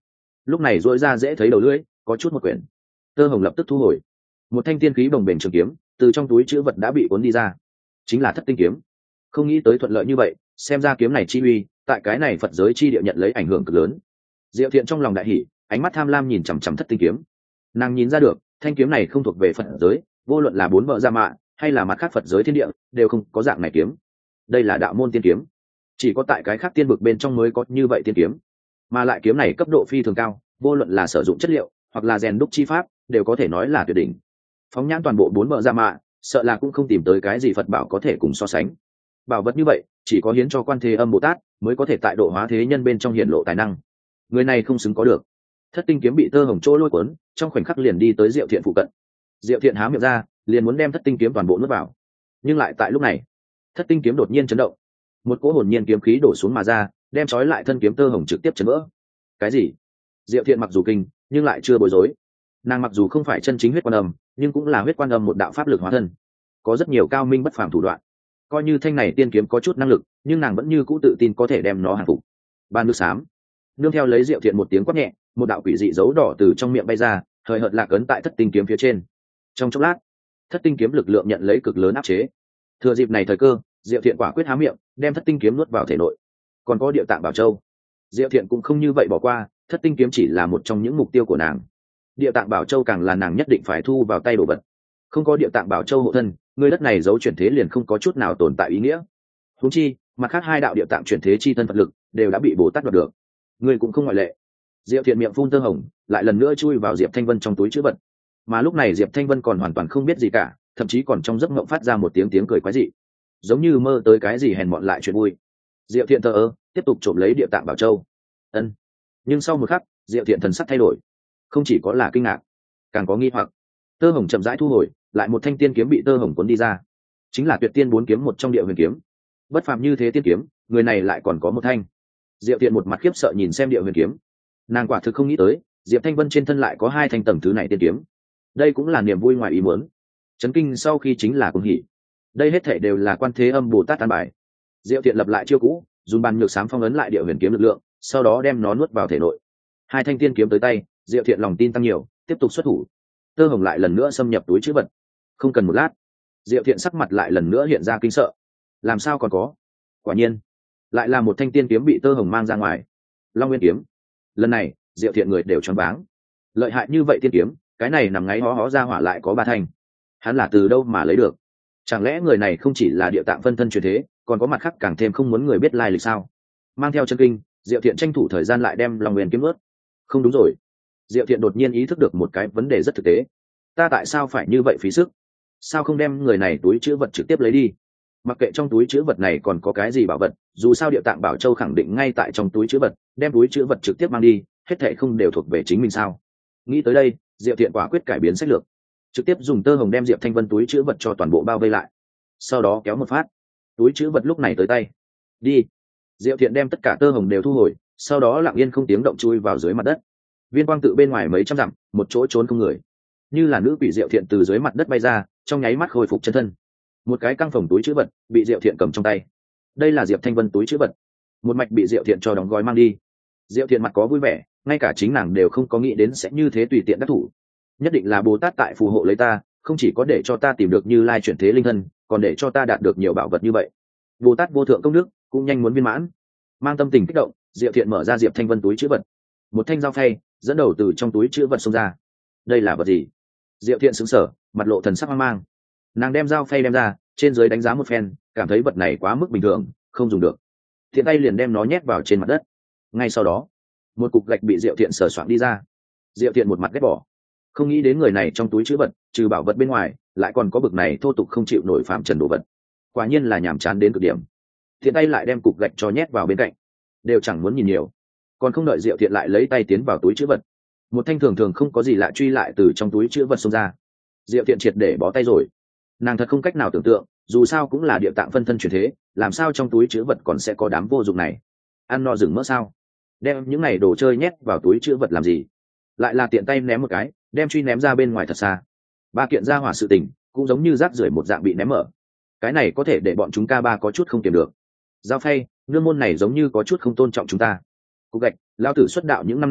lúc này dỗi ra dễ thấy đầu lưỡi có chút một quyển. Tơ hồng lập tức thu hồi một thanh tiên khí bồng bềnh trường kiếm, từ trong túi chữ vật đã bị cuốn đi ra, chính là Thất Tinh kiếm. Không nghĩ tới thuận lợi như vậy, xem ra kiếm này chi uy tại cái này Phật giới chi địa nhận lấy ảnh hưởng cực lớn. Diệu Thiện trong lòng đại hỉ, ánh mắt tham lam nhìn chằm chằm Thất Tinh kiếm. Nàng nhìn ra được thanh kiếm này không thuộc về Phật giới, vô luận là bốn vợ gia mạ hay là mặt khác Phật giới thiên địa đều không có dạng này kiếm. Đây là đạo môn tiên kiếm, chỉ có tại cái khác tiên vực bên trong mới có như vậy tiên kiếm, mà lại kiếm này cấp độ phi thường cao, vô luận là sử dụng chất liệu hoặc là rèn đúc chi pháp đều có thể nói là tuyệt đỉnh. Phóng nhãn toàn bộ bốn vợ gia mạ, sợ là cũng không tìm tới cái gì Phật bảo có thể cùng so sánh. Bảo vật như vậy chỉ có hiến cho Quan Thế Âm Bồ Tát mới có thể tại độ hóa thế nhân bên trong hiện lộ tài năng, người này không xứng có được. Thất Tinh kiếm bị Tơ Hồng chỗ lôi cuốn, trong khoảnh khắc liền đi tới Diệu Thiện phụ cận. Diệu Thiện há miệng ra, liền muốn đem Thất Tinh kiếm toàn bộ nuốt vào, nhưng lại tại lúc này, Thất Tinh kiếm đột nhiên chấn động, một cỗ hồn nhiên kiếm khí đổ xuống mà ra, đem trói lại thân kiếm Tơ Hồng trực tiếp chấn vỡ. Cái gì? Diệu Thiện mặc dù kinh, nhưng lại chưa bối rối. Nàng mặc dù không phải chân chính huyết quan âm, nhưng cũng là huyết quan âm một đạo pháp lực hóa thân, có rất nhiều cao minh bất phàm thủ đoạn. Coi như thanh này tiên kiếm có chút năng lực, nhưng nàng vẫn như cũ tự tin có thể đem nó hàng phục. Ban nước xám, nương theo lấy Diệu Thiện một tiếng quát nhẹ, một đạo quỷ dị dấu đỏ từ trong miệng bay ra, thời hợt lạc ấn tại Thất Tinh kiếm phía trên. Trong chốc lát, Thất Tinh kiếm lực lượng nhận lấy cực lớn áp chế. Thừa dịp này thời cơ, Diệu Thiện quả quyết há miệng, đem Thất Tinh kiếm nuốt vào thể nội. Còn có Địa Tạng Bảo Châu, Diệu Thiện cũng không như vậy bỏ qua, Thất Tinh kiếm chỉ là một trong những mục tiêu của nàng. Địa Tạng Bảo Châu càng là nàng nhất định phải thu vào tay đồ vật. Không có Địa Tạng Bảo Châu hộ thân, người đất này giấu chuyển thế liền không có chút nào tồn tại ý nghĩa. Huống chi, mặt khác hai đạo Địa Tạng chuyển thế chi thân Phật lực đều đã bị Bồ Tát đoạt được, người cũng không ngoại lệ. Diệu Thiện miệng phun tơ hồng, lại lần nữa chui vào Diệp Thanh Vân trong túi trữ vật. Mà lúc này Diệp Thanh Vân còn hoàn toàn không biết gì cả, thậm chí còn trong giấc mộng phát ra một tiếng cười quái dị, giống như mơ tới cái gì hèn mọn lại chuyện vui. Diệu Thiện thờ ơ, tiếp tục trộm lấy Địa Tạng Bảo Châu. Ân. Nhưng sau một khắc, Diệu Thiện thần sắc thay đổi, không chỉ có là kinh ngạc, càng có nghi hoặc. Tơ hồng chậm rãi thu hồi, lại một thanh tiên kiếm bị Tơ hồng cuốn đi ra, chính là Tuyệt Tiên bốn kiếm một trong Địa Huyền kiếm. Bất phàm như thế tiên kiếm, người này lại còn có một thanh. Diệu Thiện một mặt khiếp sợ nhìn xem Địa Huyền kiếm, nàng quả thực không nghĩ tới Diệp Thanh Vân trên thân lại có hai thanh tầng thứ này tiên kiếm. Đây cũng là niềm vui ngoài ý muốn. Chấn kinh sau khi chính là cuồng hỉ. Đây hết thể đều là Quan Thế Âm Bồ Tát an bài. Diệu Thiện lập lại chiêu cũ, dùng bàn nhược sám phong ấn lại Địa Huyền kiếm lực lượng, sau đó đem nó nuốt vào thể nội. Hai thanh tiên kiếm tới tay, Diệu Thiện lòng tin tăng nhiều, tiếp tục xuất thủ. Tơ hồng lại lần nữa xâm nhập túi trữ vật. Không cần một lát, Diệu Thiện sắc mặt lại lần nữa hiện ra kinh sợ. Làm sao còn có? Quả nhiên, lại là một thanh tiên kiếm bị Tơ hồng mang ra ngoài. Long Nguyên kiếm. Lần này, Diệu Thiện người đều choáng váng. Lợi hại như vậy tiên kiếm, cái này nằm ngáy hó hó ra hỏa lại có ba thanh. Hắn là từ đâu mà lấy được? Chẳng lẽ người này không chỉ là Địa Tạng phân thân truyền thế, còn có mặt khác càng thêm không muốn người biết lai lịch sao? Mang theo chân kinh, Diệu Thiện tranh thủ thời gian lại đem Long Nguyên kiếm nuốt. Không đúng rồi. Diệu Thiện đột nhiên ý thức được một cái vấn đề rất thực tế. Ta tại sao phải như vậy phí sức? Sao không đem người này túi trữ vật trực tiếp lấy đi? Mặc kệ trong túi trữ vật này còn có cái gì bảo vật, dù sao Địa Tạng Bảo Châu khẳng định ngay tại trong túi trữ vật, đem túi trữ vật trực tiếp mang đi, hết thảy không đều thuộc về chính mình sao? Nghĩ tới đây, Diệu Thiện quả quyết cải biến sách lược, trực tiếp dùng Tơ hồng đem Diệp Thanh Vân túi trữ vật cho toàn bộ bao vây lại, sau đó kéo một phát, túi trữ vật lúc này tới tay. Đi. Diệu Thiện đem tất cả Tơ hồng đều thu hồi, sau đó lặng yên không tiếng động chui vào dưới mặt đất. Viên quang tự bên ngoài mấy trăm dặm, một chỗ trốn không người, như là nữ quỷ Diệu Thiện từ dưới mặt đất bay ra, trong nháy mắt khôi phục chân thân. Một cái căng phòng túi trữ vật bị Diệu Thiện cầm trong tay. Đây là Diệp Thanh Vân túi trữ vật, một mạch bị Diệu Thiện cho đóng gói mang đi. Diệu Thiện mặt có vui vẻ, ngay cả chính nàng đều không có nghĩ đến sẽ như thế tùy tiện đắc thủ. Nhất định là Bồ Tát tại phù hộ lấy ta, không chỉ có để cho ta tìm được Như Lai chuyển thế linh thân, còn để cho ta đạt được nhiều bảo vật như vậy. Bồ Tát vô thượng công đức cũng nhanh muốn viên mãn. Mang tâm tình kích động, Diệu Thiện mở ra Diệp Thanh Vân túi trữ vật. Một thanh dao phay dẫn đầu từ trong túi trữ vật xông ra. Đây là vật gì? Diệu Thiện sững sờ, mặt lộ thần sắc hoang mang. Nàng đem dao phay đem ra, trên dưới đánh giá một phen, cảm thấy vật này quá mức bình thường, không dùng được. Thiện tay liền đem nó nhét vào trên mặt đất. Ngay sau đó, một cục gạch bị Diệu Thiện sờ soạn đi ra. Diệu Thiện một mặt ghét bỏ, không nghĩ đến người này trong túi trữ vật, trừ bảo vật bên ngoài, lại còn có bực này thô tục không chịu nổi phạm trần đồ vật. Quả nhiên là nhàm chán đến cực điểm. Thiện tay lại đem cục gạch cho nhét vào bên cạnh, đều chẳng muốn nhìn nhiều, còn không đợi Diệu Thiện lại lấy tay tiến vào túi trữ vật, một thanh thường thường không có gì lạ truy lại từ trong túi trữ vật xông ra. Diệu Thiện triệt để bó tay rồi. Nàng thật không cách nào tưởng tượng, dù sao cũng là Địa Tạng phân thân chuyển thế, làm sao trong túi trữ vật còn sẽ có đám vô dụng này? Ăn no rừng mỡ sao? Đem những này đồ chơi nhét vào túi trữ vật làm gì? Lại là tiện tay ném một cái, đem truy ném ra bên ngoài thật xa. Ba kiện ra hỏa sự tình cũng giống như rác rưởi một dạng bị ném mở. Cái này có thể để bọn chúng ca ba có chút không kiềm được. Giao phay, nương môn này giống như có chút không tôn trọng chúng ta. Cục gạch, lao tử xuất đạo những năm này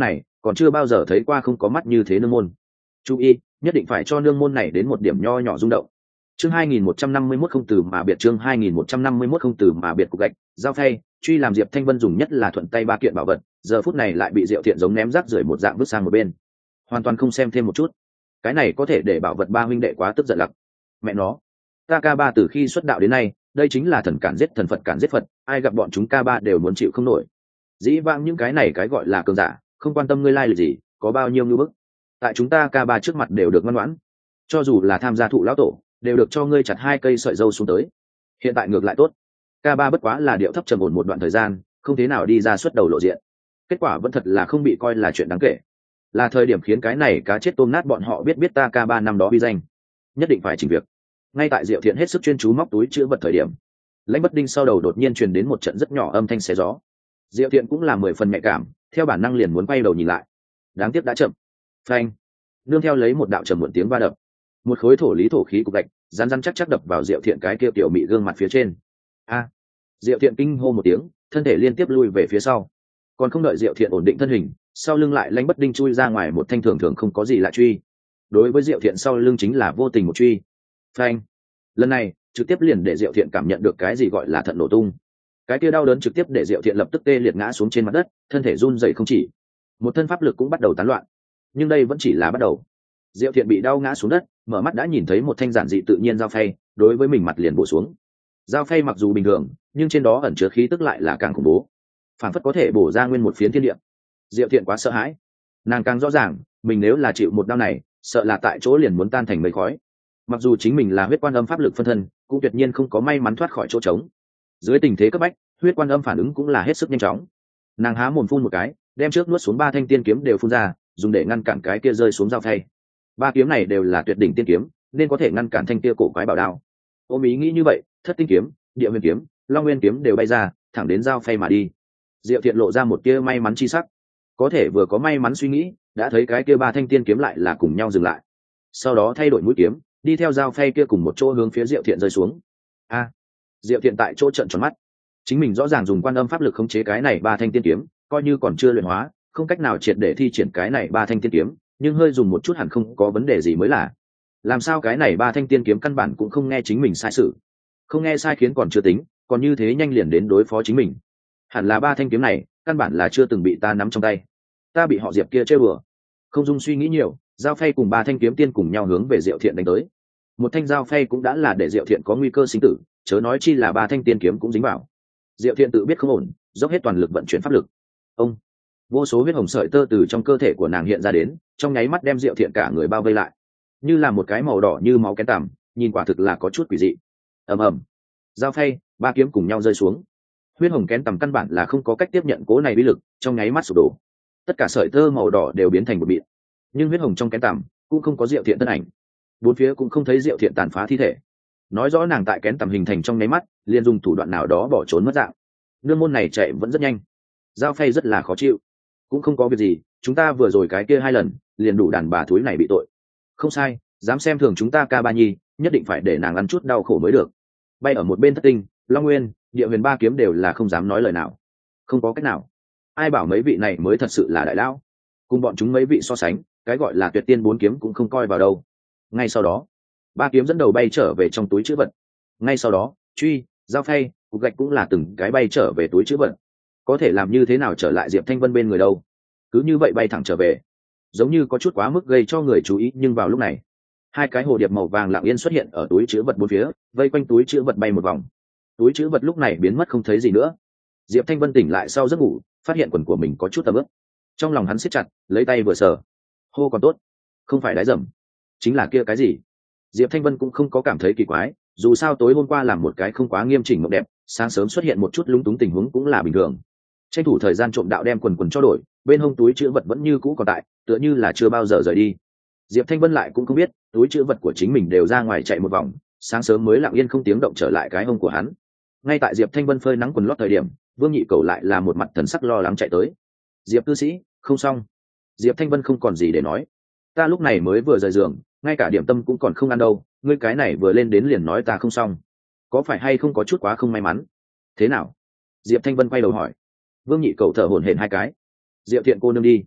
còn chưa bao giờ thấy qua không có mắt như thế nương môn. Chú ý, nhất định phải cho nương môn này đến một điểm nho nhỏ rung động. Chương 2151 không từ mà biệt, chương 2151 không từ mà biệt. Cục gạch, dao phay, truy làm Diệp Thanh Vân dùng nhất là thuận tay ba kiện bảo vật, giờ phút này lại bị Diệu Thiện giống ném rác rưởi một dạng vứt sang một bên, hoàn toàn không xem thêm một chút. Cái này có thể để bảo vật ba huynh đệ quá tức giận lặc. Mẹ nó, ta ca ba từ khi xuất đạo đến nay, đây chính là thần cản giết thần, Phật cản giết Phật, ai gặp bọn chúng ca ba đều muốn chịu không nổi. Dĩ vãng những cái này cái gọi là cường giả, không quan tâm ngươi lai lịch gì, có bao nhiêu ngư bức, tại chúng ta ca ba trước mặt đều được ngoan ngoãn, cho dù là tham gia thụ lão tổ đều được cho ngươi chặt 2 cây sợi dâu xuống tới. Hiện tại ngược lại tốt, ca ba bất quá là điệu thấp trầm ổn một đoạn thời gian, không thế nào đi ra xuất đầu lộ diện, kết quả vẫn thật là không bị coi là chuyện đáng kể. Là thời điểm khiến cái này cá chết tôm nát bọn họ biết ta ca ba năm đó uy danh, nhất định phải chỉnh việc. Ngay tại Diệu Thiện hết sức chuyên chú móc túi chữ vật thời điểm, Lãnh Bất Đinh sau đầu đột nhiên truyền đến một trận rất nhỏ âm thanh xé gió. Diệu Thiện cũng là 10 phần nhạy cảm, theo bản năng liền muốn quay đầu nhìn lại, đáng tiếc đã chậm. Phanh, nương theo lấy một đạo trầm muộn tiếng va đập, một khối thổ lý thổ khí cục gạch rắn rắn chắc chắc đập vào Diệu Thiện cái kia tiểu mị gương mặt phía trên. A! Diệu Thiện kinh hô một tiếng, thân thể liên tiếp lui về phía sau. Còn không đợi Diệu Thiện ổn định thân hình, sau lưng lại Lãnh Bất Đinh chui ra ngoài một thanh thường thường không có gì lạ truy. Đối với Diệu Thiện sau lưng chính là vô tình một truy. Phanh! Lần này trực tiếp liền để Diệu Thiện cảm nhận được cái gì gọi là thận nổ tung. Cái kia đau đớn trực tiếp để Diệu Thiện lập tức tê liệt ngã xuống trên mặt đất, thân thể run rẩy không chỉ, một thân pháp lực cũng bắt đầu tán loạn. Nhưng đây vẫn chỉ là bắt đầu. Diệu Thiện bị đau ngã xuống đất, mở mắt đã nhìn thấy một thanh giản dị tự nhiên dao phay, đối với mình mặt liền bổ xuống. Dao phay mặc dù bình thường, nhưng trên đó ẩn chứa khí tức lại là càng khủng bố, phản phất có thể bổ ra nguyên một phiến thiên địa. Diệu Thiện quá sợ hãi, nàng càng rõ ràng, mình nếu là chịu một đau này, sợ là tại chỗ liền muốn tan thành mây khói. Mặc dù chính mình là huyết quan âm pháp lực phân thân, cũng tuyệt nhiên không có may mắn thoát khỏi chỗ trống. Dưới tình thế cấp bách, huyết quan âm phản ứng cũng là hết sức nhanh chóng. Nàng há mồm phun một cái, đem trước nuốt xuống 3 thanh tiên kiếm đều phun ra, dùng để ngăn cản cái kia rơi xuống dao phay. 3 kiếm này đều là tuyệt đỉnh tiên kiếm, nên có thể ngăn cản thanh kia cổ quái bảo đao. Ôm ý nghĩ như vậy, Thất Tinh kiếm, Địa Huyền kiếm, Long Nguyên kiếm đều bay ra, thẳng đến dao phay mà đi. Diệu Thiện lộ ra một tia may mắn chi sắc, có thể vừa có may mắn suy nghĩ, đã thấy cái kia 3 thanh tiên kiếm lại là cùng nhau dừng lại. Sau đó thay đổi mũi kiếm, đi theo dao phay kia cùng một chỗ hướng phía Diệu Thiện rơi xuống. A! Diệu Thiện tại chỗ trợn tròn mắt, chính mình rõ ràng dùng quan âm pháp lực khống chế cái này 3 thanh tiên kiếm, coi như còn chưa luyện hóa, không cách nào triệt để thi triển cái này 3 thanh tiên kiếm, nhưng hơi dùng một chút hẳn không có vấn đề gì mới là. Làm sao cái này 3 thanh tiên kiếm căn bản cũng không nghe chính mình sai sự, không nghe sai khiến còn chưa tính, còn như thế nhanh liền đến đối phó chính mình. Hẳn là 3 thanh kiếm này căn bản là chưa từng bị ta nắm trong tay, ta bị họ Diệp kia chơi bừa. Không dung suy nghĩ nhiều, dao phay cùng 3 thanh kiếm tiên cùng nhau hướng về Diệu Thiện đánh tới. Một thanh dao phay cũng đã là để Diệu Thiện có nguy cơ sinh tử, chớ nói chi là 3 thanh tiên kiếm cũng dính vào. Diệu Thiện tự biết không ổn, dốc hết toàn lực vận chuyển pháp lực. Ông, vô số huyết hồng sợi tơ từ trong cơ thể của nàng hiện ra đến, trong nháy mắt đem Diệu Thiện cả người bao vây lại, như là một cái màu đỏ như máu kén tằm, nhìn quả thực là có chút quỷ dị. Ầm ầm, dao phay, 3 kiếm cùng nhau rơi xuống. Huyết hồng kén tằm căn bản là không có cách tiếp nhận cố này uy lực, trong nháy mắt sụp đổ. Tất cả sợi tơ màu đỏ đều biến thành một mịn, nhưng huyết hồng trong kén tằm cũng không có Diệu Thiện thân ảnh, bốn phía cũng không thấy Diệu Thiện tàn phá thi thể. Nói rõ nàng tại kén tằm hình thành trong nháy mắt, liền dùng thủ đoạn nào đó bỏ trốn mất dạng. Nương môn này chạy vẫn rất nhanh, dao phay rất là khó chịu. Cũng không có việc gì, chúng ta vừa rồi cái kia 2 lần liền đủ đàn bà thúi này bị tội. Không sai, dám xem thường chúng ta ca ba nhi, nhất định phải để nàng ăn chút đau khổ mới được. Bay ở một bên Thất Tinh, Long Nguyên, Địa Huyền 3 kiếm đều là không dám nói lời nào. Không có cách nào, ai bảo mấy vị này mới thật sự là đại lão, cùng bọn chúng mấy vị so sánh, cái gọi là tuyệt tiên 4 kiếm cũng không coi vào đâu. Ngay sau đó, 3 kiếm dẫn đầu bay trở về trong túi trữ vật. Ngay sau đó, truy, dao phay, cục gạch cũng là từng cái bay trở về túi trữ vật. Có thể làm như thế nào trở lại Diệp Thanh Vân bên người đâu, cứ như vậy bay thẳng trở về, giống như có chút quá mức gây cho người chú ý. Nhưng vào lúc này, 2 cái hồ điệp màu vàng lặng yên xuất hiện ở túi trữ vật bốn phía, vây quanh túi trữ vật bay một vòng. Túi trữ vật lúc này biến mất không thấy gì nữa. Diệp Thanh Vân tỉnh lại sau giấc ngủ, phát hiện quần của mình có chút tầm ướp, trong lòng hắn siết chặt, lấy tay vừa sờ, hô còn tốt, không phải đái dầm, chính là kia cái gì. Diệp Thanh Vân cũng không có cảm thấy kỳ quái, dù sao tối hôm qua làm một cái không quá nghiêm chỉnh mộng đẹp, sáng sớm xuất hiện một chút lúng túng tình huống cũng là bình thường. Tranh thủ thời gian trộm đạo đem quần cho đổi, bên hông túi chữ vật vẫn như cũ còn tại, tựa như là chưa bao giờ rời đi. Diệp Thanh Vân lại cũng không biết, túi chữ vật của chính mình đều ra ngoài chạy một vòng, sáng sớm mới lặng yên không tiếng động trở lại cái hông của hắn. Ngay tại Diệp Thanh Vân phơi nắng quần lót thời điểm, Vương Nhị Cầu lại là một mặt thần sắc lo lắng chạy tới. Diệp cư sĩ, không xong. Diệp Thanh Vân không còn gì để nói, ta lúc này mới vừa rời giường, ngay cả điểm tâm cũng còn không ăn đâu, ngươi cái này vừa lên đến liền nói ta không xong, có phải hay không có chút quá không may mắn? Thế nào? Diệp Thanh Vân quay đầu hỏi. Vương Nhị Cầu thở hổn hển 2 cái. Diệu Thiện cô nương đi.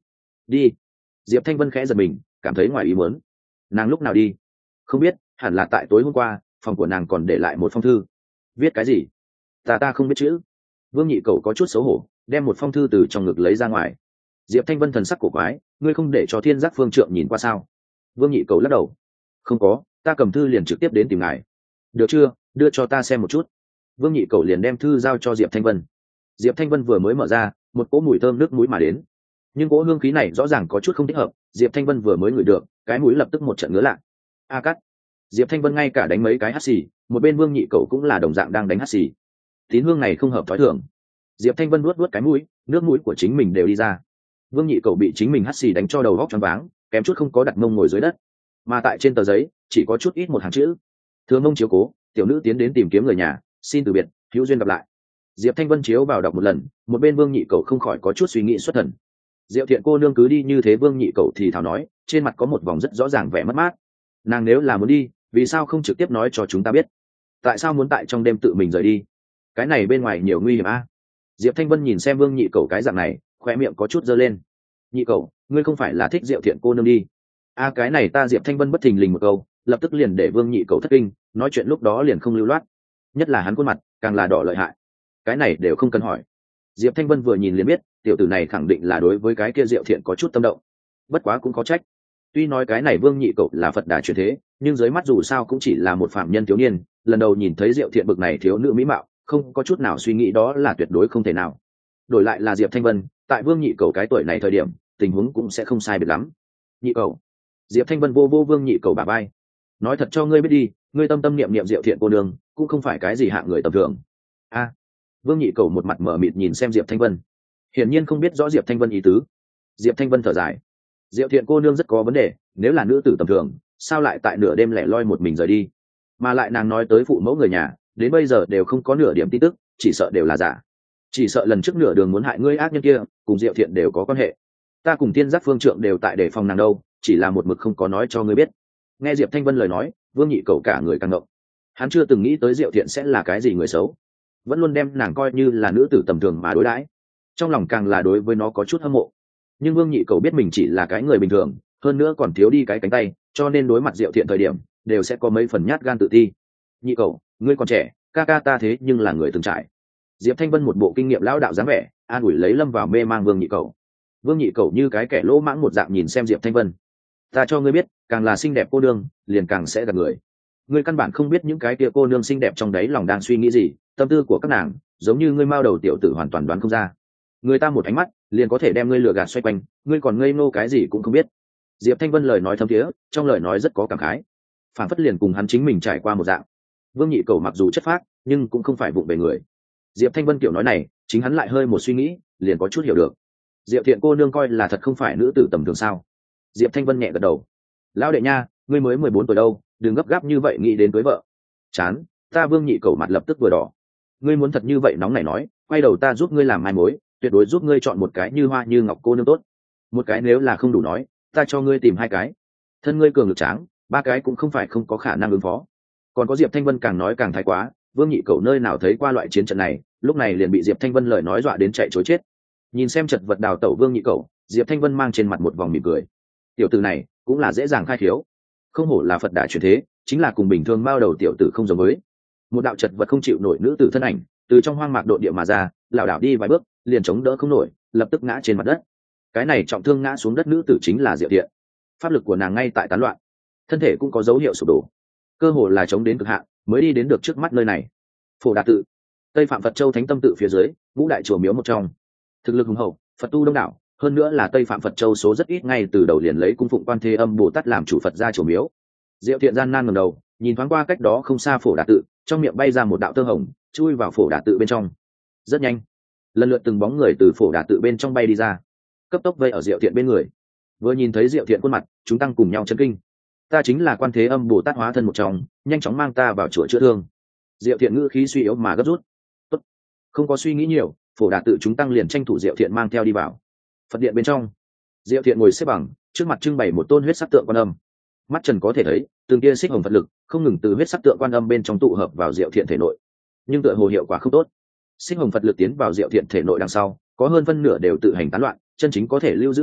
Đi. Diệp Thanh Vân khẽ giật mình, cảm thấy ngoài ý muốn. Nàng lúc nào đi? Không biết, hẳn là tại tối hôm qua, phòng của nàng còn để lại một phong thư. Viết cái gì? Ta không biết chữ. Vương Nhị Cầu có chút xấu hổ, đem một phong thư từ trong ngực lấy ra ngoài. Diệp Thanh Vân thần sắc cổ quái, ngươi không để cho Thiên Giác Phương Trượng nhìn qua sao? Vương Nhị Cầu lắc đầu. Không có, ta cầm thư liền trực tiếp đến tìm ngài. Được chưa, đưa cho ta xem một chút. Vương Nhị Cầu liền đem thư giao cho Diệp Thanh Vân. Diệp Thanh Vân vừa mới mở ra, một cỗ mùi thơm nước mũi mà đến. Nhưng cỗ hương khí này rõ ràng có chút không thích hợp, Diệp Thanh Vân vừa mới ngửi được, cái mũi lập tức một trận ngứa lạ. A cắt. Diệp Thanh Vân ngay cả đánh mấy cái hắt xì, một bên Vương Nhị Cầu cũng là đồng dạng đang đánh hắt xì. Tín hương này không hợp thói thường. Diệp Thanh Vân nuốt cái mũi, nước mũi của chính mình đều đi ra. Vương Nhị Cầu bị chính mình hắt xì đánh cho đầu óc choáng váng, kém chút không có đặt mông ngồi dưới đất. Mà tại trên tờ giấy chỉ có chút ít một hàng chữ: Thưa mông chiếu cố, tiểu nữ tiến đến tìm kiếm người nhà, xin từ biệt, hữu duyên gặp lại. Diệp Thanh Vân chiếu vào đọc một lần, một bên Vương Nhị Cầu không khỏi có chút suy nghĩ xuất thần. Diệu Thiện cô nương cứ đi như thế, Vương Nhị Cầu thì thào nói, trên mặt có một vòng rất rõ ràng vẻ mất mát. Nàng nếu là muốn đi, vì sao không trực tiếp nói cho chúng ta biết? Tại sao muốn tại trong đêm tự mình rời đi? Cái này bên ngoài nhiều nguy hiểm a. Diệp Thanh Vân nhìn xem Vương Nhị Cầu cái dạng này, khoe miệng có chút giơ lên. Nhị Cầu, ngươi không phải là thích Diệu Thiện cô nương đi? A cái này ta Diệp Thanh Vân bất thình lình một câu, lập tức liền để Vương Nhị Cầu thất kinh, nói chuyện lúc đó liền không lưu loát. Nhất là hắn khuôn mặt càng là đỏ lợi hại. Cái này đều không cần hỏi. Diệp Thanh Vân vừa nhìn liền biết, tiểu tử này khẳng định là đối với cái kia Diệu Thiện có chút tâm động. Bất quá cũng có trách. Tuy nói cái này Vương Nhị Cầu là Phật đà truyền thế, nhưng dưới mắt dù sao cũng chỉ là một phạm nhân thiếu niên, lần đầu nhìn thấy Diệu Thiện bực này thiếu nữ mỹ mạo, không có chút nào suy nghĩ đó là tuyệt đối không thể nào. Đổi lại là Diệp Thanh Vân, tại Vương Nhị Cầu cái tuổi này thời điểm, tình huống cũng sẽ không sai biệt lắm. Nhị Cầu. Diệp Thanh Vân vô Vương Nhị Cầu bả vai. Nói thật cho ngươi biết đi, ngươi tâm tâm niệm niệm Diệu Thiện cô nương, cũng không phải cái gì hạng người tầm thường. A. Vương Nhị Cầu một mặt mở mịt nhìn xem Diệp Thanh Vân, hiển nhiên không biết rõ Diệp Thanh Vân ý tứ. Diệp Thanh Vân thở dài, Diệu Thiện cô nương rất có vấn đề, nếu là nữ tử tầm thường, sao lại tại nửa đêm lẻ loi một mình rời đi? Mà lại nàng nói tới phụ mẫu người nhà, đến bây giờ đều không có nửa điểm tin tức, chỉ sợ đều là giả. Chỉ sợ lần trước nửa đường muốn hại ngươi ác nhân kia, cùng Diệu Thiện đều có quan hệ. Ta cùng Tiên Giác Phương Trượng đều tại đề phòng nàng đâu, chỉ là một mực không có nói cho ngươi biết. Nghe Diệp Thanh Vân lời nói, Vương Nhị Cầu cả người càng ngộng. Hắn chưa từng nghĩ tới Diệu Thiện sẽ là cái gì người xấu, vẫn luôn đem nàng coi như là nữ tử tầm thường mà đối đãi, trong lòng càng là đối với nó có chút hâm mộ. Nhưng Vương Nhị Cầu biết mình chỉ là cái người bình thường, hơn nữa còn thiếu đi cái cánh tay, cho nên đối mặt Diệu Thiện thời điểm đều sẽ có mấy phần nhát gan tự ti. Nhị Cầu, ngươi còn trẻ, ca ca ta thế nhưng là người từng trải. Diệp Thanh Vân một bộ kinh nghiệm lão đạo dáng vẻ, an ủi lấy lâm vào mê mang Vương Nhị Cầu. Vương Nhị Cầu như cái kẻ lỗ mãng một dạng nhìn xem Diệp Thanh Vân. Ta cho ngươi biết, càng là xinh đẹp cô nương, liền càng sẽ gạt người. Ngươi căn bản không biết những cái kia cô nương xinh đẹp trong đấy lòng đang suy nghĩ gì, tâm tư của các nàng, giống như ngươi mao đầu tiểu tử hoàn toàn đoán không ra. Người ta một ánh mắt, liền có thể đem ngươi lừa gạt xoay quanh, ngươi còn ngây ngô cái gì cũng không biết. Diệp Thanh Vân lời nói thâm thiế, trong lời nói rất có cảm khái, phản phất liền cùng hắn chính mình trải qua một dạng. Vương Nhị Cầu mặc dù chất phác, nhưng cũng không phải vụng về người. Diệp Thanh Vân kiểu nói này, chính hắn lại hơi một suy nghĩ, liền có chút hiểu được. Diệp Thiện cô nương coi là thật không phải nữ tử tầm thường sao? Diệp Thanh Vân nhẹ gật đầu. Lão đệ nha, ngươi mới 14 tuổi đâu, đừng gấp gáp như vậy nghĩ đến cưới vợ. Chán, ta Vương Nhị Cầu mặt lập tức vừa đỏ. Ngươi muốn thật như vậy nóng này nói, quay đầu ta giúp ngươi làm mai mối, tuyệt đối giúp ngươi chọn một cái như hoa như ngọc cô nương tốt. Một cái nếu là không đủ nói, ta cho ngươi tìm hai cái. Thân ngươi cường lực tráng, ba cái cũng không phải không có khả năng ứng phó. Còn có Diệp Thanh Vân càng nói càng thái quá, Vương Nhị Cầu nơi nào thấy qua loại chiến trận này, lúc này liền bị Diệp Thanh Vân lời nói dọa đến chạy trối chết. Nhìn xem chật vật đào tẩu Vương Nhị Cầu, Diệp Thanh Vân mang trên mặt một vòng mỉm cười. Tiểu tử này cũng là dễ dàng khai khiếu, không hổ là Phật đà truyền thế, chính là cùng bình thường bao đầu tiểu tử không giống với. Một đạo chật vật không chịu nổi nữ tử thân ảnh từ trong hoang mạc độn địa mà ra, lảo đảo đi vài bước liền chống đỡ không nổi, lập tức ngã trên mặt đất. Cái này trọng thương ngã xuống đất nữ tử chính là Diệu Thiện. Pháp lực của nàng ngay tại tán loạn, thân thể cũng có dấu hiệu sụp đổ, cơ hồ là chống đến cực hạn mới đi đến được trước mắt nơi này. Phổ Đà tự, Tây Phạm Phật Châu Thánh Tâm tự phía dưới, ngũ đại chùa miếu một trong, thực lực hùng hậu, Phật tu đông đảo, hơn nữa là Tây Phạm Phật Châu số rất ít, ngay từ đầu liền lấy cung phụng Quan Thế Âm Bồ Tát làm chủ Phật gia chùa miếu. Diệu Thiện gian nan ngẩng đầu, nhìn thoáng qua cách đó không xa Phổ Đà tự, trong miệng bay ra một đạo tơ hồng, chui vào Phổ Đà tự bên trong. Rất nhanh, lần lượt từng bóng người từ Phổ Đà tự bên trong bay đi ra, cấp tốc vây ở Diệu Thiện bên người. Vừa nhìn thấy Diệu Thiện khuôn mặt, chúng tăng cùng nhau chấn kinh. Ta chính là Quan Thế Âm Bồ Tát hóa thân một trong, nhanh chóng mang ta vào chùa chữa thương. Diệu Thiện ngữ khí suy yếu mà gấp rút. Tốt, không có suy nghĩ nhiều, Phổ Đà tự chúng tăng liền tranh thủ Diệu Thiện mang theo đi vào. Phật điện bên trong, Diệu Thiện ngồi xếp bằng, trước mặt trưng bày một tôn huyết sắc tượng Quan Âm. Mắt trần có thể thấy, từng tia xích hồng Phật lực không ngừng từ huyết sắc tượng Quan Âm bên trong tụ hợp vào Diệu Thiện thể nội. Nhưng tựa hồ hiệu quả không tốt. Xích hồng Phật lực tiến vào Diệu Thiện thể nội đằng sau, có hơn phân nửa đều tự hành tán loạn, chân chính có thể lưu giữ lại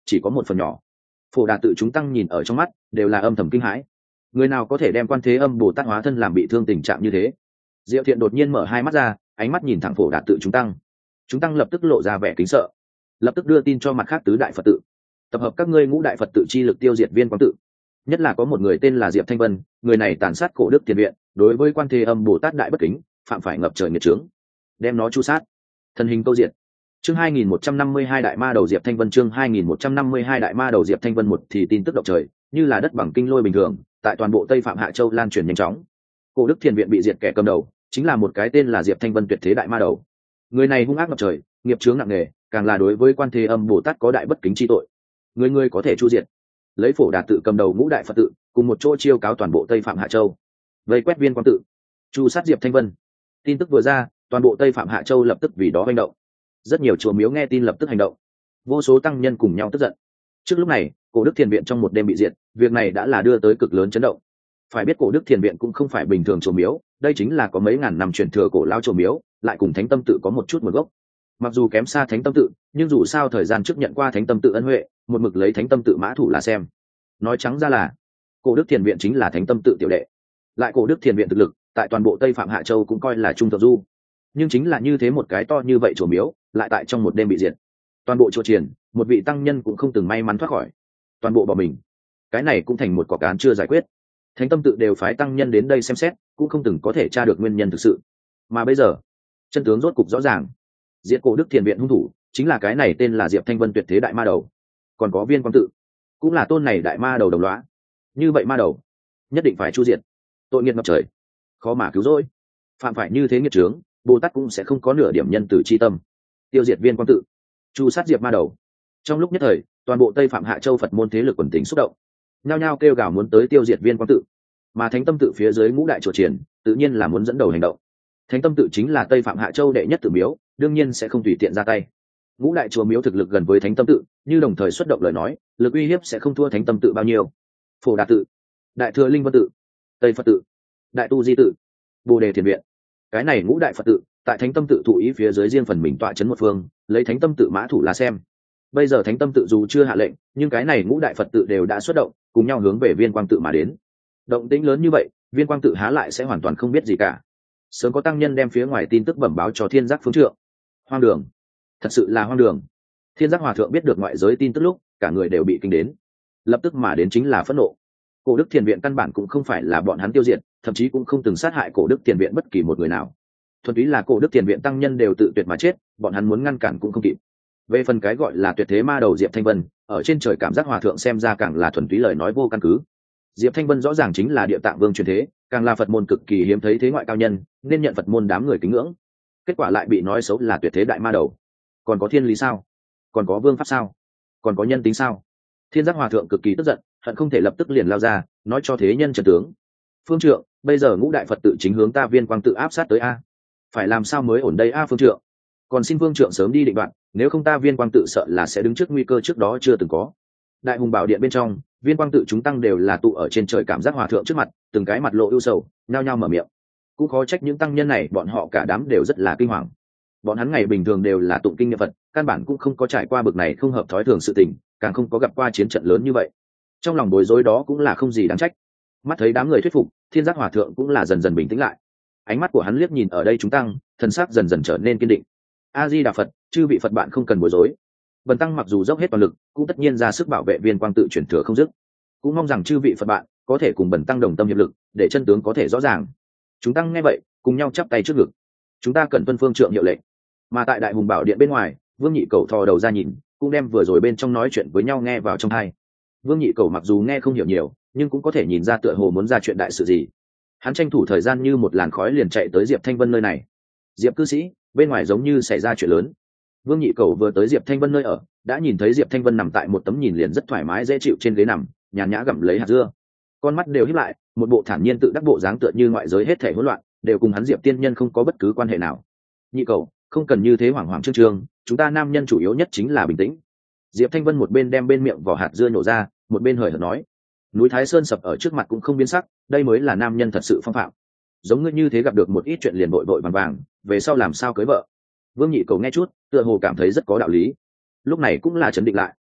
chỉ có một phần nhỏ. Phổ Đà tự chúng tăng nhìn ở trong mắt đều là âm thầm kinh hãi. Người nào có thể đem Quan Thế Âm Bồ Tát hóa thân làm bị thương tình trạng như thế? Diệu Thiện đột nhiên mở hai mắt ra, ánh mắt nhìn thẳng Phổ Đà tự chúng tăng lập tức lộ ra vẻ kính sợ, lập tức đưa tin cho mặt khác tứ đại Phật tự, tập hợp các ngươi ngũ đại Phật tự chi lực tiêu diệt Viên Quang tự. Nhất là có một người tên là Diệp Thanh Vân, người này tàn sát cổ đức tiền viện, đối với Quan Thế Âm Bồ Tát đại bất kính, phạm phải ngập trời nghiệt chướng, đem nó chu sát, thân hình câu diệt. Chương 2152 đại ma đầu Diệp Thanh Vân, chương 2152 đại ma đầu Diệp Thanh Vân. Một thì tin tức động trời, như là đất bằng kinh lôi bình thường, tại toàn bộ Tây Phạm Hạ Châu lan truyền nhanh chóng. Cổ đức thiền viện bị diệt, kẻ cầm đầu chính là một cái tên là Diệp Thanh Vân tuyệt thế đại ma đầu. Người này hung ác ngập trời, nghiệp chướng nặng nề, càng là đối với Quan Thế Âm Bồ Tát có đại bất kính chi tội. Người có thể chu diệt. Lấy Phổ Đà tự cầm đầu ngũ đại Phật tự, cùng một chỗ chiêu cáo toàn bộ Tây Phạm Hạ Châu, vây quét Viên Quang tự, chu sát Diệp Thanh Vân. Tin tức vừa ra, toàn bộ Tây Phạm Hạ Châu lập tức vì đó hành động. Rất nhiều chùa miếu nghe tin lập tức hành động, vô số tăng nhân cùng nhau tức giận. Trước lúc này, cổ đức thiền viện trong một đêm bị diệt, việc này đã là đưa tới cực lớn chấn động. Phải biết cổ đức thiền viện cũng không phải bình thường chùa miếu, đây chính là có mấy ngàn năm truyền thừa cổ lao chùa miếu, lại cùng Thánh Tâm tự có một chút nguồn gốc. Mặc dù kém xa Thánh Tâm tự, nhưng dù sao thời gian trước nhận qua Thánh Tâm tự ân huệ, một mực lấy Thánh Tâm tự mã thủ là xem. Nói trắng ra là cổ đức thiền viện chính là Thánh Tâm tự tiểu đệ. Lại cổ đức thiền viện thực lực tại toàn bộ Tây Phạm Hạ Châu cũng coi là trung thượng du, nhưng chính là như thế một cái to như vậy chùa miếu lại tại trong một đêm bị diệt. Toàn bộ chùa triển, một vị tăng nhân cũng không từng may mắn thoát khỏi, toàn bộ bỏ mình. Cái này cũng thành một quả cán chưa giải quyết. Thánh Tâm tự đều phái tăng nhân đến đây xem xét, cũng không từng có thể tra được nguyên nhân thực sự. Mà bây giờ chân tướng rốt cục rõ ràng, diệt cổ đức thiền viện hung thủ chính là cái này tên là Diệp Thanh Vân tuyệt thế đại ma đầu, còn có Viên Quang tự cũng là tôn này đại ma đầu đồng lõa. Như vậy ma đầu nhất định phải chu diệt, tội nghiệt ngập trời, khó mà cứu rỗi. Phạm phải như thế nghiệt chướng, Bồ Tát cũng sẽ không có nửa điểm nhân từ chi tâm. Tiêu diệt Viên Quang tự, chu sát Diệp ma đầu. Trong lúc nhất thời, toàn bộ Tây Phạm Hạ Châu Phật môn thế lực quần tính xúc động, nhao nhao kêu gào muốn tới tiêu diệt Viên Quang tự. Mà Thánh Tâm tự phía dưới ngũ đại chùa triển tự nhiên là muốn dẫn đầu hành động. Thánh Tâm tự chính là Tây Phạm Hạ Châu đệ nhất tự miếu, đương nhiên sẽ không tùy tiện ra tay. Ngũ đại chùa miếu thực lực gần với Thánh Tâm tự, như đồng thời xuất động lời nói, lực uy hiếp sẽ không thua Thánh Tâm tự bao nhiêu. Phổ Đà tự, Đại Thừa Linh Vân tự, Tây Phật tự, Đại Tu Di tự, Bồ Đề Thiền viện, cái này ngũ đại Phật tự tại Thánh Tâm tự thụ ý phía dưới riêng phần mình tọa chấn một phương, lấy Thánh Tâm tự mã thủ là xem. Bây giờ Thánh Tâm tự dù chưa hạ lệnh, nhưng cái này ngũ đại Phật tự đều đã xuất động, cùng nhau hướng về Viên Quang tự mà đến. Động tĩnh lớn như vậy, Viên Quang tự há lại sẽ hoàn toàn không biết gì cả. Sớm có tăng nhân đem phía ngoài tin tức bẩm báo cho Thiên Giác phương trượng. Hoang đường, thật sự là hoang đường. Thiên Giác hòa thượng biết được ngoại giới tin tức lúc, cả người đều bị kinh đến, lập tức mà đến chính là phẫn nộ. Cổ đức thiền viện căn bản cũng không phải là bọn hắn tiêu diệt, thậm chí cũng không từng sát hại cổ đức thiền viện bất kỳ một người nào. Thuần túy là cổ đức thiền viện tăng nhân đều tự tuyệt mà chết, bọn hắn muốn ngăn cản cũng không kịp. Về phần cái gọi là tuyệt thế ma đầu Diệp Thanh Vân, ở trên trời cảm giác hòa thượng xem ra càng là thuần túy lời nói vô căn cứ. Diệp Thanh Vân rõ ràng chính là Địa Tạng Vương truyền thế, càng là Phật môn cực kỳ hiếm thấy thế ngoại cao nhân, nên nhận Phật môn đám người kính ngưỡng. Kết quả lại bị nói xấu là tuyệt thế đại ma đầu. Còn có thiên lý sao? Còn có vương pháp sao? Còn có nhân tính sao? Thiên Giác hòa thượng cực kỳ tức giận, hận không thể lập tức liền lao ra, nói cho thế nhân trần tướng. Phương trượng, bây giờ ngũ đại Phật tự chính hướng ta Viên Quang tự áp sát tới a, phải làm sao mới ổn đây a phương trượng? Còn xin phương trượng sớm đi định đoạn, nếu không ta Viên Quang tự sợ là sẽ đứng trước nguy cơ trước đó chưa từng có. Đại hùng bảo điện bên trong, Viên Quang tự chúng tăng đều là tụ ở trên trời cảm giác hòa thượng trước mặt, từng cái mặt lộ ưu sầu, nhao nhao mở miệng. Cũng khó trách những tăng nhân này, bọn họ cả đám đều rất là kinh hoàng. Bọn hắn ngày bình thường đều là tụng kinh niệm Phật, căn bản cũng không có trải qua bực này không hợp thói thường sự tình, càng không có gặp qua chiến trận lớn như vậy. Trong lòng bối rối đó cũng là không gì đáng trách. Mắt thấy đám người thuyết phục, Thiên Giác hòa thượng cũng là dần dần bình tĩnh lại. Ánh mắt của hắn liếc nhìn ở đây chúng tăng, thần sắc dần dần trở nên kiên định. A Di Đà Phật, chư vị Phật bạn không cần bối rối. Bần tăng mặc dù dốc hết toàn lực, cũng tất nhiên ra sức bảo vệ Viên Quang tự truyền thừa không dứt. Cũng mong rằng chư vị Phật bạn có thể cùng bần tăng đồng tâm hiệp lực, để chân tướng có thể rõ ràng. Chúng tăng nghe vậy, cùng nhau chắp tay trước ngực. Chúng ta cần tuân phương trượng hiệu lệnh. Mà tại Đại Hùng Bảo điện bên ngoài, Vương Nhị Cẩu thò đầu ra nhìn, cũng đem vừa rồi bên trong nói chuyện với nhau nghe vào trong tai. Vương Nhị Cẩu mặc dù nghe không hiểu nhiều, nhưng cũng có thể nhìn ra tựa hồ muốn ra chuyện đại sự gì. Hắn tranh thủ thời gian như một làn khói liền chạy tới Diệp Thanh Vân nơi này. Diệp cư sĩ, bên ngoài giống như xảy ra chuyện lớn. Vương Nhị Cẩu vừa tới Diệp Thanh Vân nơi ở, đã nhìn thấy Diệp Thanh Vân nằm tại một tấm nhìn liền rất thoải mái dễ chịu trên ghế nằm, nhàn nhã gặm lấy hạt dưa. Con mắt đều híp lại, một bộ thản nhiên tự đắc bộ dáng tựa như ngoại giới hết thảy hỗn loạn, đều cùng hắn Diệp tiên nhân không có bất cứ quan hệ nào. Nhị Cẩu, không cần như thế hoảng hoảng trương trương, chúng ta nam nhân chủ yếu nhất chính là bình tĩnh. Diệp Thanh Vân một bên đem bên miệng vỏ hạt dưa nhổ ra, một bên hời hợt nói. Núi Thái Sơn sập ở trước mặt cũng không biến sắc, đây mới là nam nhân thật sự phong phạm. Giống ngươi như thế gặp được một ít chuyện liền vội vội vàng vàng, về sau làm sao cưới vợ. Vương Nhị Cẩu nghe chút, tựa hồ cảm thấy rất có đạo lý, lúc này cũng là chấn định lại.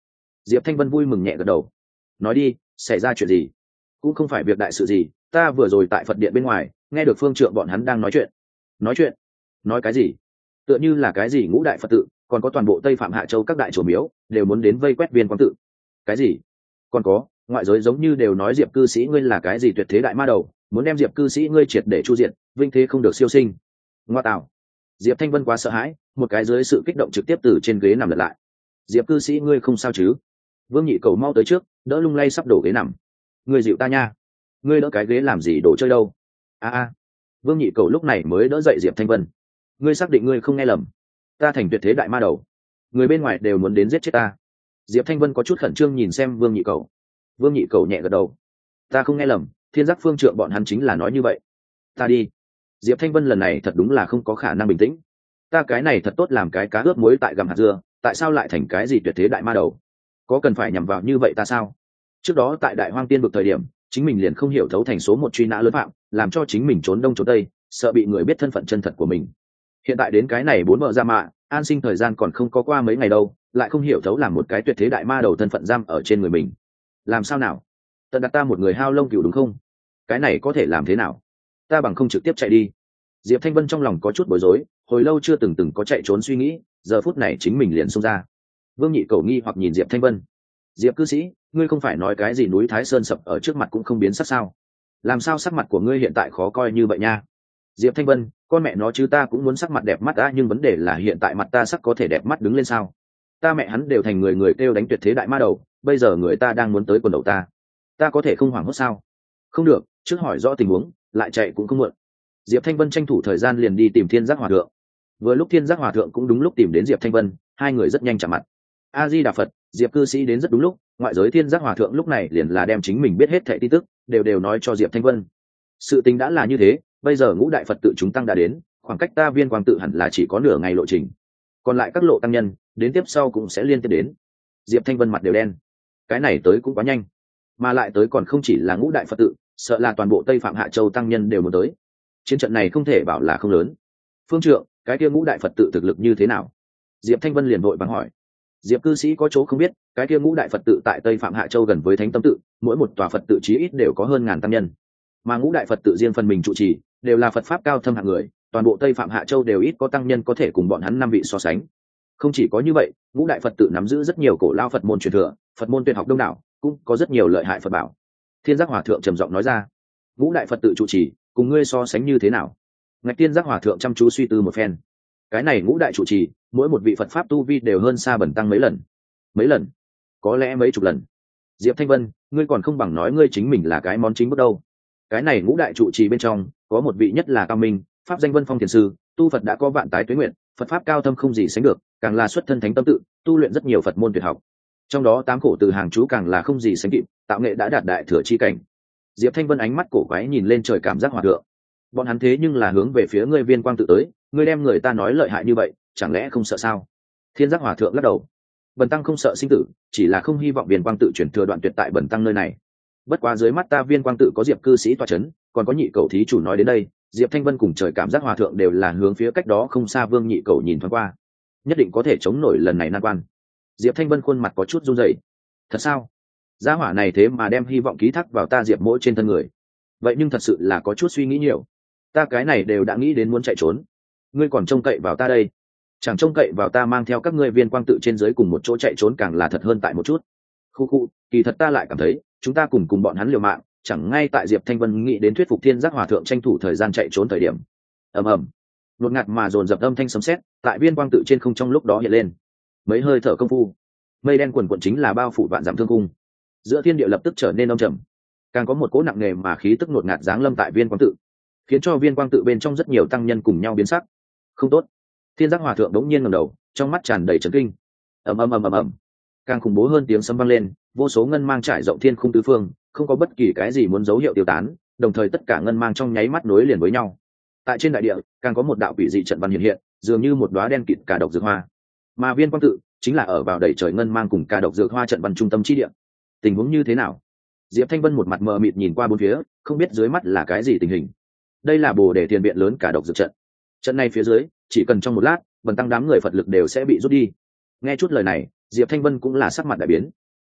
Diệp Thanh Vân vui mừng nhẹ gật đầu. Nói đi, xảy ra chuyện gì? Cũng không phải việc đại sự gì, ta vừa rồi tại Phật điện bên ngoài nghe được phương trượng bọn hắn đang nói chuyện. Nói chuyện? Nói cái gì? Tựa như là cái gì ngũ đại Phật tự, còn có toàn bộ Tây Phạm Hạ Châu các đại chùa miếu đều muốn đến vây quét Viên Quang tự. Cái gì? Còn có, ngoại giới giống như đều nói Diệp cư sĩ ngươi là cái gì tuyệt thế đại ma đầu, muốn đem Diệp cư sĩ ngươi triệt để chu diện, vinh thế không được siêu sinh. Ngoa tạo. Diệp Thanh Vân quá sợ hãi, một cái dưới sự kích động trực tiếp từ trên ghế nằm lật lại. Diệp cư sĩ ngươi không sao chứ? Vương Nhị Cầu mau tới trước, đỡ lung lay sắp đổ ghế nằm. Ngươi dịu ta nha. Ngươi đỡ cái ghế làm gì, đồ chơi đâu? A. Vương Nhị Cầu lúc này mới đỡ dậy Diệp Thanh Vân. Ngươi xác định ngươi không nghe lầm? Ta thành tuyệt thế đại ma đầu, người bên ngoài đều muốn đến giết chết ta. Diệp Thanh Vân có chút khẩn trương nhìn xem Vương Nhị Cầu. Vương Nhị Cầu nhẹ gật đầu. Ta không nghe lầm, Thiên Giác phương trượng bọn hắn chính là nói như vậy. Ta đi. Diệp Thanh Vân lần này thật đúng là không có khả năng bình tĩnh. Ta cái này thật tốt làm cái cá ướp muối tại gầm hạt dưa, tại sao lại thành cái gì tuyệt thế đại ma đầu? Có cần phải nhằm vào như vậy ta sao? Trước đó tại Đại Hoang Tiên vực thời điểm, chính mình liền không hiểu thấu thành số một truy nã lớn phạm, làm cho chính mình trốn đông trốn tây, sợ bị người biết thân phận chân thật của mình. Hiện tại đến cái này bốn vợ ra mạ, an sinh thời gian còn không có qua mấy ngày đâu, lại không hiểu thấu làm một cái tuyệt thế đại ma đầu thân phận giam ở trên người mình. Làm sao nào? Tận đặt ta một người hao lông cừu đúng không? Cái này có thể làm thế nào? Ta bằng không trực tiếp chạy đi. Diệp Thanh Vân trong lòng có chút bối rối, hồi lâu chưa từng có chạy trốn suy nghĩ, giờ phút này chính mình liền xông ra. Vương Nhị Cầu nghi hoặc nhìn Diệp Thanh Vân. Diệp cư sĩ, ngươi không phải nói cái gì núi Thái Sơn sập ở trước mặt cũng không biến sắc sao? Làm sao sắc mặt của ngươi hiện tại khó coi như vậy nha? Diệp Thanh Vân, con mẹ nó chứ ta cũng muốn sắc mặt đẹp mắt đã, nhưng vấn đề là hiện tại mặt ta sắc có thể đẹp mắt đứng lên sao? Ta mẹ hắn đều thành người kêu đánh tuyệt thế đại ma đầu, bây giờ người ta đang muốn tới quần đầu ta có thể không hoảng hốt sao? Không được, trước hỏi rõ tình huống, lại chạy cũng không muộn. Diệp Thanh Vân tranh thủ thời gian liền đi tìm Thiên Giác Hòa thượng. Vừa lúc Thiên Giác Hòa thượng cũng đúng lúc tìm đến Diệp Thanh Vân, hai người rất nhanh chạm mặt. A Di Đà Phật, Diệp cư sĩ đến rất đúng lúc, ngoại giới Thiên Giác Hòa thượng lúc này liền là đem chính mình biết hết thảy tin tức, đều nói cho Diệp Thanh Vân. Sự tình đã là như thế, bây giờ ngũ đại Phật tự chúng tăng đã đến, khoảng cách ta Viên Quang tự hẳn là chỉ có nửa ngày lộ trình. Còn lại các lộ tăng nhân, đến tiếp sau cũng sẽ liên tiếp đến. Diệp Thanh Vân mặt đều đen. Cái này tới cũng quá nhanh, mà lại tới còn không chỉ là ngũ đại Phật tự, sợ là toàn bộ Tây Phạm Hạ Châu tăng nhân đều muốn tới. Chiến trận này không thể bảo là không lớn. Phương trượng, cái kia ngũ đại Phật tự thực lực như thế nào? Diệp Thanh Vân liền vội vàng hỏi. Diệp cư sĩ có chỗ không biết, cái kia ngũ đại Phật tự tại Tây Phạm Hạ Châu gần với Thánh Tâm tự, mỗi một tòa Phật tự chí ít đều có hơn ngàn tăng nhân. Mà ngũ đại Phật tự riêng phần mình trụ trì, đều là Phật pháp cao thâm hạng người, toàn bộ Tây Phạm Hạ Châu đều ít có tăng nhân có thể cùng bọn hắn năm vị so sánh. Không chỉ có như vậy, ngũ đại Phật tự nắm giữ rất nhiều cổ lao Phật môn truyền thừa, Phật môn tuyệt học đông đảo, cũng có rất nhiều lợi hại Phật bảo. Thiên Giác Hòa thượng trầm giọng nói ra. Ngũ đại Phật tự trụ trì, cùng ngươi so sánh như thế nào? Ngạch Thiên Giác Hòa thượng chăm chú suy tư một phen. Cái này ngũ đại trụ trì, mỗi một vị Phật pháp tu vi đều hơn xa Bần tăng mấy lần. Mấy lần? Có lẽ mấy chục lần. Diệp Thanh Vân, ngươi còn không bằng nói ngươi chính mình là cái món chính bước đâu. Cái này ngũ đại trụ trì bên trong, có một vị nhất là cao minh, pháp danh Vân Phong thiền sư, tu Phật đã có vạn tái tuế nguyện, Phật pháp cao thâm không gì sánh được, càng là xuất thân Thánh Tâm tự, tu luyện rất nhiều Phật môn tuyệt học. Trong đó tám khổ từ hàng chú càng là không gì sánh kịp, tạo nghệ đã đạt đại thừa chi cảnh. Diệp Thanh Vân ánh mắt cổ quái nhìn lên trời cảm giác hòa thượng. Bọn hắn thế nhưng là hướng về phía ngươi Viên Quang tự tới, ngươi đem người ta nói lợi hại như vậy, chẳng lẽ không sợ sao? Thiên Giác Hòa thượng lắc đầu. Bần tăng không sợ sinh tử, chỉ là không hy vọng Viên Quang tự chuyển thừa đoạn tuyệt tại bần tăng nơi này. Bất quá dưới mắt ta Viên Quang tự có Diệp cư sĩ tọa chấn, còn có Nhị Cầu thí chủ nói đến đây, Diệp Thanh Vân cùng trời cảm giác hòa thượng đều là hướng phía cách đó không xa Vương Nhị Cầu nhìn thoáng qua, nhất định có thể chống nổi lần này nan quan. Diệp Thanh Vân khuôn mặt có chút run rẩy. Thật sao? Gia hỏa này thế mà đem hy vọng ký thác vào ta Diệp mỗi trên thân người. Vậy nhưng thật sự là có chút suy nghĩ nhiều. Ta cái này đều đã nghĩ đến muốn chạy trốn, ngươi còn trông cậy vào ta đây? Chẳng trông cậy vào ta mang theo các ngươi Viên Quang tự trên dưới cùng một chỗ chạy trốn càng là thật hơn tại một chút. Khu, kỳ thật ta lại cảm thấy chúng ta cùng bọn hắn liều mạng, chẳng ngay tại Diệp Thanh Vân nghĩ đến thuyết phục Thiên Giác Hòa thượng tranh thủ thời gian chạy trốn thời điểm. Ầm, ngột ngạt mà dồn dập âm thanh sấm sét tại Viên Quang tự trên không trong lúc đó hiện lên. Mấy hơi thở công phu, mây đen quần quần chính là bao phủ vạn dặm thương cung, giữa thiên địa lập tức trở nên âm trầm, càng có một cỗ nặng nề mà khí tức ngột ngạt giáng lâm tại Viên Quang tự, khiến cho Viên Quang tự bên trong rất nhiều tăng nhân cùng nhau biến sắc. Không tốt! Thiên Giác Hòa thượng đống nhiên ngẩng đầu, trong mắt tràn đầy chấn kinh. Ầm, càng khủng bố hơn tiếng sấm vang lên, vô số ngân mang trải rộng thiên khung tứ phương, không có bất kỳ cái gì muốn dấu hiệu tiêu tán, đồng thời tất cả ngân mang trong nháy mắt nối liền với nhau. Tại trên đại địa, càng có một đạo quỷ dị trận văn hiện hiện, dường như một đóa đen kịt cả độc dược hoa. Mà Viên Quang tự chính là ở vào đầy trời ngân mang cùng cả độc dược hoa trận văn trung tâm chi địa. Tình huống như thế nào? Diệp Thanh Vân một mặt mờ mịt nhìn qua bốn phía, không biết dưới mắt là cái gì tình hình. Đây là Bồ Đề Tiền viện lớn cả độc dược trận. Trận này phía dưới, chỉ cần trong một lát, bần tăng đám người Phật lực đều sẽ bị rút đi. Nghe chút lời này, Diệp Thanh Vân cũng là sắc mặt đại biến.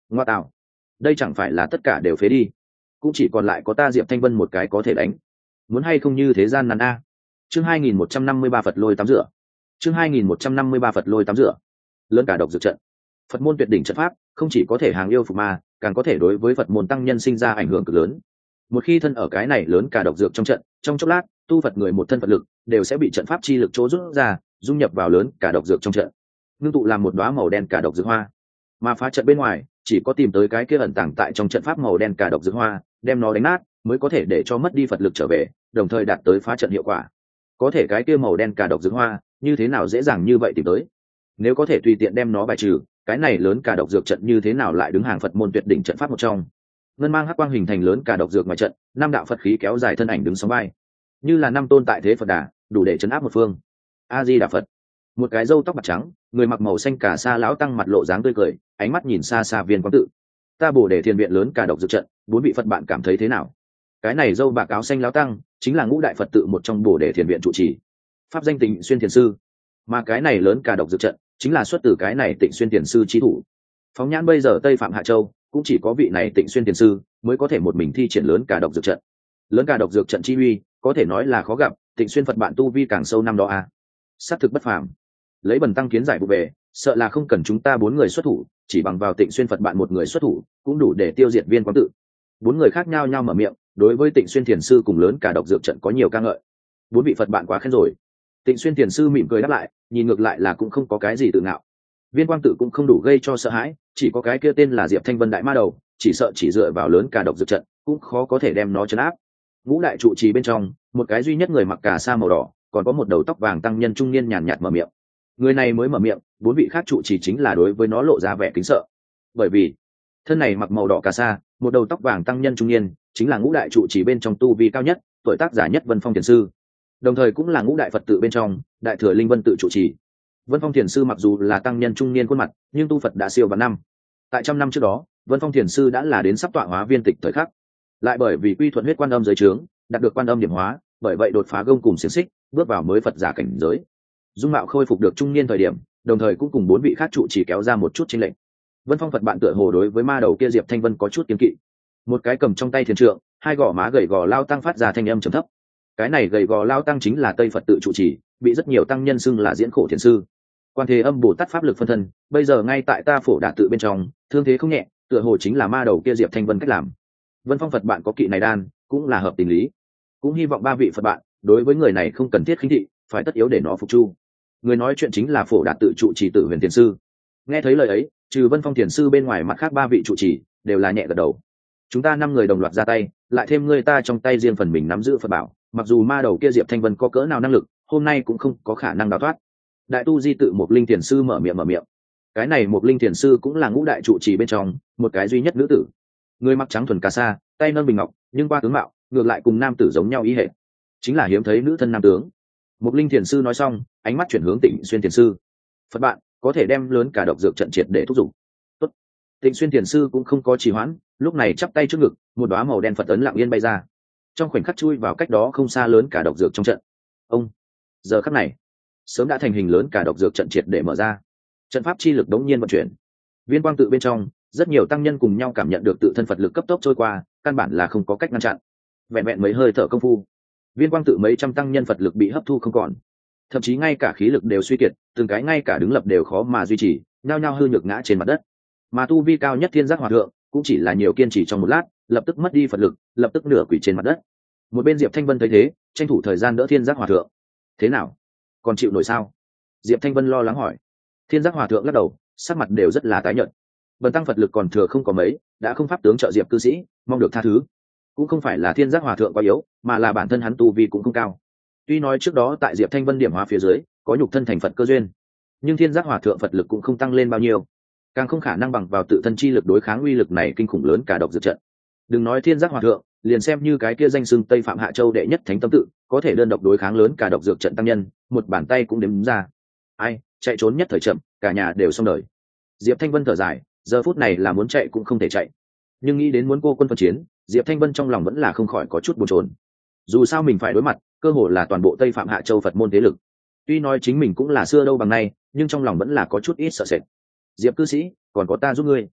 ngoa tạo, đây chẳng phải là tất cả đều phế đi, cũng chỉ còn lại có ta Diệp Thanh Vân một cái có thể đánh, muốn hay không như thế gian nan a. Chương 2153 Phật lôi tắm rửa. Chương 2153 Phật lôi tắm rửa. Lớn cả độc dược trận. Phật môn tuyệt đỉnh trận pháp, không chỉ có thể hàng yêu phục ma, càng có thể đối với Phật môn tăng nhân sinh ra ảnh hưởng cực lớn. Một khi thân ở cái này lớn cả độc dược trong trận, trong chốc lát, tu Phật người một thân Phật lực đều sẽ bị trận pháp chi lực chỗ rút ra, dung nhập vào lớn cả độc dược trong trận, ngưng tụ làm một đóa màu đen cả độc dược hoa. Mà phá trận bên ngoài, chỉ có tìm tới cái kia ẩn tàng tại trong trận pháp màu đen cả độc dược hoa, đem nó đánh nát, mới có thể để cho mất đi Phật lực trở về, đồng thời đạt tới phá trận hiệu quả. Có thể cái kia màu đen cả độc dược hoa, như thế nào dễ dàng như vậy tìm tới? Nếu có thể tùy tiện đem nó bài trừ, cái này lớn cả độc dược trận như thế nào lại đứng hàng Phật môn tuyệt đỉnh trận pháp một trong? Ngân mang hắc quang hình thành lớn cả độc dược ngoài trận, năm đạo Phật khí kéo dài thân ảnh đứng sóng vai, như là năm tôn tại thế Phật đà, đủ để chấn áp một phương. A Di Đà Phật. Một cái râu tóc bạc trắng, người mặc màu xanh cả sa lão tăng mặt lộ dáng tươi cười, ánh mắt nhìn xa xa Viên Quang Tự. Ta Bồ Đề Thiền viện lớn cả độc dược trận, bốn vị Phật bạn cảm thấy thế nào? Cái này râu bạc áo xanh lão tăng, chính là ngũ đại Phật tự một trong Bồ Đề Thiền viện trụ trì, pháp danh Tịnh Xuyên Thiền sư. Mà cái này lớn cả độc dược trận, chính là xuất từ cái này Tịnh Xuyên Thiền sư chí thủ. Phóng nhãn bây giờ Tây Phạm Hạ Châu, cũng chỉ có vị này Tịnh Xuyên Thiền sư mới có thể một mình thi triển lớn cả độc dược trận. Lớn cả độc dược trận chi uy, có thể nói là khó gặp, Tịnh Xuyên Phật bạn tu vi càng sâu năm đó a. Sát thực bất phàm. Lấy Bần tăng kiến giải vụ về, sợ là không cần chúng ta bốn người xuất thủ, chỉ bằng vào Tịnh Xuyên Phật bạn một người xuất thủ, cũng đủ để tiêu diệt Viên Quang Tự. Bốn người khác nhau mở miệng, đối với Tịnh Xuyên Thiền sư cùng lớn cả độc dược trận có nhiều ca ngợi. Bốn vị Phật bạn quá khen rồi. Tịnh Xuyên Thiền sư mỉm cười đáp lại, nhìn ngược lại là cũng không có cái gì tự ngạo. Viên Quang Tự cũng không đủ gây cho sợ hãi, chỉ có cái kia tên là Diệp Thanh Vân đại ma đầu, chỉ sợ chỉ dựa vào lớn cả độc dược trận, cũng khó có thể đem nó trấn áp. Ngũ đại trụ trì bên trong, một cái duy nhất người mặc cà sa màu đỏ, còn có một đầu tóc vàng tăng nhân trung niên nhàn nhạt mở miệng. Người này mới mở miệng, bốn vị khác trụ trì chính là đối với nó lộ ra vẻ kính sợ. Bởi vì thân này mặc màu đỏ cà sa, một đầu tóc vàng tăng nhân trung niên, chính là ngũ đại trụ trì bên trong tu vi cao nhất, tuổi tác giả nhất Vân Phong Thiền sư, đồng thời cũng là ngũ đại Phật tự bên trong đại thừa Linh Vân tự trụ trì. Vân Phong Thiền sư mặc dù là tăng nhân trung niên khuôn mặt, nhưng tu Phật đã siêu vạn năm. Tại trăm năm trước đó, Vân Phong Thiền sư đã là đến sắp tọa hóa viên tịch thời khắc. Lại bởi vì quy thuận huyết quan âm giới trướng, đạt được quan âm điểm hóa, bởi vậy đột phá gông cùng xiềng xích, bước vào mới Phật giả cảnh giới. Dung mạo khôi phục được trung niên thời điểm, đồng thời cũng cùng bốn vị khác trụ chỉ kéo ra một chút chênh lệch. Vân Phong Phật bạn tựa hồ đối với ma đầu kia Diệp Thanh Vân có chút kiêng kỵ. Một cái cầm trong tay thiền trượng, hai gò má gầy gò lao tăng phát ra thanh âm trầm thấp. Cái này gầy gò lao tăng chính là Tây Phật tự trụ trì, bị rất nhiều tăng nhân xưng là Diễn Khổ Thiền sư. Quan Thế Âm Bồ Tát pháp lực phân thân, bây giờ ngay tại ta Phổ Đà tự bên trong, thương thế không nhẹ, tựa hồ chính là ma đầu kia Diệp Thanh Vân cách làm. Vân Phong Phật bạn có kỵ này đan, cũng là hợp tình lý. Cũng hy vọng ba vị Phật bạn, đối với người này không cần thiết khinh thị, phải tất yếu để nó phục chu. Người nói chuyện chính là Phổ Đà tự trụ trì Tử Huyền Thiền sư. Nghe thấy lời ấy, trừ Vân Phong Thiền sư bên ngoài, mặt khác ba vị trụ trì đều là nhẹ gật đầu. Chúng ta năm người đồng loạt ra tay, lại thêm người ta trong tay riêng phần mình nắm giữ Phật bảo, mặc dù ma đầu kia Diệp Thanh Vân có cỡ nào năng lực, hôm nay cũng không có khả năng đào thoát. Đại tu di tự Mục Linh Thiền sư mở miệng. Cái này Mục Linh Thiền sư cũng là ngũ đại trụ trì bên trong một cái duy nhất nữ tử. Người mặc trắng thuần cà sa, tay nâng bình ngọc, nhưng qua tướng mạo ngược lại cùng nam tử giống nhau ý hệ, chính là hiếm thấy nữ thân nam tướng. Mục Linh Thiền sư nói xong, ánh mắt chuyển hướng Tịnh Xuyên Thiền sư. Phật bạn có thể đem lớn cả độc dược trận triệt để thúc giục. Tốt. Tịnh Xuyên Thiền sư cũng không có trì hoãn, lúc này chắp tay trước ngực, một đóa màu đen Phật ấn lặng yên bay ra, trong khoảnh khắc chui vào cách đó không xa lớn cả độc dược trong trận. Ông. Giờ khắc này, sớm đã thành hình lớn cả độc dược trận triệt để mở ra, trận pháp chi lực đống nhiên vận chuyển. Viên Quang tự bên trong, rất nhiều tăng nhân cùng nhau cảm nhận được tự thân Phật lực cấp tốc trôi qua, căn bản là không có cách ngăn chặn. Vẹn vẹn mấy hơi thở công phu, Viên Quang tự mấy trăm tăng nhân Phật lực bị hấp thu không còn, thậm chí ngay cả khí lực đều suy kiệt, từng cái ngay cả đứng lập đều khó mà duy trì, nhao nhao hư nhược ngã trên mặt đất. Mà tu vi cao nhất Thiên Giác Hòa thượng cũng chỉ là nhiều kiên trì trong một lát, lập tức mất đi Phật lực, lập tức nửa quỳ trên mặt đất. Một bên Diệp Thanh Vân thấy thế, tranh thủ thời gian đỡ Thiên Giác Hòa thượng. Thế nào, còn chịu nổi sao? Diệp Thanh Vân lo lắng hỏi. Thiên Giác Hòa thượng lắc đầu, sắc mặt đều rất là tái nhợt. Bần tăng Phật lực còn thừa không có mấy, đã không pháp tướng trợ Diệp cư sĩ, mong được tha thứ. Cũng không phải là Thiên Giác Hòa thượng quá yếu, mà là bản thân hắn tu vi cũng không cao. Tuy nói trước đó tại Diệp Thanh Vân điểm hóa phía dưới có nhục thân thành Phật cơ duyên, nhưng Thiên Giác Hòa thượng Phật lực cũng không tăng lên bao nhiêu, càng không khả năng bằng vào tự thân chi lực đối kháng uy lực này kinh khủng lớn cả độc dược trận. Đừng nói Thiên Giác Hòa thượng, liền xem như cái kia danh xưng Tây Phạm Hạ Châu đệ nhất thánh tâm tự, có thể đơn độc đối kháng lớn cả độc dược trận tăng nhân, một bàn tay cũng đếm ra. Ai, chạy trốn nhất thời chậm, cả nhà đều xong đời. Diệp Thanh Vân thở dài, giờ phút này là muốn chạy cũng không thể chạy, nhưng nghĩ đến muốn cô quân phân chiến, Diệp Thanh Vân trong lòng vẫn là không khỏi có chút bồn chồn. Dù sao mình phải đối mặt cơ hồ là toàn bộ Tây Phạm Hạ Châu Phật môn thế lực, tuy nói chính mình cũng là xưa đâu bằng nay, nhưng trong lòng vẫn là có chút ít sợ sệt. Diệp cư sĩ, còn có ta giúp ngươi.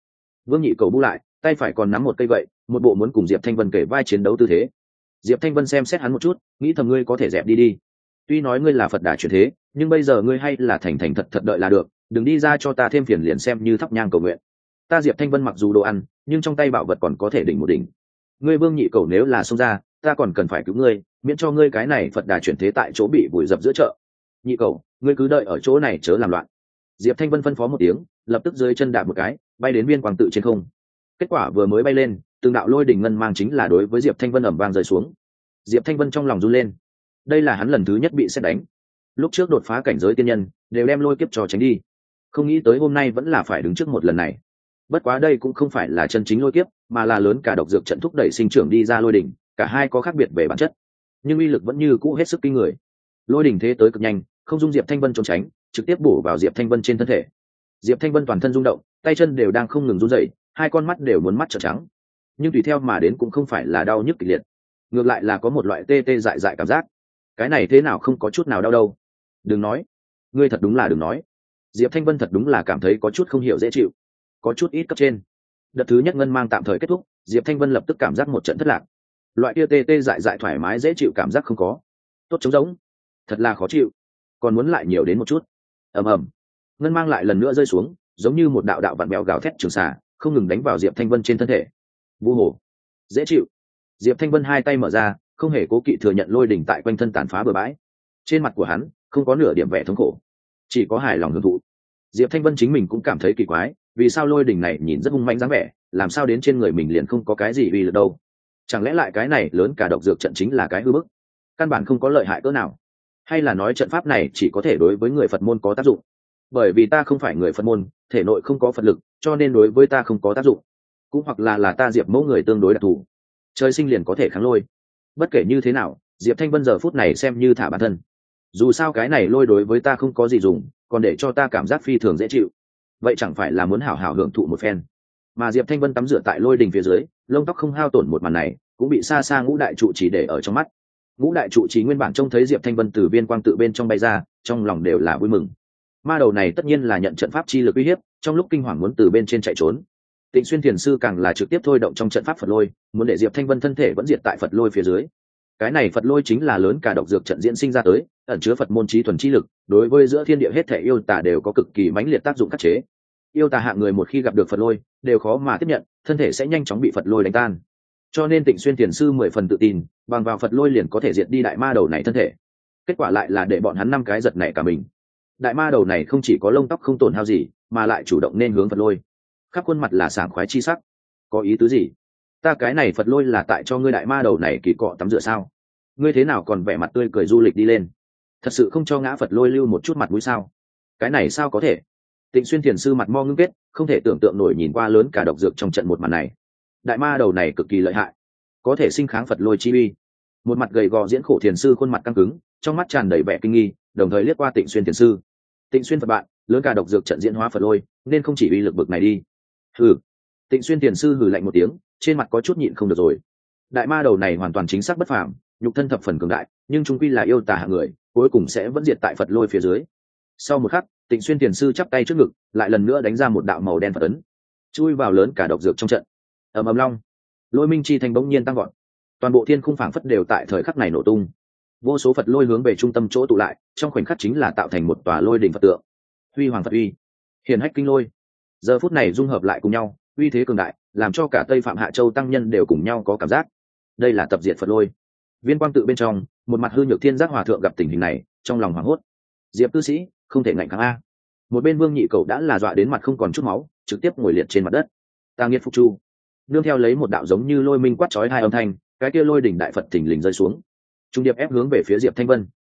Vương Nhị Cầu bu lại, tay phải còn nắm một cây gậy, một bộ muốn cùng Diệp Thanh Vân kể vai chiến đấu tư thế. Diệp Thanh Vân xem xét hắn một chút, nghĩ thầm ngươi có thể dẹp đi đi. Tuy nói ngươi là Phật Đà chuyển thế, nhưng bây giờ ngươi hay là thành thành thật thật đợi là được, đừng đi ra cho ta thêm phiền liền xem như thắp nhang cầu nguyện. Ta Diệp Thanh Vân mặc dù đồ ăn, nhưng trong tay bảo vật còn có thể đỉnh một đỉnh. Ngươi Vương Nhị Cầu nếu là xông ra, ta còn cần phải cứu ngươi, miễn cho ngươi cái này Phật Đà chuyển thế tại chỗ bị vùi dập giữa chợ. Nhị Cầu, ngươi cứ đợi ở chỗ này chớ làm loạn. Diệp Thanh Vân phân phó một tiếng, lập tức dưới chân đạp một cái, bay đến viên quang tự trên không. Kết quả vừa mới bay lên, từng đạo lôi đỉnh ngân mang chính là đối với Diệp Thanh Vân ầm vang rơi xuống. Diệp Thanh Vân trong lòng run lên. Đây là hắn lần thứ nhất bị sét đánh. Lúc trước đột phá cảnh giới tiên nhân, đều đem lôi kiếp cho tránh đi. Không nghĩ tới hôm nay vẫn là phải đứng trước một lần này. Bất quá đây cũng không phải là chân chính lôi kiếp, mà là lớn cả độc dược trận thúc đẩy sinh trưởng đi ra lôi đỉnh, cả hai có khác biệt về bản chất, nhưng uy lực vẫn như cũ hết sức kinh người. Lôi đỉnh thế tới cực nhanh, không dung Diệp Thanh Vân trốn tránh, trực tiếp bổ vào Diệp Thanh Vân trên thân thể. Diệp Thanh Vân toàn thân rung động, tay chân đều đang không ngừng run rẩy, hai con mắt đều muốn mắt trợn trắng. Nhưng tùy theo mà đến cũng không phải là đau nhức kịch liệt, ngược lại là có một loại tê tê dại dại cảm giác. Cái này thế nào không có chút nào đau đâu? Đừng nói, ngươi thật đúng là đừng nói. Diệp Thanh Vân thật đúng là cảm thấy có chút không hiểu dễ chịu, có chút ít cấp trên. Đợt thứ nhất ngân mang tạm thời kết thúc, Diệp Thanh Vân lập tức cảm giác một trận thất lạc. Loại kia tê tê dại dại thoải mái dễ chịu cảm giác không có. Tốt trống rỗng, thật là khó chịu, còn muốn lại nhiều đến một chút. Ầm ầm, ngân mang lại lần nữa rơi xuống, giống như một đạo đạo vặn bèo gào thét trường xà, không ngừng đánh vào Diệp Thanh Vân trên thân thể. Vu hồ, dễ chịu. Diệp Thanh Vân hai tay mở ra, không hề cố kỵ thừa nhận lôi đỉnh tại quanh thân tàn phá bừa bãi. Trên mặt của hắn không có nửa điểm vẻ thống khổ, chỉ có hài lòng hưởng thụ. Diệp Thanh Vân chính mình cũng cảm thấy kỳ quái, vì sao lôi đỉnh này nhìn rất hung mãnh dáng vẻ, làm sao đến trên người mình liền không có cái gì uy lực đâu? Chẳng lẽ lại cái này lớn cả độc dược trận chính là cái hư bức, căn bản không có lợi hại cỡ nào? Hay là nói trận pháp này chỉ có thể đối với người Phật môn có tác dụng? Bởi vì ta không phải người Phật môn, thể nội không có Phật lực, cho nên đối với ta không có tác dụng. Cũng hoặc là ta Diệp mẫu người tương đối đặc thù, trời sinh liền có thể kháng lôi. Bất kể như thế nào, Diệp Thanh Vân giờ phút này xem như thả bản thân. Dù sao cái này lôi đối với ta không có gì dùng, còn để cho ta cảm giác phi thường dễ chịu, vậy chẳng phải là muốn hảo hảo hưởng thụ một phen? Mà Diệp Thanh Vân tắm rửa tại lôi đình phía dưới, lông tóc không hao tổn một màn này cũng bị xa xa ngũ đại trụ trì để ở trong mắt. Ngũ đại trụ trì nguyên bản trông thấy Diệp Thanh Vân từ viên quang tự bên trong bay ra, trong lòng đều là vui mừng. Ma đầu này tất nhiên là nhận trận pháp chi lực uy hiếp, trong lúc kinh hoàng muốn từ bên trên chạy trốn. Tịnh Xuyên Thiền sư càng là trực tiếp thôi động trong trận pháp Phật lôi, muốn để Diệp Thanh Vân thân thể vẫn diệt tại Phật lôi phía dưới. Cái này Phật lôi chính là lớn cả độc dược trận diễn sinh ra tới, ẩn chứa Phật môn trí thuần chi lực, đối với giữa thiên địa hết thể yêu tà đều có cực kỳ mãnh liệt tác dụng khắc chế. Yêu tà hạng người một khi gặp được Phật lôi, đều khó mà tiếp nhận, thân thể sẽ nhanh chóng bị Phật lôi đánh tan. Cho nên Tịnh Xuyên Thiền sư 10 phần tự tin, bằng vào Phật lôi liền có thể diệt đi đại ma đầu này thân thể. Kết quả lại là để bọn hắn năm cái giật nảy cả mình. Đại ma đầu này không chỉ có lông tóc không tổn hao gì, mà lại chủ động nên hướng Phật lôi, khắp khuôn mặt là sảng khoái chi sắc. Có ý tứ gì? Ta cái này Phật lôi là tại cho ngươi đại ma đầu này kỳ cọ tắm rửa sao? Ngươi thế nào còn vẻ mặt tươi cười du lịch đi lên? Thật sự không cho ngã Phật lôi lưu một chút mặt mũi sao? Cái này sao có thể? Tịnh Xuyên Thiền sư mặt mo ngưng kết, không thể tưởng tượng nổi nhìn qua lớn cả độc dược trong trận một màn này. Đại ma đầu này cực kỳ lợi hại, có thể sinh kháng Phật lôi chi uy. Một mặt gầy gò diễn khổ thiền sư khuôn mặt căng cứng, trong mắt tràn đầy vẻ kinh nghi, đồng thời liếc qua Tịnh Xuyên Thiền sư. Tịnh Xuyên Phật bạn, lớn cả độc dược trận diễn hóa Phật lôi, nên không chỉ uy lực bực này đi. Hừ. Tịnh Xuyên Thiền sư hừ lạnh một tiếng, trên mặt có chút nhịn không được rồi. Đại ma đầu này hoàn toàn chính xác bất phàm, nhục thân thập phần cường đại, nhưng chung quy là yêu tà hạng người, cuối cùng sẽ vẫn diệt tại Phật lôi phía dưới. Sau một khắc, Tịnh Xuyên Thiền sư chắp tay trước ngực, lại lần nữa đánh ra một đạo màu đen Phật ấn, chui vào lớn cả độc dược trong trận. Ầm ầm long, lôi minh chi thành bỗng nhiên tăng vọt, toàn bộ thiên khung phảng phất đều tại thời khắc này nổ tung. Vô số Phật lôi hướng về trung tâm chỗ tụ lại, trong khoảnh khắc chính là tạo thành một tòa lôi đỉnh Phật tượng. Huy hoàng Phật uy, hiển hách kinh lôi, giờ phút này dung hợp lại cùng nhau, uy thế cường đại, làm cho cả Tây Phạm Hạ Châu tăng nhân đều cùng nhau có cảm giác. Đây là tập diệt Phật lôi. Viên quang tự bên trong, một mặt hư nhược thiên giác hòa thượng gặp tình hình này, trong lòng hoảng hốt. Diệp cư sĩ, không thể ngạnh kháng a. Một bên Vương Nhị Cầu đã là dọa đến mặt không còn chút máu, trực tiếp ngồi liệt trên mặt đất. Ta nghiệt phục chu, nương theo lấy một đạo giống như lôi minh quát chói hai âm thanh, cái kia lôi đỉnh đại Phật thình lình rơi xuống, trung điệp ép hướng về phía Diệp Thanh Vân.